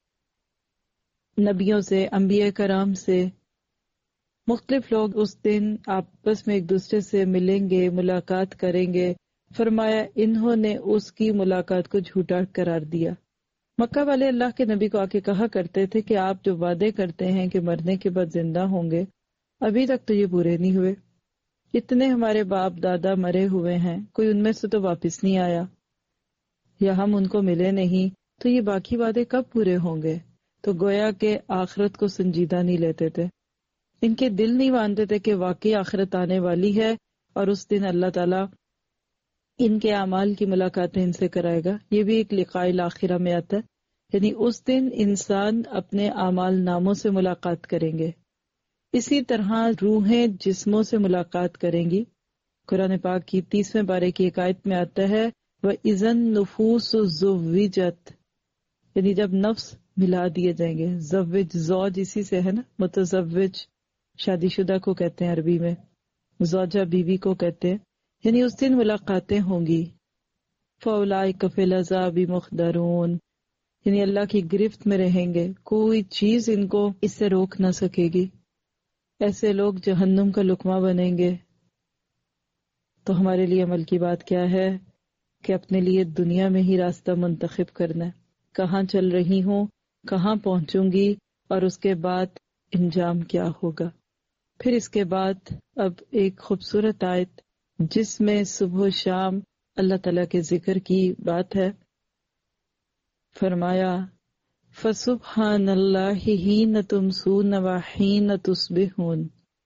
نبیوں سے، انبیاء کرام سے۔ مختلف لوگ اس دن آپس میں ایک دوسرے سے ملیں گے، ملاقات کریں گے۔ فرمایا انہوں نے اس کی ملاقات کو جھوٹا قرار دیا۔ مکہ والے اللہ کے نبی کو آ کے کہا کرتے تھے کہ آپ جو وعدے کرتے ہیں کہ مرنے کے بعد زندہ ہوں گے، ابھی تک تو یہ پورے نہیں ہوئے۔ اتنے ہمارے باپ دادا مرے ہوئے ہیں، کوئی ان میں سے تو واپس نہیں آیا، یا ہم ان کو ملے نہیں، تو یہ باقی وعدے کب پورے ہوں گے؟ تو گویا کہ آخرت کو سنجیدہ نہیں لیتے تھے، ان کے دل نہیں مانتے تھے کہ واقعی آخرت آنے والی ہے، اور اس دن اللہ تعالیٰ ان کے اعمال کی ملاقاتیں ان سے کرائے گا۔ یہ بھی ایک لقاء الآخرہ میں آتا ہے، یعنی اس دن انسان اپنے اعمال ناموں سے ملاقات کریں گے۔ اسی طرح روحیں جسموں سے ملاقات کریں گی۔ قرآن پاک کی تیسویں پارے کی ایک آیت میں آتا ہے وَإِذَا النُّفُوسُ زُوِّجَتْ، یعنی جب نفس ملا دیے جائیں گے۔ زوج زوج اسی سے ہے نا، متزوج شادی شدہ کو کہتے ہیں عربی میں، زوجہ بیوی کو کہتے ہیں، یعنی اس دن ملاقاتیں ہوں گی۔ فَأُولَٰئِكَ فِي الْعَذَابِ مُحْضَرُونَ، یعنی اللہ کی گرفت میں رہیں گے، کوئی چیز ان کو اس سے روک نہ سکے گی۔ ایسے لوگ جہنم کا لقمہ بنیں گے۔ تو ہمارے لیے عمل کی بات کیا ہے کہ اپنے لیے دنیا میں ہی راستہ منتخب کرنا ہے، کہاں چل رہی ہوں، کہاں پہنچوں گی، اور اس کے بعد انجام کیا ہوگا۔ پھر اس کے بعد اب ایک خوبصورت آیت جس میں صبح و شام اللہ تعالیٰ کے ذکر کی بات ہے۔ فرمایا فَسُبْحَانَ اللَّهِ حِینَ تُمْسُونَ وَحِینَ تُصْبِحُونَ،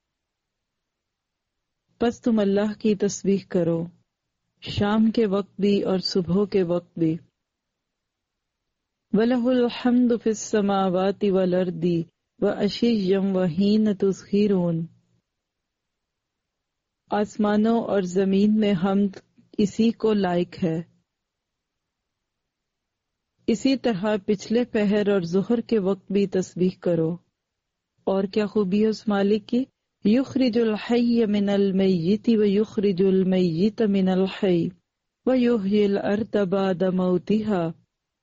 پس تم اللہ کی تسبیح کرو شام کے وقت بھی اور صبح کے وقت بھی۔ وَلَهُ الْحَمْدُ فِي السَّمَاوَاتِ وَالْأَرْضِ وَعَشِيًّا وَحِینَ تُظْہِرُونَ، آسمانوں اور زمین میں حمد اسی کو لائق ہے۔ اسی طرح پچھلے پہر اور ظہر کے وقت بھی تسبیح کرو۔ اور کیا خوبی ہے اس مالک کی، یخرج الحی من المیت ویخرج المیت من الحی ویحیی الارض بعد موتها،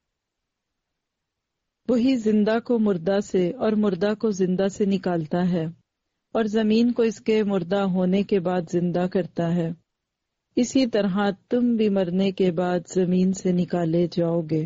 وہی زندہ کو مردہ سے اور مردہ کو زندہ سے نکالتا ہے، اور زمین کو اس کے مردہ ہونے کے بعد زندہ کرتا ہے، اسی طرح تم بھی مرنے کے بعد زمین سے نکالے جاؤ گے۔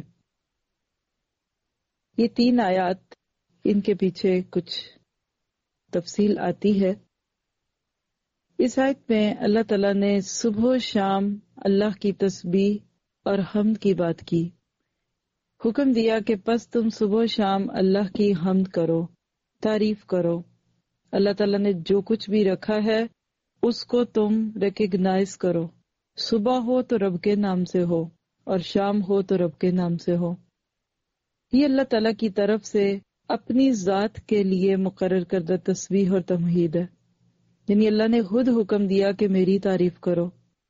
یہ تین آیات، ان کے پیچھے کچھ تفصیل آتی ہے۔ اس آیت میں اللہ تعالیٰ نے صبح و شام اللہ کی تسبیح اور حمد کی بات کی، حکم دیا کہ پس تم صبح و شام اللہ کی حمد کرو، تعریف کرو۔ اللہ تعالیٰ نے جو کچھ بھی رکھا ہے اس کو تم ریکگنائز کرو، صبح ہو تو رب کے نام سے ہو، اور شام ہو تو رب کے نام سے ہو۔ یہ اللہ تعالیٰ کی طرف سے اپنی ذات کے لیے مقرر کردہ تسبیح اور تمہید ہے، یعنی اللہ نے خود حکم دیا کہ میری تعریف کرو۔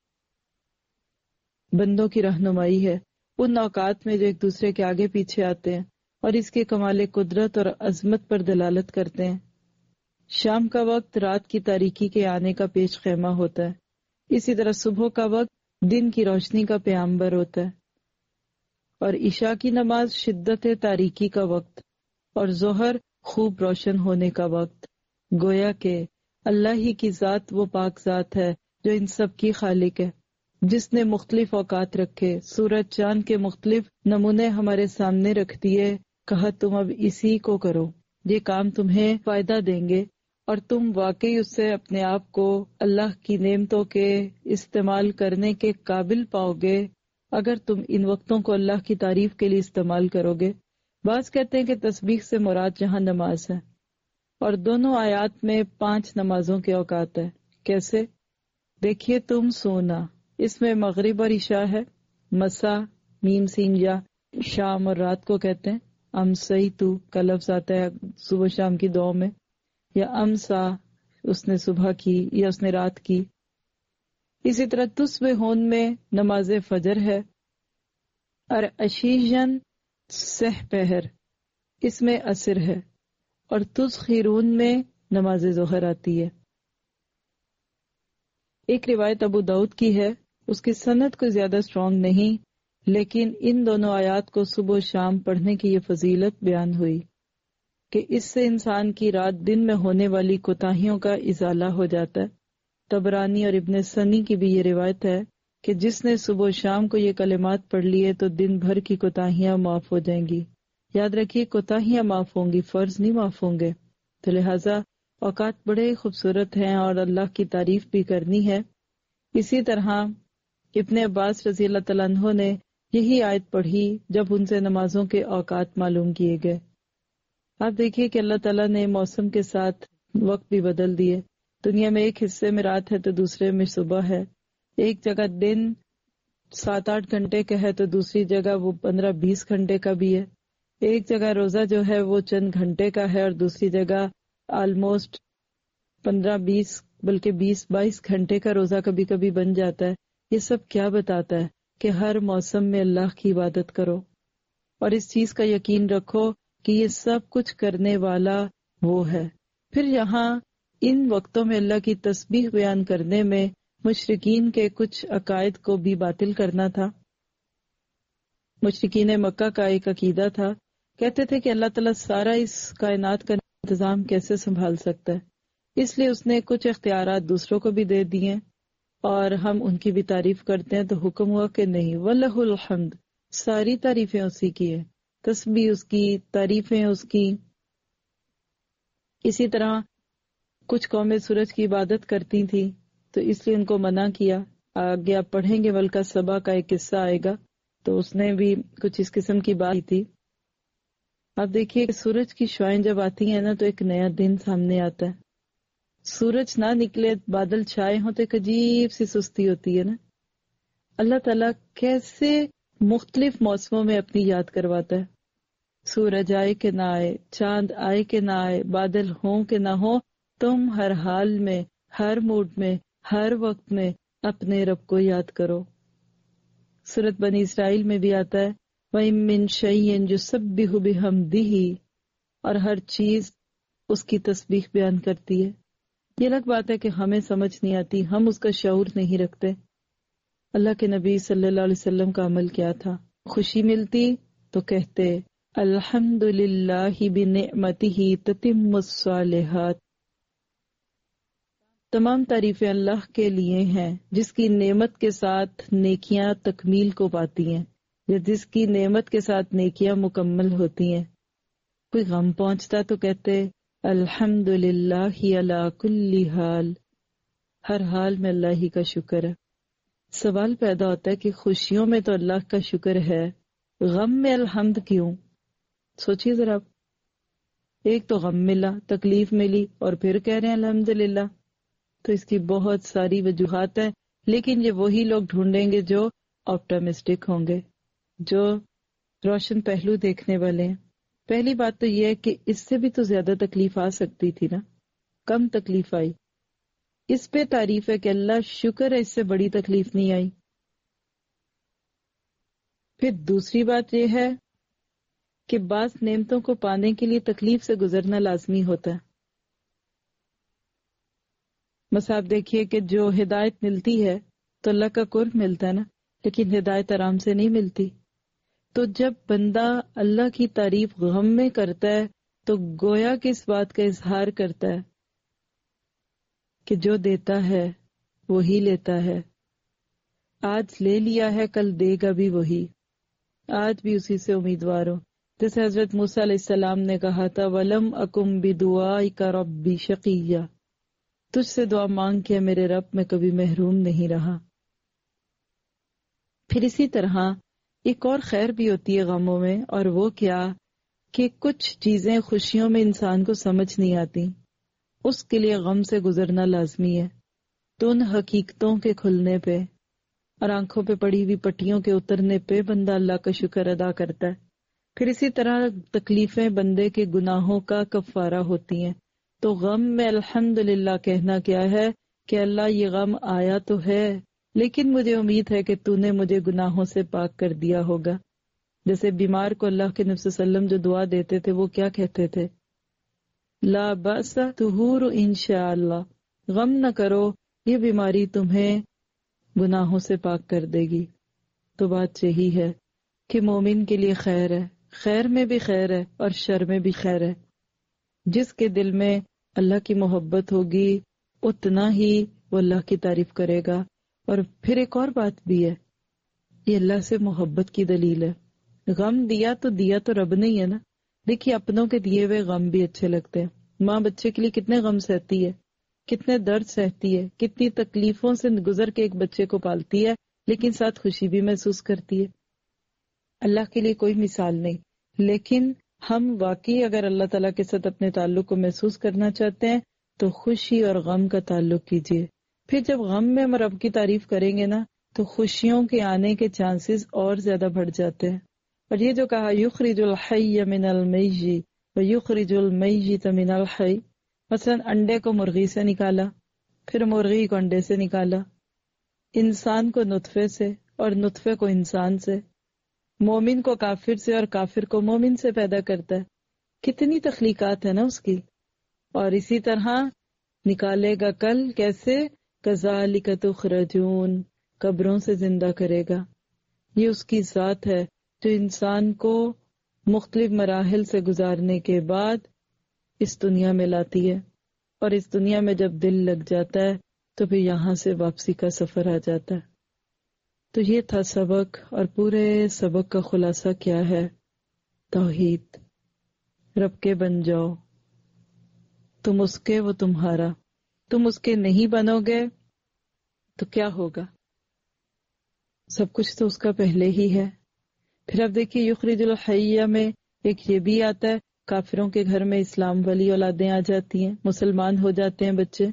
بندوں کی رہنمائی ہے ان اوقات میں جو ایک دوسرے کے آگے پیچھے آتے ہیں اور اس کے کمال قدرت اور عظمت پر دلالت کرتے ہیں۔ شام کا وقت رات کی تاریکی کے آنے کا پیش خیمہ ہوتا ہے، اسی طرح صبح کا وقت دن کی روشنی کا پیامبر ہوتا ہے، اور عشاء کی نماز شدت تاریکی کا وقت، اور ظہر خوب روشن ہونے کا وقت۔ گویا کہ اللہ ہی کی ذات وہ پاک ذات ہے جو ان سب کی خالق ہے، جس نے مختلف اوقات رکھے، سورج چاند کے مختلف نمونے ہمارے سامنے رکھ دیے، کہا تم اب اسی کو کرو، یہ کام تمہیں فائدہ دیں گے اور تم واقعی اس سے اپنے آپ کو اللہ کی نعمتوں کے استعمال کرنے کے قابل پاؤ گے اگر تم ان وقتوں کو اللہ کی تعریف کے لیے استعمال کرو گے۔ بعض کہتے ہیں کہ تسبیح سے مراد جہاں نماز ہے، اور دونوں آیات میں پانچ نمازوں کے اوقات ہے۔ کیسے؟ دیکھیے تم سونا، اس میں مغرب اور عشاء ہے، مسا میم سین یا شام اور رات کو کہتے ہیں، امسئی تو کا لفظ آتا ہے صبح شام کی دعاؤں میں، یا امسا اس نے صبح کی یا اس نے رات کی۔ اسی طرح تصبحون میں نماز فجر ہے، اور عشیجن سہ پہر اس میں عصر ہے، اور تسخیرون میں نماز ظہر آتی ہے۔ ایک روایت ابو داؤد کی ہے، اس کی سند کوئی زیادہ اسٹرانگ نہیں، لیکن ان دونوں آیات کو صبح و شام پڑھنے کی یہ فضیلت بیان ہوئی کہ اس سے انسان کی رات دن میں ہونے والی کوتاہیوں کا ازالہ ہو جاتا ہے۔ طبرانی اور ابن سنی کی بھی یہ روایت ہے کہ جس نے صبح و شام کو یہ کلمات پڑھ لیے تو دن بھر کی کوتاہیاں معاف ہو جائیں گی۔ یاد رکھیے کوتاہیاں معاف ہوں گی، فرض نہیں معاف ہوں گے۔ تو لہٰذا اوقات بڑے خوبصورت ہیں اور اللہ کی تعریف بھی کرنی ہے۔ اسی طرح ابن عباس رضی اللہ تعالیٰ عنہ نے یہی آیت پڑھی جب ان سے نمازوں کے اوقات معلوم کیے گئے۔ آپ دیکھیے کہ اللہ تعالیٰ نے موسم کے ساتھ وقت بھی بدل دیے۔ دنیا میں ایک حصے میں رات ہے تو دوسرے میں صبح ہے، ایک جگہ دن سات آٹھ گھنٹے کا ہے تو دوسری جگہ وہ پندرہ بیس گھنٹے کا بھی ہے، ایک جگہ روزہ جو ہے وہ چند گھنٹے کا ہے اور دوسری جگہ آلموسٹ پندرہ بیس بلکہ بیس بائیس گھنٹے کا روزہ کبھی کبھی بن جاتا ہے۔ یہ سب کیا بتاتا ہے کہ ہر موسم میں اللہ کی عبادت کرو، اور اس چیز کا یقین رکھو کہ یہ سب کچھ کرنے والا وہ ہے۔ پھر یہاں ان وقتوں میں اللہ کی تسبیح بیان کرنے میں مشرکین کے کچھ عقائد کو بھی باطل کرنا تھا۔ مشرکین مکہ کا ایک عقیدہ تھا، کہتے تھے کہ اللہ تعالیٰ سارا اس کائنات کا انتظام کیسے سنبھال سکتا ہے، اس لیے اس نے کچھ اختیارات دوسروں کو بھی دے دیے، اور ہم ان کی بھی تعریف کرتے ہیں تو حکم ہوا کہ نہیں، وَلَهُ الْحَمْدُ، ساری تعریفیں اسی کی ہیں، تسبیح اس کی، تعریفیں اس کی۔ اسی طرح کچھ قومیں سورج کی عبادت کرتی تھیں تو اس لیے ان کو منع کیا۔ آگے آپ پڑھیں گے ملکہ سبا کا ایک قصہ آئے گا تو اس نے بھی کچھ اس قسم کی بات کی تھی۔ آپ دیکھیے کہ سورج کی شعائیں جب آتی ہیں نا تو ایک نیا دن سامنے آتا ہے۔ سورج نہ نکلے، بادل چھائے ہوں تو ایک عجیب سی سستی ہوتی ہے نا۔ اللہ تعالیٰ کیسے مختلف موسموں میں اپنی یاد کرواتا ہے، سورج آئے کہ نہ آئے، چاند آئے کہ نہ آئے، بادل ہوں کہ نہ ہوں، تم ہر حال میں، ہر موڈ میں، ہر وقت میں اپنے رب کو یاد کرو۔ سورۃ بنی اسرائیل میں بھی آتا ہے وَإِن مِّن شَيْءٍ يُسَبِّحُ بِحَمْدِهِ، اور ہر چیز اس کی تسبیح بیان کرتی ہے۔ یہ الگ بات ہے کہ ہمیں سمجھ نہیں آتی، ہم اس کا شعور نہیں رکھتے۔ اللہ کے نبی صلی اللہ علیہ وسلم کا عمل کیا تھا؟ خوشی ملتی تو کہتے الحمد للہ بنعمتہ تتم الصالحات، تمام تعریفیں اللہ کے لیے ہیں جس کی نعمت کے ساتھ نیکیاں تکمیل کو پاتی ہیں، یا جس کی نعمت کے ساتھ نیکیاں مکمل ہوتی ہیں۔ کوئی غم پہنچتا تو کہتے الحمد للہ علی کل حال، ہر حال میں اللہ ہی کا شکر ہے۔ سوال پیدا ہوتا ہے کہ خوشیوں میں تو اللہ کا شکر ہے، غم میں الحمد کیوں؟ سوچیے ذرا، ایک تو غم ملا، تکلیف ملی، اور پھر کہہ رہے ہیں الحمد للہ۔ تو اس کی بہت ساری وجوہات ہیں، لیکن یہ وہی لوگ ڈھونڈیں گے جو آپٹامسٹک ہوں گے، جو روشن پہلو دیکھنے والے ہیں۔ پہلی بات تو یہ ہے کہ اس سے بھی تو زیادہ تکلیف آ سکتی تھی نا، کم تکلیف آئی، اس پہ تعریف ہے کہ اللہ شکر ہے اس سے بڑی تکلیف نہیں آئی۔ پھر دوسری بات یہ ہے کہ بعض نعمتوں کو پانے کے لیے تکلیف سے گزرنا لازمی ہوتا ہے۔ بس آپ دیکھیے کہ جو ہدایت ملتی ہے تو اللہ کا قرب ملتا ہے نا، لیکن ہدایت آرام سے نہیں ملتی۔ تو جب بندہ اللہ کی تعریف غم میں کرتا ہے تو گویا کہ اس بات کا اظہار کرتا ہے کہ جو دیتا ہے وہی لیتا ہے، آج لے لیا ہے کل دے گا بھی وہی، آج بھی اسی سے امیدوار ہو۔ جیسے حضرت موسیٰ علیہ السلام نے کہا تھا وَلَمْ أَكُمْ بِدُعَائِكَ رَبِّ شَقِيًّا، تجھ سے دعا مانگ کے میرے رب میں کبھی محروم نہیں رہا۔ پھر اسی طرح ایک اور خیر بھی ہوتی ہے غموں میں، اور وہ کیا کہ کچھ چیزیں خوشیوں میں انسان کو سمجھ نہیں آتی، اس کے لیے غم سے گزرنا لازمی ہے۔ تو ان حقیقتوں کے کھلنے پہ اور آنکھوں پہ پڑی ہوئی پٹیوں کے اترنے پہ بندہ اللہ کا شکر ادا کرتا ہے۔ پھر اسی طرح تکلیفیں بندے کے گناہوں کا کفارہ ہوتی ہیں۔ تو غم میں الحمدللہ کہنا کیا ہے کہ اللہ یہ غم آیا تو ہے، لیکن مجھے امید ہے کہ تو نے مجھے گناہوں سے پاک کر دیا ہوگا۔ جیسے بیمار کو اللہ کے نبی صلی اللہ علیہ وسلم جو دعا دیتے تھے وہ کیا کہتے تھے؟ لا بأس طہور انشاءاللہ، غم نہ کرو، یہ بیماری تمہیں گناہوں سے پاک کر دے گی۔ تو بات یہی ہے کہ مومن کے لیے خیر ہے، خیر میں بھی خیر ہے اور شر میں بھی خیر ہے۔ جس کے دل میں اللہ کی محبت ہوگی اتنا ہی وہ اللہ کی تعریف کرے گا۔ اور پھر ایک اور بات بھی ہے، یہ اللہ سے محبت کی دلیل ہے۔ غم دیا تو دیا تو رب نے ہی ہے نا۔ دیکھیے اپنوں کے دیے ہوئے غم بھی اچھے لگتے ہیں۔ ماں بچے کے لیے کتنے غم سہتی ہے، کتنے درد سہتی ہے، کتنی تکلیفوں سے گزر کے ایک بچے کو پالتی ہے، لیکن ساتھ خوشی بھی محسوس کرتی ہے۔ اللہ کے لیے کوئی مثال نہیں، لیکن ہم واقعی اگر اللہ تعالیٰ کے ساتھ اپنے تعلق کو محسوس کرنا چاہتے ہیں تو خوشی اور غم کا تعلق کیجیے۔ پھر جب غم میں ہم رب کی تعریف کریں گے نا تو خوشیوں کے آنے کے چانسز اور زیادہ بڑھ جاتے ہیں۔ اور یہ جو کہا یخرج الحی من المیت ویخرج المیت من الحی، مثلا انڈے کو مرغی سے نکالا، پھر مرغی کو انڈے سے نکالا، انسان کو نطفے سے اور نطفے کو انسان سے، مومن کو کافر سے اور کافر کو مومن سے پیدا کرتا ہے۔ کتنی تخلیقات ہے نا اس کی۔ اور اسی طرح نکالے گا کل، کیسے؟ کذالک تخرجون، قبروں سے زندہ کرے گا۔ یہ اس کی ذات ہے جو انسان کو مختلف مراحل سے گزارنے کے بعد اس دنیا میں لاتی ہے، اور اس دنیا میں جب دل لگ جاتا ہے تو پھر یہاں سے واپسی کا سفر آ جاتا ہے۔ تو یہ تھا سبق، اور پورے سبق کا خلاصہ کیا ہے؟ توحید۔ رب کے بن جاؤ، تم اس کے وہ تمہارا۔ تم اس کے نہیں بنو گے تو کیا ہوگا؟ سب کچھ تو اس کا پہلے ہی ہے۔ پھر اب دیکھیے یخرج الحیہ میں ایک یہ بھی آتا ہے، کافروں کے گھر میں اسلام والی اولادیں آ جاتی ہیں، مسلمان ہو جاتے ہیں بچے۔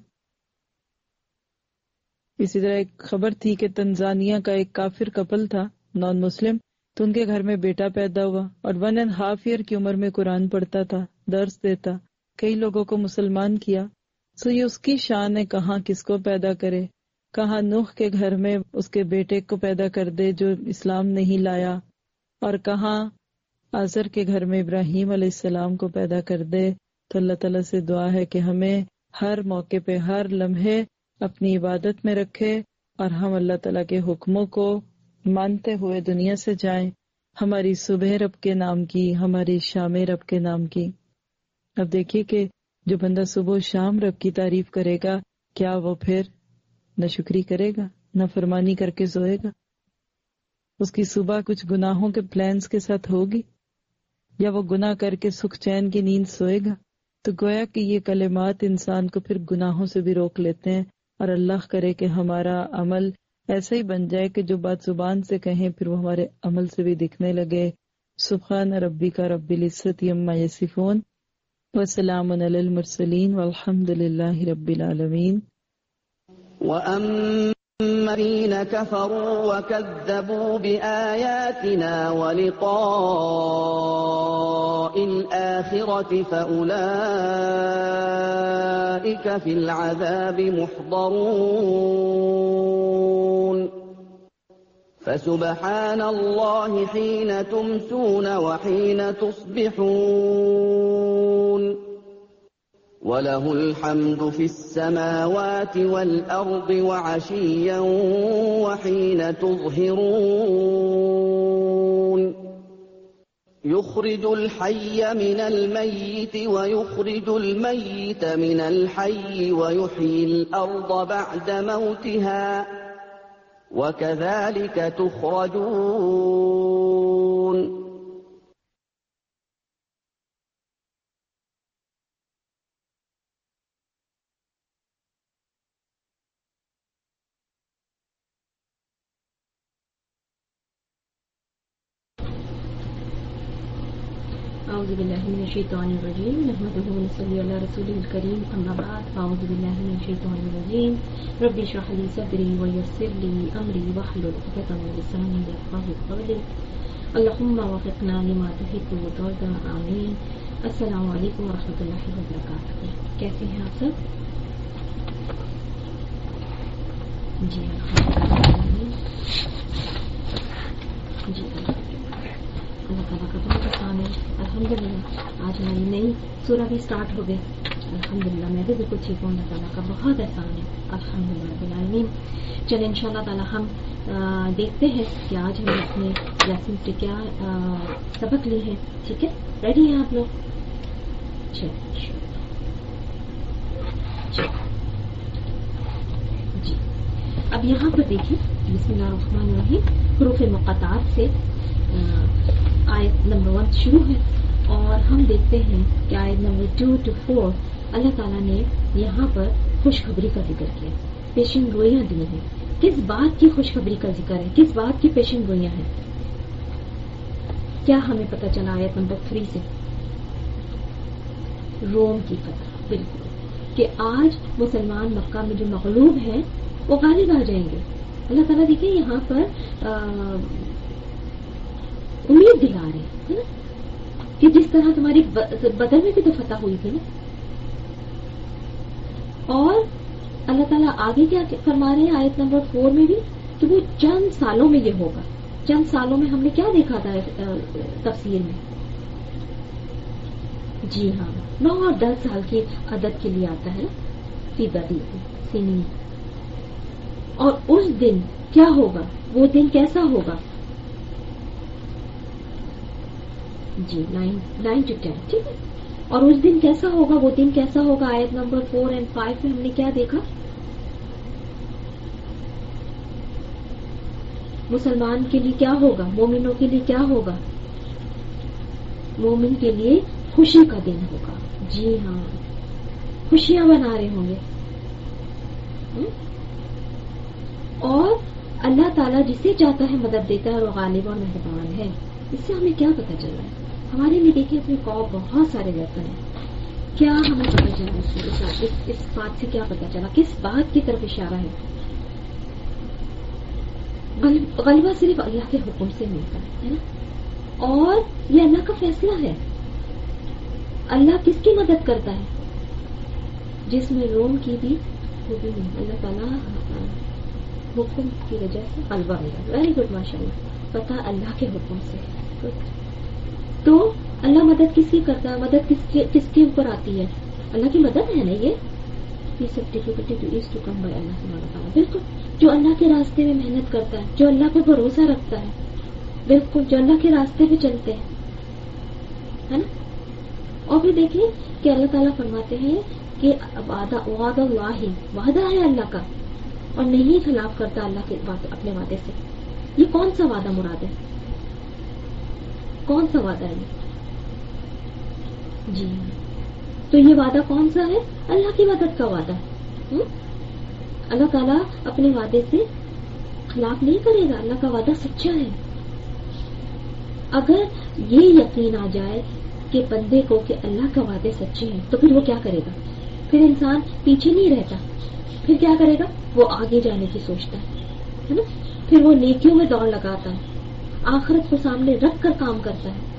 اسی طرح ایک خبر تھی کہ تنزانیہ کا ایک کافر کپل تھا، نان مسلم، تو ان کے گھر میں بیٹا پیدا ہوا اور ون اینڈ ہاف ایئر کی عمر میں قرآن پڑھتا تھا، درس دیتا، کئی لوگوں کو مسلمان کیا۔ سو یہ اس کی شان ہے، کہاں کس کو پیدا کرے، کہاں نوح کے گھر میں اس کے بیٹے کو پیدا کر دے جو اسلام نہیں لایا، اور کہاں آزر کے گھر میں ابراہیم علیہ السلام کو پیدا کر دے۔ تو اللہ تعالیٰ سے دعا ہے کہ ہمیں ہر موقع پہ، ہر لمحے اپنی عبادت میں رکھے، اور ہم اللہ تعالیٰ کے حکموں کو مانتے ہوئے دنیا سے جائیں۔ ہماری صبح رب کے نام کی، ہماری شام رب کے نام کی۔ اب دیکھیے کہ جو بندہ صبح و شام رب کی تعریف کرے گا، کیا وہ پھر نہ شکری کرے گا، نہ فرمانی کر کے سوئے گا؟ اس کی صبح کچھ گناہوں کے پلانز کے ساتھ ہوگی، یا وہ گناہ کر کے سکھ چین کی نیند سوئے گا؟ تو گویا کہ یہ کلمات انسان کو پھر گناہوں سے بھی روک لیتے ہیں، اور اللہ کرے کہ ہمارا عمل ایسا ہی بن جائے کہ جو بات زبان سے کہیں پھر وہ ہمارے عمل سے بھی دکھنے لگے۔ سبحان ربک رب العزت عما یصفون وسلام علی المرسلین والحمد للہ رب العالمین۔ وَأَمَّا الذين كفروا وكذبوا بآياتنا ولقاء الآخرة فأولئك في العذاب محضرون فسبحان الله حين تمسون وحين تصبحون وله الحمد في السماوات والأرض وعشيا وحين تظهرون يخرج الحي من الميت ويخرج الميت من الحي ويحيي الأرض بعد موتها وكذلك تخرجون أعوذ بالله من الشيطان الرجيم نحمده ونصلي على رسوله الكريم أما بعد أعوذ بالله من الشيطان الرجيم رب اشرح لي صدري ويسر لي أمري واحلل عقدة من لساني يفقهوا قولي اللهم وفقنا لما تحب وترضى آمين. السلام علیکم ورحمۃ اللہ وبرکاتہ. کیسے ہیں آپ سب؟ جی جی اللہ تعالیٰ کا بہت احسان ہے الحمدللہ. آج ہماری نئی سورہ بھی اسٹارٹ ہو گئی الحمدللہ. میں بھی بالکل ٹھیک ہوں. اللہ تعالیٰ کا بہت احسان ہے الحمدللہ رب العالمین. چلیں ان شاء اللہ تعالیٰ ہم دیکھتے ہیں کہ آج ہم اپنے لیسن سے کیا سبق لی ہے. ٹھیک ہے, ریڈی ہیں آپ لوگ؟ جی اب یہاں پر دیکھیں بسم اللہ الرحمن الرحیم حروف مقطعات سے آیت نمبر ون شروع ہے اور ہم دیکھتے ہیں کہ آیت number two two four Allah تعالیٰ نے یہاں پر خوشخبری کا ذکر کیا, پیشن گوئیاں دی ہیں. کس بات کی خوشخبری کا ذکر ہے, کس بات کی پیشن گوئیاں ہیں؟ کیا ہمیں پتہ چلا آیت نمبر تھری سے؟ روم کی فتح, بالکل, کہ آج مسلمان مکہ میں جو مغلوب ہیں وہ غالب آ جائیں گے. اللہ تعالیٰ دیکھیں یہاں پر امید دلا رہے ہیں نا کہ جس طرح تمہاری بدر میں بھی تو فتح ہوئی تھی نا. اور اللہ تعالیٰ آگے کیا فرما رہے ہیں آیت نمبر فور میں بھی کہ وہ چند سالوں میں یہ ہوگا. چند سالوں میں ہم نے کیا دیکھا تھا تفسیر میں؟ جی ہاں, نو اور دس سال کی عدد کے لیے آتا ہے فی بدی سنین. اور اس دن کیا ہوگا, وہ دن کیسا ہوگا؟ جی نائن نائن ٹو ٹین, ٹھیک ہے. اور اس دن کیسا ہوگا, وہ دن کیسا ہوگا؟ آیت نمبر فور اینڈ فائیو میں ہم نے کیا دیکھا؟ مسلمان کے لیے کیا ہوگا, مومنوں کے لیے کیا ہوگا؟ مومن کے لیے خوشی کا دن ہوگا. جی ہاں, خوشیاں منا رہے ہوں گے. اور اللہ تعالیٰ جسے چاہتا ہے مدد دیتا ہے اور وہ غالب اور مہربان ہے. اس سے ہمیں کیا پتہ چل رہا ہے؟ ہمارے لیے دیکھیں اپنے قوم بہت سارے لیسن ہیں. کیا ہمیں پتہ چلا اس, اس, اس بات سے کیا پتہ چلا, کس بات کی طرف اشارہ ہے؟ غلبہ صرف اللہ کے حکم سے ملتا ہے نا, اور یہ اللہ کا فیصلہ ہے. اللہ کس کی مدد کرتا ہے؟ جس میں روم کی بھی خوبی نہیں, اللہ تعالیٰ حکم کی وجہ سے غلبہ ملا. ویری گڈ, ماشاء اللہ. پتہ اللہ کے حکم سے. تو اللہ مدد کس کی کرتا ہے؟ مدد کس کس کے اوپر آتی ہے؟ اللہ کی مدد ہے نا یہ. سب difficulty to ease to come by Allah سبحانہ وتعالیٰ. بالکل, جو اللہ کے راستے میں محنت کرتا ہے, جو اللہ پہ بھروسہ رکھتا ہے, بالکل, جو اللہ کے راستے پہ چلتے ہیں, ہے نا. اور پھر دیکھیں کہ اللہ تعالیٰ فرماتے ہیں کہ وعدہ وعدہ اللہ, وعدہ ہے اللہ کا اور نہیں خلاف کرتا اللہ کے اپنے وعدے سے. یہ کون سا وعدہ مراد ہے؟ کون سا وعدہ ہے؟ جی تو یہ وعدہ کون سا ہے؟ اللہ کی مدد کا وعدہ ہے. اللہ تعالیٰ اپنے وعدے سے خلاف نہیں کرے گا. اللہ کا وعدہ سچا ہے. اگر یہ یقین آ جائے کہ بندے کو کہ اللہ کا وعدے سچے ہیں تو پھر وہ کیا کرے گا؟ پھر انسان پیچھے نہیں رہتا, پھر کیا کرے گا؟ وہ آگے جانے کی سوچتا ہے. ہے نا. پھر وہ نیکیوں میں دوڑ لگاتا ہے، آخرت کو سامنے رکھ کر کام کرتا ہے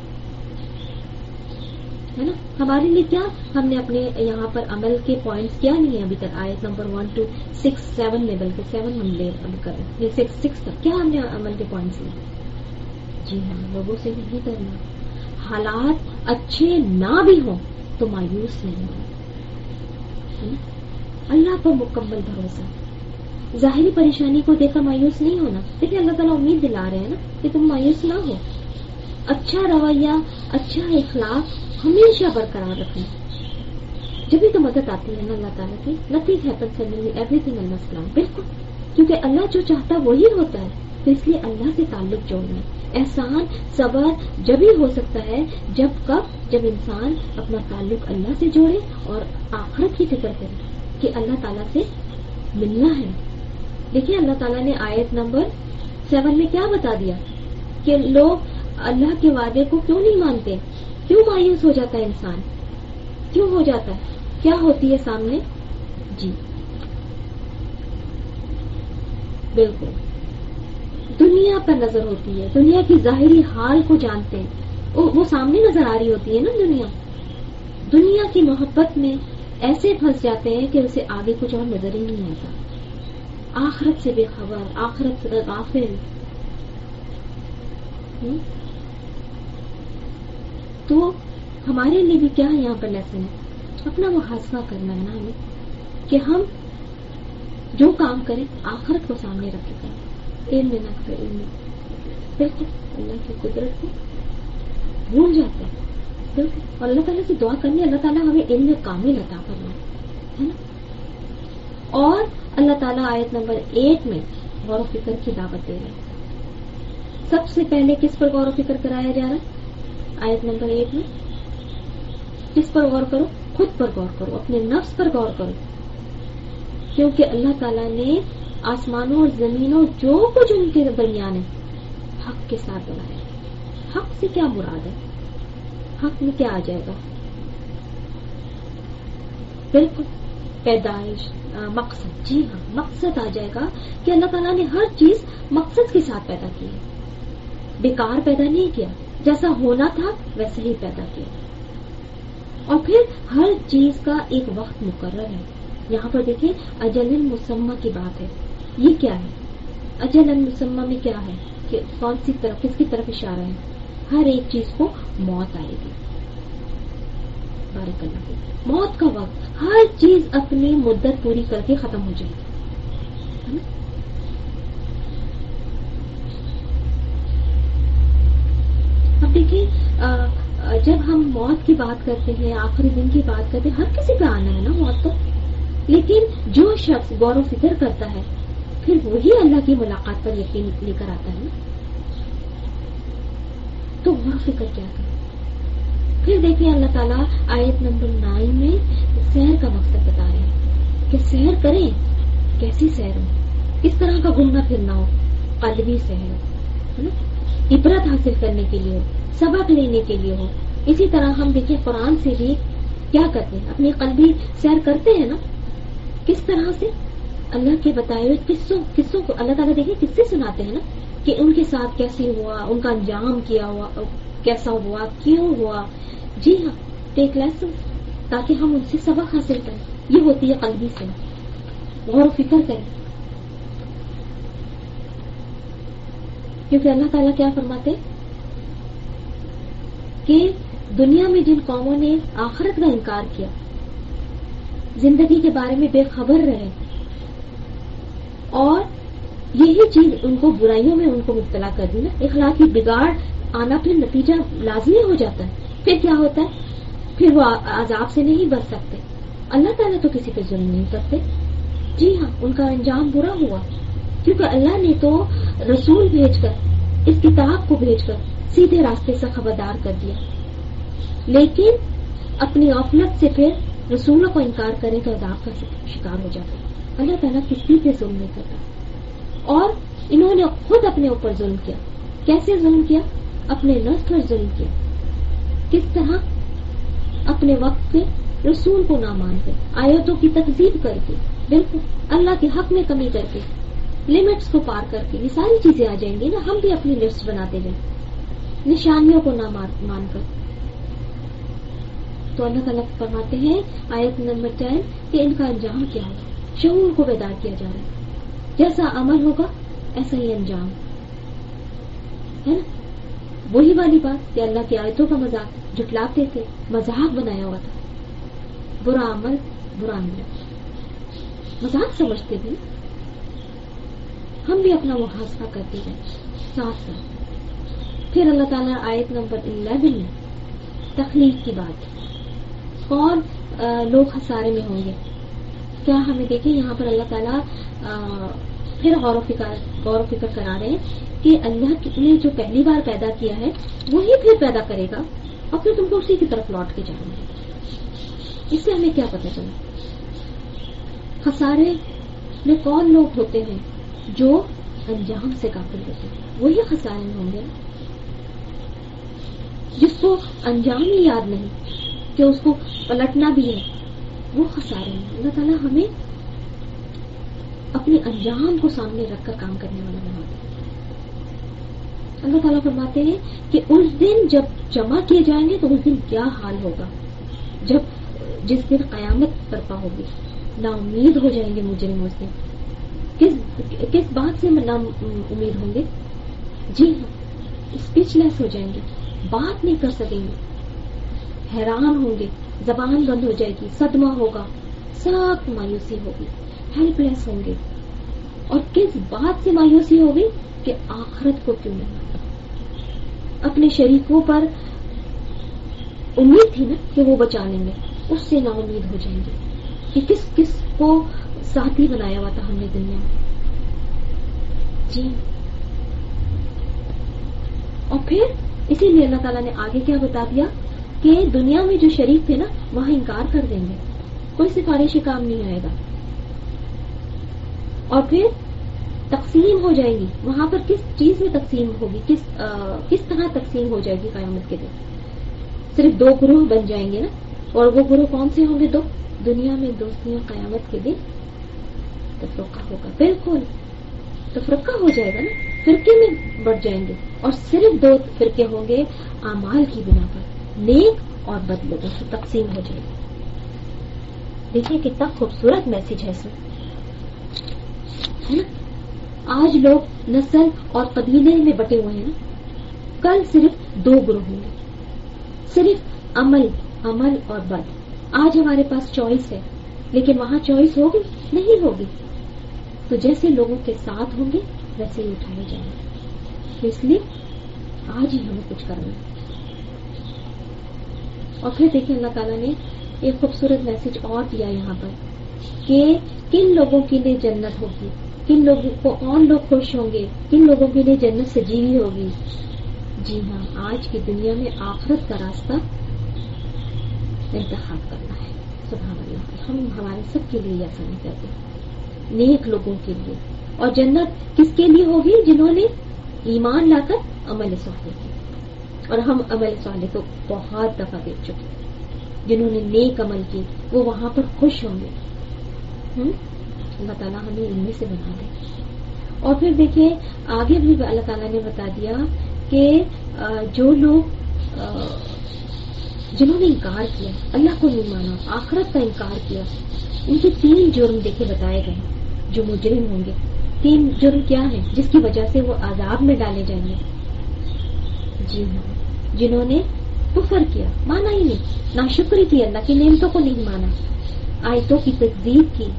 ہے نا. ہمارے لیے کیا، ہم نے اپنے یہاں پر عمل کے پوائنٹس کیا نہیں ہے ابھی تک، آیت number one two six seven میں، بلکہ سیون ہم لے کر رہے ہیں، سکس سکس تک کیا ہم نے عمل کے پوائنٹس لیے؟ جی ہاں، لوگوں سے نہیں کرنا، حالات اچھے نہ بھی ہوں تو مایوس نہیں ہونا، اللہ پر مکمل بھروسہ، ظاہری پریشانی کو دیکھ کر مایوس نہیں ہونا. دیکھیں اللہ تعالیٰ امید دلا رہے ہیں نا کہ تم مایوس نہ ہو، اچھا رویہ، اچھا اخلاق ہمیشہ برقرار رکھنا، جبھی تو مدد آتی ہے نا اللہ تعالیٰ کی. Nothing happens suddenly, everything Allah plan. بالکل، کیونکہ اللہ جو چاہتا وہی ہوتا ہے، تو اس لیے اللہ سے تعلق جوڑنا. احسان صبر جبھی ہو سکتا ہے جب کب جب انسان اپنا تعلق اللہ سے جوڑے اور آخرت کی فکر کرے کہ اللہ تعالیٰ سے ملنا ہے. دیکھیے اللہ تعالیٰ نے آیت نمبر سیون میں کیا بتا دیا کہ لوگ اللہ کے وعدے کو کیوں نہیں مانتے، کیوں مایوس ہو جاتا ہے انسان، کیوں ہو جاتا ہے، کیا ہوتی ہے سامنے. جی بالکل، دنیا پر نظر ہوتی ہے، دنیا کی ظاہری حال کو جانتے ہیں، وہ سامنے نظر آ رہی ہوتی ہے نا. دنیا دنیا کی محبت میں ایسے پھنس جاتے ہیں کہ اسے آگے کچھ اور نظر ہی نہیں آتا، آخرت سے بے خبر، آخرت سے غافل. تو ہمارے لیے بھی کیا ہے یہاں پر لیسن ہے، اپنا محاسبہ کرنا ہے نا ہمیں کہ ہم جو کام کریں آخرت کو سامنے رکھے کریں. علم نہ کرے، علم بالکل اللہ کی قدرت کو بھول جاتے ہیں بالکل، اور اللہ تعالیٰ سے دعا کرنی، اللہ تعالیٰ ہمیں علم کامل عطا کرنا ہے نا. اور اللہ تعالیٰ آیت نمبر ایٹ میں غور و فکر کی دعوت دے رہے ہیں. سب سے پہلے کس پر غور و فکر کرایا جا رہا ہے آیت نمبر ایٹ میں؟ کس پر غور کرو؟ خود پر غور کرو، اپنے نفس پر غور کرو، کیونکہ اللہ تعالیٰ نے آسمانوں اور زمینوں جو کچھ ان کے درمیان ہے حق کے ساتھ بنایا. حق سے کیا مراد ہے؟ حق میں کیا آ جائے گا؟ بالکل پیدائش، مقصد. جی ہاں، مقصد آ جائے گا کہ اللہ تعالیٰ نے ہر چیز مقصد کے ساتھ پیدا کی ہے، بیکار پیدا نہیں کیا، جیسا ہونا تھا ویسے ہی پیدا کیا. اور پھر ہر چیز کا ایک وقت مقرر ہے. یہاں پر دیکھیں اجل مسمى کی بات ہے. یہ کیا ہے اجل مسمى میں؟ کیا ہے کہ کون سی طرف، کس کی طرف اشارہ ہے؟ ہر ایک چیز کو موت آئے گی. بارک اللہ فیک. موت کا وقت، ہر چیز اپنی مدت پوری کر کے ختم ہو جائے گی. اب دیکھیں جب ہم موت کی بات کرتے ہیں، آخری دن کی بات کرتے ہیں، ہر کسی پہ آنا ہے نا موت تو، لیکن جو شخص غور و فکر کرتا ہے پھر وہی اللہ کی ملاقات پر یقین لے کر آتا ہے نا. تو غور و فکر کیا کریں. پھر دیکھیں اللہ تعالیٰ آیت نمبر نائن میں سیر کا مقصد بتا رہے ہیں کہ سیر کریں. کیسی سیر ہو؟ کس طرح کا گھومنا پھرنا ہو؟ قلبی سیر ہو، عبرت حاصل کرنے کے لیے ہو، سبق لینے کے لیے ہو. اسی طرح ہم دیکھیں قرآن سے بھی کیا کرتے ہیں، اپنی قلبی سیر کرتے ہیں نا. کس طرح سے؟ اللہ کے بتائے ہوئے قصوں قصوں کو اللہ تعالیٰ دیکھیں قصے سناتے ہیں نا کہ ان کے ساتھ کیسے ہوا، ان کا انجام کیا ہوا، کیسا ہوا، کیوں ہوا. جی ہاں، ٹیک لیسن، تاکہ ہم ان سے سبق حاصل کریں. یہ ہوتی ہے قلبی سے غور و فکر کریں. کیونکہ اللہ تعالیٰ کیا فرماتے کہ دنیا میں جن قوموں نے آخرت کا انکار کیا، زندگی کے بارے میں بے خبر رہے، اور یہی چیز ان کو برائیوں میں ان کو مبتلا کر دی نا، اخلاقی بگاڑ آنا پھر نتیجہ لازمی ہو جاتا ہے. پھر کیا ہوتا ہے؟ پھر وہ عذاب سے نہیں بچ سکتے. اللہ تعالیٰ تو کسی پہ ظلم نہیں کرتے. جی ہاں، ان کا انجام برا ہوا کیونکہ اللہ نے تو رسول بھیج کر، اس کتاب کو بھیج کر سیدھے راستے سے خبردار کر دیا، لیکن اپنی غفلت سے پھر رسولوں کو انکار کرے تو عذاب کا شکار ہو جاتا ہے. اللہ تعالیٰ کسی پہ ظلم نہیں کرتا. اور انہوں نے خود اپنے اوپر ظلم کیا. کیسے ظلم کیا؟ اپنے نفس پر ظلم کیا. کس طرح؟ اپنے وقت کے رسول کو نہ مان کے، آیتوں کی تکذیب کر کے، بالکل اللہ کے حق میں کمی کر کے. لمٹس کو پار کر کے یہ ساری چیزیں آ جائیں گی نا. ہم بھی اپنی لسٹ بناتے جائیں نشانیوں کو نہ مان کر. تو اللہ تعالیٰ فرماتے ہیں آیت نمبر ٹین کہ ان کا انجام کیا ہوگا. شعور کو بیدار کیا جا رہا ہے. جیسا عمل ہوگا ایسا ہی انجام ہے نا. وہی والی بات کہ اللہ کی آیتوں کا مذاق جھٹلاتے تھے, مذاق بنایا ہوا تھا. برا عمل برا عمل مذاق سمجھتے تھے. ہم بھی اپنا محاسبہ کرتے رہے ساتھ ساتھ. پھر اللہ تعالیٰ آیت نمبر الیون میں تخلیق کی بات. کون لوگ خسارے میں ہوں گے؟ کیا ہمیں دیکھیں یہاں پر اللہ تعالیٰ پھر غور و فکر غور و فکر کرا رہے ہیں کہ اللہ نے جو پہلی بار پیدا کیا ہے وہی پھر پیدا کرے گا اور پھر تم کو اسی کی طرف لوٹ کے جائیں گے. اس سے ہمیں کیا پتہ چلا؟ خسارے میں کون لوگ ہوتے ہیں جو انجام سے غافل ہوتے ہیں, وہی خسارے میں ہوں گے. جس کو انجام ہی یاد نہیں کہ اس کو پلٹنا بھی ہے وہ خسارے ہیں. اللہ تعالیٰ ہمیں اپنے انجام کو سامنے رکھ کر کام کرنے والا بناتے ہیں. اللہ تعالیٰ فرماتے ہیں کہ اس دن جب جمع کیے جائیں گے تو اس دن کیا حال ہوگا. جب جس دن قیامت برپا ہوگی نا امید ہو جائیں گے مجرم. اس دن کس کس بات سے نا امید ہوں گے؟ جی ہاں, اسپیچ لیس ہو جائیں گے, بات نہیں کر سکیں گے, حیران ہوں گے, زبان بند ہو جائے گی, صدمہ ہوگا, سخت مایوسی ہوگی, ہیلپ لیس ہوں گے. اور کس بات سے مایوسی ہوگی کہ آخرت کو کیوں نہیں. اپنے شریکوں پر امید تھی نا کہ وہ بچا لیں گے, اس سے نا امید ہو جائیں گے کہ کس کس کو ساتھی بنایا ہوا تھا ہم نے دنیا میں. جی اور پھر اسی لیے اللہ تعالیٰ نے آگے کیا بتا دیا کہ دنیا میں جو شریک تھے نا وہاں انکار کر دیں گے, کوئی سفارشی کام نہیں آئے گا. اور پھر تقسیم ہو جائے گی. وہاں پر کس چیز میں تقسیم ہوگی, کس آ, کس طرح تقسیم ہو جائے گی قیامت کے دن؟ صرف دو گروہ بن جائیں گے نا. اور وہ گروہ کون سے ہوں گے؟ دو. دنیا میں دوستیاں, قیامت کے دن تفرقہ ہوگا. بالکل تفرقہ ہو جائے گا نا, فرقے میں بڑھ جائیں گے. اور صرف دو فرقے ہوں گے اعمال کی بنا پر, نیک اور بد لوگوں سے تقسیم ہو جائے گی. دیکھیں کتنا خوبصورت میسج ہے اس میں. آج لوگ نسل اور قبیلے میں بٹے ہوئے ہیں نا, کل صرف دو گروہ ہوں گے, صرف عمل عمل اور بد. آج ہمارے پاس چوائس ہے لیکن وہاں چوائس ہوگی نہیں ہوگی. تو جیسے لوگوں کے ساتھ ہوں گے ویسے ہی اٹھائے جائیں گے. تو اس لیے آج ہی ہمیں کچھ کرنا ہے. اور پھر دیکھیں اللہ تعالیٰ نے ایک خوبصورت میسج اور دیا یہاں پر کہ کن لوگوں کے لیے جنت ہوگی, کن لوگوں کو کون لوگ خوش ہوں گے, کن لوگوں کے لیے جنت سجیوی ہوگی. جی ہاں, آج کی دنیا میں آخرت کا راستہ انتخاب کرنا ہے. سبحان اللہ, ہم ہمارے سب کے لیے ایسا نہیں کرتے, نیک لوگوں کے لیے. اور جنت کس کے لیے ہوگی؟ جنہوں نے ایمان لا کر عمل صالح کیا. اور ہم عمل صالح کو بہت دفعہ دیکھ چکے. جنہوں نے نیک عمل کی وہ وہاں پر خوش ہوں گے. اللہ تعالیٰ ہمیں ان میں سے بنا دے. اور پھر دیکھیں آگے بھی اللہ تعالیٰ نے بتا دیا کہ جو لوگ جنہوں نے انکار کیا, اللہ کو نہیں مانا, آخرت کا انکار کیا, ان کے تین جرم دیکھے بتائے گئے جو مجرم ہوں گے. تین جرم کیا ہیں جس کی وجہ سے وہ عذاب میں ڈالے جائیں گے؟ جی ہاں, جنہوں نے کفر کیا, مانا ہی نہیں, ناشکری کی, اللہ کی نعمتوں کو نہیں مانا, آیتوں کی تکذیب کی.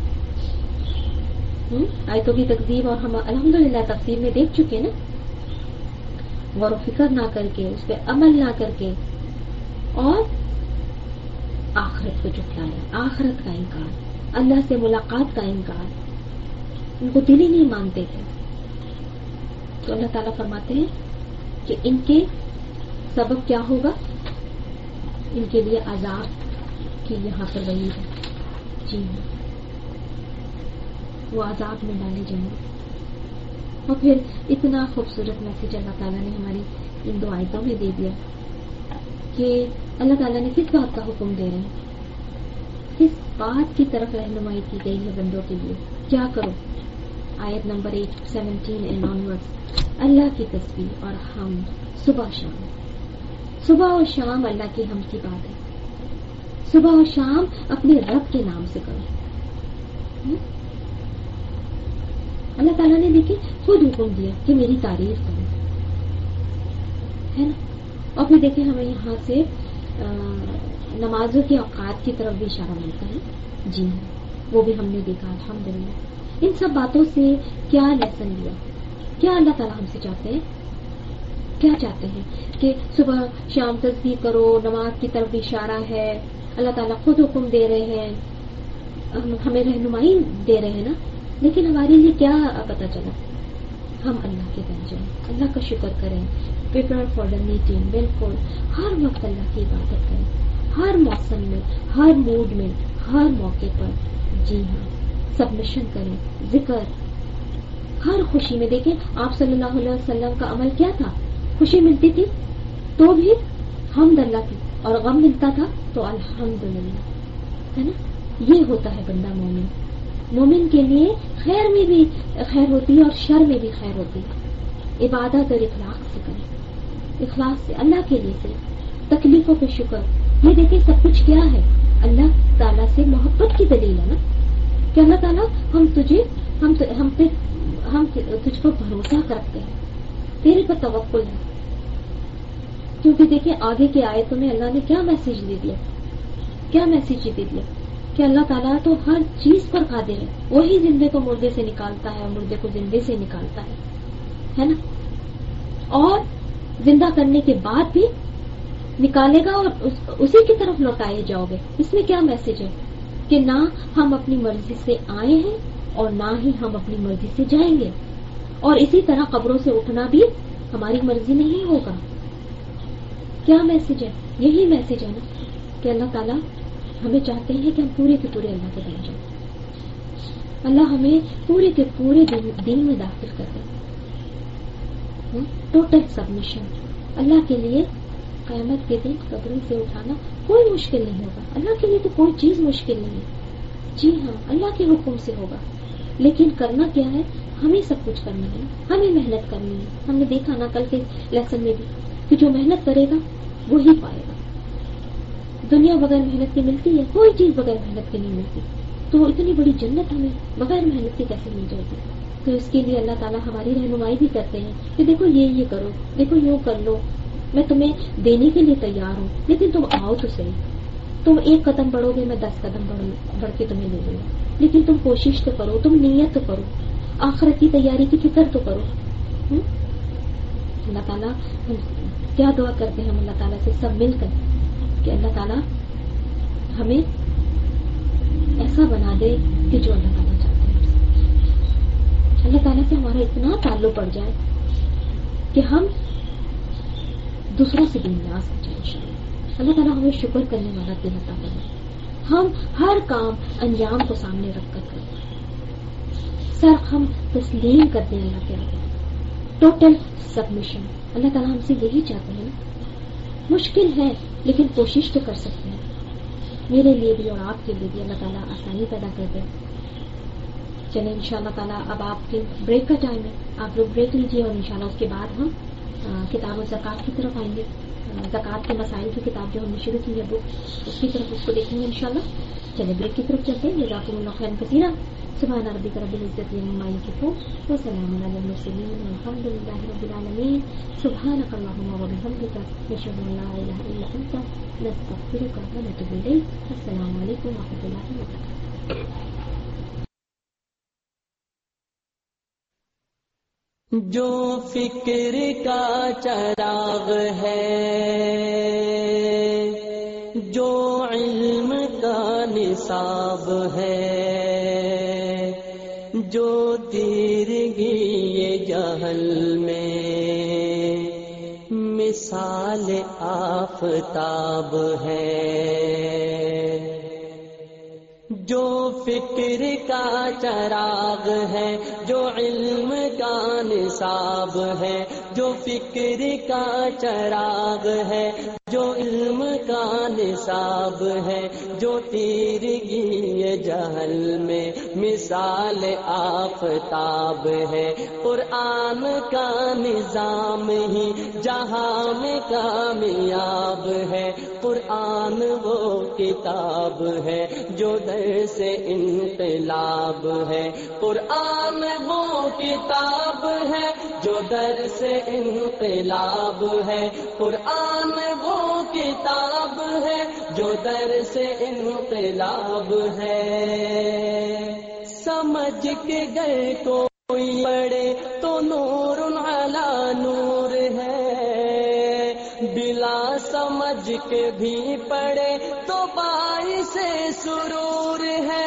آیتوں کی تکذیب اور ہم الحمدللہ تفسیر میں دیکھ چکے نا. غور و فکر نہ کر کے, اس پہ عمل نہ کر کے, اور آخرت کو جھٹلایا, آخرت کا انکار, اللہ سے ملاقات کا انکار. ان کو دل ہی نہیں مانتے تھے. تو اللہ تعالیٰ فرماتے ہیں کہ ان کے سبب کیا ہوگا؟ ان کے لیے عذاب کی یہاں پر وہی ہے. جی ہاں, وہ عذاب میں ڈالے جائیں گے. اور پھر اتنا خوبصورت میسج اللہ تعالیٰ نے ہماری ان دو آیتوں میں دے دیا کہ اللہ تعالیٰ نے کس بات کا حکم دے رہے ہیں, کس بات کی طرف رہنمائی کی گئی ہے بندوں کے لیے. کیا کرو, آیت number eight seventeen and onward. Allah کی تسبیح اور ہم صبح شام، صبح اور شام اللہ کی ہم کی بات ہے. صبح اور شام اپنے رب کے نام سے کرو. اللہ تعالیٰ نے دیکھیں خود حکم دیا کہ میری تعریف کرو، ہے نا. اور پھر دیکھیں ہمیں یہاں سے نمازوں کے اوقات کی طرف بھی اشارہ ملتا ہے. جی ہاں، وہ بھی ہم نے دیکھا الحمدللہ. ان سب باتوں سے کیا لیسن لیا؟ کیا اللہ تعالیٰ ہم سے چاہتے ہیں؟ کیا چاہتے ہیں کہ صبح شام تسبیح کرو، نماز کی طرف بھی اشارہ ہے. اللہ تعالیٰ خود حکم دے رہے ہیں، ہمیں رہنمائی دے رہے ہیں نا. لیکن ہمارے لیے کیا پتا چلا؟ ہم اللہ کے بن جائیں، اللہ کا شکر کریں، پریپیئر فار دا میٹنگ. بالکل ہر وقت اللہ کی عبادت کریں، ہر موسم میں، ہر موڈ میں، ہر موقع پر. جی ہاں، سبمیشن کریں، ذکر. ہر خوشی میں دیکھیں آپ صلی اللہ علیہ وسلم کا عمل کیا تھا. خوشی ملتی تھی تو بھی حمد اللہ کی، اور غم ملتا تھا تو الحمدللہ، ہے نا. یہ ہوتا ہے بندہ مومن. مومن کے لیے خیر میں بھی خیر ہوتی ہے اور شر میں بھی خیر ہوتی ہے. عبادت اور اخلاق سے کریں، اخلاص سے، اللہ کے لیے سے. تکلیفوں پہ شکر. یہ دیکھیں سب کچھ کیا ہے؟ اللہ تعالیٰ سے محبت کی دلیل ہے نا، کہ اللہ تعالیٰ ہم تجھے ہم ہم پہ ہم تجھ پر بھروسہ کرتے ہیں، تیرے پر توکل ہے. کیونکہ دیکھیں آگے کی آیتوں میں اللہ نے کیا میسج دے دیا، کیا میسج دے دیا کہ اللہ تعالیٰ تو ہر چیز پر قادر ہے. وہی زندے کو مردے سے نکالتا ہے اور مردے کو زندے سے نکالتا ہے، ہے نا. اور زندہ کرنے کے بعد بھی نکالے گا اور اسی کی طرف لوٹائے جاؤ گے. اس میں کیا میسج ہے کہ نہ ہم اپنی مرضی سے آئے ہیں اور نہ ہی ہم اپنی مرضی سے جائیں گے. اور اسی طرح قبروں سے اٹھنا بھی ہماری مرضی نہیں ہوگا. کیا میسج ہے؟ یہی میسج ہے نا کہ اللہ تعالیٰ ہمیں چاہتے ہیں کہ ہم پورے کے پورے اللہ کے بن جائیں. اللہ ہمیں پورے کے پورے دین میں داخل کر دیں. ٹوٹل سبمیشن اللہ کے لیے. قیامت کے دن قبروں سے اٹھانا کوئی مشکل نہیں ہوگا. اللہ کے لیے تو کوئی چیز مشکل نہیں ہے. جی ہاں، اللہ کے حکم سے ہوگا. لیکن کرنا کیا ہے؟ ہمیں سب کچھ کرنا ہے، ہمیں محنت کرنی ہے. ہم نے دیکھا نا کل کے لیسن میں بھی کہ جو محنت کرے گا وہی پائے گا. دنیا بغیر محنت کی ملتی ہے؟ کوئی چیز بغیر محنت کی نہیں ملتی. تو اتنی بڑی جنت ہمیں بغیر محنت کی کیسے مل جائے گی؟ تو اس کے لیے اللہ تعالیٰ ہماری رہنمائی بھی کرتے ہیں کہ دیکھو یہ یہ کرو، دیکھو یوں کر لو، میں تمہیں دینے کے لیے تیار ہوں، لیکن تم آؤ تو صحیح. تم ایک قدم بڑھو گے، میں دس قدم بڑھ کے تمہیں لے لوں گا. لیکن تم کوشش تو کرو، تم نیت تو کرو، آخرت کی تیاری کی فکر تو کرو. اللہ تعالیٰ کیا دعا کرتے ہیں ہم اللہ تعالیٰ سے سب مل کر کہ اللہ تعالیٰ ہمیں ایسا بنا دے کہ جو اللہ تعالیٰ چاہتے ہیں. اللہ تعالیٰ سے ہمارا اتنا تعلق پڑ جائے کہ ہم دوسروں سے بھی نیاز ہو جائے انشاءاللہ. اللہ تعالیٰ ہمیں شکر کرنے والا دل عطا کرے. ہم ہر کام انجام کو سامنے رکھ کر کریں. سر ہم تسلیم کر دیں اللہ کے آگے. Total submission. اللہ تعالیٰ ہم سے یہی چاہتے ہیں. مشکل ہے لیکن کوشش تو کر سکتے ہیں. میرے لیے بھی اور آپ کے لیے بھی اللہ تعالیٰ آسانی پیدا کر دے. چلیں انشاءاللہ تعالیٰ اب آپ کے بریک کا ٹائم ہے، آپ لوگ بریک لیجیے اور انشاءاللہ اس کے بعد ہم کتاب و زکوٰۃ کی طرف آئیں گے. زکوٰۃ کے مسائل کی کتاب جو ہم نے شروع کی ہے بک، اس کی طرف اس کو دیکھیں گے انشاءاللہ. چلیں بریک کی طرف چلتے ہیں. جزاکم اللہ خیرا کثیرا. سبحان ربک رب العزت عما یصفون وسلام علی المرسلین والحمد للہ رب العالمین. سبحانک اللہم وبحمدک نشہد ان لا الہ الا انت نستغفرک ونتوب الیک. السلام علیکم ورحمۃ اللہ وبرکاتہ. جو فکر کا چراغ ہے، جو علم کا نصاب ہے، جو تیرگی جہل میں مثال آفتاب ہے، جو فکر کا چراغ ہے، جو علم کا نصاب ہے، جو فکر کا چراغ ہے. جو علم کا نصاب ہے، جو تیرگی جہل میں مثال آفتاب ہے، قرآن کا نظام ہی جہاں میں کامیاب ہے، قرآن وہ کتاب ہے جو در سے انقلاب ہے، قرآن وہ کتاب ہے جو در سے انقلاب ہے، قرآن وہ کتاب ہے جو در سے انقلاب ہے۔ سمجھ کے گئے کوئی پڑھے تو نور علی نور ہے، بلا سمجھ کے بھی پڑھے تو باعث سرور ہے۔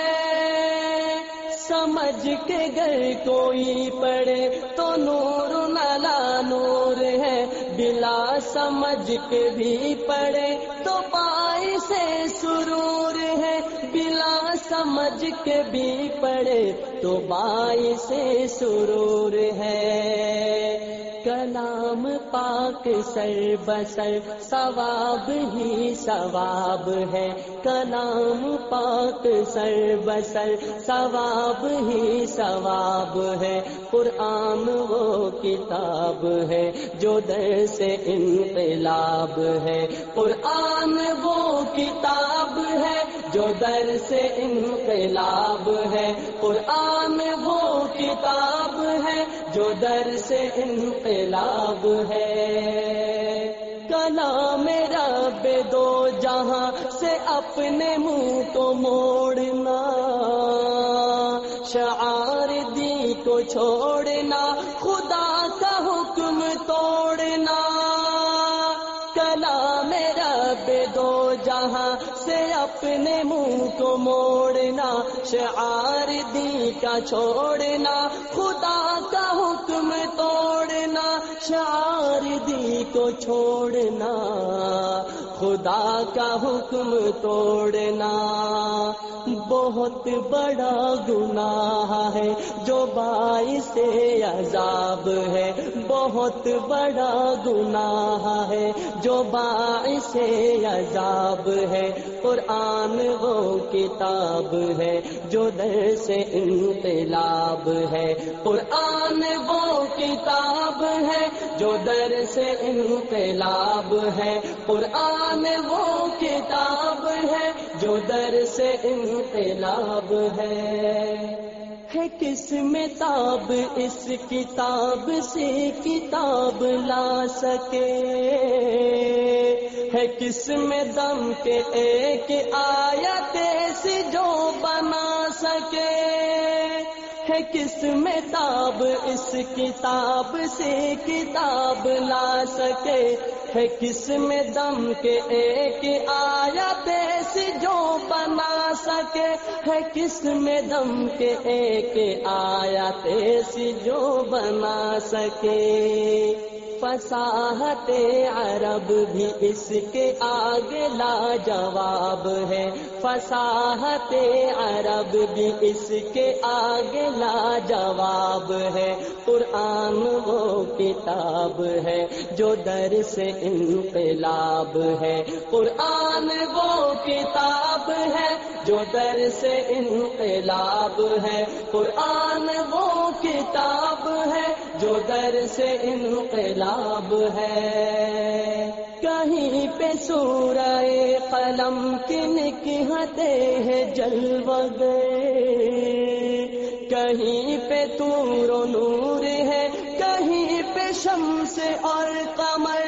سمجھ کے گئے کوئی پڑھے تو نور علی نور ہے، بلا سمجھ کے بھی پڑھے تو باعث سرور ہے، بلا سمجھ کے بھی پڑھے تو باعث سرور ہے۔ کلام پاک سر بسر ثواب ہی ثواب ہے، کلام پاک سر بسر ثواب ہی ثواب ہے، قرآن وہ کتاب ہے جو در سے انقلاب ہے، قرآن وہ کتاب ہے جو در سے انقلاب ہے، قرآن وہ کتاب ہے جو در سے انقلاب ہے۔ کلام رب دو جہاں سے اپنے منہ کو موڑنا، شعار دی کو چھوڑنا، خدا کا حکم توڑنا۔ کلام رب دو جہاں سے اپنے منہ کو موڑنا، شعار دی کا چھوڑنا، خدا کا حکم توڑنا، شعار دی کو چھوڑنا، خدا کا حکم توڑنا۔ بہت بڑا گناہ ہے جو باعث عذاب ہے، بہت بڑا گناہ ہے جو باعث عذاب ہے، قرآن وہ کتاب ہے جو در سے انقلاب ہے، قرآن وہ کتاب ہے جو در سے انقلاب ہے، قرآن وہ کتاب ہے جو در سے انقلاب ہے۔ ہے کس میں تاب اس کتاب سے کتاب لا سکے، ہے کس میں دم کے ایک آیت سے جو بنا سکے، ہے کس میں تاب اس کتاب سے کتاب لا سکے، ہے کس میں دم کے ایک آیت سے جو بنا سکے، ہے کس میں دم کے ایک آیت سے جو بنا سکے۔ فصاحت عرب بھی اس کے آگے لاجواب ہے، فصاحت عرب بھی اس کے آگے لاجواب ہے، قرآن وہ کتاب ہے جو در سے انقلاب ہے، قرآن وہ کتاب ہے جو در سے انقلاب ہے، قرآن وہ کتاب ہے جو در سے انقلاب ہے۔ کہیں پہ سورہ قلم کی نکہتے ہیں جلوہ گر، کہیں پہ طور و نور ہے، کہیں پہ شمس اور قمر،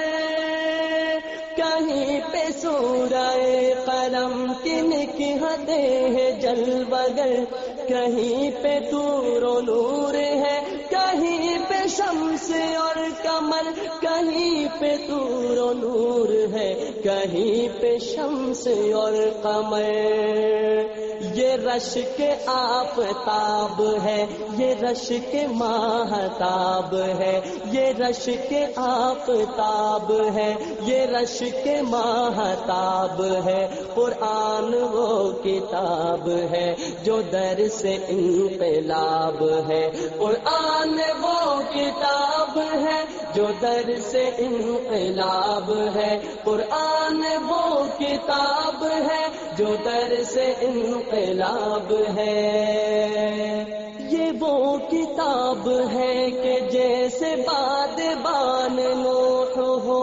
کہیں پہ سورہ قلم کی نکہتے ہیں جلوہ گر، کہیں پہ طور و نور ہے، کہیں پہ شمس اور قمر، کہیں پہ طور و نور ہے، کہیں پہ شمس اور قمر۔ یہ رش کے آفتاب ہے، یہ رش کے ماہتاب ہے، یہ رش کے آفتاب ہے، یہ رش کے ماہتاب ہے، قرآن وہ کتاب ہے جو در سے انقلاب ہے، قرآن قرآن وہ کتاب ہے جو در سے انقلاب ہے، قرآن وہ کتاب ہے جو در سے انقلاب ہے، یہ وہ کتاب ہے کہ جیسے بادبان نوح ہو،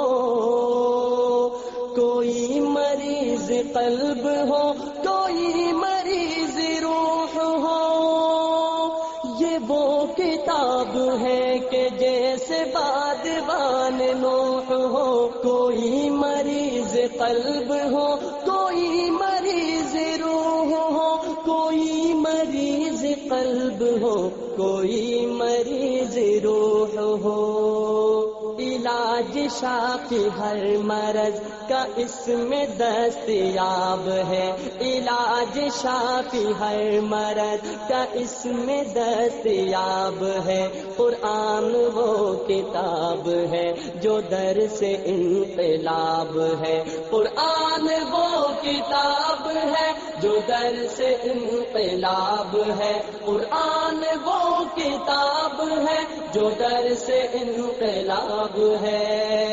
کوئی مریض قلب ہو، کوئی مریض روح ہو، یہ وہ کتاب ہے کہ جیسے بادبان نوح ہو، کوئی مریض قلب ہو، کوئی مریض روح ہو، کوئی مریض قلب ہو، کوئی مریض روح ہو، علاج شافی ہر مرض کا اس میں دستیاب ہے، علاج شافی ہر مرض کا اس میں دستیاب ہے، قرآن وہ کتاب ہے جو در سے انقلاب ہے، قرآن وہ کتاب ہے جو در سے انقلاب ہے، قرآن وہ کتاب ہے جو در سے انقلاب ہے،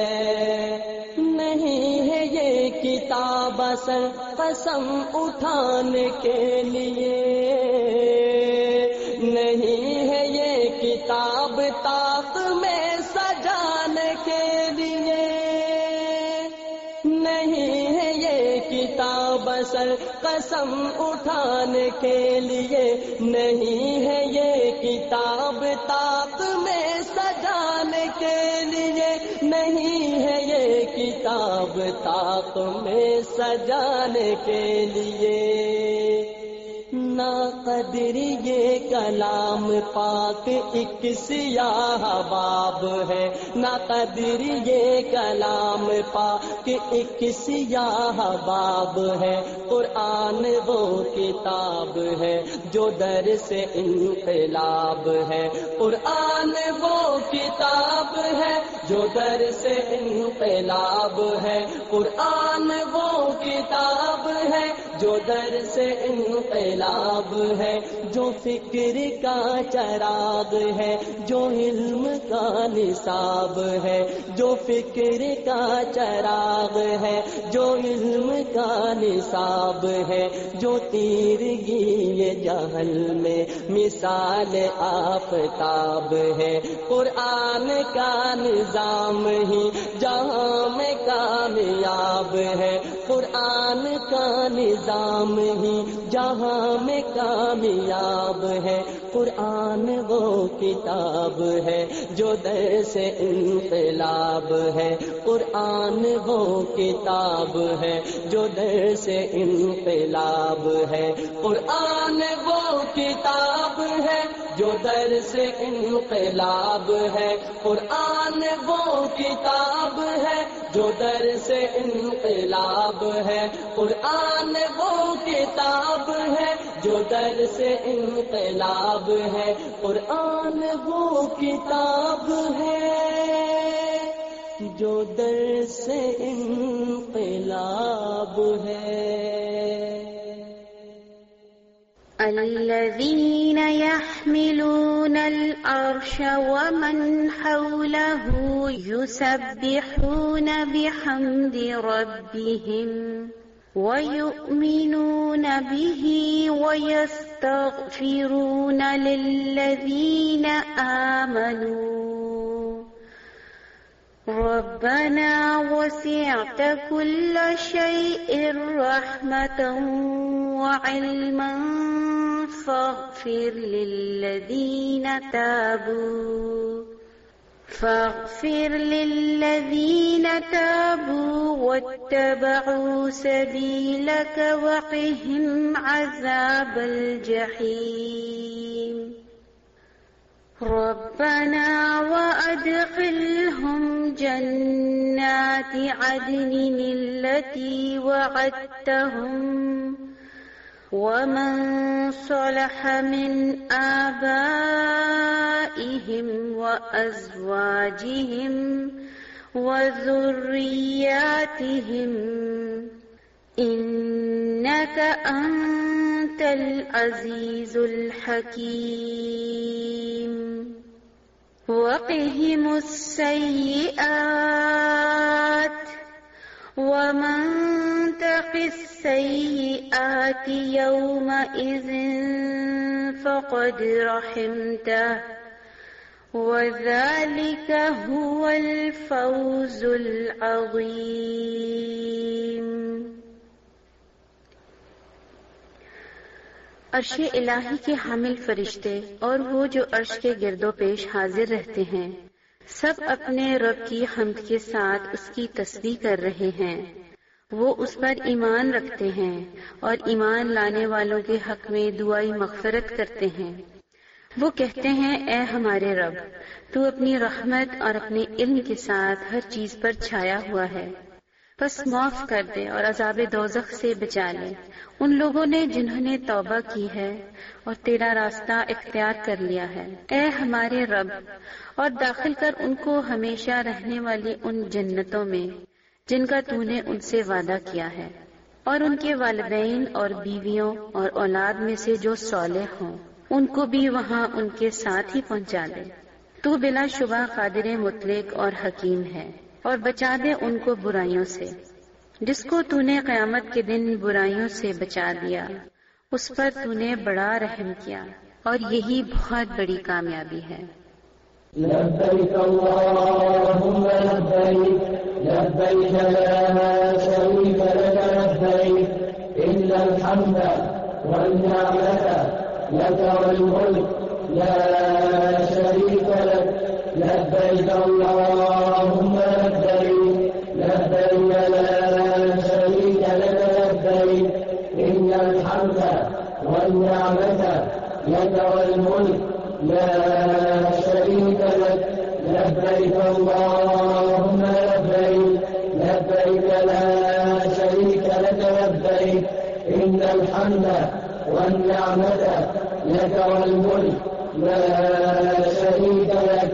نہیں ہے یہ کتاب اصل قسم اٹھانے کے لیے، نہیں ہے یہ کتاب طاق میں سجانے کے لیے، نہیں ہے یہ کتاب اصل قسم اٹھانے کے لیے، نہیں ہے یہ کتاب طاق میں سجانے کے لیے، نہیں ہے یہ کتاب طاق میں سجانے کے لیے، نا قدری یہ کلام پاک ایک سیاہ باب ہے، نا قدری یہ کلام پاک ایک سیاہ باب ہے، قرآن وہ کتاب ہے جو در سے انقلاب ہے، قرآن وہ کتاب ہے جو در سے انقلاب ہے، قرآن وہ کتاب ہے جو در سے انقلاب ہے، جو فکر کا چراغ ہے، جو علم کا نصاب ہے، جو فکر کا چراغ ہے، جو علم کا نصاب ہے، جو تیرگی جہل میں مثال آفتاب ہے، قرآن کا نظام ہی جہاں میں کامیاب ہے، قرآن کا نظام ہی جہاں میں کامیاب ہے، قرآن وہ کتاب ہے جو در سے انقلاب ہے، قرآن وہ کتاب ہے جو در سے انقلاب ہے، قرآن وہ کتاب ہے جو در سے انقلاب ہے، قرآن وہ کتاب ہے جو در سے انقلاب ہے، قرآن وہ کتاب ہے جو در سے انقلاب ہے، قرآن وہ کتاب ہے جو در سے انقلاب ہے۔ الذين يحملون العرش ومن حوله يسبحون بحمد ربهم ويؤمنون به ويستغفرون للذين آمنوا ربنا وسعت كل شيء رحمة وعلما فاغفر للذين تابوا فاغفر للذين تابوا واتبعوا سبيلك وقهم عذاب الجحيم ربنا وأدخلهم جنات عدن التي وعدتهم ومن صلح من آبائهم وأزواجهم وذرياتهم إنك أنت 'أنتَ الْعَزِيزُ الْحَكِيمُ. 'أَلَّذِينَ يَحْمِلُونَ الْعَرْشَ وَمَنْ حَوْلَهُ يُسَبِّحُونَ بِحَمْدِ رَبِّهِمْ وَيُؤْمِنُونَ بِهِ وَيَسْتَغْفِرُونَ لِلَّذِينَ آمَنُوا رَبَّنَا وَسِعْتَ كُلَّ شَيْءٍ رَحْمَةً وَعِلْمًا فاغفر للذين تابوا واتبعوا سبيلك وقهم عذاب الجحيم ربنا وأدخلهم جنات عدن التي وعدتهم ومن صلح من آبائهم وأزواجهم وذرياتهم إنك أنت العزيز الحكيم. وقهم السيئات ومن تق السيئات يومئذ فقد رحمته وذلك هو الفوز العظيم۔ عرش الہی کے حامل فرشتے اور وہ جو عرش کے گرد و پیش حاضر رہتے ہیں سب اپنے رب کی حمد کے ساتھ اس کی تسبیح کر رہے ہیں۔ وہ اس پر ایمان رکھتے ہیں اور ایمان لانے والوں کے حق میں دعائی مغفرت کرتے ہیں۔ وہ کہتے ہیں اے ہمارے رب، تو اپنی رحمت اور اپنے علم کے ساتھ ہر چیز پر چھایا ہوا ہے، بس معاف کر دے اور عذاب دوزخ سے بچا لے ان لوگوں نے جنہوں نے توبہ کی ہے اور تیرا راستہ اختیار کر لیا ہے۔ اے ہمارے رب، اور داخل کر ان کو ہمیشہ رہنے والی ان جنتوں میں جن کا تو نے ان سے وعدہ کیا ہے، اور ان کے والدین اور بیویوں اور اولاد میں سے جو صالح ہوں ان کو بھی وہاں ان کے ساتھ ہی پہنچا دے۔ تو بلا شبہ قادر مطلق اور حکیم ہے، اور بچا دے ان کو برائیوں سے۔ جس کو تو نے قیامت کے دن برائیوں سے بچا دیا اس پر تو نے بڑا رحم کیا، اور یہی بہت بڑی کامیابی ہے۔ لبيك اللهم لبيك لبيك لا شريك لك لبيك إن الحمد والنعمة لك والملك لا شريك لك لبيك اللهم لبيك لبيك لا شريك لك لبيك إن الحمد والنعمة لك والملك لا شريك لك لبيك اللهم لبيك لبيك لا شريك لك لبيك إن الحمد والنعمة لك والملك لا شريك لك۔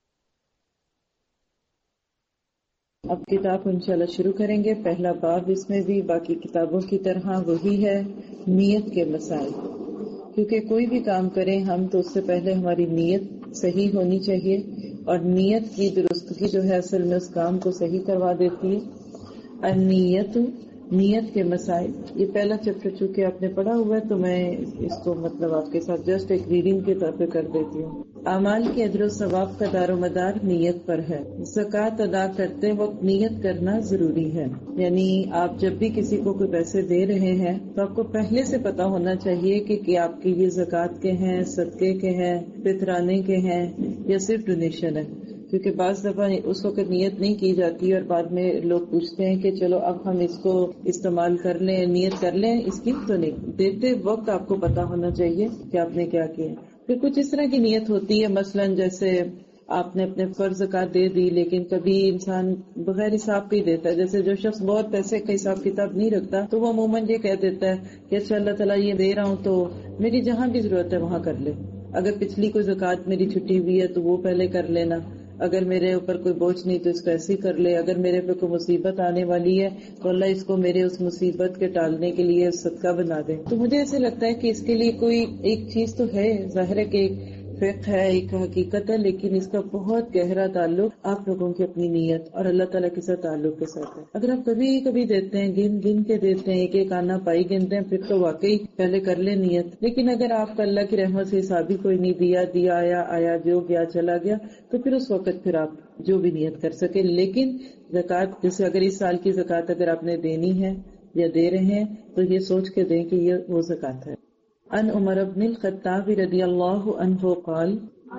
اب کتاب انشاءاللہ شروع کریں گے۔ پہلا باب اس میں بھی باقی کتابوں کی طرح وہی ہے، نیت کے مسائل۔ کیونکہ کوئی بھی کام کریں ہم تو اس سے پہلے ہماری نیت صحیح ہونی چاہیے، اور نیت کی درستگی جو ہے اصل میں اس کام کو صحیح کروا دیتی ہے۔ النیت، نیت کے مسائل، یہ پہلا چیپٹر چونکہ آپ نے پڑھا ہوا ہے تو میں اس کو مطلب آپ کے ساتھ جسٹ ایک ریڈنگ کے طور پہ کر دیتی ہوں۔ اعمال کے اجر و ثواب کا دار و مدار نیت پر ہے۔ زکوٰۃ ادا کرتے وقت نیت کرنا ضروری ہے، یعنی آپ جب بھی کسی کو کوئی پیسے دے رہے ہیں تو آپ کو پہلے سے پتا ہونا چاہیے کہ, کہ آپ کے یہ زکوٰۃ کے ہیں، صدقے کے ہیں، فطرانے کے ہیں یا صرف ڈونیشن ہے۔ کیونکہ بعض دفعہ اس وقت نیت نہیں کی جاتی اور بعد میں لوگ پوچھتے ہیں کہ چلو اب ہم اس کو استعمال کر لیں، نیت کر لیں اس کی، تو نہیں، دیتے وقت آپ کو پتا ہونا چاہیے کہ آپ نے کیا کیا۔ پھر کچھ اس طرح کی نیت ہوتی ہے، مثلا جیسے آپ نے اپنے فرض زکوٰۃ دے دی لیکن کبھی انسان بغیر حساب کے ہی دیتا ہے۔ جیسے جو شخص بہت پیسے کا حساب کتاب نہیں رکھتا تو وہ عموماً یہ کہہ دیتا ہے کہ اچھا اللہ تعالیٰ یہ دے رہا ہوں تو میری جہاں بھی ضرورت ہے وہاں کر لے، اگر پچھلی کوئی زکوٰۃ میری چھٹی ہوئی ہے تو وہ پہلے کر لینا، اگر میرے اوپر کوئی بوجھ نہیں تو اس کو ایسے ہی کر لے، اگر میرے پہ کوئی مصیبت آنے والی ہے تو اللہ اس کو میرے اس مصیبت کے ٹالنے کے لیے صدقہ بنا دے۔ تو مجھے ایسے لگتا ہے کہ اس کے لیے کوئی ایک چیز تو ہے، ظاہر ہے کہ ایک فقہ ہے، ایک حقیقت ہے، لیکن اس کا بہت گہرا تعلق آپ لوگوں کی اپنی نیت اور اللہ تعالیٰ کے ساتھ تعلق کے ساتھ ہے۔ اگر آپ کبھی کبھی دیتے ہیں، گن گن کے دیتے ہیں، ایک ایک آنا پائی گنتے ہیں، پھر تو واقعی پہلے کر لیں نیت۔ لیکن اگر آپ کا اللہ کی رحمت سے حساب ہی کوئی نہیں، دیا دیا آیا آیا جو گیا چلا گیا، تو پھر اس وقت پھر آپ جو بھی نیت کر سکے۔ لیکن زکوٰۃ جیسے اگر اس سال کی زکوٰۃ اگر آپ نے دینی ہے یا دے رہے ہیں تو یہ سوچ کے دیں کہ یہ وہ زکوٰۃ ہے۔ ان عمر بن الخطاب رضی اللہ عنہ قال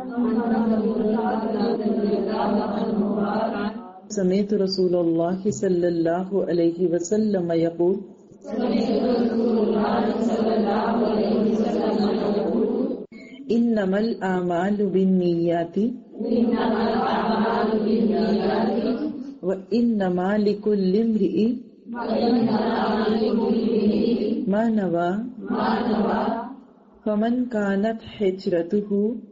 سمعت رسول اللہ صلی اللہ علیہ وسلم یقول انما الاعمال بالنیات وانما لكل امرئ ما نوى فمن كانت هجرته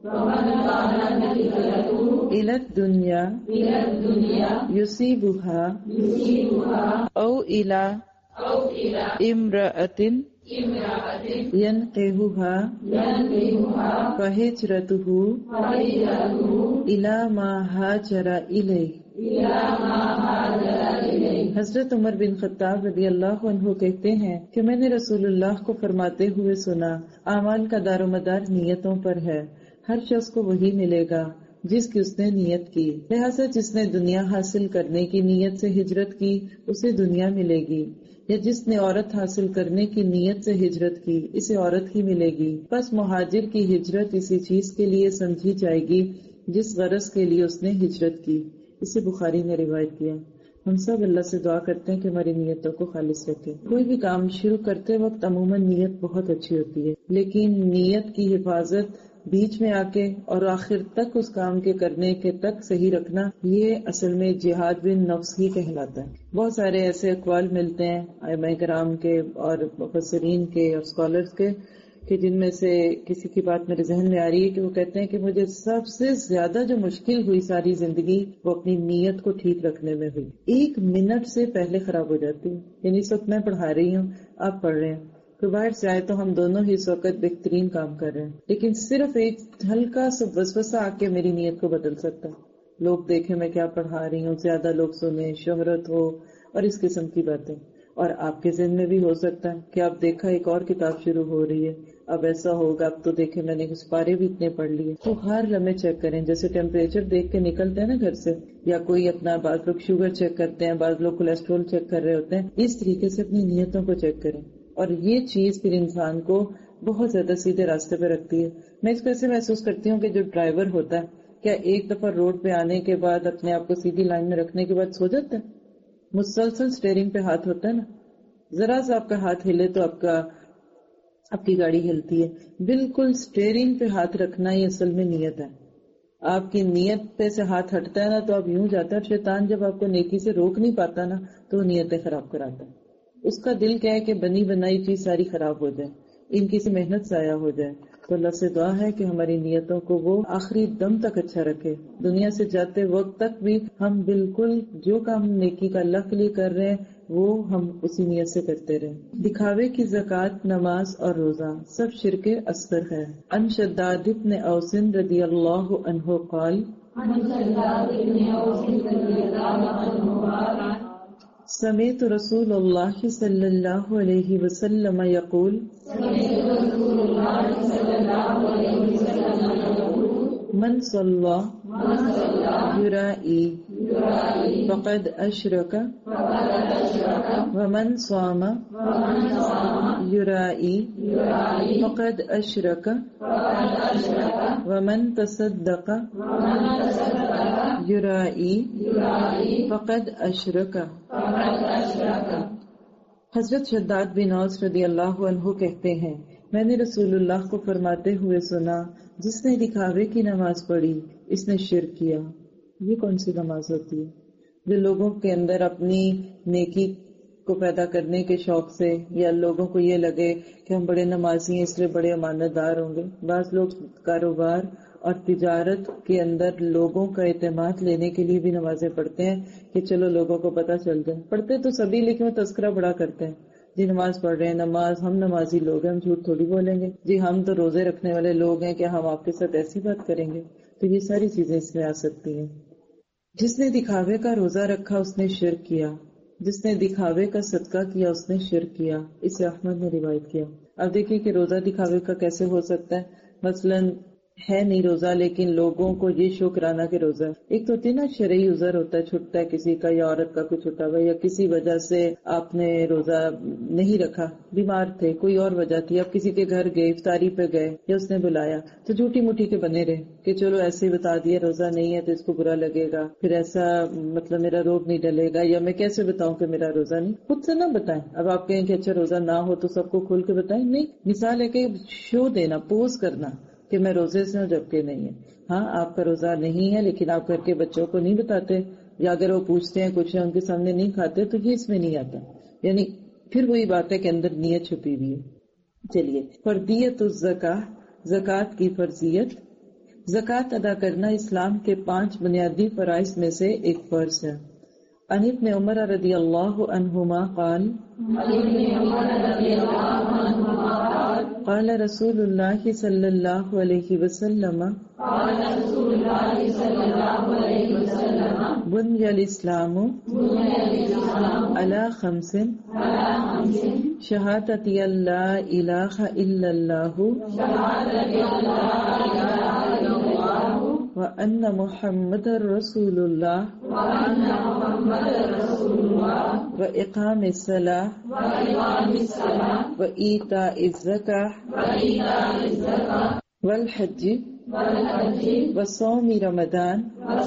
إلى الدنيا يصيبها أو إلى امرأتن ينقهها فهجرته إلى ما هاجر إليه. حضرت عمر بن خطاب رضی اللہ عنہ کہتے ہیں کہ میں نے رسول اللہ کو فرماتے ہوئے سنا، اعمال کا دار و مدار نیتوں پر ہے، ہر شخص کو وہی ملے گا جس کی اس نے نیت کی، لہذا جس نے دنیا حاصل کرنے کی نیت سے ہجرت کی اسے دنیا ملے گی، یا جس نے عورت حاصل کرنے کی نیت سے ہجرت کی اسے عورت ہی ملے گی. پس مہاجر کی ہجرت اسی چیز کے لیے سمجھی جائے گی جس غرض کے لیے اس نے ہجرت کی. اسے بخاری نے روایت کیا. ہم سب اللہ سے دعا کرتے ہیں کہ ہماری نیتوں کو خالص رکھے. کوئی بھی کام شروع کرتے وقت عموماً نیت بہت اچھی ہوتی ہے، لیکن نیت کی حفاظت بیچ میں آ کے اور آخر تک اس کام کے کرنے کے تک صحیح رکھنا، یہ اصل میں جہاد بن نفس ہی کہلاتا ہے. بہت سارے ایسے اقوال ملتے ہیں ائمہ کرام کے اور مفسرین کے اور اسکالرز کے کہ جن میں سے کسی کی بات میرے ذہن میں آ رہی ہے کہ وہ کہتے ہیں کہ مجھے سب سے زیادہ جو مشکل ہوئی ساری زندگی وہ اپنی نیت کو ٹھیک رکھنے میں ہوئی. ایک منٹ سے پہلے خراب ہو جاتی ہے. یعنی اس وقت میں پڑھا رہی ہوں، آپ پڑھ رہے ہیں، تو باہر سے آئے تو ہم دونوں ہی اس وقت بہترین کام کر رہے ہیں، لیکن صرف ایک ہلکا سا وسوسہ آ کے میری نیت کو بدل سکتا ہے. لوگ دیکھیں میں کیا پڑھا رہی ہوں، زیادہ لوگ سنیں، شہرت ہو اور اس قسم کی باتیں. اور آپ کے ذہن میں بھی ہو سکتا ہے کہ آپ دیکھا ایک اور کتاب شروع ہو رہی ہے، اب ایسا ہوگا، اب تو دیکھیں میں نے اس پارے بھی اتنے پڑھ لیے. تو ہر لمحے چیک کریں، جیسے ٹیمپریچر دیکھ کے نکلتے ہیں نا گھر سے، یا کوئی اپنا بعض لوگ شوگر چیک کرتے ہیں، بعض لوگ کولیسٹرول چیک کر رہے ہوتے ہیں، اس طریقے سے اپنی نیتوں کو چیک کریں. اور یہ چیز پھر انسان کو بہت زیادہ سیدھے راستے پہ رکھتی ہے. میں اس کو ایسے محسوس کرتی ہوں کہ جو ڈرائیور ہوتا ہے کیا ایک دفعہ روڈ پہ آنے کے بعد اپنے آپ کو سیدھی لائن میں رکھنے کے بعد سو جاتا ہے؟ مسلسل سٹیئرنگ پہ ہاتھ ہوتا ہے نا، ذرا سا آپ کا ہاتھ ہلے تو آپ کا آپ کی گاڑی ہلتی ہے. بالکل سٹیئرنگ پہ ہاتھ رکھنا ہی اصل میں نیت ہے. آپ کی نیت پہ سے ہاتھ ہٹتا ہے نا تو آپ یوں جاتا ہے. شیطان جب آپ کو نیکی سے روک نہیں پاتا نا تو وہ نیتیں خراب کراتا ہے. اس کا دل کیا ہے کہ بنی بنائی چیز ساری خراب ہو جائے، ان کی سی محنت ضائع ہو جائے. تو اللہ سے دعا ہے کہ ہماری نیتوں کو وہ آخری دم تک اچھا رکھے. دنیا سے جاتے وقت تک بھی ہم بالکل جو کام نیکی کا اللہ کے لیے کر رہے ہیں وہ ہم اسی نیت سے کرتے رہیں. دکھاوے کی زکوٰۃ، نماز اور روزہ سب شرک اصغر ہے. ان شداد بن اوس رضی اللہ عنہ قال سمعت رسول اللہ صلی اللہ علیہ وسلم یقول من صلی یرائی فقد اشرک ومن صام یرائی فقد اشرک ومن تصدق یرائی فقد اشرک. حضرت شداد بن اوس رضی اللہ عنہ کہتے ہیں میں نے رسول اللہ کو فرماتے ہوئے سنا، جس نے دکھاوے کی نماز پڑھی اس نے شرک کیا. یہ کون سی نماز ہوتی ہے جو لوگوں کے اندر اپنی نیکی کو پیدا کرنے کے شوق سے، یا لوگوں کو یہ لگے کہ ہم بڑے نمازی ہیں اس لیے بڑے امانت دار ہوں گے. بعض لوگ کاروبار اور تجارت کے اندر لوگوں کا اعتماد لینے کے لیے بھی نمازیں پڑھتے ہیں کہ چلو لوگوں کو پتہ چل جائے. پڑھتے تو سبھی لیکن وہ تذکرہ بڑا کرتے ہیں، جی نماز پڑھ رہے ہیں، نماز ہم نمازی لوگ ہیں، ہم جھوٹ تھوڑی بولیں گے، جی ہم تو روزے رکھنے والے لوگ ہیں، کیا ہم آپ کے ساتھ ایسی بات کریں گے؟ تو یہ ساری چیزیں اس میں آ سکتی ہیں. جس نے دکھاوے کا روزہ رکھا اس نے شرک کیا، جس نے دکھاوے کا صدقہ کیا اس نے شرک کیا. اسے احمد نے روایت کیا. اب دیکھیے کہ روزہ دکھاوے کا کیسے ہو سکتا ہے. مثلاً ہے نہیں روزہ لیکن لوگوں کو یہ شکرانہ کے روزہ. ایک تو ہوتی ہے نا شرعی عذر ہوتا ہے، چھٹتا ہے کسی کا، یا عورت کا کوئی چھٹا ہوا، یا کسی وجہ سے آپ نے روزہ نہیں رکھا، بیمار تھے، کوئی اور وجہ تھی، آپ کسی کے گھر گئے، افطاری پہ گئے یا اس نے بلایا تو جھوٹی موٹی کے بنے رہے کہ چلو ایسے ہی بتا دیا روزہ نہیں ہے تو اس کو برا لگے گا، پھر ایسا مطلب میرا روگ نہیں ڈلے گا، یا میں کیسے بتاؤں کہ میرا روزہ نہیں. خود سے نہ بتائیں. اب آپ کہیں کہ اچھا روزہ نہ ہو تو سب کو کھول کے بتائیں. نہیں، مثال ہے کہ شو دینا، پوز کرنا کہ میں روزے سے ہوں جبکہ نہیں ہے. ہاں آپ کا روزہ نہیں ہے لیکن آپ گھر کے بچوں کو نہیں بتاتے، یا اگر وہ پوچھتے ہیں کچھ ان کے سامنے نہیں کھاتے تو یہ اس میں نہیں آتا. یعنی پھر وہی بات ہے کہ اندر نیت چھپی ہوئی ہے. چلیے، فردیت الزکاہ، زکوٰۃ کی فرضیت. زکوٰۃ ادا کرنا اسلام کے پانچ بنیادی فرائض میں سے ایک فرض ہے. عن ابن عمر رضی اللہ عنہما قال قال رسول اللہ صلی اللہ علیہ وسلم بني الإسلام على خمس شهادة أن لا إله إلا الله وأن محمد رسول الله وإقام الصلاة وإيتاء الزكاة والحج وصوم رمضان.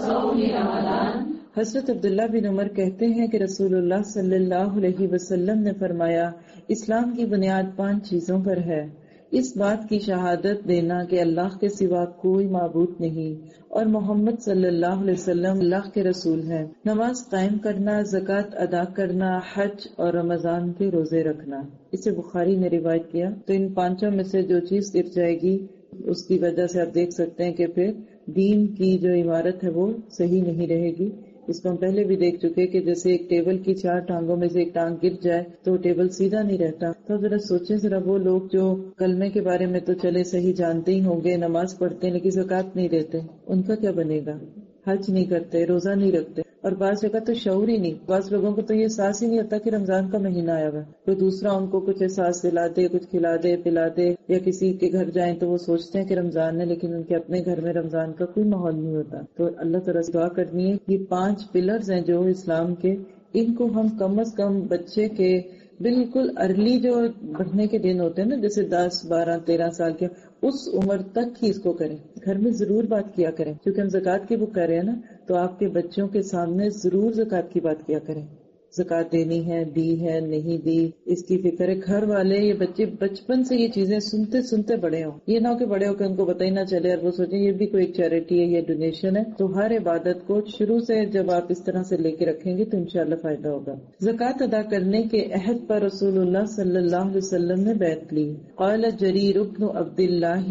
حضرت عبداللہ بن عمر کہتے ہیں کہ رسول اللہ صلی اللہ علیہ وسلم نے فرمایا اسلام کی بنیاد پانچ چیزوں پر ہے. اس بات کی شہادت دینا کہ اللہ کے سوا کوئی معبود نہیں اور محمد صلی اللہ علیہ وسلم اللہ کے رسول ہیں. نماز قائم کرنا، زکوٰۃ ادا کرنا، حج اور رمضان کے روزے رکھنا. اسے بخاری نے روایت کیا. تو ان پانچوں میں سے جو چیز گر جائے گی اس کی وجہ سے آپ دیکھ سکتے ہیں کہ پھر دین کی جو عمارت ہے وہ صحیح نہیں رہے گی. اس کو ہم پہلے بھی دیکھ چکے کہ جیسے ایک ٹیبل کی چار ٹانگوں میں سے ایک ٹانگ گر جائے تو ٹیبل سیدھا نہیں رہتا. تو ذرا سوچیں ذرا وہ لوگ جو کلمے کے بارے میں تو چلے صحیح جانتے ہی ہوں گے، نماز پڑھتے ہیں لیکن زکوٰۃ نہیں دیتے، ان کا کیا بنے گا؟ حج نہیں کرتے، روزہ نہیں رکھتے، اور بعض جگہ تو شعور ہی نہیں. بعض لوگوں کو تو یہ احساس ہی نہیں ہوتا کہ رمضان کا مہینہ آیا ہوا. کوئی دوسرا ان کو کچھ احساس دلا دے، کچھ کھلا دے پلا دے، یا کسی کے گھر جائیں تو وہ سوچتے ہیں کہ رمضان ہے لیکن ان کے اپنے گھر میں رمضان کا کوئی ماحول نہیں ہوتا. تو اللہ تعالیٰ سے دعا کرنی ہے. یہ پانچ پلرز ہیں جو اسلام کے، ان کو ہم کم از کم بچے کے بالکل ارلی جو بڑھنے کے دن ہوتے ہیں نا، جیسے دس بارہ تیرہ سال کے، اس عمر تک ہی اس کو کریں. گھر میں ضرور بات کیا کریں، کیونکہ ہم زکوٰۃ کی بک کر رہے ہیں نا، تو آپ کے بچوں کے سامنے ضرور زکوٰۃ کی بات کیا کریں. زکوٰۃ دینی ہے، دی ہے نہیں دی، اس کی فکر ہے. گھر والے یہ بچے بچپن سے یہ چیزیں سنتے سنتے بڑے ہوں. یہ نہ ہو کہ بڑے ہو کہ ان کو پتہ ہی نہ چلے اور وہ سوچیں یہ بھی کوئی ایک چیریٹی ہے، یہ ڈونیشن ہے. تو ہر عبادت کو شروع سے جب آپ اس طرح سے لے کے رکھیں گے تو انشاءاللہ فائدہ ہوگا. زکوٰۃ ادا کرنے کے عہد پر رسول اللہ صلی اللہ علیہ وسلم نے بیعت لی. قال جریر بن عبد اللہ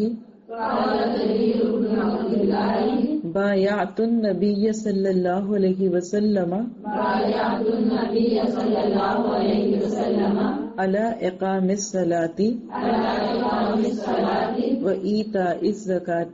بایعت النبی صلی اللہ علیہ وسلم علی اقام الصلاۃ و ایتاء الزکاۃ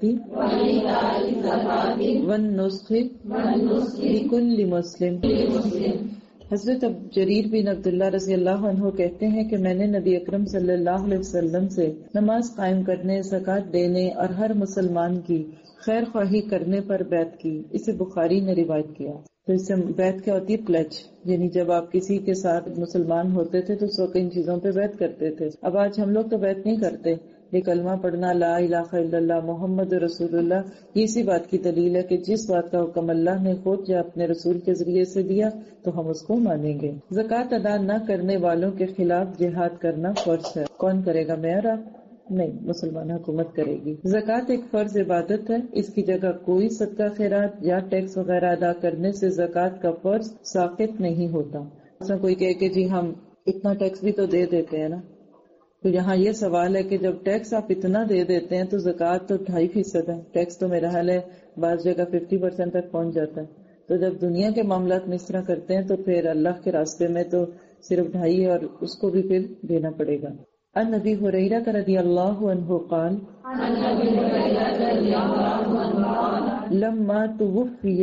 والنصح لکل مسلم. حضرت جریر بن عبداللہ رضی اللہ عنہ کہتے ہیں کہ میں نے نبی اکرم صلی اللہ علیہ وسلم سے نماز قائم کرنے، زکوٰۃ دینے اور ہر مسلمان کی خیر خواہی کرنے پر بیعت کی. اسے بخاری نے روایت کیا. تو اس سے بیعت کیا ہوتی ہے؟ پلیج. یعنی جب آپ کسی کے ساتھ مسلمان ہوتے تھے تو سو کئی چیزوں پہ بیعت کرتے تھے. اب آج ہم لوگ تو بیعت نہیں کرتے. یہ کلمہ پڑھنا، لا الہ الا اللہ محمد رسول اللہ، یہ اسی بات کی دلیل ہے کہ جس بات کا حکم اللہ نے خود یا اپنے رسول کے ذریعے سے دیا تو ہم اس کو مانیں گے. زکوٰۃ ادا نہ کرنے والوں کے خلاف جہاد کرنا فرض ہے. کون کرے گا؟ میں اور آپ نہیں، مسلمان حکومت کرے گی. زکوٰۃ ایک فرض عبادت ہے. اس کی جگہ کوئی صدقہ خیرات یا ٹیکس وغیرہ ادا کرنے سے زکوٰۃ کا فرض ساقط نہیں ہوتا. ایسا کوئی کہے کہ جی ہم اتنا ٹیکس بھی تو دے دیتے ہیں نا، تو یہاں یہ سوال ہے کہ جب ٹیکس آپ اتنا دے دیتے ہیں تو زکوٰۃ تو ڈھائی فیصد ہے. ٹیکس تو میرا حال ہے بعض جگہ ففٹی پرسینٹ تک پہنچ جاتا ہے. تو جب دنیا کے معاملات میں اس طرح کرتے ہیں تو پھر اللہ کے راستے میں تو صرف ڈھائی ہے اور اس کو بھی پھر دینا پڑے گا. عن ابی ہریرہ رضی اللہ عنہ قال لما توفی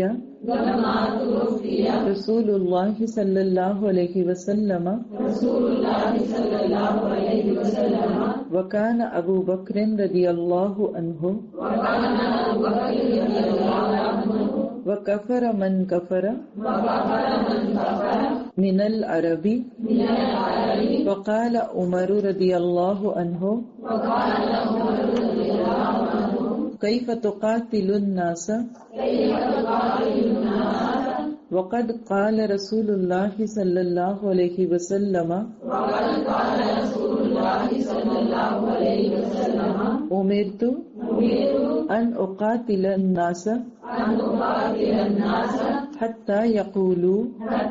رسول اللہ صلی اللہ علیہ وسلم وکان ابو بکر رضی اللہ عنہ وکفر من کفر من العرب وقال عمر رضی اللہ عنہ کیف تقاتل الناس وقد قال رسول اللہ صلی اللہ علیہ وسلم امرت ان اقاتل الناس حتى يقولوا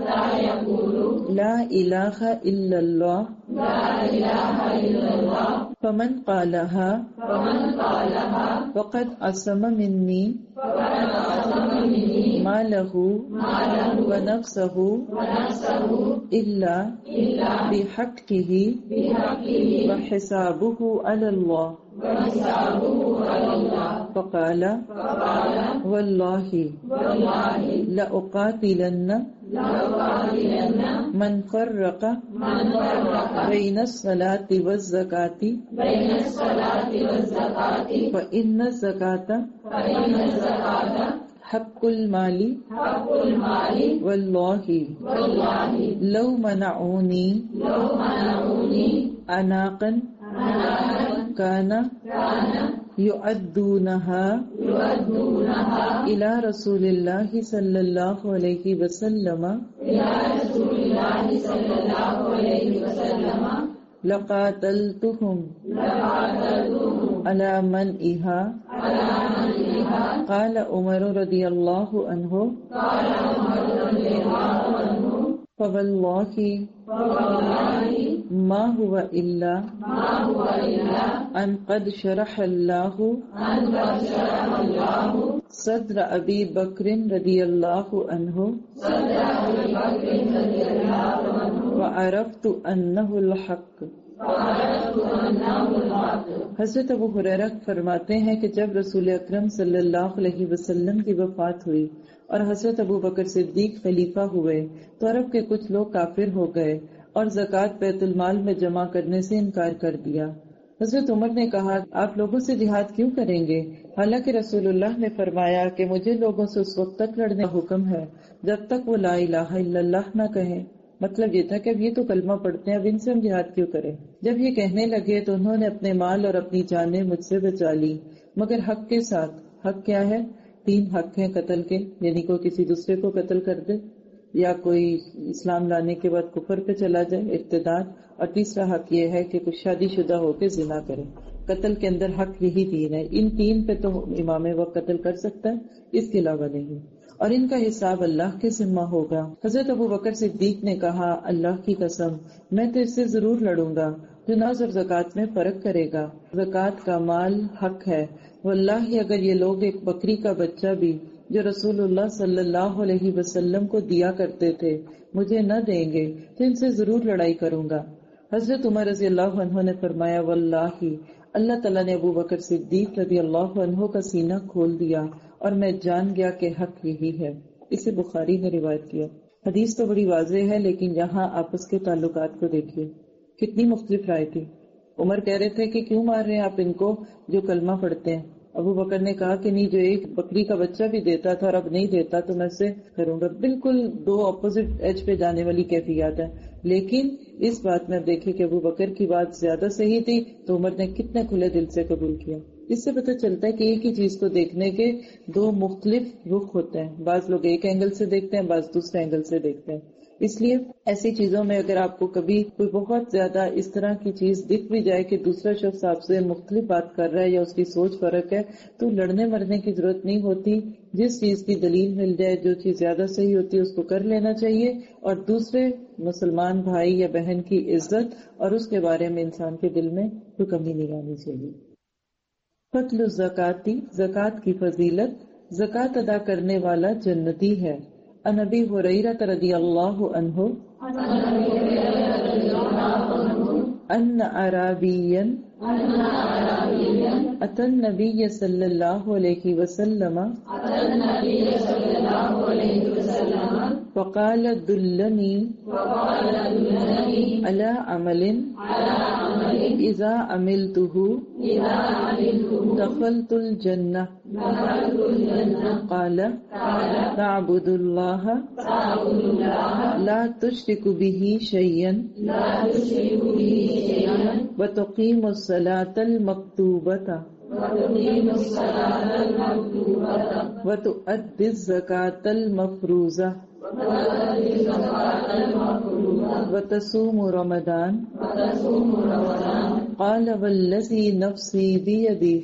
لا إله إلا الله فمن قالها فقد عصم مني ماله ونفسه إلا بحقه وحسابه على الله. فقال والله لأقاتلن من فرق بين الصلاة والزكاة فإن الزكاة حق المال والله لو منعوني عناقا كان يؤدونها إلى رسول الله صلى الله عليه وسلم لقاتلتهم على منعها. قال عمر رضي الله عنه فوالله ما هو إلا أن قد شرح الله صدر أبي بكر رضي الله عنه وعرفت أنه الحق. حضرت ابو ہریرہ فرماتے ہیں کہ جب رسول اکرم صلی اللہ علیہ وسلم کی وفات ہوئی اور حضرت ابو بکر صدیق خلیفہ ہوئے تو عرب کے کچھ لوگ کافر ہو گئے اور زکوٰۃ بیت المال میں جمع کرنے سے انکار کر دیا. حضرت عمر نے کہا آپ لوگوں سے جہاد کیوں کریں گے، حالانکہ رسول اللہ نے فرمایا کہ مجھے لوگوں سے اس وقت تک لڑنے کا حکم ہے جب تک وہ لا الہ الا اللہ نہ کہیں. مطلب یہ تھا کہ اب یہ تو کلمہ پڑھتے ہیں، اب ان سے ہم جہاد کیوں کریں. جب یہ کہنے لگے تو انہوں نے اپنے مال اور اپنی جانیں مجھ سے بچا لی، مگر حق کے ساتھ. حق کیا ہے؟ تین حق ہیں قتل کے، یعنی کوئی کسی دوسرے کو قتل کر دے، یا کوئی اسلام لانے کے بعد کفر پہ چلا جائے ارتداد، اور تیسرا حق یہ ہے کہ کچھ شادی شدہ ہو کے زنا کرے. قتل کے اندر حق یہی تین ہے. ان تین پہ تو امام وقت قتل کر سکتا ہے، اس کے علاوہ نہیں، اور ان کا حساب اللہ کے ذمہ ہوگا. حضرت ابو بکر صدیق نے کہا اللہ کی قسم میں تو اس سے ضرور لڑوں گا جو ناز اور زکوٰۃ میں فرق کرے گا. زکوٰۃ کا مال حق ہے، واللہ اگر یہ لوگ ایک بکری کا بچہ بھی جو رسول اللہ صلی اللہ علیہ وسلم کو دیا کرتے تھے مجھے نہ دیں گے تو ان سے ضرور لڑائی کروں گا. حضرت عمر رضی اللہ عنہ نے فرمایا واللہ اللہ تعالیٰ نے ابو بکر صدیق رضی اللہ عنہ کا سینہ کھول دیا اور میں جان گیا کہ حق یہی ہے. اسے بخاری نے روایت کیا. حدیث تو بڑی واضح ہے لیکن یہاں آپس کے تعلقات کو دیکھیے، کتنی مختلف رائے تھی. عمر کہہ رہے تھے کہ کیوں مار رہے ہیں آپ ان کو جو کلمہ پڑھتے ہیں. ابو بکر نے کہا کہ نہیں، جو ایک بکری کا بچہ بھی دیتا تھا اور اب نہیں دیتا تو میں اسے کروں گا. بالکل دو اپوزٹ ایج پہ جانے والی کیفیات ہیں. لیکن اس بات میں اب دیکھیں کہ ابو بکر کی بات زیادہ صحیح تھی تو عمر نے کتنے کھلے دل سے قبول کیا. اس سے پتہ چلتا ہے کہ ایک ہی چیز کو دیکھنے کے دو مختلف رخ ہوتے ہیں. بعض لوگ ایک اینگل سے دیکھتے ہیں، بعض دوسرے اینگل سے دیکھتے ہیں. اس لیے ایسی چیزوں میں اگر آپ کو کبھی کوئی بہت زیادہ اس طرح کی چیز دکھ بھی جائے کہ دوسرا شخص آپ سے مختلف بات کر رہا ہے یا اس کی سوچ فرق ہے تو لڑنے مرنے کی ضرورت نہیں ہوتی. جس چیز کی دلیل مل جائے، جو چیز زیادہ صحیح ہوتی ہے اس کو کر لینا چاہیے، اور دوسرے مسلمان بھائی یا بہن کی عزت اور اس کے بارے میں انسان کے دل میں کوئی کمی نہیں آنی چاہیے. فضل الزکاتی، زکوٰۃ کی فضیلت. زکوٰۃ ادا کرنے والا جنتی ہے. عن ابی ہریرہ رضی اللہ عنہ ان اعرابیا اتى النبي صلی اللہ علیہ وسلم فقال دلني على عمل اذا عملته دخلت الجنة. قال تعبد الله لا تشرك به شيئا وتقيم الصلاة المكتوبة وتؤدي الزكاة المفروضة وتصوم رمضان. قال والذي نفسي بيده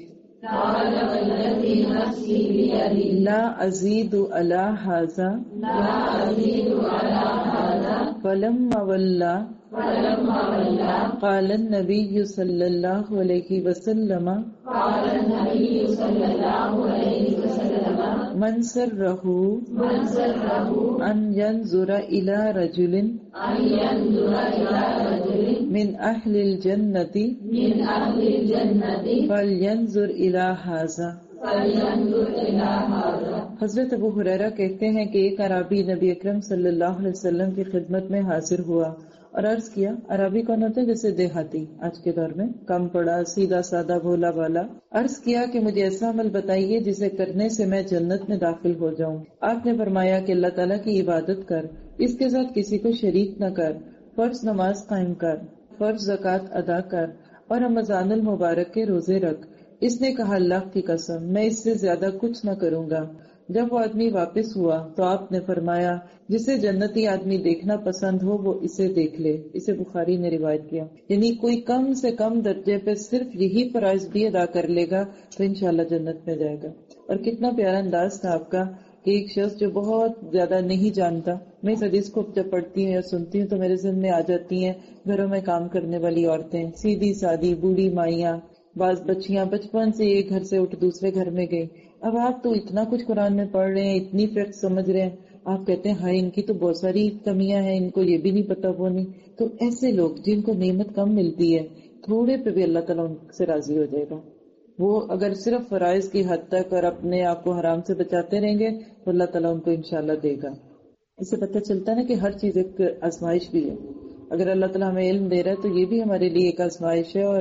لا أزيد على هذا. فلما ولى قال النبي صلى الله عليه وسلم قال النبي صلى الله عليه وسلم من سره من سره أن ينظر إلى رجل أن ينظر إلى رجل من أهل الجنة من أهل الجنة فلينظر إلى هذا. فلينظر إلى هذا. حضرت ابو ہریرہ کہتے ہیں کہ ایک عرابی نبی اکرم صلی اللہ علیہ وسلم کی خدمت میں حاضر ہوا اور عرض کیا. عرابی کون ہوتا ہے؟ جیسے دیہاتی آج کے دور میں، کم پڑھا، سیدھا سادہ، بھولا بالا. عرض کیا کہ مجھے ایسا عمل بتائیے جسے کرنے سے میں جنت میں داخل ہو جاؤں. آپ نے فرمایا کہ اللہ تعالیٰ کی عبادت کر، اس کے ساتھ کسی کو شریک نہ کر، فرض نماز قائم کر، فرض زکوٰۃ ادا کر اور رمضان المبارک کے روزے رکھ. اس نے کہا اللہ کی قسم میں اس سے زیادہ کچھ نہ کروں گا. جب وہ آدمی واپس ہوا تو آپ نے فرمایا جسے جنتی آدمی دیکھنا پسند ہو وہ اسے دیکھ لے. اسے بخاری نے روایت کیا. یعنی کوئی کم سے کم درجے پہ صرف یہی فرائض بھی ادا کر لے گا تو انشاءاللہ جنت میں جائے گا. اور کتنا پیارا انداز تھا آپ کا کہ ایک شخص جو بہت زیادہ نہیں جانتا، میں اس حدیث کو جب پڑھتی ہوں یا سنتی ہوں تو میرے ذہن میں آ جاتی ہیں گھروں میں کام کرنے والی عورتیں، سیدھی سادی بوڑھی مائیاں، بعض بچیاں بچپن سے ایک گھر سے اٹھ دوسرے گھر میں گئی. اب آپ تو اتنا کچھ قرآن میں پڑھ رہے ہیں، اتنی فقہ سمجھ رہے ہیں، آپ کہتے ہیں ہائی ان کی تو بہت ساری کمیاں ہیں، ان کو یہ بھی نہیں پتا وہ نہیں. تو ایسے لوگ جن کو نعمت کم ملتی ہے تھوڑے پہ بھی اللہ تعالیٰ ان سے راضی ہو جائے گا. وہ اگر صرف فرائض کی حد تک اور اپنے آپ کو حرام سے بچاتے رہیں گے تو اللہ تعالیٰ ان کو انشاءاللہ دے گا. اس سے پتہ چلتا ہے نا کہ ہر چیز ایک آزمائش بھی ہے. اگر اللہ تعالیٰ ہمیں علم دے رہا ہے تو یہ بھی ہمارے لیے ایک آزمائش ہے، اور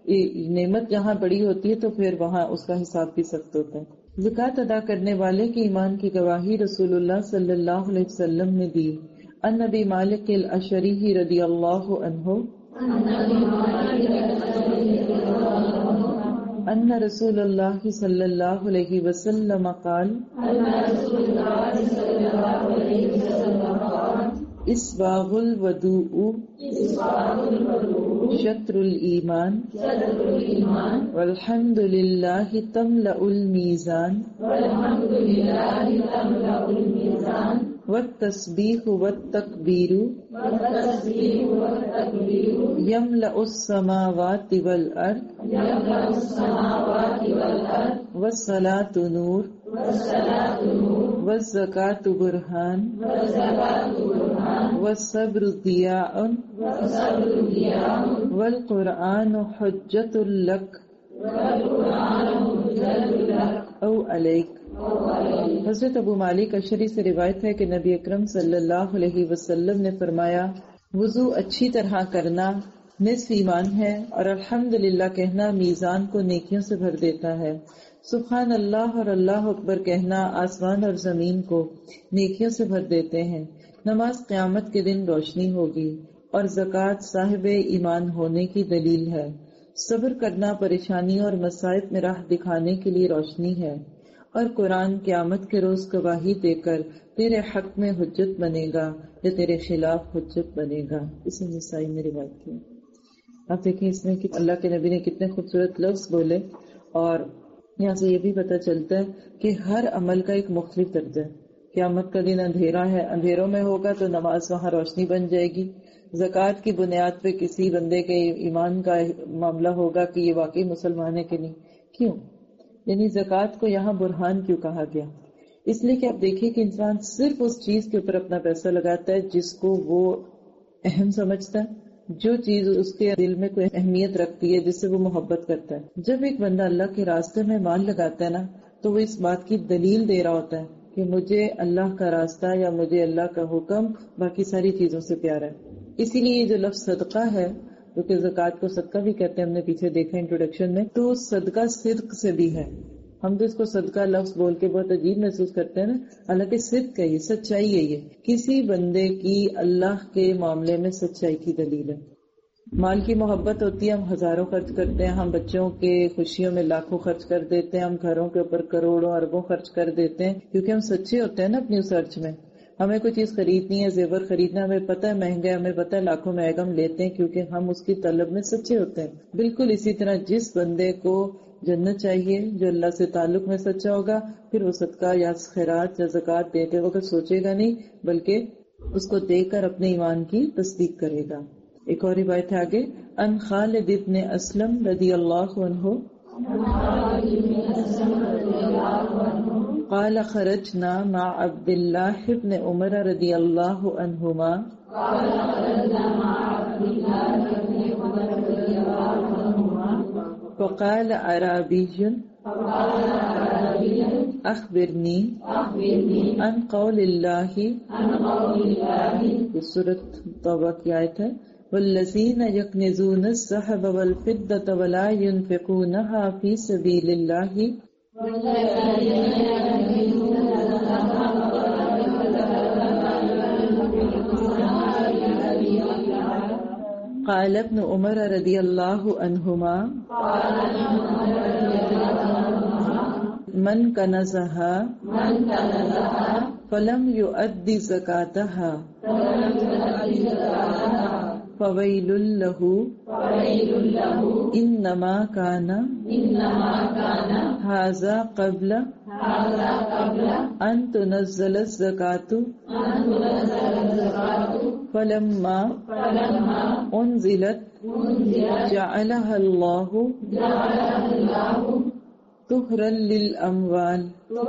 نعمت جہاں بڑی ہوتی ہے تو پھر وہاں اس کا حساب بھی سخت ہوتا ہے. زکوٰۃ ادا کرنے والے کے ایمان کی گواہی رسول اللہ صلی اللہ علیہ وسلم نے دی. ان نبی مالک الاشعری رضی اللہ عنہ ان رسول اللہ صلی اللہ علیہ وسلم قال اسباغ الوضوء شطر الایمان والحمد للہ تملأ الميزان والتسبیح والتکبیر یملأ السماوات والارض والصلاة نور والزکاة برہان والصبر ضیاء والقرآن حجت لک او علیک. حضرت ابو مالک اشعری سے روایت ہے کہ نبی اکرم صلی اللہ علیہ وسلم نے فرمایا وضو اچھی طرح کرنا نصف ایمان ہے اور الحمدللہ کہنا میزان کو نیکیوں سے بھر دیتا ہے. سبحان اللہ اور اللہ اکبر کہنا آسمان اور زمین کو نیکیوں سے بھر دیتے ہیں. نماز قیامت کے دن روشنی ہوگی اور زکوٰۃ صاحب ایمان ہونے کی دلیل ہے. صبر کرنا پریشانیوں اور مصائب میں راہ دکھانے کے لیے روشنی ہے، اور قرآن قیامت کے روز گواہی دے کر تیرے حق میں حجت بنے گا یا تیرے خلاف حجت بنے گا. اسے نسائی نے روایت کی. آپ دیکھیں اس میں کہ اللہ کے نبی نے کتنے خوبصورت لفظ بولے، اور یہاں سے یہ بھی پتہ چلتا ہے کہ ہر عمل کا ایک مختلف درجہ ہے. قیامت کا دن اندھیرا ہے، اندھیروں میں ہوگا تو نماز وہاں روشنی بن جائے گی. زکوٰۃ کی بنیاد پہ کسی بندے کے ایمان کا معاملہ ہوگا کہ یہ واقعی مسلمان ہے کہ نہیں. کیوں؟ یعنی زکوٰۃ کو یہاں برہان کیوں کہا گیا؟ اس لیے کہ آپ دیکھیں کہ انسان صرف اس چیز کے اوپر اپنا پیسہ لگاتا ہے جس کو وہ اہم سمجھتا ہے، جو چیز اس کے دل میں کوئی اہمیت رکھتی ہے، جس سے وہ محبت کرتا ہے. جب ایک بندہ اللہ کے راستے میں مال لگاتا ہے نا تو وہ اس بات کی دلیل دے رہا ہوتا ہے کہ مجھے اللہ کا راستہ یا مجھے اللہ کا حکم باقی ساری چیزوں سے پیارا ہے. اسی لیے یہ جو لفظ صدقہ ہے، کیونکہ زکوٰۃ کو صدقہ بھی کہتے ہیں، ہم نے پیچھے دیکھا انٹروڈکشن میں، تو صدقہ صدق سے بھی ہے. ہم تو اس کو صدقہ لفظ بول کے بہت عجیب محسوس کرتے ہیں نا، حالانکہ صدق ہے، یہ سچائی ہے. یہ کسی بندے کی اللہ کے معاملے میں سچائی کی دلیل ہے. مال کی محبت ہوتی ہے، ہم ہزاروں خرچ کرتے ہیں، ہم بچوں کے خوشیوں میں لاکھوں خرچ کر دیتے ہیں، ہم گھروں کے اوپر کروڑوں اربوں خرچ کر دیتے ہیں، کیونکہ ہم سچے ہوتے ہیں نا اپنی اس خرچ میں. ہمیں کوئی چیز خریدنی ہے، زیور خریدنا، ہمیں پتہ ہے مہنگا ہے، ہمیں پتہ ہے لاکھوں میں ہم لیتے ہیں کیونکہ ہم اس کی طلب میں سچے ہوتے ہیں. بالکل اسی طرح جس بندے کو جنت چاہیے، جو اللہ سے تعلق میں سچا ہوگا، پھر وہ صدقہ یا خیرات یا زکوٰۃ دیتے وقت سوچے گا نہیں، بلکہ اس کو دے کر اپنے ایمان کی تصدیق کرے گا. ایک اور روایت ہے آگے، ان خالد ابن اسلم رضی اللہ عنہ قال خرجنا مع عبد الله بن عمر رضی اللہ عنہما فقال اعرابی اخبرنی عن قول اللہ، یہ سورۃ توبہ کی آیت ہے، والذین یکنزون الذھب والفضة ولا ينفقونها فی سبیل اللہ قال ابن عمر رضی اللہ عنہما من کنزها فلم يؤد زکاتها فویل له انما كان هذا قبل ان تنزل الزکاة فلما انزلت جعلها اللہ طہرا للاموال۔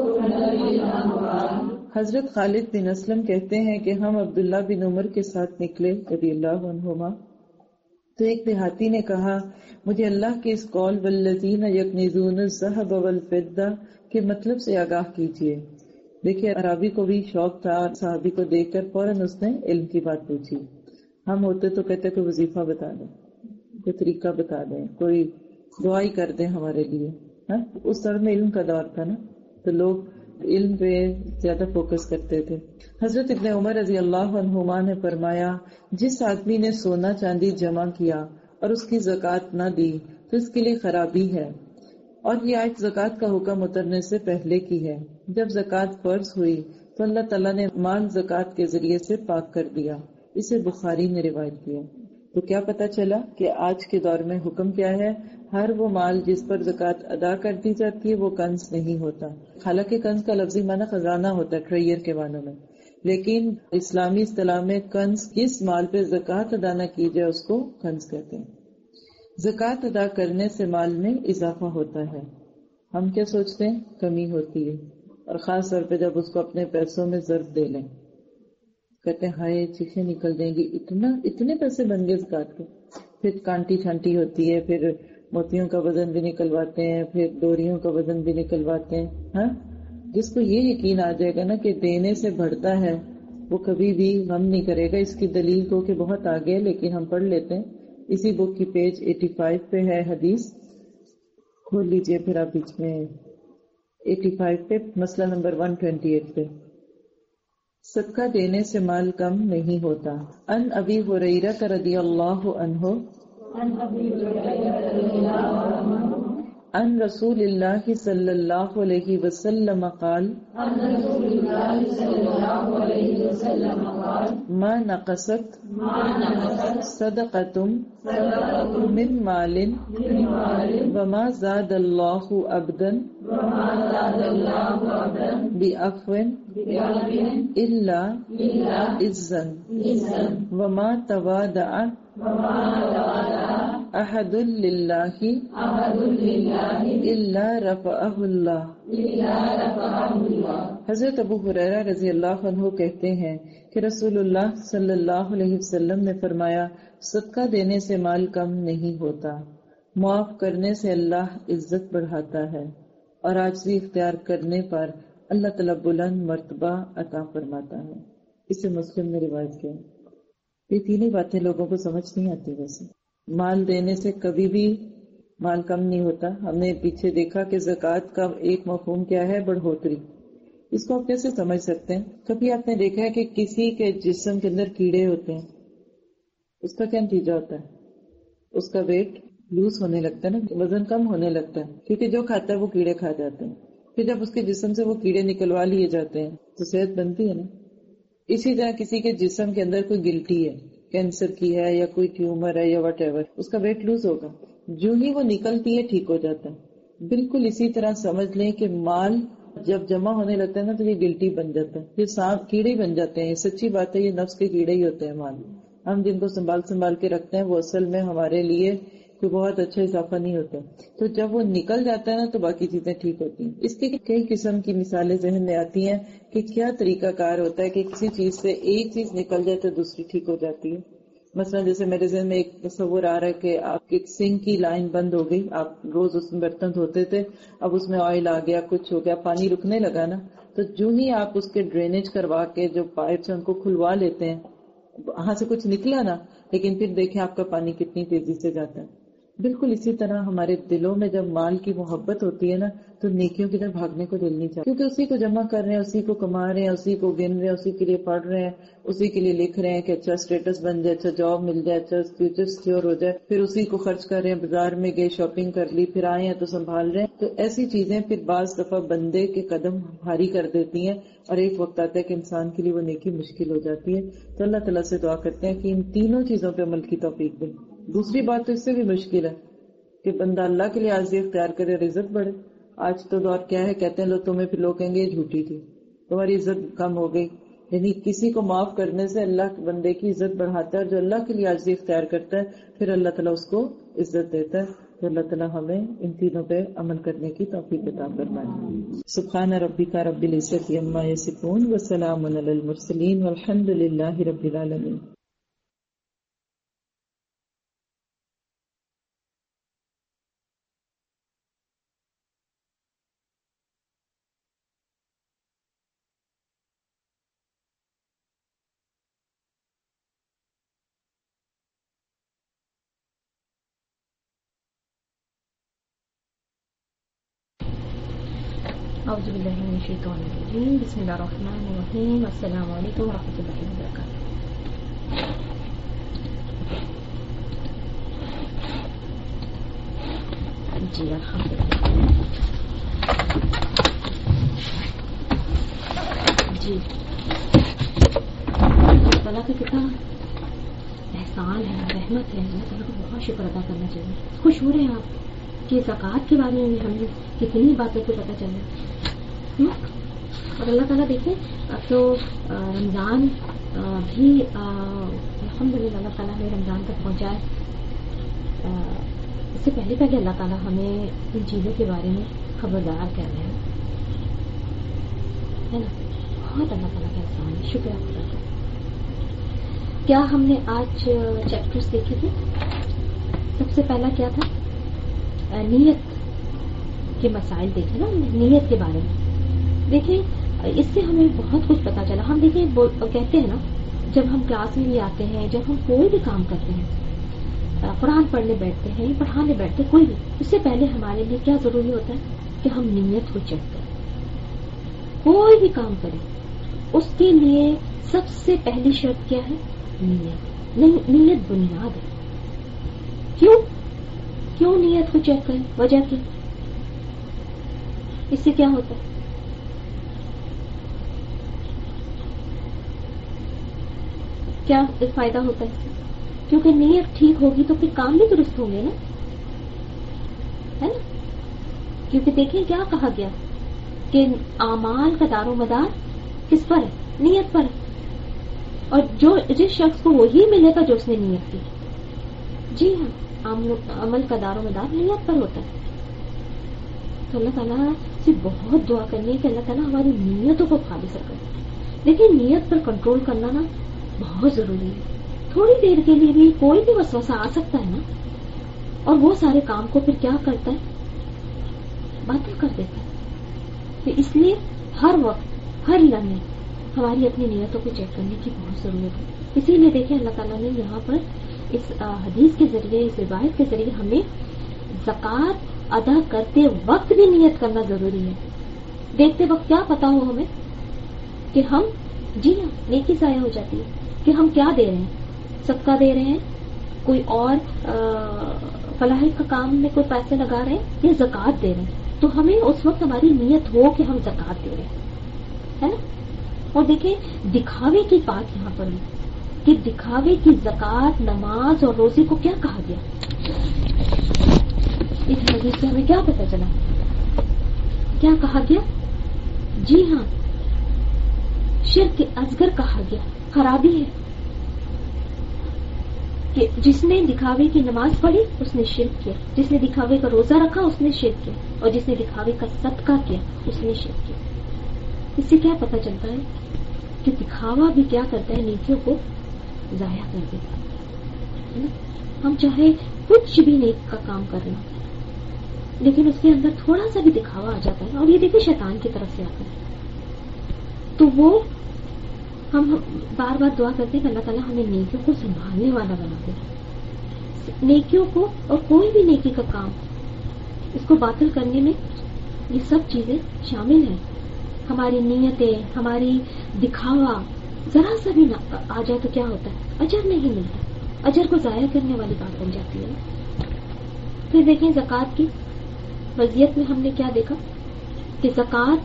حضرت خالد بن اسلم کہتے ہیں کہ ہم عبداللہ بن عمر کے ساتھ نکلے رضی اللہ عنہما، تو ایک دیہاتی نے کہا مجھے اللہ کے اس قول والذین یکنزون الذھب والفضة کے مطلب سے آگاہ کیجیے۔ دیکھیے عربی کو بھی شوق تھا، صحابی کو دیکھ کر فوراً اس نے علم کی بات پوچھی۔ ہم ہوتے تو کہتے کوئی وظیفہ بتا دیں، کوئی طریقہ بتا دیں، کوئی دعائی کر دیں ہمارے لیے۔ ہاں اس طرح میں علم کا دور تھا نا، تو لوگ علم پہ زیادہ فوکس کرتے تھے۔ حضرت ابن عمر رضی اللہ عنہما نے فرمایا جس آدمی نے سونا چاندی جمع کیا اور اس کی زکوٰۃ نہ دی تو اس کے لیے خرابی ہے۔ اور یہ آیت زکوٰۃ کا حکم اترنے سے پہلے کی ہے۔ جب زکوٰۃ فرض ہوئی تو اللہ تعالیٰ نے مال زکوٰۃ کے ذریعے سے پاک کر دیا، اسے بخاری نے روایت کیا۔ تو کیا پتا چلا کہ آج کے دور میں حکم کیا ہے؟ ہر وہ مال جس پر زکوٰۃ ادا کر دی جاتی ہے وہ کنز نہیں ہوتا۔ حالانکہ کنز کا لفظی معنی خزانہ ہوتا ہے ٹریئر کے معنوں میں، لیکن اسلامی اصطلاح میں کنز کس مال پہ زکوٰۃ ادا نہ کی جائے اس کو کنز کہتے ہیں۔ زکوٰۃ ادا کرنے سے مال میں اضافہ ہوتا ہے، ہم کیا سوچتے ہیں کمی ہوتی ہے، اور خاص طور پہ جب اس کو اپنے پیسوں میں ضرب دے لیں، کہتے ہیں ہائے چیخیں نکل جائیں گی، اتنا اتنے پیسے بن گئے زکوٰۃ کے۔ پھر کانٹی چھانٹی ہوتی ہے، پھر موتیوں کا وزن بھی نکلواتے ہیں، پھر ڈوریوں کا وزن بھی نکلواتے ہیں۔ ہاں جس کو یہ یقین آ جائے گا نا کہ دینے سے بڑھتا ہے وہ کبھی بھی غم نہیں کرے گا۔ اس کی دلیل کو کہ بہت آگے لیکن ہم پڑھ لیتے ہیں، اسی بک کی پیج ایٹی فائیو پہ ہے حدیث، کھول لیجئے پھر آپ بیچ میں ایٹی فائیو پہ مسئلہ نمبر ون ٹوینٹی ایٹ پہ۔ صدقہ دینے سے مال کم نہیں ہوتا۔ ان ابی ہریرہ رضی اللہ عنہ ان رسول اللہ صلی اللہ علیہ وسلم قال ما نقصت صدقۃ من مال وما زاد اللہ عبدا بعفو الا عزا وما تواضع احد للہ الا رفعہ اللہ۔ حضرت ابو ہریرہ رضی اللہ عنہ کہتے ہیں کہ رسول اللہ صلی اللہ علیہ وسلم نے فرمایا صدقہ دینے سے مال کم نہیں ہوتا، معاف کرنے سے اللہ عزت بڑھاتا ہے، اور عاجزی اختیار کرنے پر اللہ تعالیٰ بلند مرتبہ عطا فرماتا ہے۔ اسے مسلم نے روایت کیا۔ یہ تینوں باتیں لوگوں کو سمجھ نہیں آتی۔ ویسے مال دینے سے کبھی بھی مال کم نہیں ہوتا۔ ہم نے پیچھے دیکھا کہ زکوٰۃ کا ایک مفہوم کیا ہے؟ بڑھوتری۔ اس کو آپ کیسے سمجھ سکتے ہیں؟ کبھی آپ نے دیکھا ہے کہ کسی کے جسم کے اندر کیڑے ہوتے ہیں، اس کا کیا نتیجہ ہوتا ہے؟ اس کا ویٹ لوز ہونے لگتا ہے نا، وزن کم ہونے لگتا ہے، کیونکہ جو کھاتا ہے وہ کیڑے کھا جاتے ہیں۔ پھر جب اس کے جسم سے وہ کیڑے نکلوا لیے جاتے ہیں تو صحت بنتی ہے نا۔ اسی طرح کسی کے جسم کے اندر کوئی گلٹی ہے، کینسر کی ہے یا کوئی ٹیومر ہے یا واٹ ایور، اس کا ویٹ لوز ہوگا، جو ہی وہ نکلتی ہے ٹھیک ہو جاتا ہے۔ بالکل اسی طرح سمجھ لیں کہ مال جب جمع ہونے لگتا ہے نا تو یہ گلٹی بن جاتا ہے، یہ سانپ کیڑے بن جاتے ہیں۔ یہ سچی بات ہے، یہ نفس کے کیڑے ہی ہوتے ہیں مال۔ ہم جن کو سنبھال سنبھال کے رکھتے ہیں وہ اصل میں ہمارے لیے کوئی بہت اچھا اضافہ نہیں ہوتا. تو جب وہ نکل جاتا ہے نا تو باقی چیزیں ٹھیک ہوتی ہیں. اس کے کئی قسم کی مثالیں ذہن میں آتی ہیں کہ کیا طریقہ کار ہوتا ہے کہ کسی چیز سے ایک چیز نکل جائے تو دوسری ٹھیک ہو جاتی ہے. مثلا جیسے میرے ذہن میں ایک تصور آ رہا ہے کہ آپ کی سنک کی لائن بند ہو گئی, آپ روز اس میں برتن دھوتے تھے, اب اس میں آئل آ گیا, کچھ ہو گیا, پانی رکنے لگا نا, تو جو ہی آپ اس کے ڈرینیج کروا کے جو پائپس ہیں ان کو کھلوا لیتے ہیں, وہاں سے کچھ نکلا نا, لیکن پھر دیکھیں آپ کا پانی کتنی تیزی سے جاتا ہے. بالکل اسی طرح ہمارے دلوں میں جب مال کی محبت ہوتی ہے نا تو نیکیوں کی طرف بھاگنے کو دل نہیں چاہتا, کیونکہ اسی کو جمع کر رہے ہیں, اسی کو کما رہے ہیں, اسی کو گن رہے ہیں, اسی کے لیے پڑھ رہے ہیں, اسی کے لیے لکھ رہے ہیں کہ اچھا اسٹیٹس بن جائے, اچھا جاب مل جائے, اچھا فیوچر سیکیور ہو جائے, پھر اسی کو خرچ کر رہے ہیں, بازار میں گئے شاپنگ کر لی, پھر آئے ہیں تو سنبھال رہے ہیں. تو ایسی چیزیں پھر بعض دفعہ بندے کے قدم بھاری کر دیتی ہیں اور ایک وقت آتا ہے کہ انسان کے لیے وہ نیکی مشکل ہو جاتی ہے. تو اللہ تعالیٰ سے دعا کرتے ہیں کہ ان تینوں چیزوں پہ عمل کی توفیق دیں. دوسری بات تو اس سے بھی مشکل ہے کہ بندہ اللہ کے لیے عاجزی اختیار کرے اور عزت بڑھے. آج تو دور کیا ہے, کہتے ہیں لوگ تمہیں پھر لوگ کہیں گے یہ جھوٹی تھی, تمہاری عزت کم ہو گئی. یعنی کسی کو معاف کرنے سے اللہ بندے کی عزت بڑھاتا ہے, اور جو اللہ کے لیے عاجزی اختیار کرتا ہے پھر اللہ تعالیٰ اس کو عزت دیتا ہے. تو اللہ تعالیٰ ہمیں ان تینوں پہ عمل کرنے کی توفیق عطا فرمائے. سبحان ربک رب العزت عما یصفون وسلام علی المرسلین والحمد للہ رب العالمین. اعوذ باللہ من الشیطان الرجیم, بسم اللہ الرحمن الرحیم. السلام علیکم ورحمۃ اللہ وبرکاتہ. جی الحمدللہ. جی اللہ تعالیٰ کا کتنا احسان ہے, رحمت ہے, اللہ تعالیٰ کو بہت شکر ادا کرنا چاہیے. خوش ہو رہے ہیں آپ کہ زکوٰۃ کے بارے میں ہمیں کتنی باتوں کو پتہ چل رہا ہے. اور اللہ تعالیٰ دیکھیں اب تو رمضان بھی الحمدللہ اللہ تعالیٰ نے رمضان تک پہنچائے. اس سے پہلے پہلے اللہ تعالیٰ ہمیں ان چیزوں کے بارے میں خبردار کر رہے ہیں, ہے نا. بہت اللہ تعالیٰ کا احسان ہے, شکر خدا کا. کیا ہم نے آج چیپٹرز دیکھے تھے. سب سے پہلا کیا تھا, نیت کے مسائل دیکھے نا, نیت کے بارے میں. دیکھیں اس سے ہمیں بہت کچھ پتا چلا. ہم دیکھیں کہتے ہیں نا, جب ہم کلاس میں بھی آتے ہیں, جب ہم کوئی بھی کام کرتے ہیں, قرآن پڑھنے بیٹھتے ہیں, پڑھانے بیٹھتے ہیں, کوئی بھی, اس سے پہلے ہمارے لیے کیا ضروری ہوتا ہے کہ ہم نیت کو چیک کریں. کوئی بھی کام کریں اس کے لیے سب سے پہلی شرط کیا ہے, نیت. نیت بنیاد ہے. کیوں کیوں نیت کو چیک کریں, وجہ کی, اس سے کیا ہوتا ہے. کیا فائدہ ہوتا ہے, کیونکہ نیت ٹھیک ہوگی تو پھر کام بھی درست ہوں گے نا, ہے نا. کیونکہ دیکھیں کیا کہا گیا کہ اعمال کا دار و مدار کس پر ہے, نیت پر ہے. اور جو جس شخص کو وہی ملے گا جو اس نے نیت کی. جی ہاں, عمل کا دار و مدار نیت پر ہوتا ہے. تو اللہ تعالیٰ سے بہت دعا کرنی ہے کہ اللہ تعالیٰ ہماری نیتوں کو خالص رکھے. لیکن نیت پر کنٹرول کرنا نا بہت ضروری ہے. تھوڑی دیر کے لیے بھی کوئی بھی وسوسہ آ سکتا ہے نا, اور وہ سارے کام کو پھر کیا کرتا ہے, باتیں کر دیتا ہے. تو اس لیے ہر وقت ہر لمحے ہماری اپنی نیتوں کو چیک کرنے کی بہت ضرورت ہے. اسی لیے دیکھیں اللہ تعالیٰ نے یہاں پر اس حدیث کے ذریعے, اس روایت کے ذریعے ہمیں زکوٰۃ ادا کرتے وقت بھی نیت کرنا ضروری ہے. دیکھتے وقت کیا پتا ہو ہمیں کہ ہم, جی ہاں, نیکی ضائع ہو جاتی ہے کہ ہم کیا دے رہے ہیں, صدقہ دے رہے ہیں, کوئی اور فلاح کا کام میں کوئی پیسے لگا رہے ہیں, یا زکوٰۃ دے رہے ہیں. تو ہمیں اس وقت ہماری نیت ہو کہ ہم زکوٰۃ دے رہے ہیں, ہے نا. اور دیکھیں دکھاوے کی بات یہاں پر ہے کہ دکھاوے کی زکوٰۃ, نماز اور روزی کو کیا کہا گیا. اس حدیث سے ہمیں کیا پتہ چلا, کیا کہا گیا. جی ہاں, شرک اصغر کہا گیا, خرابی ہے. کہ جس نے دکھاوے کی نماز پڑھی اس نے شرک کیا، جس نے دکھاوے کا روزہ رکھا اس نے شرک کیا، اور جس نے دکھاوے کا صدقہ کیا اس نے شرک کیا۔ اس سے کیا پتہ چلتا ہے کہ دکھاوا بھی کیا کرتا ہے، نیکیوں کو ضائع کر دیتا ہے۔ ہم چاہے کچھ بھی نیک کا کام کر رہے ہیں لیکن اس کے اندر تھوڑا سا بھی دکھاوا آ جاتا ہے، اور یہ دیکھیں شیطان کی طرف سے آتا ہے، تو وہ ہم بار بار دعا کرتے ہیں کہ اللہ تعالیٰ ہمیں نیکیوں کو سنبھالنے والا بنا دے، نیکیوں کو، اور کوئی بھی نیکی کا کام اس کو باطل کرنے میں یہ سب چیزیں شامل ہیں۔ ہماری نیتیں، ہماری دکھاوا ذرا سا بھی آ جائے تو کیا ہوتا ہے، اجر نہیں ملتا، اجر کو ضائع کرنے والی بات بن جاتی ہے۔ پھر دیکھیں زکوٰۃ کی وضعیت میں ہم نے کیا دیکھا کہ زکوٰۃ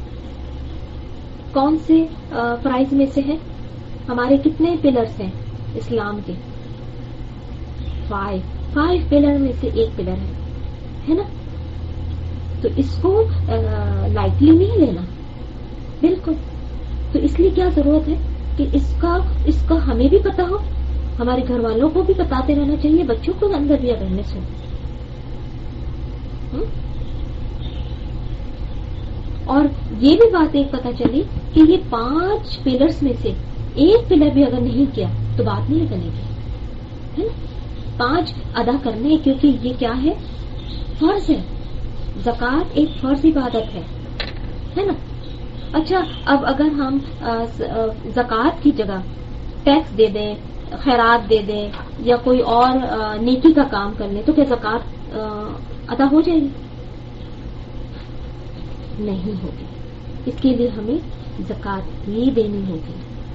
کون سے فرائض میں سے ہے، ہمارے کتنے پلرز ہیں اسلام کے، فائیو فائیو پلر میں سے ایک پلر ہے ہے نا، تو اس کو لائٹلی نہیں لینا بالکل۔ تو اس لیے کیا ضرورت ہے کہ اس کا اس کا ہمیں بھی پتا ہو، ہمارے گھر والوں کو بھی بتاتے رہنا چاہیے، بچوں کو اندر بھی اویئرنیس ہو۔ اور یہ بھی بات ایک پتا چلی کہ یہ پانچ پلرز میں سے ایک پلر بھی اگر نہیں کیا تو بات نہیں بنے گی، ہے نا۔ پانچ ادا کرنے، کیونکہ یہ کیا ہے، فرض ہے، زکوٰۃ ایک فرض عبادت ہے ہے نا۔ اچھا، اب اگر ہم زکوٰۃ کی جگہ ٹیکس دے دیں، خیرات دے دیں، یا کوئی اور نیکی کا کام کر لیں تو کیا زکوٰۃ ادا ہو جائے گی؟ نہیں ہوگی۔ اس کے لیے ہمیں زکوٰۃ ہی دینی ہوگی،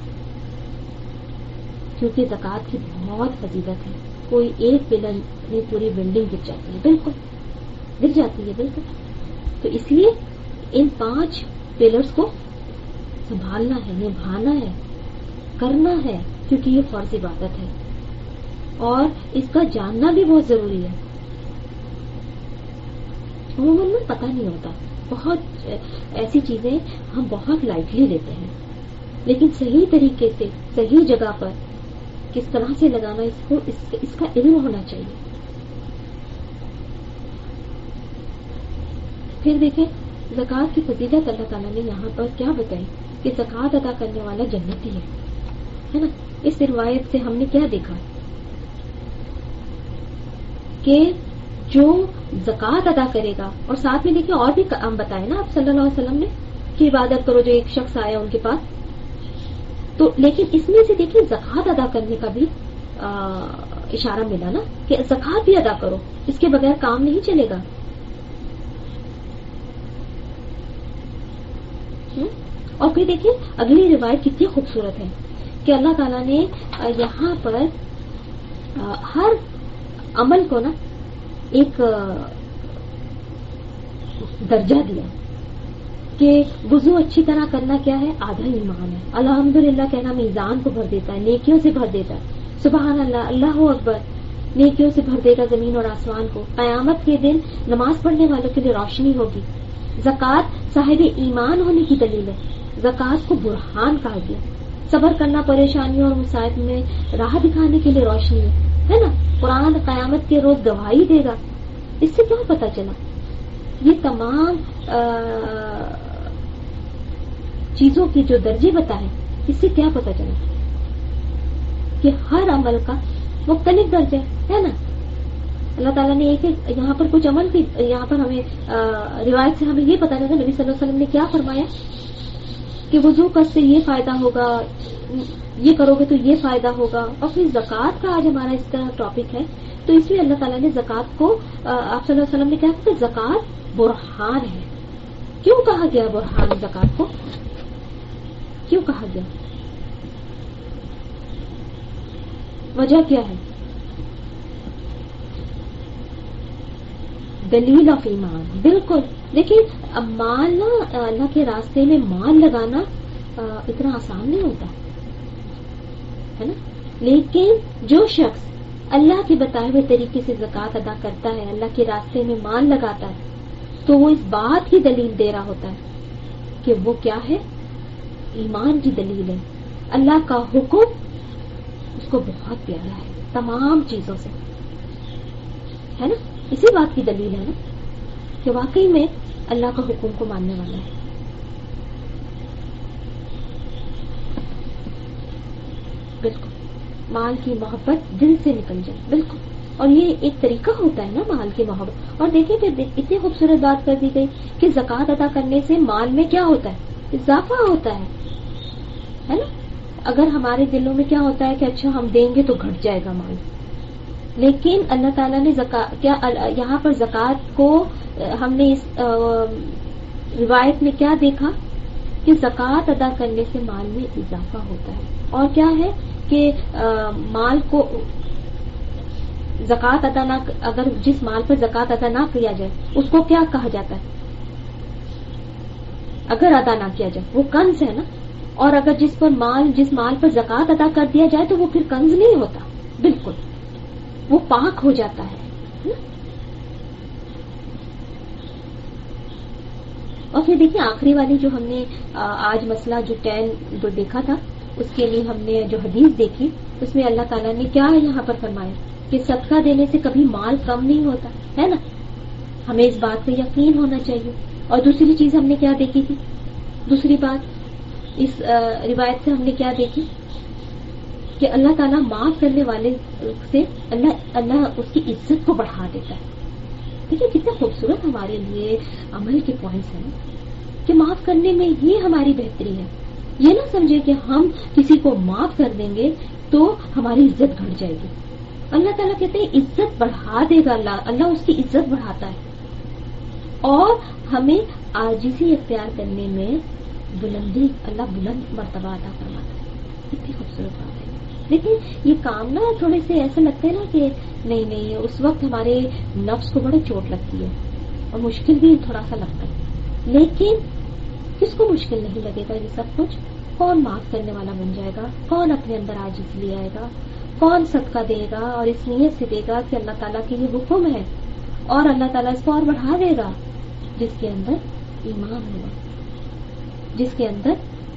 کیونکہ زکوٰۃ کی بہت فضیلت ہے۔ کوئی ایک پلر میں پوری بلڈنگ گر جاتی ہے، بالکل گر جاتی ہے بالکل۔ تو اس لیے ان پانچ پلرز کو سنبھالنا ہے، نبھانا ہے، کرنا ہے، کیونکہ یہ فرض عبادت ہے اور اس کا جاننا بھی بہت ضروری ہے۔ عموماً پتہ نہیں ہوتا، بہت ایسی چیزیں ہم بہت لائٹلی لیتے ہیں، لیکن صحیح طریقے سے صحیح جگہ پر کس طرح سے لگانا، اس کو اس, اس کا علم ہونا چاہیے۔ پھر دیکھیں زکوٰۃ کی فضیلت اللہ تعالیٰ نے یہاں پر کیا بتائی کہ زکوٰۃ ادا کرنے والا جنتی ہے ہے نا۔ اس روایت سے ہم نے کیا دیکھا کہ جو زکوٰۃ ادا کرے گا، اور ساتھ میں دیکھیں اور بھی ہم بتائے نا آپ صلی اللہ علیہ وسلم نے کہ عبادت کرو، جو ایک شخص آیا ان کے پاس، تو لیکن اس میں سے دیکھیں زکوٰۃ ادا کرنے کا بھی آ, اشارہ ملا نا کہ زکوٰۃ بھی ادا کرو، اس کے بغیر کام نہیں چلے گا۔ اور پھر دیکھیں اگلی روایت کتنی خوبصورت ہے کہ اللہ تعالیٰ نے یہاں پر ہر عمل کو نا ایک درجہ دیا کہ وضو اچھی طرح کرنا کیا ہے، آدھا ایمان ہے، الحمدللہ کہنا میزان کو بھر دیتا ہے، نیکیوں سے بھر دیتا ہے، سبحان اللہ، اللہ اکبر، نیکیوں سے بھر دیتا زمین اور آسمان کو، قیامت کے دن نماز پڑھنے والوں کے لیے روشنی ہوگی، زکوٰۃ صاحب ایمان ہونے کی دلیل ہے، زکوٰۃ کو برہان کہا گیا، صبر کرنا پریشانیوں اور مصائب میں راہ دکھانے کے لیے روشنی ہے ہے نا، قرآن قیامت کے روز گواہی دے گا۔ اس سے کیا پتا چلا، یہ تمام چیزوں کی جو درجے بتائے، اس سے کیا پتا چلا کہ ہر عمل کا مختلف درجہ ہے نا۔ اللہ تعالیٰ نے ایک یہاں پر کچھ عمل بھی، یہاں پر ہمیں روایت سے ہمیں یہ پتا لگا نبی صلی اللہ علیہ وسلم نے کیا فرمایا کہ وضو کر سے یہ فائدہ ہوگا، یہ کرو گے تو یہ فائدہ ہوگا۔ اور پھر زکوٰۃ کا آج ہمارا اس طرح ٹاپک ہے، تو اس میں اللہ تعالیٰ نے زکوٰۃ کو، آپ صلی اللہ علیہ وسلم نے کہا کہ زکوٰۃ برہان ہے۔ کیوں کہا گیا برہان؟ زکوٰۃ کو کیوں کہا گیا؟ وجہ کیا ہے؟ دلیل آف ایمان، بالکل۔ دیکھیں مال نا، اللہ کے راستے میں مال لگانا اتنا آسان نہیں ہوتا ہے نا، لیکن جو شخص اللہ کے بتائے ہوئے طریقے سے زکوٰۃ ادا کرتا ہے، اللہ کے راستے میں مال لگاتا ہے، تو وہ اس بات کی دلیل دے رہا ہوتا ہے کہ وہ کیا ہے، ایمان کی دلیل ہے۔ اللہ کا حکم اس کو بہت پیارا ہے، تمام چیزوں سے، ہے نا؟ اسی بات کی دلیل ہے نا کہ واقعی میں اللہ کا حکم کو ماننے والا ہے. بالکل مال کی محبت دل سے نکل جائے، بالکل. اور یہ ایک طریقہ ہوتا ہے نا مال کی محبت. اور دیکھیں پھر اتنی خوبصورت بات کر دی گئی کہ زکوٰۃ ادا کرنے سے مال میں کیا ہوتا ہے؟ اضافہ ہوتا ہے، ہے نا؟ اگر ہمارے دلوں میں کیا ہوتا ہے کہ اچھا ہم دیں گے تو گھٹ جائے گا مال، لیکن اللہ تعالیٰ نے زکوٰۃ کیا یہاں پر زکوٰۃ کو ہم نے اس روایت میں کیا دیکھا کہ زکوٰۃ ادا کرنے سے مال میں اضافہ ہوتا ہے. اور کیا ہے کہ مال کو زکوٰۃ ادا نہ، اگر جس مال پر زکوٰۃ ادا نہ کیا جائے اس کو کیا کہا جاتا ہے؟ اگر ادا نہ کیا جائے وہ کنز ہے نا. اور اگر جس پر مال جس مال پر زکوٰۃ ادا کر دیا جائے تو وہ پھر کنز نہیں ہوتا، بالکل وہ پاک ہو جاتا ہے. اور پھر دیکھیں آخری والی جو ہم نے آج مسئلہ جو ٹین جو دیکھا تھا اس کے لیے ہم نے جو حدیث دیکھی اس میں اللہ تعالیٰ نے کیا یہاں پر فرمایا کہ صدقہ دینے سے کبھی مال کم نہیں ہوتا ہے نا. ہمیں اس بات پہ یقین ہونا چاہیے. اور دوسری چیز ہم نے کیا دیکھی تھی؟ دوسری بات اس روایت سے ہم نے کیا دیکھی کہ اللہ تعالیٰ معاف کرنے والے سے اللہ اللہ اس کی عزت کو بڑھا دیتا ہے. دیکھیے کتنا خوبصورت ہمارے لیے عمل کے پوائنٹس ہیں کہ معاف کرنے میں یہ ہماری بہتری ہے. یہ نہ سمجھے کہ ہم کسی کو معاف کر دیں گے تو ہماری عزت گھٹ جائے گی. اللہ تعالیٰ کہتے ہیں عزت بڑھا دے گا. اللہ اللہ اس کی عزت بڑھاتا ہے اور ہمیں عاجزی اختیار کرنے میں بلندی اللہ بلند مرتبہ عطا فرماتا ہے. کتنی خوبصورت بات ہے. لیکن یہ کام نا تھوڑے سے ایسے لگتے ہیں نا کہ نہیں نہیں اس وقت ہمارے نفس کو بڑی چوٹ لگتی ہے اور مشکل بھی تھوڑا سا لگتا ہے. لیکن کس کو مشکل نہیں لگے گا یہ سب کچھ؟ کون معاف کرنے والا بن جائے گا؟ کون اپنے اندر عاجزی لے آئے گا؟ کون صدقہ دے گا اور اس نیت سے دے گا کہ اللہ تعالیٰ کی یہ حکم ہے اور اللہ تعالیٰ اس کو اور بڑھا دے گا؟ جس کے اندر ایمان ہوگا، جس کے اندر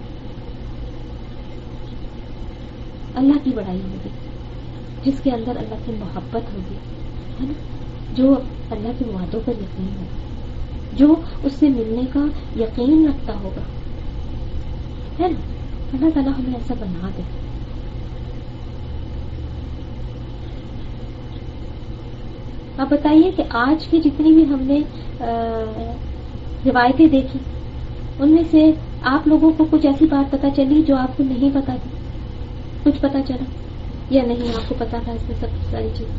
اللہ کی بڑائی ہوگی، جس کے اندر اللہ کی محبت ہوگی، ہے نا؟ جو اللہ کے وعدوں پر یقین ہوگا، جو اس سے ملنے کا یقین رکھتا ہوگا، ہے نا؟ اللہ تعالیٰ ہمیں ایسا بنا دے. آپ بتائیے کہ آج کی جتنی بھی ہم نے روایتیں دیکھی ان میں سے آپ لوگوں کو کچھ ایسی بات پتہ چلی جو آپ کو نہیں پتا تھی؟ کچھ پتا چلا یا نہیں؟ آپ کو پتا تھا اس میں سب ساری چیز؟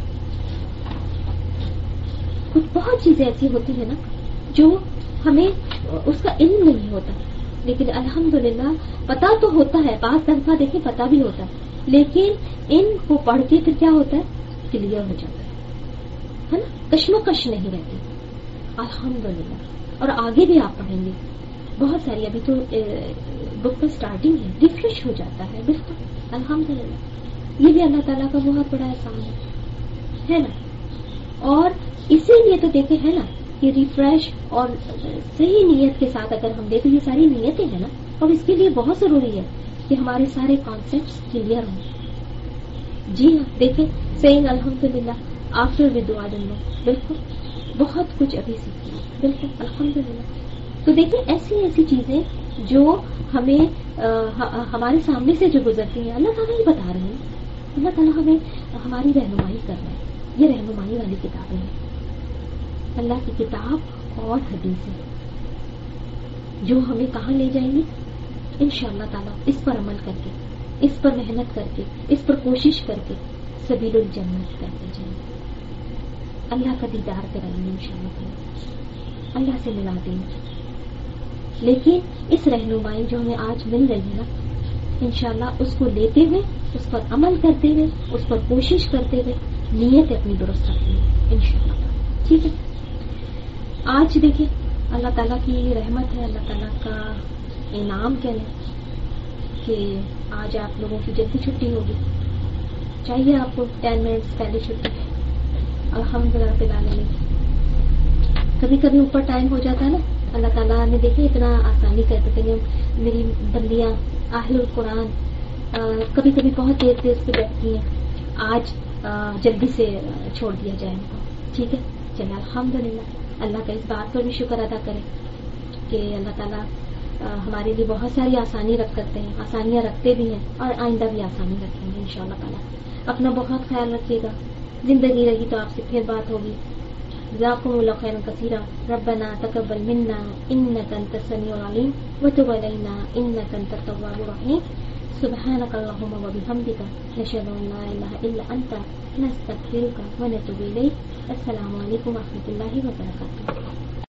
کچھ بہت چیزیں ایسی ہوتی ہیں نا جو ہمیں اس کا علم نہیں ہوتا، لیکن الحمدللہ پتا تو ہوتا ہے. بعض دفعہ دیکھیں پتا بھی ہوتا ہے لیکن ان کو پڑھ کے پھر کیا ہوتا ہے؟ کلیئر ہو جاتا ہے نا؟ کشمکش نہیں رہتی الحمدللہ. اور آگے بھی آپ پڑھیں گے بہت ساری، ابھی تو بک کا سٹارٹنگ ہے، ریفریش ہو جاتا ہے. بالکل الحمدللہ. یہ بھی اللہ تعالیٰ کا بہت بڑا احسان ہے نا. اور اسی لیے تو دیکھیں ہے نا کہ ریفریش اور صحیح نیت کے ساتھ اگر ہم دیکھیں، یہ ساری نیتیں ہیں نا، اور اس کے لیے بہت ضروری ہے کہ ہمارے سارے کانسیپٹس کلیئر ہوں. جی ہاں دیکھیں سینگ الحمدللہ آفٹر ود دعا جنو، بالکل بہت کچھ ابھی سیکھنا، بالکل الحمدللہ. تو دیکھیں ایسی ایسی چیزیں جو ہمیں ہمارے سامنے سے جو گزرتی ہیں اللہ تعالیٰ ہی بتا رہے ہیں. اللہ تعالیٰ ہمیں ہماری رہنمائی کر رہے ہیں. یہ رہنمائی والی کتابیں ہیں، اللہ کی کتاب اور حدیث ہے جو ہمیں کہاں لے جائیں گی انشاءاللہ تعالیٰ. اس پر عمل کر کے، اس پر محنت کر کے، اس پر کوشش کر کے سبیل الجنت کرتے جائیں گے. اللہ کا دیدار کرائیں گے انشاءاللہ تعالیٰ، اللہ سے ملا دیں گے. لیکن اس رہنمائی جو ہمیں آج مل رہی ہے نا انشاءاللہ اس کو لیتے ہوئے، اس پر عمل کرتے ہوئے، اس پر کوشش کرتے ہوئے نیت اپنی درست رکھنی ہے انشاءاللہ. ٹھیک ہے. آج دیکھیں اللہ تعالیٰ کی رحمت ہے، اللہ تعالیٰ کا انعام کہہ لیں کہ آج آپ لوگوں کی جلدی چھٹی ہوگی. چاہیے آپ کو ٹین منٹس پہلے چھٹی. الحمدللہ رب العالمین. کبھی کبھی اوپر ٹائم ہو جاتا ہے نا، اللہ تعالیٰ نے دیکھے اتنا آسانی کر دیتے ہیں. میری بندیاں اہل القرآن کبھی کبھی بہت دیر سے اس پہ بیٹھتی ہیں. آج جلدی سے چھوڑ دیا جائے ان کو. ٹھیک ہے, چلے الحمدللہ. اللہ کا اس بات پر بھی شکر ادا کریں کہ اللہ تعالیٰ ہمارے لیے بہت ساری آسانی رکھ کرتے ہیں, آسانیاں رکھتے بھی ہیں اور آئندہ بھی آسانی رکھیں گے انشاءاللہ تعالیٰ. اپنا بہت خیال رکھیے گا. زندگی رہی تو آپ سے پھر بات ہوگی. جزاکم اللہ خیرا کثیرا. ربنا تقبل منا انک انت السمیع العلیم وتب علینا انک انت التواب الرحیم. سبحانک اللہم وبحمدک نشہد ان لا الہ الا انت نستغفرک ونتوب الیک. السلام علیکم ورحمۃ اللہ وبرکاتہ.